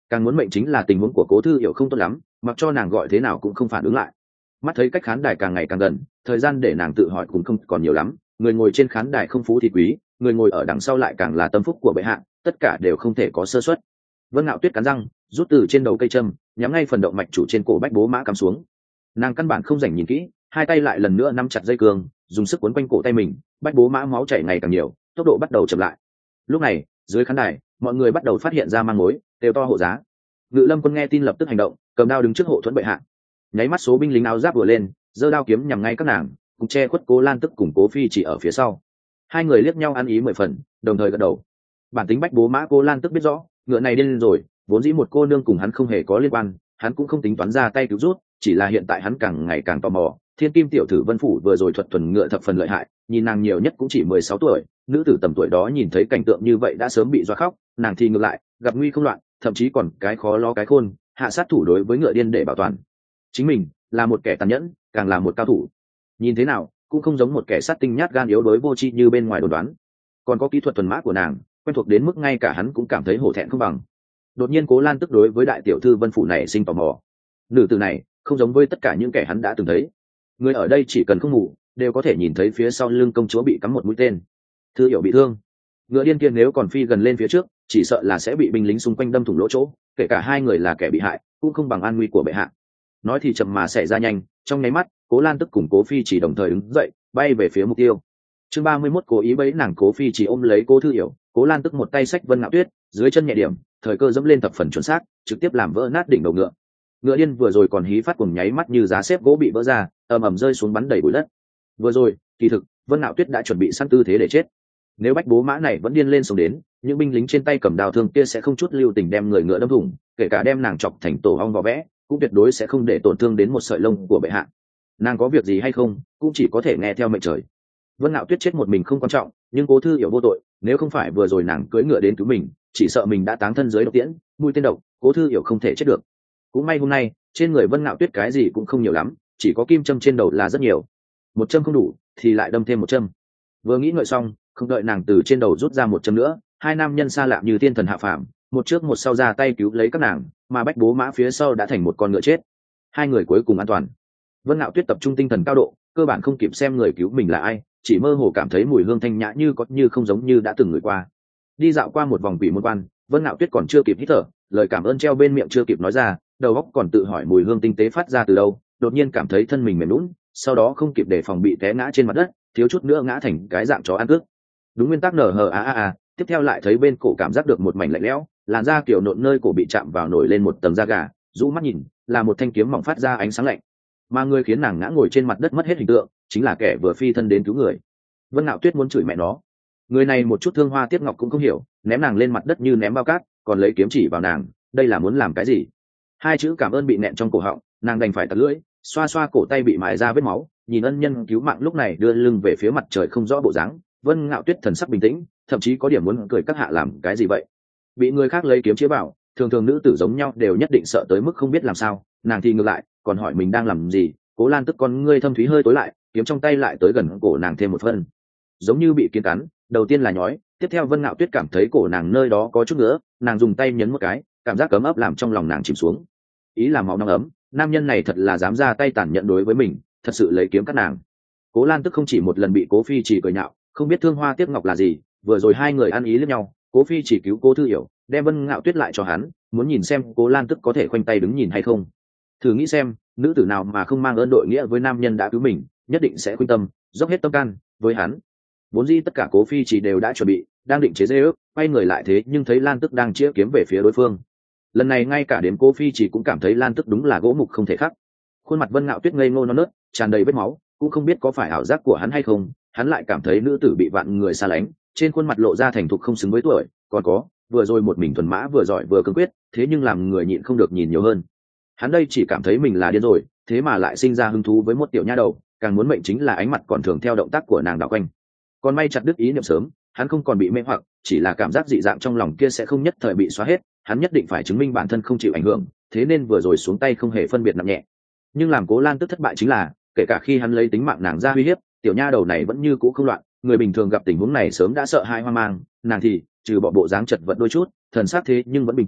Càng muốn mệnh chính là tình huống của cố thư hiểu không tốt lắm, mặc cho nàng gọi thế nào cũng không phản ứng lại. Mắt thấy cách khán đài càng ngày càng gần, thời gian để nàng tự hỏi cũng không còn nhiều lắm. Người ngồi trên khán đài không phú thì quý, người ngồi ở đằng sau lại càng là tâm phúc của bệ hạ, tất cả đều không thể có sơ suất. Vân Ngạo Tuyết cắn răng, rút từ trên đầu cây châm, nhắm ngay phần động mạch chủ trên cổ Bách Bố Mã cắm xuống. Nàng căn bản không dành nhìn kỹ, hai tay lại lần nữa nắm chặt dây cương, dùng sức quấn quanh cổ tay mình. Bách Bố Mã máu chảy ngày càng nhiều, tốc độ bắt đầu chậm lại. Lúc này, dưới khán đài, mọi người bắt đầu phát hiện ra mang mối, đều to hộ giá. Ngự Lâm Quân nghe tin lập tức hành động, cầm đao đứng trước hộ thuẫn bệ hạ. Nháy mắt số binh lính áo giáp vừa lên, giơ đao kiếm nhằm ngay các nàng, cùng che khuất Cố Lan Tức cùng Cố Phi chỉ ở phía sau. Hai người liếc nhau ăn ý mười phần, đồng thời gật đầu. Bản tính Bách Bố Mã Cố Lan Tức biết rõ, ngựa này điên rồi, vốn dĩ một cô nương cùng hắn không hề có liên quan, hắn cũng không tính toán ra tay cứu rút, chỉ là hiện tại hắn càng ngày càng tò mò. Thiên Kim tiểu tử Vân Phủ vừa rồi thuật thuần ngựa thập phần lợi hại, nhìn nàng nhiều nhất cũng chỉ mười sáu tuổi, nữ tử tầm tuổi đó nhìn thấy cảnh tượng như vậy đã sớm bị doa khóc, nàng thì ngược lại, gặp nguy không loạn, thậm chí còn cái khó lo cái khôn, hạ sát thủ đối với ngựa điên để bảo toàn chính mình, là một kẻ tàn nhẫn, càng là một cao thủ. Nhìn thế nào cũng không giống một kẻ sát tinh nhát gan yếu đuối vô tri như bên ngoài đồn đoán. Còn có kỹ thuật thuần mã của nàng, quen thuộc đến mức ngay cả hắn cũng cảm thấy hổ thẹn không bằng. Đột nhiên Cố Lan Tức đối với đại tiểu thư Vân Phủ này sinh tò mò. Nữ tử này không giống với tất cả những kẻ hắn đã từng thấy. Người ở đây chỉ cần không ngủ đều có thể nhìn thấy phía sau lưng công chúa bị cắm một mũi tên. Thư hiểu bị thương, ngựa điên kia nếu còn phi gần lên phía trước, chỉ sợ là sẽ bị binh lính xung quanh đâm thủng lỗ chỗ. Kể cả hai người là kẻ bị hại, cũng không bằng an nguy của bệ hạ. Nói thì chậm mà xảy ra nhanh, trong nháy mắt, Cố Lan Tức cùng Cố Phi chỉ đồng thời đứng dậy, bay về phía mục tiêu. Chương ba mươi mốt cố ý bẫy nàng. Cố Phi chỉ ôm lấy Cố Thư Hiểu, Cố Lan Tức một tay xách Vân Ngạo Tuyết, dưới chân nhẹ điểm, thời cơ dẫm lên thập phần chuẩn xác, trực tiếp làm vỡ nát đỉnh đầu ngựa. Ngựa điên vừa rồi còn hí phát cùng nháy mắt như giá xếp gỗ bị vỡ ra, ầm ầm rơi xuống bắn đầy bụi đất. Vừa rồi, kỳ thực, Vân Ngạo Tuyết đã chuẩn bị sẵn tư thế để chết. Nếu Bách Bố Mã này vẫn điên lên sống đến, những binh lính trên tay cầm đao thương kia sẽ không chút lưu tình đem người ngựa đâm thủng, kể cả đem nàng chọc thành tổ ong vỏ vẽ, cũng tuyệt đối sẽ không để tổn thương đến một sợi lông của bệ hạ. Nàng có việc gì hay không, cũng chỉ có thể nghe theo mệnh trời. Vân Ngạo Tuyết chết một mình không quan trọng, nhưng Cố Thư Hiểu vô tội, nếu không phải vừa rồi nàng cưỡi ngựa đến cứu mình, chỉ sợ mình đã táng thân dưới độc tiễn, mũi tên độc, Cố Thư Hiểu không thể chết được. Cũng may hôm nay, trên người Vân Ngạo Tuyết cái gì cũng không nhiều lắm, chỉ có kim châm trên đầu là rất nhiều. Một châm không đủ, thì lại đâm thêm một châm. Vừa nghĩ ngợi xong, không đợi nàng từ trên đầu rút ra một châm nữa, hai nam nhân xa lạ như tiên thần hạ phàm, một trước một sau ra tay cứu lấy các nàng, mà Bách Bố Mã phía sau đã thành một con ngựa chết. Hai người cuối cùng an toàn. Vân Ngạo Tuyết tập trung tinh thần cao độ, cơ bản không kịp xem người cứu mình là ai, chỉ mơ hồ cảm thấy mùi hương thanh nhã như có như không giống như đã từng người qua. Đi dạo qua một vòng quỷ môn quan, Vân Ngạo Tuyết còn chưa kịp hít thở, lời cảm ơn treo bên miệng chưa kịp nói ra, đầu óc còn tự hỏi mùi hương tinh tế phát ra từ đâu, đột nhiên cảm thấy thân mình mềm nhũn, sau đó không kịp đề phòng bị té ngã trên mặt đất, thiếu chút nữa ngã thành cái dạng chó ăn cước. Đúng nguyên tắc nở hờ a a a, tiếp theo lại thấy bên cổ cảm giác được một mảnh lạnh lẽo, làn da kiểu nộn nơi cổ bị chạm vào nổi lên một tầng da gà, rũ mắt nhìn, là một thanh kiếm mỏng phát ra ánh sáng lạnh. Mà người khiến nàng ngã ngồi trên mặt đất mất hết hình tượng, chính là kẻ vừa phi thân đến cứu người. Vân Ngạo Tuyết muốn chửi mẹ nó. Người này một chút thương hoa tiếc ngọc cũng không hiểu, ném nàng lên mặt đất như ném bao cát, còn lấy kiếm chỉ vào nàng, đây là muốn làm cái gì? Hai chữ cảm ơn bị nẹn trong cổ họng, nàng đành phải tạt lưỡi, xoa xoa cổ tay bị mài ra vết máu, nhìn ân nhân cứu mạng lúc này đưa lưng về phía mặt trời không rõ bộ dáng. Vân Ngạo Tuyết thần sắc bình tĩnh, thậm chí có điểm muốn cười các hạ làm cái gì vậy? Bị người khác lấy kiếm chĩa vào, thường thường nữ tử giống nhau đều nhất định sợ tới mức không biết làm sao, nàng thì ngược lại, còn hỏi mình đang làm gì. Cố Lan Tức con ngươi thâm thúy hơi tối lại, kiếm trong tay lại tới gần cổ nàng thêm một phân, giống như bị kiến cắn. Đầu tiên là nhói, tiếp theo Vân Ngạo Tuyết cảm thấy cổ nàng nơi đó có chút nữa, nàng dùng tay nhấn một cái, cảm giác cấm ấp làm trong lòng nàng chìm xuống. Ý là máu nóng ấm, nam nhân này thật là dám ra tay tàn nhẫn đối với mình, thật sự lấy kiếm cắt nàng. Cố Lan Tức không chỉ một lần bị Cố Phi chỉ cười nhạo, không biết thương hoa tiếc ngọc là gì, vừa rồi hai người ăn ý lẫn nhau, Cố Phi chỉ cứu Cố Thư Hiểu, đem Vân Ngạo Tuyết lại cho hắn, muốn nhìn xem Cố Lan Tức có thể khoanh tay đứng nhìn hay không. Thử nghĩ xem, nữ tử nào mà không mang ơn đội nghĩa với nam nhân đã cứu mình, nhất định sẽ khuynh tâm, dốc hết tâm can với hắn. Vốn dĩ tất cả Cố Phi chỉ đều đã chuẩn bị, đang định chế giễu, quay người lại thế nhưng thấy Lan Tức đang chĩa kiếm về phía đối phương. Lần này ngay cả đến Cố Phi chỉ cũng cảm thấy Lan Tức đúng là gỗ mục không thể khắc. Khuôn mặt Vân Ngạo Tuyết ngây ngô non nớt, tràn đầy vết máu, cũng không biết có phải ảo giác của hắn hay không, hắn lại cảm thấy nữ tử bị vạn người xa lánh, trên khuôn mặt lộ ra thành thục không xứng với tuổi. Còn có, vừa rồi một mình thuần mã vừa giỏi vừa cương quyết, thế nhưng làm người nhịn không được nhìn nhiều hơn. Hắn đây chỉ cảm thấy mình là điên rồi, thế mà lại sinh ra hứng thú với một tiểu nha đầu, càng muốn mệnh chính là ánh mặt còn thường theo động tác của nàng đảo quanh. Còn may chặt đứt ý niệm sớm, hắn không còn bị mê hoặc, chỉ là cảm giác dị dạng trong lòng kia sẽ không nhất thời bị xóa hết, hắn nhất định phải chứng minh bản thân không chịu ảnh hưởng, thế nên vừa rồi xuống tay không hề phân biệt nặng nhẹ. Nhưng làm Cố Lan Tức thất bại chính là, kể cả khi hắn lấy tính mạng nàng ra uy hiếp, tiểu nha đầu này vẫn như cũ không loạn. Người bình thường gặp tình huống này sớm đã sợ hãi hoang mang, nàng thì trừ bỏ bộ dáng chật vật đôi chút, thần sắc thế nhưng vẫn bình tĩnh,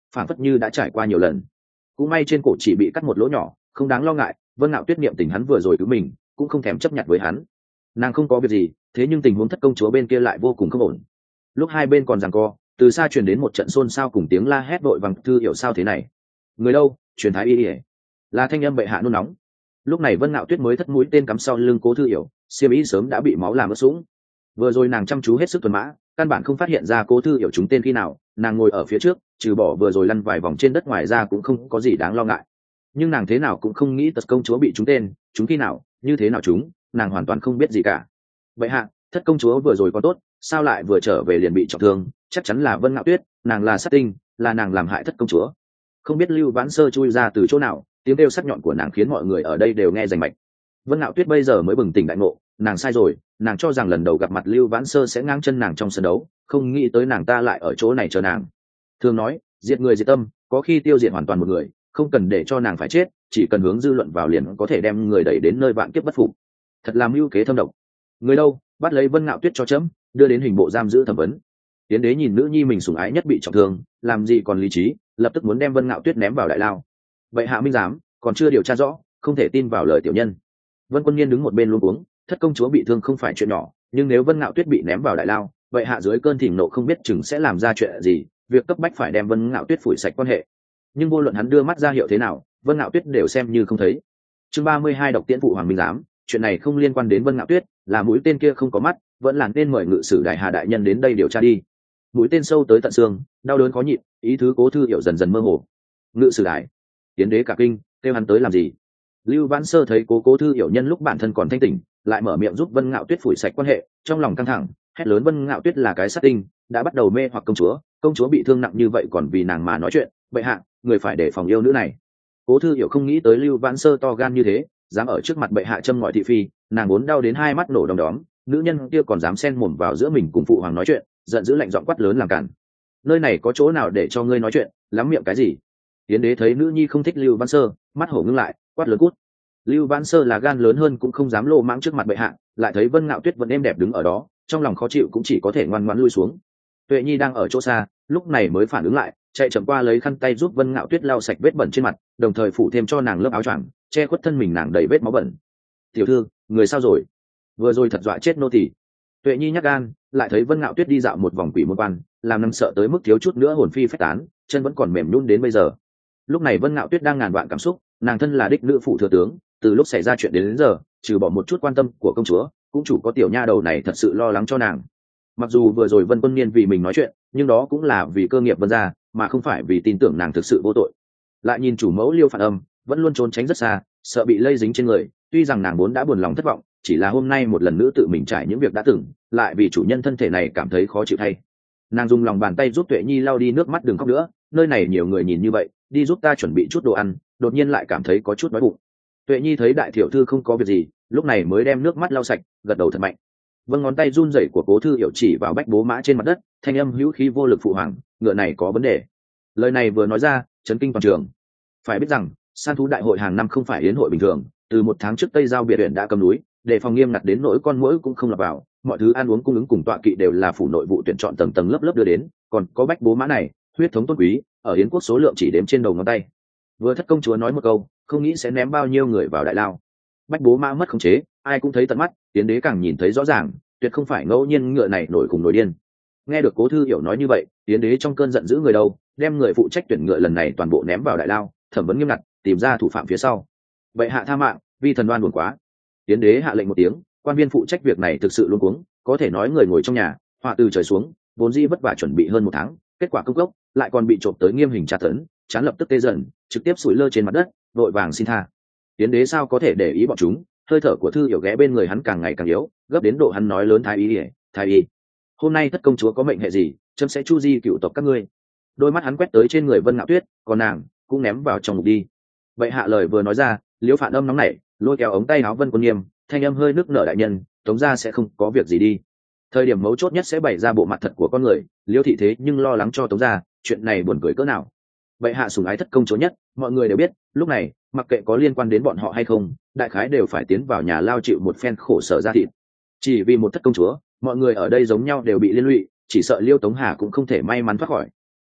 phản phất như đã trải qua nhiều lần. Cũng may trên cổ chỉ bị cắt một lỗ nhỏ, không đáng lo ngại. Vân Ngạo Tuyết niệm tình hắn vừa rồi cứu mình, cũng không thèm chấp nhận với hắn. Nàng không có việc gì, thế nhưng tình huống thất công chúa bên kia lại vô cùng không ổn. Lúc hai bên còn giằng co, từ xa truyền đến một trận xôn xao cùng tiếng la hét vội vàng. Thư hiểu sao thế này? Người đâu? Truyền thái y ỉa. Là thanh âm bệ hạ nôn nóng. Lúc này Vân Ngạo Tuyết mới thất mũi tên cắm sau lưng Cố Thư Hiểu, xiêm y sớm đã bị máu làm ướt sũng. Vừa rồi nàng chăm chú hết sức tuần mã, căn bản không phát hiện ra Cố Thư Hiểu trúng tên khi nào. Nàng ngồi ở phía trước, trừ bỏ vừa rồi lăn vài vòng trên đất ngoài ra cũng không có gì đáng lo ngại. Nhưng nàng thế nào cũng không nghĩ tật công chúa bị trúng tên, trúng khi nào, như thế nào trúng, nàng hoàn toàn không biết gì cả. Vậy hạ, thất công chúa vừa rồi có tốt, sao lại vừa trở về liền bị trọng thương? Chắc chắn là Vân Ngạo Tuyết, nàng là sát tinh, là nàng làm hại thất công chúa. Không biết Lưu Vãn Sơ chui ra từ chỗ nào, tiếng kêu sắc nhọn của nàng khiến mọi người ở đây đều nghe rành mạch. Vân Ngạo Tuyết bây giờ mới bừng tỉnh đại ngộ, nàng sai rồi, nàng cho rằng lần đầu gặp mặt Lưu Vãn Sơ sẽ ngang chân nàng trong sân đấu, không nghĩ tới nàng ta lại ở chỗ này chờ nàng. Thường nói, diệt người diệt tâm, có khi tiêu diệt hoàn toàn một người, không cần để cho nàng phải chết, chỉ cần hướng dư luận vào liền có thể đem người đẩy đến nơi vạn kiếp bất phục. Thật là mưu kế thâm độc. Người đâu, bắt lấy Vân Ngạo Tuyết cho chấm, đưa đến hình bộ giam giữ thẩm vấn. Tiến đế nhìn nữ nhi mình sủng ái nhất bị trọng thương, làm gì còn lý trí, lập tức muốn đem Vân Ngạo Tuyết ném vào đại lao. Vậy hạ minh giám, còn chưa điều tra rõ, không thể tin vào lời tiểu nhân. Vân Quân Nhiên đứng một bên luống cuống, thất công chúa bị thương không phải chuyện nhỏ, nhưng nếu Vân Ngạo Tuyết bị ném vào đại lao, vậy hạ dưới cơn thịnh nộ không biết chừng sẽ làm ra chuyện gì, việc cấp bách phải đem Vân Ngạo Tuyết phủi sạch quan hệ. Nhưng vô luận hắn đưa mắt ra hiệu thế nào, Vân Ngạo Tuyết đều xem như không thấy. Chương ba mươi hai độc tiễn phụ hoàng minh giám, chuyện này không liên quan đến Vân Ngạo Tuyết, là mũi tên kia không có mắt, vẫn là nên mời ngự sử đại hà đại nhân đến đây điều tra đi. Mũi tên sâu tới tận xương, đau đớn khó nhịn, ý thứ Cố Thư Hiểu dần dần mơ hồ. Ngự sử đại, tiến đế cả kinh, kêu hắn tới làm gì? Lưu Vãn Sơ thấy Cố Cố Thư Hiểu nhân lúc bản thân còn thanh tỉnh, lại mở miệng giúp Vân Ngạo Tuyết phủi sạch quan hệ, trong lòng căng thẳng, hét lớn Vân Ngạo Tuyết là cái sát tinh, đã bắt đầu mê hoặc công chúa, công chúa bị thương nặng như vậy còn vì nàng mà nói chuyện, bệ hạ, người phải để phòng yêu nữ này. Cố Thư Hiểu không nghĩ tới Lưu Vãn Sơ to gan như thế, dám ở trước mặt bệ hạ châm ngòi thị phi, nàng muốn đau đến hai mắt nổ đom đóm, nữ nhân kia còn dám xen mồm vào giữa mình cùng phụ hoàng nói chuyện, giận dữ lạnh giọng quát lớn làm cản. Nơi này có chỗ nào để cho ngươi nói chuyện, lắm miệng cái gì? Tiến đế thấy nữ nhi không thích Lưu Vãn Sơ, mắt hổ ngưng lại, quát lớn cút. Lưu Vãn Sơ là gan lớn hơn cũng không dám lô mãng trước mặt bệ hạ, lại thấy Vân Ngạo Tuyết vẫn êm đẹp đứng ở đó, trong lòng khó chịu cũng chỉ có thể ngoan ngoãn lui xuống. Tuệ Nhi đang ở chỗ xa, lúc này mới phản ứng lại, chạy chậm qua lấy khăn tay giúp Vân Ngạo Tuyết lau sạch vết bẩn trên mặt, đồng thời phủ thêm cho nàng lớp áo choàng, che khuất thân mình nàng đầy vết máu bẩn. Tiểu thư, người sao rồi? Vừa rồi thật dọa chết nô tỳ. Tuệ Nhi nhắc gan, lại thấy Vân Ngạo Tuyết đi dạo một vòng quỷ môn quan, làm nàng sợ tới mức thiếu chút nữa hồn phi phách tán, chân vẫn còn mềm nhũn đến bây giờ. Lúc này Vân Ngạo Tuyết đang ngàn vạn cảm xúc, nàng thân là đích nữ phụ thừa tướng, từ lúc xảy ra chuyện đến, đến giờ, trừ bỏ một chút quan tâm của công chúa, cũng chủ có tiểu nha đầu này thật sự lo lắng cho nàng. Mặc dù vừa rồi Vân Quân Niên vì mình nói chuyện, nhưng đó cũng là vì cơ nghiệp Vân gia, mà không phải vì tin tưởng nàng thực sự vô tội. Lại nhìn chủ mẫu Liêu Phản Âm, vẫn luôn trốn tránh rất xa, sợ bị lây dính trên người, tuy rằng nàng vốn đã buồn lòng thất vọng, chỉ là hôm nay một lần nữa tự mình trải những việc đã từng, lại vì chủ nhân thân thể này cảm thấy khó chịu thay. Nàng dùng lòng bàn tay giúp Tuệ Nhi lau đi nước mắt, đừng khóc nữa, nơi này nhiều người nhìn như vậy, đi giúp ta chuẩn bị chút đồ ăn, đột nhiên lại cảm thấy có chút đói bụng. Tuệ Nhi thấy đại tiểu thư không có việc gì, lúc này mới đem nước mắt lau sạch, gật đầu thật mạnh. Vâng, ngón tay run rẩy của Cố Thư Hiểu chỉ vào bách bố mã trên mặt đất, thanh âm hữu khí vô lực phụ hoàng, ngựa này có vấn đề. Lời này vừa nói ra, chấn kinh toàn trường. Phải biết rằng, săn thú đại hội hàng năm không phải yến hội bình thường, từ một tháng trước Tây Giao biệt huyện đã cầm núi, để phòng nghiêm ngặt đến nỗi con muỗi cũng không lọt vào, mọi thứ ăn uống cung ứng cùng tọa kỵ đều là phủ nội vụ tuyển chọn tầng tầng lớp lớp đưa đến, còn có bách bố mã này, huyết thống tôn quý, ở yến quốc số lượng chỉ đếm trên đầu ngón tay. Vừa thất công chúa nói một câu, không nghĩ sẽ ném bao nhiêu người vào đại lao. Bách bố mã mất khống chế, ai cũng thấy tận mắt, tiến đế càng nhìn thấy rõ ràng, tuyệt không phải ngẫu nhiên ngựa này nổi cùng nổi điên. Nghe được Cố Thư Hiểu nói như vậy, tiến đế trong cơn giận giữ người đâu, đem người phụ trách tuyển ngựa lần này toàn bộ ném vào đại lao, thẩm vấn nghiêm ngặt, tìm ra thủ phạm phía sau. Vậy hạ tha mạng, vi thần đoan buồn quá. Tiến đế hạ lệnh một tiếng, quan viên phụ trách việc này thực sự luống cuống, có thể nói người ngồi trong nhà, họa từ trời xuống, vốn dĩ vất vả chuẩn bị hơn một tháng, kết quả công cốc, lại còn bị trộm tới nghiêm hình tra tấn, chán lập tức tê dần, trực tiếp sủi lơ trên mặt đất, vội vàng xin tha. Tiến đế sao có thể để ý bọn chúng, hơi thở của Thư Hiểu ghé bên người hắn càng ngày càng yếu, gấp đến độ hắn nói lớn thái y, thái y, hôm nay thất công chúa có mệnh hệ gì, chấm sẽ chu di cựu tộc các ngươi. Đôi mắt hắn quét tới trên người Vân Ngạo Tuyết, còn nàng cũng ném vào trong ngục đi. Vậy hạ lời vừa nói ra, Liễu Phản Âm nóng nảy, lôi kéo ống tay áo Vân Quân Nghiêm, thanh âm hơi nước nở đại nhân, tống gia sẽ không có việc gì đi. Thời điểm mấu chốt nhất sẽ bày ra bộ mặt thật của con người, Liễu thị thế nhưng lo lắng cho tống gia, chuyện này buồn cười cỡ nào. Vậy hạ sủng ái thất công chúa nhất, mọi người đều biết, lúc này mặc kệ có liên quan đến bọn họ hay không, đại khái đều phải tiến vào nhà lao chịu một phen khổ sở ra thịt. Chỉ vì một thất công chúa, mọi người ở đây giống nhau đều bị liên lụy, chỉ sợ Liêu Tống Hà cũng không thể may mắn thoát khỏi.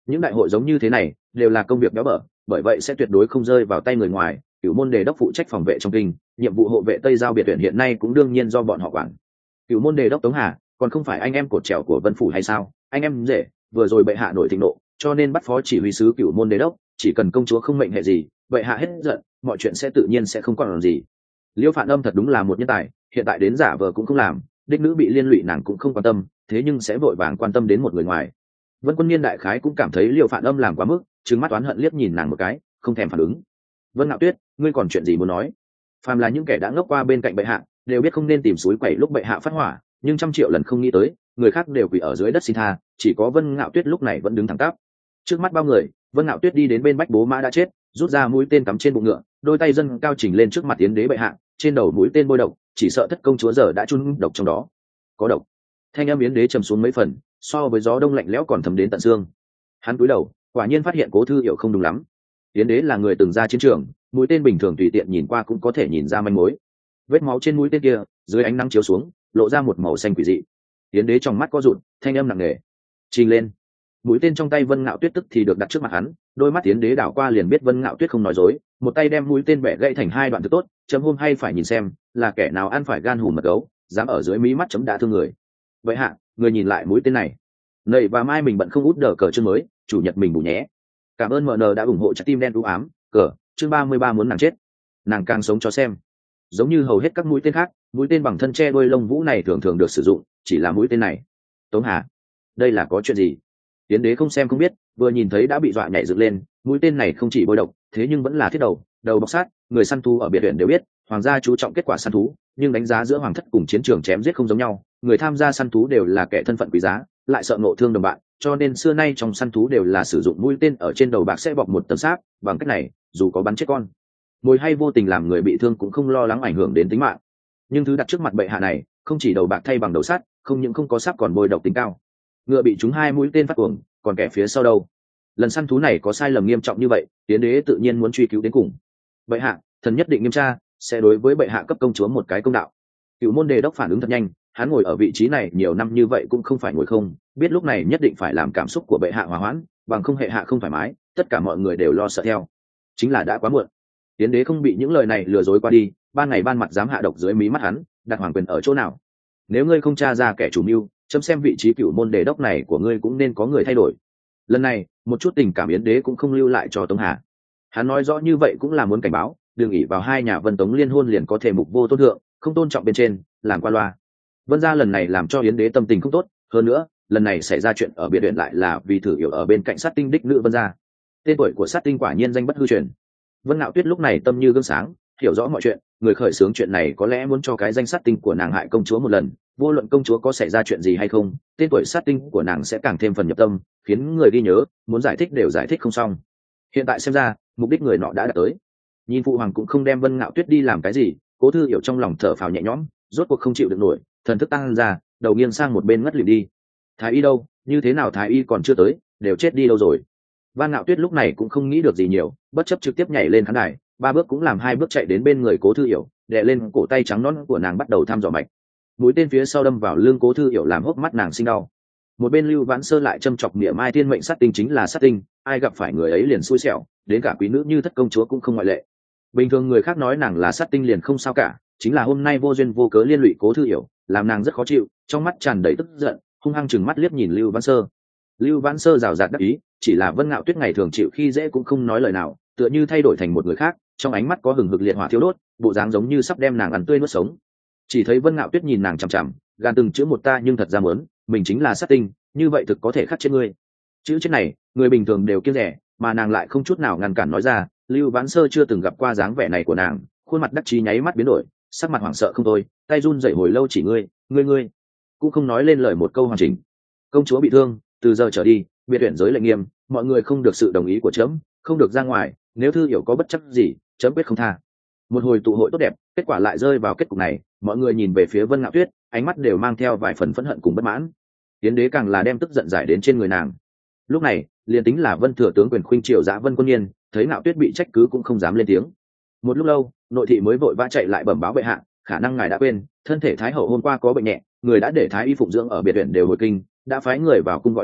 những đại hội giống như thế này đều là công việc béo bở, bởi vậy sẽ tuyệt đối không rơi vào tay người ngoài. Cửu môn đề đốc phụ trách phòng vệ trong kinh, nhiệm vụ hộ vệ Tây Giao biệt viện hiện nay cũng đương nhiên do bọn họ quản. Cửu môn đề đốc Tống Hà còn không phải anh em cột trèo của Vân phủ hay sao? Anh em rể vừa rồi bệ hạ nổi thịnh nộ, cho nên bắt phó chỉ huy sứ Cửu môn đề đốc, chỉ cần công chúa không mệnh hệ gì, bệ hạ hết giận, mọi chuyện sẽ tự nhiên sẽ không còn làm gì. Liêu Phạn Âm thật đúng là một nhân tài, hiện tại đến giả vờ cũng không làm, đích nữ bị liên lụy nàng cũng không quan tâm, thế nhưng sẽ vội vàng quan tâm đến một người ngoài. Vân Quân Niên đại khái cũng cảm thấy Liêu Phạn Âm làm quá mức, trừng mắt oán hận liếc nhìn nàng một cái, không thèm phản ứng. Vân Ngạo Tuyết, ngươi còn chuyện gì muốn nói? Phàm là những kẻ đã ngốc qua bên cạnh bệ hạ, đều biết không nên tìm suối quẩy lúc bệ hạ phát hỏa, nhưng trăm triệu lần không nghĩ tới, người khác đều quỳ ở dưới đất xin tha, chỉ có Vân Ngạo Tuyết lúc này vẫn đứng thẳng tắp. Trước mắt bao người, Vân Ngạo Tuyết đi đến bên bách bố mã đã chết, rút ra mũi tên cắm trên bụng ngựa, đôi tay dâng cao chỉnh lên trước mặt tiến đế bệ hạ, trên đầu mũi tên bôi độc, chỉ sợ thất công chúa giờ đã chun độc trong đó. Có độc. Thanh âm yến đế trầm xuống mấy phần, so với gió đông lạnh lẽo còn thấm đến tận xương. Hắn cúi đầu, quả nhiên phát hiện Cố Thư Hiểu không đúng lắm. Yến đế là người từng ra chiến trường, mũi tên bình thường tùy tiện nhìn qua cũng có thể nhìn ra manh mối. Vết máu trên mũi tên kia, dưới ánh nắng chiếu xuống, lộ ra một màu xanh quỷ dị. Yến đế trong mắt co rụt, thanh âm nặng nề. Trình lên. Mũi tên trong tay Vân Ngạo Tuyết tức thì được đặt trước mặt hắn, đôi mắt Yến đế đảo qua liền biết Vân Ngạo Tuyết không nói dối, một tay đem mũi tên bẻ gãy thành hai đoạn thứ tốt, chấm hôm hay phải nhìn xem, là kẻ nào ăn phải gan hùm mật gấu, dám ở dưới mí mắt chấm đã thương người. Vậy hạ, người nhìn lại mũi tên này. Nầy và mai mình bận không út đờ cờ chương mới, chủ nhật mình bù nhé. Cảm ơn em en đã ủng hộ trái tim đen u ám, cờ, chương ba mươi ba muốn nàng chết. Nàng càng sống cho xem. Giống như hầu hết các mũi tên khác, mũi tên bằng thân tre đuôi lông vũ này thường thường được sử dụng, chỉ là mũi tên này. Tống Hà, đây là có chuyện gì? Yến đế không xem không biết, vừa nhìn thấy đã bị dọa nhảy dựng lên, mũi tên này không chỉ bôi độc, thế nhưng vẫn là thiết đầu, đầu bọc sát, người săn thú ở biệt viện đều biết, hoàng gia chú trọng kết quả săn thú, nhưng đánh giá giữa hoàng thất cùng chiến trường chém giết không giống nhau, người tham gia săn thú đều là kẻ thân phận quý giá, lại sợ ngộ thương đồng bạn, cho nên xưa nay trong săn thú đều là sử dụng mũi tên ở trên đầu bạc sẽ bọc một tấm sáp, bằng cách này, dù có bắn chết con mồi hay vô tình làm người bị thương cũng không lo lắng ảnh hưởng đến tính mạng. Nhưng thứ đặt trước mặt bệ hạ này, không chỉ đầu bạc thay bằng đầu sắt, không những không có sáp còn bôi độc tính cao. Ngựa bị trúng hai mũi tên phát cuồng, còn kẻ phía sau đâu? Lần săn thú này có sai lầm nghiêm trọng như vậy, Yến đế tự nhiên muốn truy cứu đến cùng. Bệ hạ, thần nhất định nghiêm tra, sẽ đối với bệ hạ cấp công chúa một cái công đạo. Cửu môn đề đốc phản ứng thật nhanh, hắn ngồi ở vị trí này nhiều năm như vậy cũng không phải ngồi không, biết lúc này nhất định phải làm cảm xúc của bệ hạ hòa hoãn, bằng không hệ hạ không thoải mái, tất cả mọi người đều lo sợ theo. Chính là đã quá muộn. Yến đế không bị những lời này lừa dối qua đi, ban ngày ban mặt dám hạ độc dưới mí mắt hắn, đặt hoàng quyền ở chỗ nào? Nếu ngươi không tra ra kẻ chủ mưu, chấm xem vị trí cửu môn đề đốc này của ngươi cũng nên có người thay đổi. Lần này, một chút tình cảm Yến đế cũng không lưu lại cho Tống Hà. Hắn nói rõ như vậy cũng là muốn cảnh báo, đừng ỷ vào hai nhà Vân Tống liên hôn liền có thể mục vô tôn thượng, không tôn trọng bên trên, làm qua loa. Vân gia lần này làm cho Yến đế tâm tình không tốt, hơn nữa, lần này xảy ra chuyện ở biệt viện lại là vì thử hiểu ở bên cạnh sát tinh đích nữ Vân gia. Tên tuổi của sát tinh quả nhiên danh bất hư truyền. Vân Ngạo Tuyết lúc này tâm như gương sáng, hiểu rõ mọi chuyện, người khởi xướng chuyện này có lẽ muốn cho cái danh sát tinh của nàng hại công chúa một lần, vô luận công chúa có xảy ra chuyện gì hay không, tên tuổi sát tinh của nàng sẽ càng thêm phần nhập tâm, khiến người ghi nhớ, muốn giải thích đều giải thích không xong. Hiện tại xem ra, mục đích người nọ đã đạt tới. Nhìn phụ hoàng cũng không đem Vân Ngạo Tuyết đi làm cái gì, Cố Thư Hiểu trong lòng thở phào nhẹ nhõm, rốt cuộc không chịu được nổi, thần thức tăng ra, đầu nghiêng sang một bên ngất lịm đi. Thái y đâu? Như thế nào thái y còn chưa tới, đều chết đi đâu rồi? Vân Ngạo Tuyết lúc này cũng không nghĩ được gì nhiều, bất chấp trực tiếp nhảy lên khán đài, ba bước cũng làm hai bước chạy đến bên người Cố Thư Hiểu, đè lên cổ tay trắng nõn của nàng bắt đầu thăm dò mạch. Mũi tên phía sau đâm vào lưng Cố Thư Hiểu làm hốc mắt nàng sinh đau. Một bên Lưu Vãn Sơ lại châm chọc niệm ai thiên mệnh sát tinh chính là sát tinh, ai gặp phải người ấy liền xui xẻo, đến cả quý nữ như thất công chúa cũng không ngoại lệ. Bình thường người khác nói nàng là sát tinh liền không sao cả, chính là hôm nay vô duyên vô cớ liên lụy Cố Thư Hiểu, làm nàng rất khó chịu, trong mắt tràn đầy tức giận, hung hăng chừng mắt liếc nhìn Lưu Vãn Sơ. Lưu Vãn Sơ rào rạt đắc ý, chỉ là Vân Ngạo Tuyết ngày thường chịu khi dễ cũng không nói lời nào, tựa như thay đổi thành một người khác, trong ánh mắt có hừng hực liệt hỏa thiêu đốt, bộ dáng giống như sắp đem nàng ăn tươi nuốt sống. Chỉ thấy Vân Ngạo Tuyết nhìn nàng chằm chằm, gan từng chữ một ta nhưng thật ra muốn, mình chính là sát tinh, như vậy thực có thể khắc chết ngươi. Chữ chết này, người bình thường đều kiêng rẻ, mà nàng lại không chút nào ngăn cản nói ra. Lưu Vãn Sơ chưa từng gặp qua dáng vẻ này của nàng, khuôn mặt đắc chí nháy mắt biến đổi, sắc mặt hoảng sợ không thôi, tay run rẩy hồi lâu chỉ ngươi, ngươi ngươi, cũng không nói lên lời một câu hoàn chỉnh. Công chúa bị thương, từ giờ trở đi, biệt viện giới lệnh nghiêm, mọi người không được sự đồng ý của chấm, không được ra ngoài, nếu Thư Hiểu có bất chấp gì, chấm quyết không tha. Một hồi tụ hội tốt đẹp, kết quả lại rơi vào kết cục này, mọi người nhìn về phía Vân Ngạo Tuyết, ánh mắt đều mang theo vài phần phẫn hận cùng bất mãn. Tiến đế càng là đem tức giận giải đến trên người nàng. Lúc này, liền tính là Vân thừa tướng quyền khuynh triều dã Vân Quân Niên, thấy Ngạo Tuyết bị trách cứ cũng không dám lên tiếng. Một lúc lâu, nội thị mới vội vã chạy lại bẩm báo bệ hạ, khả năng ngài đã quên, thân thể thái hậu hôm qua có bệnh nhẹ, người đã để thái y phụng dưỡng ở biệt viện đều hồi kinh, đã phái người vào cung gọi lại,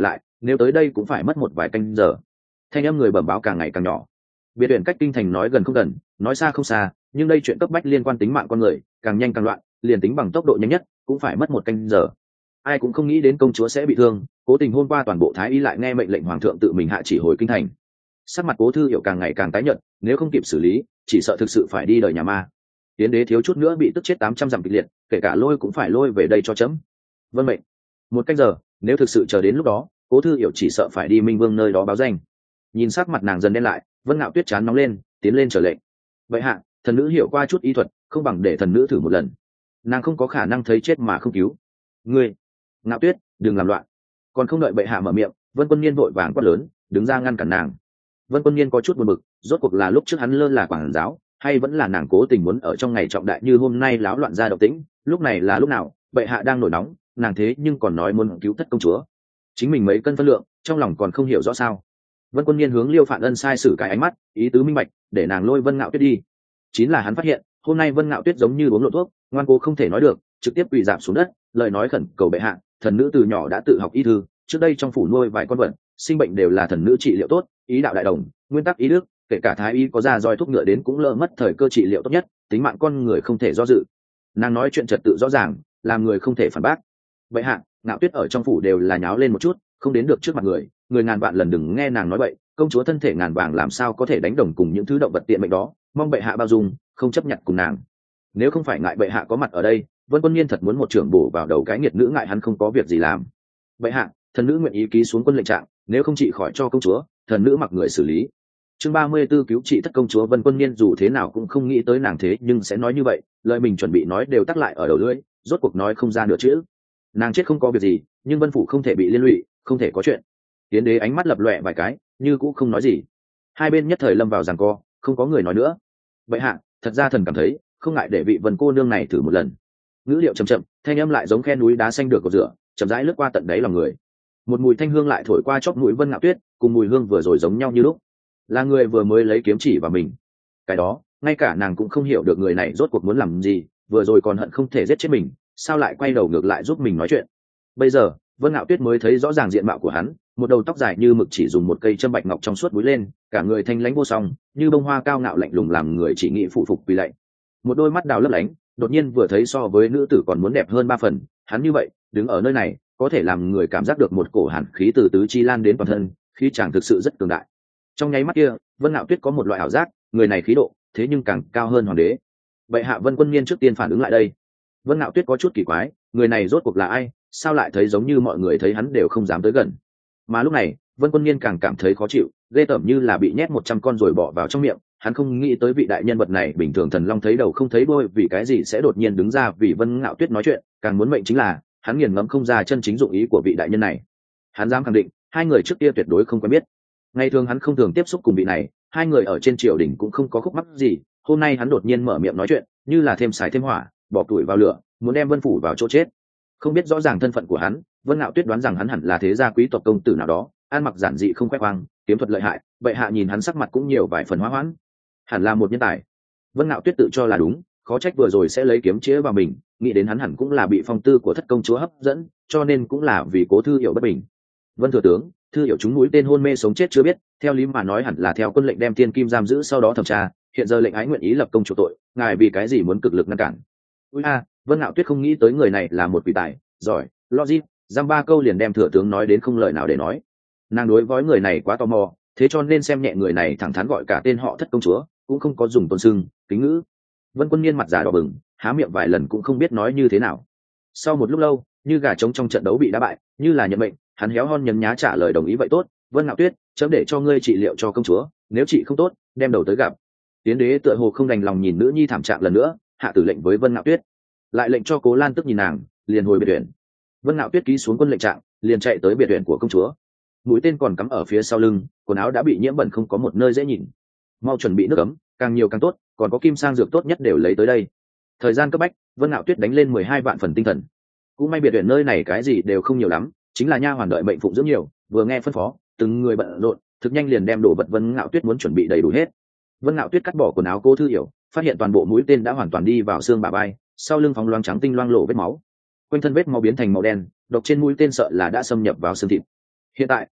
nếu tới đây cũng phải mất một vài canh giờ. Thanh âm người bẩm báo càng ngày càng nhỏ. Biệt viện cách kinh thành nói gần không gần, nói xa không xa, nhưng đây chuyện cấp bách liên quan tính mạng con người, càng nhanh càng loạn, liền tính bằng tốc độ nhanh nhất cũng phải mất một canh giờ. Ai cũng không nghĩ đến công chúa sẽ bị thương, cố tình hôm qua toàn bộ thái y lại nghe mệnh lệnh hoàng thượng tự mình hạ chỉ hồi kinh thành. Sắc mặt Cố Thư Hiểu càng ngày càng tái nhợt, nếu không kịp xử lý chỉ sợ thực sự phải đi đời nhà ma. Tiến đế thiếu chút nữa bị tức chết tám trăm dặm kịch liệt, kể cả lôi cũng phải lôi về đây cho chấm. Vâng mệnh. Một canh giờ, nếu thực sự chờ đến lúc đó, Cố Thư Hiểu chỉ sợ phải đi Minh Vương nơi đó báo danh. Nhìn sắc mặt nàng dần đen lại, Vân Ngạo Tuyết chán nóng lên, tiến lên trở lệnh. Vậy hạ, thần nữ hiểu qua chút y thuật, không bằng để thần nữ thử một lần. Nàng không có khả năng thấy chết mà không cứu. Ngươi, Ngạo Tuyết, đừng làm loạn. Còn không đợi bệ hạ mở miệng, Vân Quân Niên vội vàng quát lớn, đứng ra ngăn cản nàng. Vân Quân Niên có chút buồn bực, rốt cuộc là lúc trước hắn lơ là quảng giáo, hay vẫn là nàng cố tình muốn ở trong ngày trọng đại như hôm nay láo loạn ra động tĩnh, lúc này là lúc nào, bệ hạ đang nổi nóng, nàng thế nhưng còn nói muốn cứu thất công chúa. Chính mình mấy cân phân lượng, trong lòng còn không hiểu rõ sao. Vân Quân Niên hướng Liêu Phạn Ân sai sử cái ánh mắt, ý tứ minh bạch, để nàng lôi Vân Ngạo Tuyết đi. Chính là hắn phát hiện, hôm nay Vân Ngạo Tuyết giống như uống lộ thuốc, ngoan cố không thể nói được, trực tiếp quỳ rạp xuống đất, lời nói khẩn cầu bệ hạ, thần nữ từ nhỏ đã tự học y thư, trước đây trong phủ nuôi vài con vật, sinh bệnh đều là thần nữ trị liệu tốt, ý đạo đại đồng, nguyên tắc ý đức, kể cả thái y có ra roi thuốc ngựa đến cũng lỡ mất thời cơ trị liệu tốt nhất, tính mạng con người không thể do dự. Nàng nói chuyện trật tự rõ ràng, làm người không thể phản bác. Bệ hạ, Ngạo Tuyết ở trong phủ đều là nháo lên một chút, không đến được trước mặt người, người ngàn vạn lần đừng nghe nàng nói bậy, công chúa thân thể ngàn vàng làm sao có thể đánh đồng cùng những thứ động vật tiện mệnh đó, mong bệ hạ bao dung, không chấp nhận cùng nàng. Nếu không phải ngại bệ hạ có mặt ở đây, Vân Quân Niên thật muốn một trưởng bổ vào đầu cái nghiệt nữ ngại hắn không có việc gì làm. Bệ hạ, thần nữ nguyện ý ký xuống quân lệnh trạng, nếu không trị khỏi cho công chúa, thần nữ mặc người xử lý. Chương ba mươi 34 cứu trị thất công chúa. Vân Quân Niên dù thế nào cũng không nghĩ tới nàng thế nhưng sẽ nói như vậy, lời mình chuẩn bị nói đều tắc lại ở đầu lưỡi, rốt cuộc nói không ra nửa chữ. Nàng chết không có việc gì, nhưng Vân phủ không thể bị liên lụy, không thể có chuyện. Tiến đế ánh mắt lập lòe vài cái, như cũng không nói gì. Hai bên nhất thời lâm vào giằng co, không có người nói nữa. Vậy hạ, thật ra thần cảm thấy không ngại để vị Vân cô nương này thử một lần. Ngữ liệu chậm chậm, thanh âm lại giống khe núi đá xanh được cột rửa, chậm rãi lướt qua tận đáy lòng người. Một mùi thanh hương lại thổi qua chóp mũi Vân Ngạo Tuyết, cùng mùi hương vừa rồi giống nhau như lúc. Là người vừa mới lấy kiếm chỉ vào mình. Cái đó, ngay cả nàng cũng không hiểu được người này rốt cuộc muốn làm gì, vừa rồi còn hận không thể giết chết mình, sao lại quay đầu ngược lại giúp mình nói chuyện. Bây giờ, Vân Ngạo Tuyết mới thấy rõ ràng diện mạo của hắn, một đầu tóc dài như mực chỉ dùng một cây châm bạch ngọc trong suốt búi lên, cả người thanh lãnh vô song, như bông hoa cao ngạo lạnh lùng làm người chỉ nghĩ phụ phục quỳ lạy. Một đôi mắt đào lấp lánh, đột nhiên vừa thấy so với nữ tử còn muốn đẹp hơn ba phần, hắn như vậy, đứng ở nơi này, có thể làm người cảm giác được một cổ hàn khí từ tứ chi lan đến toàn thân, khí chàng thực sự rất cường đại. Trong nháy mắt kia, Vân Ngạo Tuyết có một loại ảo giác, người này khí độ, thế nhưng càng cao hơn hoàng đế. Vậy hạ Vân Quân Niên trước tiên phản ứng lại đây. Vân Ngạo Tuyết có chút kỳ quái, người này rốt cuộc là ai, sao lại thấy giống như mọi người thấy hắn đều không dám tới gần. Mà lúc này, Vân Quân Niên càng cảm thấy khó chịu, ghê tởm như là bị nhét một trăm con rồi bỏ vào trong miệng. Hắn không nghĩ tới vị đại nhân vật này bình thường thần long thấy đầu không thấy đuôi, vì cái gì sẽ đột nhiên đứng ra vì Vân Ngạo Tuyết nói chuyện, càng muốn mệnh chính là hắn nghiền ngẫm không ra chân chính dụng ý của vị đại nhân này. Hắn dám khẳng định, hai người trước kia tuyệt đối không quen biết. Ngày thường hắn không thường tiếp xúc cùng vị này, hai người ở trên triều đình cũng không có khúc mắc gì, hôm nay hắn đột nhiên mở miệng nói chuyện, như là thêm xài thêm hỏa, bỏ tuổi vào lửa, muốn đem Vân phủ vào chỗ chết. Không biết rõ ràng thân phận của hắn, Vân Ngạo Tuyết đoán rằng hắn hẳn là thế gia quý tộc công tử nào đó, ăn mặc giản dị không khoe khoang, kiếm thuật lợi hại, vậy hạ nhìn hắn sắc mặt cũng nhiều vài phần hóa hoãn, hẳn là một nhân tài. Vân Ngạo Tuyết tự cho là đúng, khó trách vừa rồi sẽ lấy kiếm chĩa vào mình, nghĩ đến hắn hẳn cũng là bị phong tư của thất công chúa hấp dẫn, cho nên cũng là vì Cố Thư Hiểu bất bình. Vân thừa tướng, Thư Hiểu chúng mũi tên hôn mê sống chết chưa biết, theo lý mà nói hẳn là theo quân lệnh đem Tiên Kim giam giữ sau đó thẩm tra, hiện giờ lệnh ái nguyện ý lập công chủ tội, ngài vì cái gì muốn cực lực ngăn cản? Ui a, Vân Ngạo Tuyết không nghĩ tới người này là một vị tài giỏi, logic, giam ba câu liền đem thừa tướng nói đến không lời nào để nói. Nàng đối với người này quá tò mò, thế cho nên xem nhẹ người này thẳng thắn gọi cả tên họ thất công chúa, cũng không có dùng tôn sưng kính ngữ. Vân Quân Niên mặt già đỏ bừng, há miệng vài lần cũng không biết nói như thế nào. Sau một lúc lâu, như gà trống trong trận đấu bị đá bại, như là nhận mệnh, hắn héo hon nhấn nhá trả lời đồng ý vậy tốt, Vân Ngạo Tuyết, chấm để cho ngươi trị liệu cho công chúa, nếu chị không tốt, đem đầu tới gặp. Tiến đế tựa hồ không đành lòng nhìn nữ nhi thảm trạng lần nữa, hạ tử lệnh với Vân Ngạo Tuyết, lại lệnh cho Cố Lan tức nhìn nàng, liền hồi biệt viện. Vân Ngạo Tuyết ký xuống quân lệnh trạng, liền chạy tới biệt viện của công chúa. Mũi tên còn cắm ở phía sau lưng, quần áo đã bị nhiễm bẩn không có một nơi dễ nhìn. Mau chuẩn bị nước ấm, càng nhiều càng tốt, còn có kim sang dược tốt nhất đều lấy tới đây. Thời gian cấp bách, Vân Ngạo Tuyết đánh lên mười hai vạn phần tinh thần. Cũng may biệt viện nơi này cái gì đều không nhiều lắm, chính là nha hoàn đợi mệnh phụng dưỡng nhiều, vừa nghe phân phó, từng người bận rộn, thực nhanh liền đem đồ vật Vân Ngạo Tuyết muốn chuẩn bị đầy đủ hết. Vân Ngạo Tuyết cắt bỏ quần áo Cố Thư Hiểu, phát hiện toàn bộ mũi tên đã hoàn toàn đi vào xương bả vai, sau lưng phóng loáng trắng tinh loang lổ vết máu, quanh thân vết máu biến thành màu đen, độc trên mũi tên sợ là đã xâm nhập vào xương thịt. Hiện tại,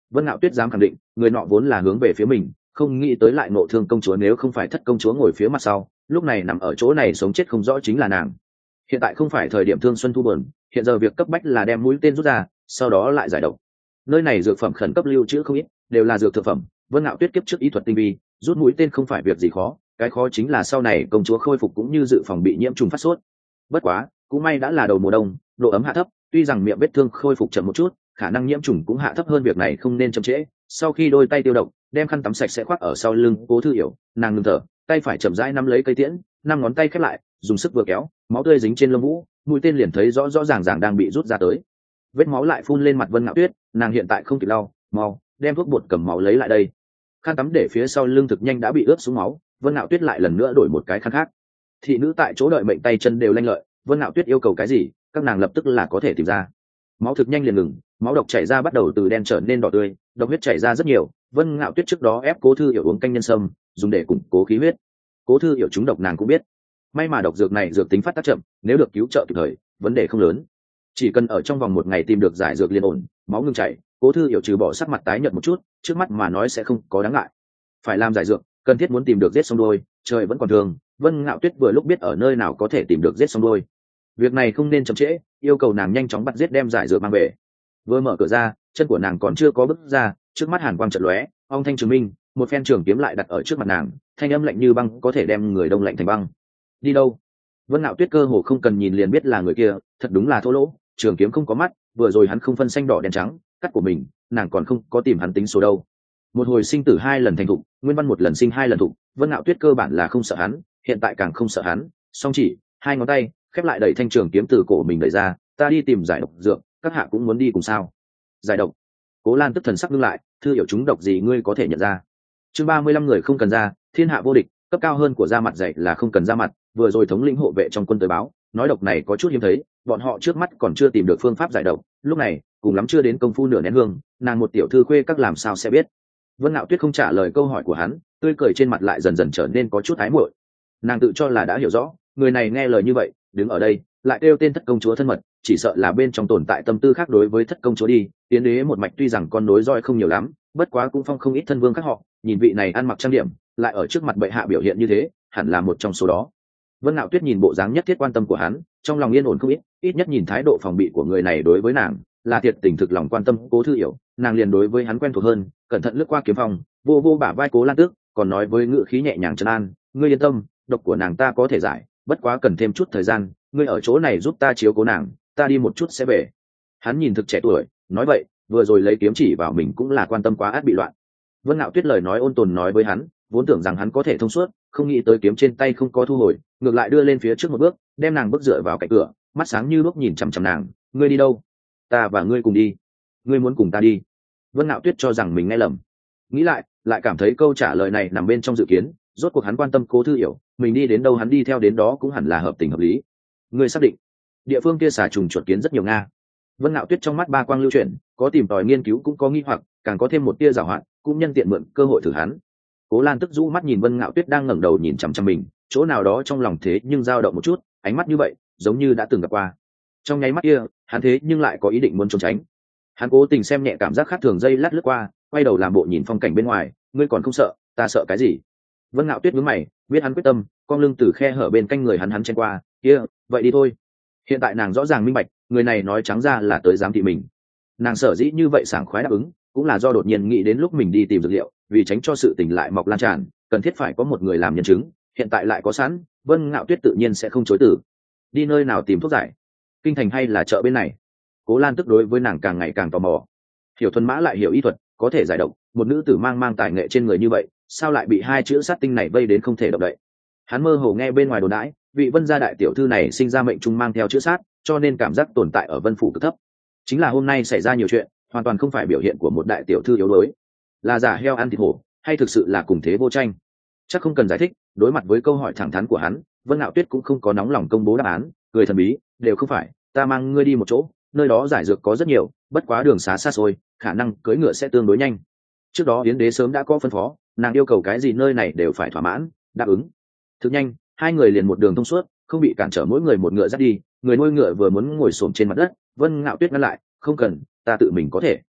Vân Ngạo Tuyết dám khẳng định người nọ vốn là hướng về phía mình, không nghĩ tới lại nộ thương công chúa. Nếu không phải thất công chúa ngồi phía mặt sau, lúc này nằm ở chỗ này sống chết không rõ chính là nàng. Hiện tại không phải thời điểm thương xuân thu bờn, hiện giờ việc cấp bách là đem mũi tên rút ra, sau đó lại giải độc. Nơi này dược phẩm khẩn cấp lưu trữ không ít, đều là dược thực phẩm. Vân Ngạo Tuyết kiếp trước y thuật tinh vi, rút mũi tên không phải việc gì khó, cái khó chính là sau này công chúa khôi phục cũng như dự phòng bị nhiễm trùng phát sốt. Bất quá cũng may đã là đầu mùa đông, độ ấm hạ thấp, tuy rằng miệng vết thương khôi phục chậm một chút, khả năng nhiễm trùng cũng hạ thấp hơn, việc này không nên chậm trễ. Sau khi đôi tay tiêu độc, đem khăn tắm sạch sẽ khoác ở sau lưng Cố Thư Hiểu, nàng ngừng thở, tay phải chậm rãi nắm lấy cây tiễn, năm ngón tay khép lại, dùng sức vừa kéo, máu tươi dính trên lông vũ, mũi tên liền thấy rõ rõ ràng ràng đang bị rút ra tới. Vết máu lại phun lên mặt Vân Ngạo Tuyết, nàng hiện tại không kịp lau, mau đem thuốc bột cầm máu lấy lại đây. Khăn tắm để phía sau lưng thực nhanh đã bị ướt xuống máu, Vân Ngạo Tuyết lại lần nữa đổi một cái khăn khác. Thị nữ tại chỗ đợi mệnh tay chân đều lanh lợi, Vân Ngạo Tuyết yêu cầu cái gì, các nàng lập tức là có thể tìm ra. Máu thực nhanh liền ngừng, máu độc chảy ra bắt đầu từ đen trở nên đỏ tươi, độc huyết chảy ra rất nhiều. Vân Ngạo Tuyết trước đó ép Cố Thư Hiểu uống canh nhân sâm, dùng để củng cố khí huyết. Cố Thư Hiểu trúng độc nàng cũng biết, may mà độc dược này dược tính phát tác chậm, nếu được cứu trợ kịp thời, vấn đề không lớn. Chỉ cần ở trong vòng một ngày tìm được giải dược liền ổn. Máu ngừng chảy, Cố Thư Hiểu trừ bỏ sắc mặt tái nhợt một chút, trước mắt mà nói sẽ không có đáng ngại. Phải làm giải dược, cần thiết muốn tìm được giết xong đôi, trời vẫn còn thường. Vân Ngạo Tuyết vừa lúc biết ở nơi nào có thể tìm được giết xong đôi. Việc này không nên chậm trễ, yêu cầu nàng nhanh chóng bắt giết đem giải dược mang về. Vừa mở cửa ra, chân của nàng còn chưa có bước ra, trước mắt hàn quang chợt lóe, ong thanh trường minh, một phen trường kiếm lại đặt ở trước mặt nàng, thanh âm lạnh như băng có thể đem người đông lạnh thành băng. Đi đâu? Vân Ngạo Tuyết cơ hồ không cần nhìn liền biết là người kia, thật đúng là thô lỗ, trường kiếm không có mắt, vừa rồi hắn không phân xanh đỏ đen trắng, cắt của mình, nàng còn không có tìm hắn tính số đâu. Một hồi sinh tử hai lần thành thục, Nguyên Văn một lần sinh hai lần thục, Vân Ngạo Tuyết cơ bản là không sợ hắn, hiện tại càng không sợ hắn, song chỉ hai ngón tay khép lại đẩy thanh trường kiếm từ cổ mình đẩy ra, ta đi tìm giải độc dược, các hạ cũng muốn đi cùng sao? Giải độc? Cố Lan tức thần sắc ngưng lại, Thư Hiểu chúng độc gì ngươi có thể nhận ra? Chương ba mươi lăm người không cần ra, thiên hạ vô địch, cấp cao hơn của ra mặt dạy là không cần ra mặt. Vừa rồi thống lĩnh hộ vệ trong quân tới báo, nói độc này có chút hiếm thấy, bọn họ trước mắt còn chưa tìm được phương pháp giải độc. Lúc này cùng lắm chưa đến công phu nửa nén hương, nàng một tiểu thư khuê các làm sao sẽ biết? Vân Ngạo Tuyết không trả lời câu hỏi của hắn, tươi cười trên mặt lại dần dần trở nên có chút ái muội. Nàng tự cho là đã hiểu rõ, người này nghe lời như vậy, đứng ở đây lại kêu tên thất công chúa thân mật, chỉ sợ là bên trong tồn tại tâm tư khác đối với thất công chúa đi. Tiến đế một mạch tuy rằng con nối roi không nhiều lắm, bất quá cũng phong không ít thân vương khác họ, nhìn vị này ăn mặc trang điểm, lại ở trước mặt bệ hạ biểu hiện như thế, hẳn là một trong số đó. Vân Ngạo Tuyết nhìn bộ dáng nhất thiết quan tâm của hắn, trong lòng yên ổn không ít, ít nhất nhìn thái độ phòng bị của người này đối với nàng là thiệt tình thực lòng quan tâm. Cố Thư Hiểu, nàng liền đối với hắn quen thuộc hơn, cẩn thận lướt qua kiếm phòng, vô vô bả vai Cố Lan Tước, còn nói với ngữ khí nhẹ nhàng trấn an, ngươi yên tâm, độc của nàng ta có thể giải, bất quá cần thêm chút thời gian, ngươi ở chỗ này giúp ta chiếu cố nàng, ta đi một chút sẽ về. Hắn nhìn thực trẻ tuổi, nói vậy vừa rồi lấy kiếm chỉ vào mình cũng là quan tâm quá át bị loạn. Vân Ngạo Tuyết lời nói ôn tồn nói với hắn, vốn tưởng rằng hắn có thể thông suốt, không nghĩ tới kiếm trên tay không có thu hồi, ngược lại đưa lên phía trước một bước, đem nàng bước dựa vào cạnh cửa, mắt sáng như lúc nhìn chằm chằm nàng, ngươi đi đâu? Ta và ngươi cùng đi. Ngươi muốn cùng ta đi? Vân Ngạo Tuyết cho rằng mình nghe lầm, nghĩ lại lại cảm thấy câu trả lời này nằm bên trong dự kiến, rốt cuộc hắn quan tâm Cố Thư Hiểu, mình đi đến đâu hắn đi theo đến đó cũng hẳn là hợp tình hợp lý. Ngươi xác định? Địa phương kia xà trùng chuột kiến rất nhiều nga. Vân Ngạo Tuyết trong mắt ba quang lưu chuyển, có tìm tòi nghiên cứu cũng có nghi hoặc, càng có thêm một tia giảo hoạt, cũng nhân tiện mượn cơ hội thử hắn. Cố Lan tức rũ mắt nhìn Vân Ngạo Tuyết đang ngẩng đầu nhìn chằm chằm mình, chỗ nào đó trong lòng thế nhưng dao động một chút, ánh mắt như vậy giống như đã từng gặp qua. Trong nháy mắt kia hắn thế nhưng lại có ý định muốn trốn tránh. Hắn cố tình xem nhẹ cảm giác khác thường, dây lát lướt qua, quay đầu làm bộ nhìn phong cảnh bên ngoài, ngươi còn không sợ, ta sợ cái gì? Vân Ngạo Tuyết nhướng mày, biết hắn quyết tâm, con lưng từ khe hở bên canh người hắn hắn chen qua, kia vậy đi thôi. Hiện tại nàng rõ ràng minh bạch, người này nói trắng ra là tới giám thị mình. Nàng sở dĩ như vậy sảng khoái đáp ứng, cũng là do đột nhiên nghĩ đến lúc mình đi tìm dược liệu, vì tránh cho sự tình lại mọc lan tràn, cần thiết phải có một người làm nhân chứng. Hiện tại lại có sẵn, Vân Ngạo Tuyết tự nhiên sẽ không chối từ. Đi nơi nào tìm thuốc giải? Kinh thành hay là chợ bên này? Cố Lan tức đối với nàng càng ngày càng tò mò. Hiểu thuần mã lại hiểu y thuật, có thể giải độc, một nữ tử mang mang tài nghệ trên người như vậy, sao lại bị hai chữ sát tinh này vây đến không thể động đậy? Hắn mơ hồ nghe bên ngoài đồn đãi, vị Vân gia đại tiểu thư này sinh ra mệnh trung mang theo chữ sát, cho nên cảm giác tồn tại ở Vân phủ cực thấp. Chính là hôm nay xảy ra nhiều chuyện, hoàn toàn không phải biểu hiện của một đại tiểu thư yếu đuối, là giả heo ăn thịt hổ, hay thực sự là cùng thế vô tranh? Chắc không cần giải thích, đối mặt với câu hỏi thẳng thắn của hắn, Vân Ngạo Tuyết cũng không có nóng lòng công bố đáp án, cười thần bí, đều không phải, ta mang ngươi đi một chỗ, nơi đó giải dược có rất nhiều, bất quá đường xá xa xôi, khả năng cưỡi ngựa sẽ tương đối nhanh. Trước đó Yến đế sớm đã có phân phó, nàng yêu cầu cái gì nơi này đều phải thỏa mãn, đáp ứng. Thực nhanh, hai người liền một đường thông suốt, không bị cản trở, mỗi người một ngựa dắt đi. Người nuôi ngựa vừa muốn ngồi xổm trên mặt đất, Vân Ngạo Tuyết ngăn lại, không cần, ta tự mình có thể.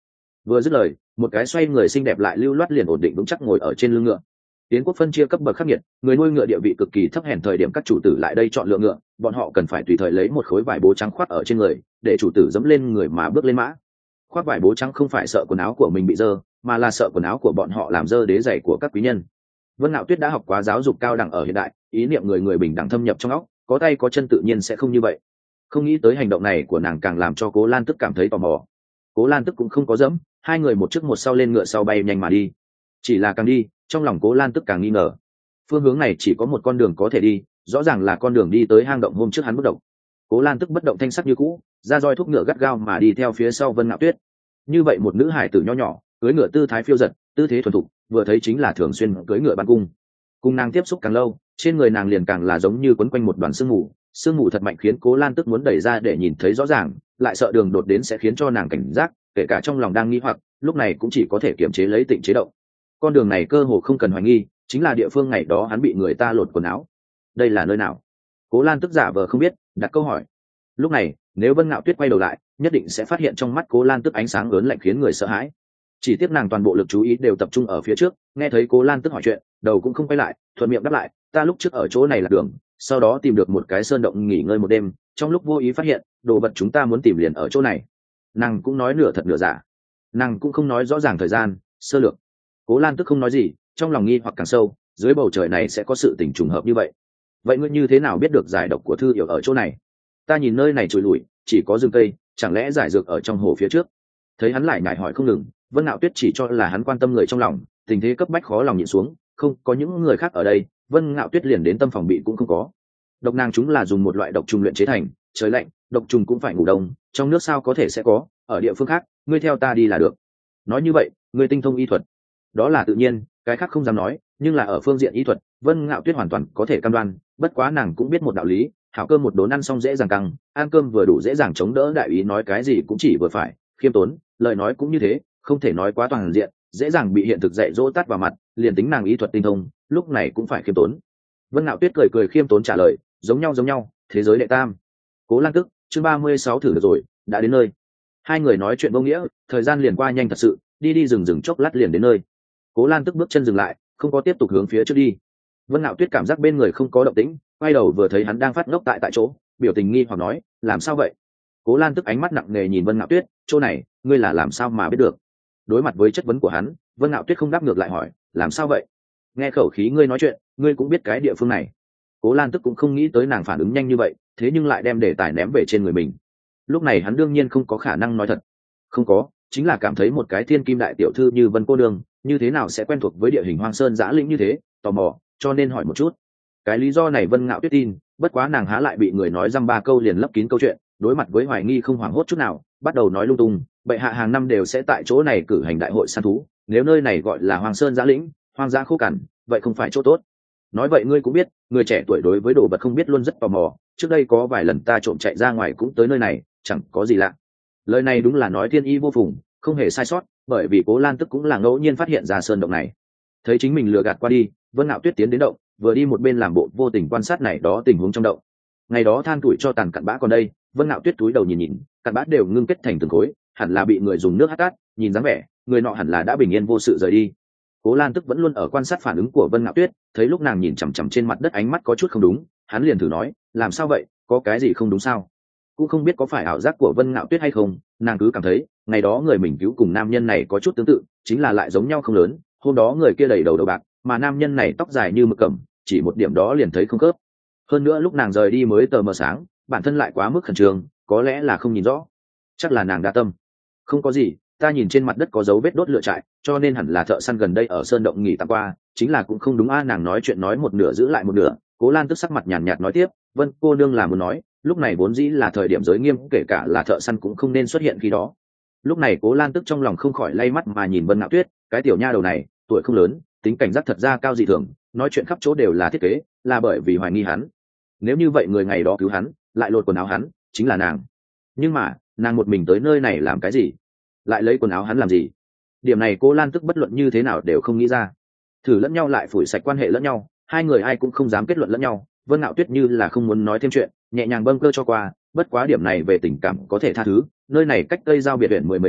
Vừa dứt lời, một cái xoay người xinh đẹp lại lưu loát liền ổn định vững chắc ngồi ở trên lưng ngựa. Yến quốc phân chia cấp bậc khắc nghiệt, người nuôi ngựa địa vị cực kỳ thấp hèn, thời điểm các chủ tử lại đây chọn lựa ngựa, bọn họ cần phải tùy thời lấy một khối vải bố trắng khoác ở trên người, để chủ tử dẫm lên người mà bước lên mã. Khoác vải bố trắng không phải sợ quần áo của mình bị dơ, mà là sợ quần áo của bọn họ làm dơ đế giày của các quý nhân. Vân Ngạo Tuyết đã học quá giáo dục cao đẳng ở hiện đại, ý niệm người người bình đẳng thâm nhập trong óc, có tay có chân tự nhiên sẽ không như vậy. Không nghĩ tới hành động này của nàng càng làm cho Cố Lan Tức cảm thấy tò mò. Cố Lan Tức cũng không có dẫm, hai người một trước một sau lên ngựa sau bay nhanh mà đi. Chỉ là càng đi, trong lòng Cố Lan Tức càng nghi ngờ. Phương hướng này chỉ có một con đường có thể đi, rõ ràng là con đường đi tới hang động hôm trước hắn bất động. Cố Lan Tức bất động thanh sắc như cũ, ra roi thúc ngựa gắt gao mà đi theo phía sau Vân Ngạo Tuyết. Như vậy một nữ hải tử nho nhỏ, cưỡi ngựa tư thái phiêu dật, tư thế thuần thục, vừa thấy chính là thường xuyên cưỡi ngựa ban cung. Cùng nàng tiếp xúc càng lâu, trên người nàng liền càng là giống như quấn quanh một đoàn sương mù, sương mù thật mạnh khiến Cố Lan Tức muốn đẩy ra để nhìn thấy rõ ràng, lại sợ đường đột đến sẽ khiến cho nàng cảnh giác, kể cả trong lòng đang nghi hoặc, lúc này cũng chỉ có thể kiềm chế lấy tịnh chế động. Con đường này cơ hồ không cần hoài nghi, chính là địa phương ngày đó hắn bị người ta lột quần áo. Đây là nơi nào? Cố Lan Tức giả vờ không biết, đặt câu hỏi. Lúc này, nếu Vân Ngạo Tuyết quay đầu lại, nhất định sẽ phát hiện trong mắt Cố Lan Tức ánh sáng ớn lạnh khiến người sợ hãi. Chỉ tiếc nàng toàn bộ lực chú ý đều tập trung ở phía trước, nghe thấy Cố Lan Tức hỏi chuyện, đầu cũng không quay lại, thuận miệng đáp lại, ta lúc trước ở chỗ này là đường, sau đó tìm được một cái sơn động nghỉ ngơi một đêm, trong lúc vô ý phát hiện đồ vật chúng ta muốn tìm liền ở chỗ này. Nàng cũng nói nửa thật nửa giả, nàng cũng không nói rõ ràng thời gian, sơ lược. Cố Lan Tức không nói gì, trong lòng nghi hoặc càng sâu, dưới bầu trời này sẽ có sự tình trùng hợp như vậy. Vậy ngươi như thế nào biết được giải độc của thư hiểu ở chỗ này? Ta nhìn nơi này trồi lủi, chỉ có rừng cây, chẳng lẽ giải dược ở trong hồ phía trước? Thấy hắn lại nhải hỏi không ngừng, Vân Ngạo Tuyết chỉ cho là hắn quan tâm người trong lòng, tình thế cấp bách khó lòng nhịn xuống, không có những người khác ở đây, Vân Ngạo Tuyết liền đến tâm phòng bị cũng không có. Độc nàng chúng là dùng một loại độc trùng luyện chế thành, trời lạnh, độc trùng cũng phải ngủ đông, trong nước sao có thể sẽ có, ở địa phương khác, ngươi theo ta đi là được. Nói như vậy, ngươi tinh thông y thuật. Đó là tự nhiên, cái khác không dám nói, nhưng là ở phương diện y thuật, Vân Ngạo Tuyết hoàn toàn có thể cam đoan, bất quá nàng cũng biết một đạo lý, hảo cơm một đốn ăn xong dễ dàng căng, ăn cơm vừa đủ dễ dàng chống đỡ, đại ý nói cái gì cũng chỉ vừa phải, khiêm tốn, lời nói cũng như thế, không thể nói quá toàn diện, dễ dàng bị hiện thực dạy dỗ tát vào mặt, liền tính nàng y thuật tinh thông, lúc này cũng phải khiêm tốn. Vân Ngạo Tuyết cười cười khiêm tốn trả lời, giống nhau giống nhau, thế giới đệ tam. Cố Lan Tức, chương ba mươi sáu thử được rồi, đã đến nơi. Hai người nói chuyện vô nghĩa, thời gian liền qua nhanh thật sự, đi đi dừng dừng chốc lát liền đến nơi. Cố Lan Tức bước chân dừng lại, không có tiếp tục hướng phía trước đi. Vân Ngạo Tuyết cảm giác bên người không có động tĩnh, quay đầu vừa thấy hắn đang phát ngốc tại tại chỗ, biểu tình nghi hoặc nói, làm sao vậy? Cố Lan Tức ánh mắt nặng nề nhìn Vân Ngạo Tuyết, chỗ này, ngươi là làm sao mà biết được? Đối mặt với chất vấn của hắn, Vân Ngạo Tuyết không đáp ngược lại hỏi, làm sao vậy? Nghe khẩu khí ngươi nói chuyện, ngươi cũng biết cái địa phương này. Cố Lan Tức cũng không nghĩ tới nàng phản ứng nhanh như vậy, thế nhưng lại đem đề tài ném về trên người mình. Lúc này hắn đương nhiên không có khả năng nói thật. Không có, chính là cảm thấy một cái thiên kim đại tiểu thư như Vân cô nương, như thế nào sẽ quen thuộc với địa hình hoang sơn dã lĩnh như thế, tò mò, cho nên hỏi một chút. Cái lý do này Vân Ngạo Tuyết tin, bất quá nàng há lại bị người nói dăm ba câu liền lấp kín câu chuyện, đối mặt với hoài nghi không hoảng hốt chút nào, bắt đầu nói lung tung, bệ hạ hàng năm đều sẽ tại chỗ này cử hành đại hội săn thú, nếu nơi này gọi là hoang sơn dã lĩnh, hoang dã khô cằn, vậy không phải chỗ tốt. Nói vậy ngươi cũng biết, người trẻ tuổi đối với đồ vật không biết luôn rất tò mò, trước đây có vài lần ta trộm chạy ra ngoài cũng tới nơi này, chẳng có gì lạ. Lời này đúng là nói thiên y vô phùng, không hề sai sót, bởi vì Cố Lan Tức cũng là ngẫu nhiên phát hiện ra sơn động này. Thấy chính mình lừa gạt qua đi, Vân Ngạo Tuyết tiến đến động, vừa đi một bên làm bộ vô tình quan sát này đó tình huống trong động. Ngày đó than tuổi cho tàn cặn bã còn đây, Vân Ngạo Tuyết túi đầu nhìn nhìn, cặn bã đều ngưng kết thành từng khối, hẳn là bị người dùng nước hắt tát, nhìn dáng vẻ, người nọ hẳn là đã bình yên vô sự rời đi. Cố Lan Tức vẫn luôn ở quan sát phản ứng của Vân Ngạo Tuyết, thấy lúc nàng nhìn chằm chằm trên mặt đất ánh mắt có chút không đúng, hắn liền thử nói, làm sao vậy, có cái gì không đúng sao? Cũng không biết có phải ảo giác của Vân Ngạo Tuyết hay không, nàng cứ cảm thấy, ngày đó người mình cứu cùng nam nhân này có chút tương tự, chính là lại giống nhau không lớn, hôm đó người kia đầy đầu đầu bạc, mà nam nhân này tóc dài như mực cẩm, chỉ một điểm đó liền thấy không khớp. Hơn nữa lúc nàng rời đi mới tờ mờ sáng, bản thân lại quá mức khẩn trương, có lẽ là không nhìn rõ. Chắc là nàng đa tâm. Không có gì, ta nhìn trên mặt đất có dấu vết đốt lửa trại, cho nên hẳn là thợ săn gần đây ở sơn động nghỉ tạm qua, chính là cũng không đúng a. Nàng nói chuyện nói một nửa giữ lại một nửa. Cố Lan Tức sắc mặt nhàn nhạt nói tiếp, Vân cô nương là muốn nói, lúc này vốn dĩ là thời điểm giới nghiêm, kể cả là thợ săn cũng không nên xuất hiện khi đó. Lúc này Cố Lan Tức trong lòng không khỏi lay mắt mà nhìn Vân Ngạo Tuyết, cái tiểu nha đầu này, tuổi không lớn, tính cảnh giác thật ra cao dị thường, nói chuyện khắp chỗ đều là thiết kế, là bởi vì hoài nghi hắn. Nếu như vậy người ngày đó cứu hắn, lại lột quần áo hắn, chính là nàng. Nhưng mà, nàng một mình tới nơi này làm cái gì? Lại lấy quần áo hắn làm gì? Điểm này Cố Lan Tức bất luận như thế nào đều không nghĩ ra. Thử lẫn nhau lại phủi sạch quan hệ lẫn nhau, hai người ai cũng không dám kết luận lẫn nhau. Vân Ngạo Tuyết như là không muốn nói thêm chuyện, nhẹ nhàng bâng cơ cho qua, bất quá điểm này về tình cảm có thể tha thứ, nơi này cách cây giao biệt huyện mười mấy cây,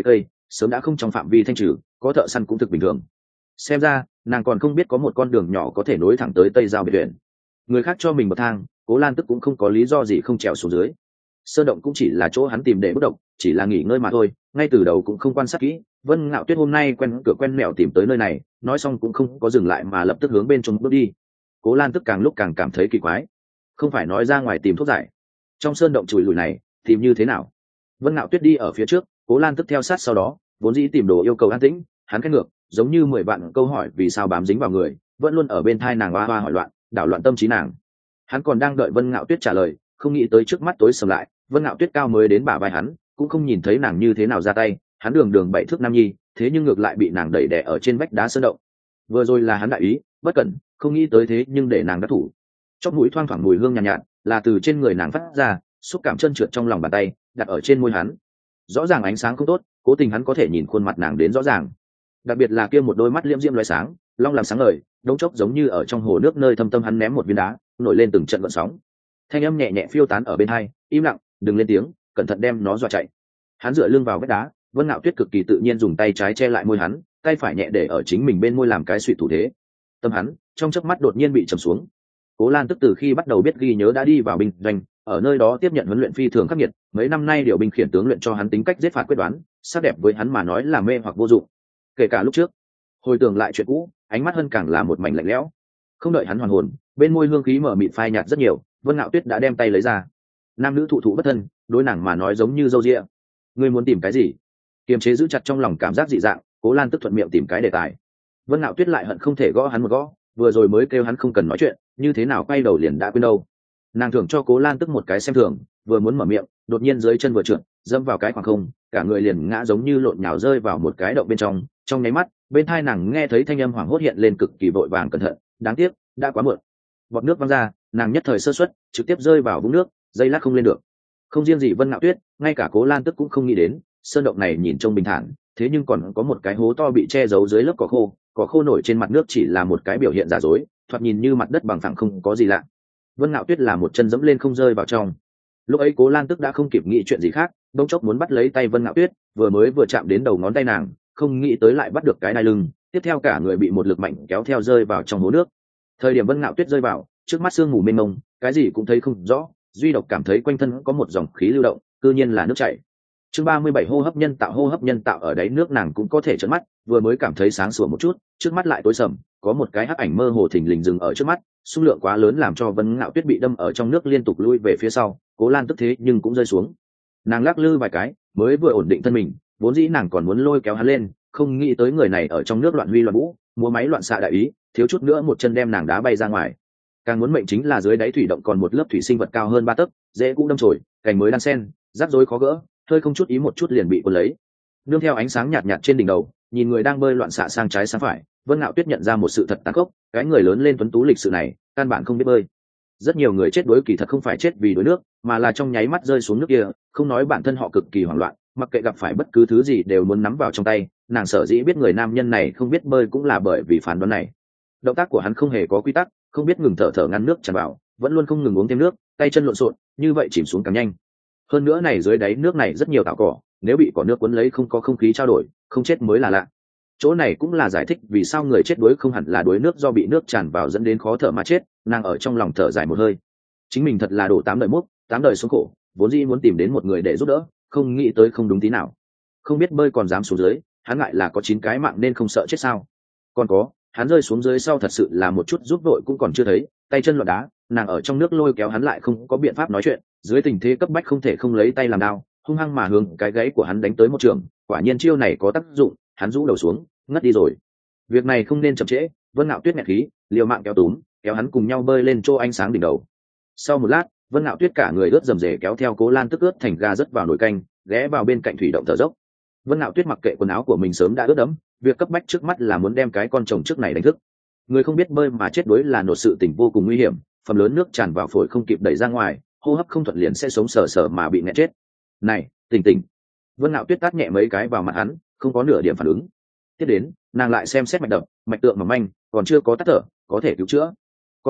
sớm đã không trong phạm vi thanh trừ, có thợ săn cũng thực bình thường. Xem ra nàng còn không biết có một con đường nhỏ có thể nối thẳng tới tây giao biệt viện. Người khác cho mình bậc thang, Cố Lan Tức cũng không có lý do gì không trèo xuống dưới. Sơn động cũng chỉ là chỗ hắn tìm để bất động, chỉ là nghỉ ngơi mà thôi, ngay từ đầu cũng không quan sát kỹ. Vân Ngạo Tuyết hôm nay quen cửa quen mẹo tìm tới nơi này, nói xong cũng không có dừng lại mà lập tức hướng bên trong bước đi. Cố Lan Tức càng lúc càng cảm thấy kỳ quái, không phải nói ra ngoài tìm thuốc giải, trong sơn động chùi lùi này tìm như thế nào? Vân Ngạo Tuyết đi ở phía trước, Cố Lan Tức theo sát sau đó, vốn dĩ tìm đồ yêu cầu an tĩnh, hắn cái ngược, giống như mười vạn câu hỏi vì sao bám dính vào người, vẫn luôn ở bên thai nàng hoa hoa hỏi loạn, đảo loạn tâm trí nàng. Hắn còn đang đợi Vân Ngạo Tuyết trả lời, không nghĩ tới trước mắt tối sầm lại, Vân Ngạo Tuyết cao mới đến bả vai hắn, cũng không nhìn thấy nàng như thế nào ra tay, hắn đường đường bảy thước nam nhi, thế nhưng ngược lại bị nàng đẩy đè ở trên vách đá sơn động. Vừa rồi là hắn đại ý, bất cẩn, không nghĩ tới thế nhưng để nàng đắc thủ. Chóp mũi thoang thoảng mùi hương nhàn nhạt, nhạt, là từ trên người nàng phát ra, xúc cảm chân trượt trong lòng bàn tay, đặt ở trên môi hắn. Rõ ràng ánh sáng không tốt, cố tình hắn có thể nhìn khuôn mặt nàng đến rõ ràng. Đặc biệt là kia một đôi mắt liễm diễm lóe sáng, long lanh sáng ngời, đống chốc giống như ở trong hồ nước nơi thâm tâm hắn ném một viên đá, nổi lên từng trận gợn sóng. Thanh âm nhẹ nhẹ phiêu tán ở bên hai, im lặng, đừng lên tiếng, cẩn thận đem nó dọa chạy. Hắn dựa lưng vào vách đá, Vân Ngạo Tuyết cực kỳ tự nhiên dùng tay trái che lại môi hắn, tay phải nhẹ để ở chính mình bên môi làm cái suy thủ thế. Tâm hắn trong chớp mắt đột nhiên bị trầm xuống. Cố Lan Tức từ khi bắt đầu biết ghi nhớ đã đi vào binh doanh, ở nơi đó tiếp nhận huấn luyện phi thường khắc nghiệt, mấy năm nay điều binh khiển tướng luyện cho hắn tính cách giết phạt quyết đoán, sắc đẹp với hắn mà nói là mê hoặc vô dụng. Kể cả lúc trước, hồi tưởng lại chuyện cũ, ánh mắt hơn càng là một mảnh lạnh lẽo. Không đợi hắn hoàn hồn, bên môi hương khí mở mịt phai nhạt rất nhiều, Vân Ngạo Tuyết đã đem tay lấy ra. Nam nữ thụ thụ bất thân, đối nàng mà nói giống như dâu dịa. Ngươi muốn tìm cái gì? Kiềm chế giữ chặt trong lòng cảm giác dị dạng, Cố Lan Tức thuận miệng tìm cái đề tài. Vân Ngạo Tuyết lại hận không thể gõ hắn một gõ, vừa rồi mới kêu hắn không cần nói chuyện, như thế nào quay đầu liền đã quên đâu. Nàng thưởng cho Cố Lan Tức một cái xem thường, vừa muốn mở miệng, đột nhiên dưới chân vừa trượt, dẫm vào cái khoảng không, cả người liền ngã giống như lộn nhào rơi vào một cái động bên trong. Trong nháy mắt, bên tai nàng nghe thấy thanh âm hoảng hốt hiện lên cực kỳ vội vàng cẩn thận, đáng tiếc, đã quá muộn. Bọt nước văng ra, nàng nhất thời sơ suất, trực tiếp rơi vào vũng nước, dây lát không lên được. Không riêng gì Vân Ngạo Tuyết, ngay cả Cố Lan Tức cũng không nghĩ đến, sơn động này nhìn trông bình thản, thế nhưng còn có một cái hố to bị che giấu dưới lớp cỏ khô, cỏ khô nổi trên mặt nước chỉ là một cái biểu hiện giả dối, thoạt nhìn như mặt đất bằng phẳng không có gì lạ. Vân Ngạo Tuyết là một chân dẫm lên không rơi vào trong. Lúc ấy Cố Lan Tức đã không kịp nghĩ chuyện gì khác, bỗng chốc muốn bắt lấy tay Vân Ngạo Tuyết, vừa mới vừa chạm đến đầu ngón tay nàng, không nghĩ tới lại bắt được cái đai lưng, tiếp theo cả người bị một lực mạnh kéo theo rơi vào trong hố nước. Thời điểm Vân Ngạo Tuyết rơi vào, trước mắt sương mù mênh mông, cái gì cũng thấy không rõ, duy độc cảm thấy quanh thân có một dòng khí lưu động, cư nhiên là nước chảy. Chương ba mươi bảy hô hấp nhân tạo hô hấp nhân tạo ở đáy nước nàng cũng có thể trợn mắt, vừa mới cảm thấy sáng sủa một chút, trước mắt lại tối sầm, có một cái hắc ảnh mơ hồ thình lình dừng ở trước mắt, xung lượng quá lớn làm cho Vân Ngạo Tuyết bị đâm ở trong nước liên tục lui về phía sau, Cố Lan Tức thế nhưng cũng rơi xuống. Nàng lắc lư vài cái, mới vừa ổn định thân mình, vốn dĩ nàng còn muốn lôi kéo hắn lên, không nghĩ tới người này ở trong nước loạn huy loạn vũ, múa máy loạn xạ đại ý, thiếu chút nữa một chân đem nàng đá bay ra ngoài. Càng muốn mệnh chính là dưới đáy thủy động còn một lớp thủy sinh vật cao hơn ba tấc, dễ cũng đâm chồi, cành mới đan sen, rắc rối khó gỡ, hơi không chút ý một chút liền bị cuốn lấy. Nương theo ánh sáng nhạt nhạt trên đỉnh đầu, nhìn người đang bơi loạn xạ sang trái sang phải, Vân Ngạo Tuyết nhận ra một sự thật tàn khốc, cái người lớn lên tuấn tú lịch sự này, căn bản không biết bơi. Rất nhiều người chết đuối kỳ thật không phải chết vì đuối nước, mà là trong nháy mắt rơi xuống nước kia, không nói bản thân họ cực kỳ hoảng loạn, mặc kệ gặp phải bất cứ thứ gì đều muốn nắm vào trong tay. Nàng sở dĩ biết người nam nhân này không biết bơi cũng là bởi vì phán đoán này. Động tác của hắn không hề có quy tắc, không biết ngừng thở thở ngăn nước tràn vào, vẫn luôn không ngừng uống thêm nước, tay chân lộn xộn, như vậy chìm xuống càng nhanh. Hơn nữa này dưới đáy nước này rất nhiều tạo cỏ, nếu bị cỏ nước cuốn lấy không có không khí trao đổi, không chết mới là lạ. Chỗ này cũng là giải thích vì sao người chết đuối không hẳn là đuối nước do bị nước tràn vào dẫn đến khó thở mà chết. Nàng ở trong lòng thở dài một hơi, chính mình thật là đổ tám đời múc, tám đời xuống khổ, vốn dĩ muốn tìm đến một người để giúp đỡ, không nghĩ tới không đúng tí nào. Không biết bơi còn dám xuống dưới, hắn ngại là có chín cái mạng nên không sợ chết sao? Còn có, hắn rơi xuống dưới sau thật sự là một chút giúp đội cũng còn chưa thấy, tay chân loạn đá, nàng ở trong nước lôi kéo hắn lại không có biện pháp nói chuyện, dưới tình thế cấp bách không thể không lấy tay làm đao, hung hăng mà hướng cái gáy của hắn đánh tới một trường. Quả nhiên chiêu này có tác dụng, hắn rũ đầu xuống, ngất đi rồi. Việc này không nên chậm trễ, Vân Ngạo Tuyết nghẹn khí, liều mạng kéo túm, kéo hắn cùng nhau bơi lên chỗ ánh sáng đỉnh đầu. Sau một lát, Vân Ngạo Tuyết cả người ướt rầm rề kéo theo Cố Lan Tức ướt thành ga rớt vào nồi canh, ghé vào bên cạnh thủy động thở dốc. Vân Ngạo Tuyết mặc kệ quần áo của mình sớm đã ướt đẫm, việc cấp bách trước mắt là muốn đem cái con chồng trước này đánh thức. Người không biết bơi mà chết đuối là một sự tình vô cùng nguy hiểm, phần lớn nước tràn vào phổi không kịp đẩy ra ngoài, hô hấp không thuận liền sẽ sống sờ sờ mà bị nghẹn chết. Này, tỉnh tỉnh! Vân Ngạo Tuyết tát nhẹ mấy cái vào mặt hắn, không có nửa điểm phản ứng. Tiếp đến, nàng lại xem xét mạch đập, mạch tượng mỏng manh, còn chưa có tắc thở, có thể cứu chữa. Còn tốt,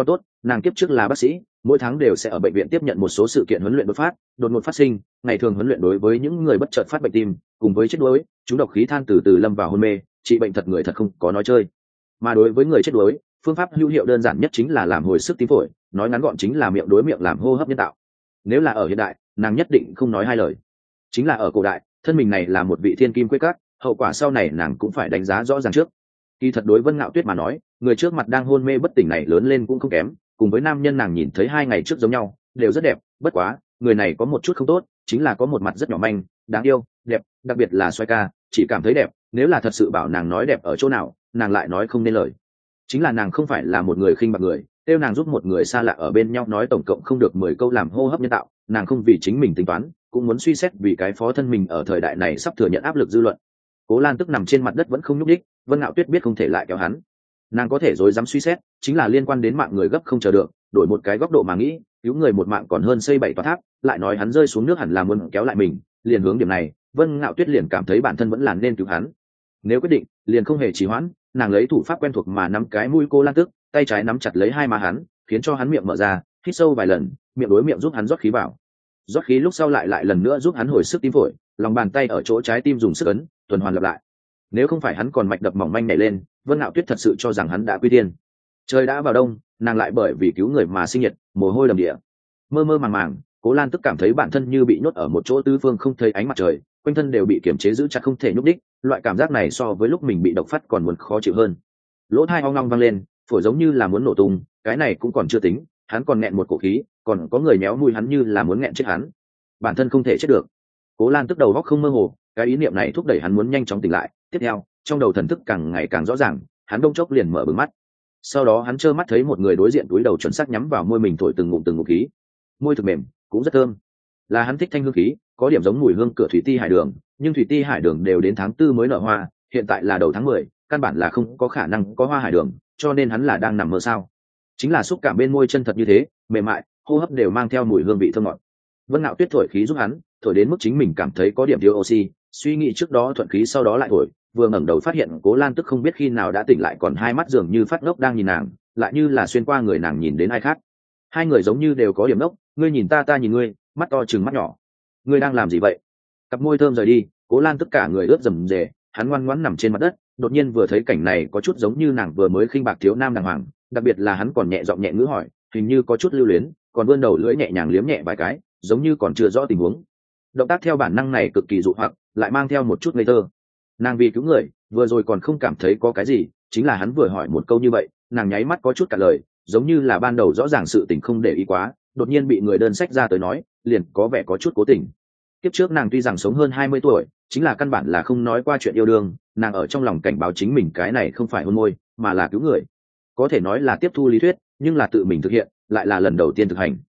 Nàng kiếp trước là bác sĩ, mỗi tháng đều sẽ ở bệnh viện tiếp nhận một số sự kiện huấn luyện đột phát đột ngột phát sinh. Ngày thường huấn luyện đối với những người bất chợt phát bệnh tim cùng với chết đuối, chúng độc khí than từ từ lâm vào hôn mê, trị bệnh thật người thật không có nói chơi. Mà đối với người chết đuối, phương pháp hữu hiệu đơn giản nhất chính là làm hồi sức tim phổi, nói ngắn gọn chính là miệng đối miệng làm hô hấp nhân tạo. Nếu là ở hiện đại, nàng nhất định không nói hai lời. Chính là ở cổ đại, thân mình này là một vị thiên kim quê cát, hậu quả sau này nàng cũng phải đánh giá rõ ràng trước. Kỳ thật đối Vân Ngạo Tuyết mà nói, người trước mặt đang hôn mê bất tỉnh này lớn lên cũng không kém, cùng với nam nhân nàng nhìn thấy hai ngày trước giống nhau, đều rất đẹp. Bất quá, người này có một chút không tốt, chính là có một mặt rất nhỏ manh, đáng yêu, đẹp, đặc biệt là xoay ca, chỉ cảm thấy đẹp. Nếu là thật sự bảo nàng nói đẹp ở chỗ nào, nàng lại nói không nên lời. Chính là nàng không phải là một người khinh bạc người, kêu nàng giúp một người xa lạ ở bên nhau nói tổng cộng không được mười câu làm hô hấp nhân tạo, nàng không vì chính mình tính toán, cũng muốn suy xét vì cái phó thân mình ở thời đại này sắp thừa nhận áp lực dư luận. Cố Lan Tức nằm trên mặt đất vẫn không nhúc nhích, Vân Ngạo Tuyết biết không thể lại kéo hắn. Nàng có thể rồi dám suy xét, chính là liên quan đến mạng người gấp không chờ được, đổi một cái góc độ mà nghĩ, cứu người một mạng còn hơn xây bảy tòa tháp, lại nói hắn rơi xuống nước hẳn là muốn kéo lại mình, liền hướng điểm này, Vân Ngạo Tuyết liền cảm thấy bản thân vẫn là nên cứu hắn. Nếu quyết định, liền không hề trì hoãn, nàng lấy thủ pháp quen thuộc mà nắm cái mũi Cố Lan Tức, tay trái nắm chặt lấy hai má hắn, khiến cho hắn miệng mở ra, hít sâu vài lần, miệng đối miệng giúp hắn rót khí vào. Rót khí lúc sau lại lại lần nữa giúp hắn hồi sức tim phổi, lòng bàn tay ở chỗ trái tim dùng sức ấn, tuần hoàn lặp lại. Nếu không phải hắn còn mạch đập mỏng manh nhảy lên, Vân Ngạo Tuyết thật sự cho rằng hắn đã quy tiên. Trời đã vào đông, nàng lại bởi vì cứu người mà sinh nhiệt, mồ hôi đầm địa. Mơ mơ màng màng, Cố Lan Tức cảm thấy bản thân như bị nhốt ở một chỗ tứ phương không thấy ánh mặt trời, quanh thân đều bị kiềm chế giữ chặt không thể nhúc đích, loại cảm giác này so với lúc mình bị độc phát còn muốn khó chịu hơn. Lỗ tai ong ong vang lên, phổi giống như là muốn nổ tung, cái này cũng còn chưa tính, hắn còn nghẹn một cổ khí, còn có người méo mũi hắn như là muốn nghẹn chết hắn. Bản thân không thể chết được. Cố Lan Tức đầu óc không mơ hồ, cái ý niệm này thúc đẩy hắn muốn nhanh chóng tỉnh lại. Tiếp theo, trong đầu thần thức càng ngày càng rõ ràng, hắn đông chốc liền mở bừng mắt. Sau đó hắn trơ mắt thấy một người đối diện túi đầu chuẩn xác nhắm vào môi mình thổi từng ngụm từng ngụm khí. Môi thực mềm, cũng rất thơm. Là hắn thích thanh hương khí, có điểm giống mùi hương cửa thủy ti hải đường, nhưng thủy ti hải đường đều đến tháng tư mới nở hoa, hiện tại là đầu tháng mười, căn bản là không có khả năng có hoa hải đường, cho nên hắn là đang nằm mơ sao? Chính là xúc cảm bên môi chân thật như thế, mềm mại, hô hấp đều mang theo mùi hương vị thơm ngọt. Vân Ngạo Tuyết thổi khí giúp hắn, thổi đến mức chính mình cảm thấy có điểm thiếu oxy, suy nghĩ trước đó thuận khí sau đó lại thổi, vừa ngẩng đầu phát hiện Cố Lan Tức không biết khi nào đã tỉnh lại, còn hai mắt dường như phát ngốc đang nhìn nàng, lại như là xuyên qua người nàng nhìn đến ai khác. Hai người giống như đều có điểm ngốc, ngươi nhìn ta ta nhìn ngươi, mắt to chừng mắt nhỏ. Ngươi đang làm gì vậy? Cặp môi thơm rời đi, Cố Lan tất cả người ướt rầm rề, hắn ngoan ngoãn nằm trên mặt đất, đột nhiên vừa thấy cảnh này có chút giống như nàng vừa mới khinh bạc thiếu nam đàng hoàng, đặc biệt là hắn còn nhẹ giọng nhẹ ngữ hỏi, hình như có chút lưu luyến, còn vươn đầu lưỡi nhẹ nhàng liếm nhẹ vài cái, giống như còn chưa rõ tình huống. Động tác theo bản năng này cực kỳ dụ hoặc, lại mang theo một chút ngây thơ. Nàng vì cứu người, vừa rồi còn không cảm thấy có cái gì, chính là hắn vừa hỏi một câu như vậy, nàng nháy mắt có chút cả lời, giống như là ban đầu rõ ràng sự tình không để ý quá, đột nhiên bị người đơn sách ra tới nói, liền có vẻ có chút cố tình. Kiếp trước nàng tuy rằng sống hơn hai mươi tuổi, chính là căn bản là không nói qua chuyện yêu đương, nàng ở trong lòng cảnh báo chính mình cái này không phải hôn môi, mà là cứu người. Có thể nói là tiếp thu lý thuyết, nhưng là tự mình thực hiện, lại là lần đầu tiên thực hành.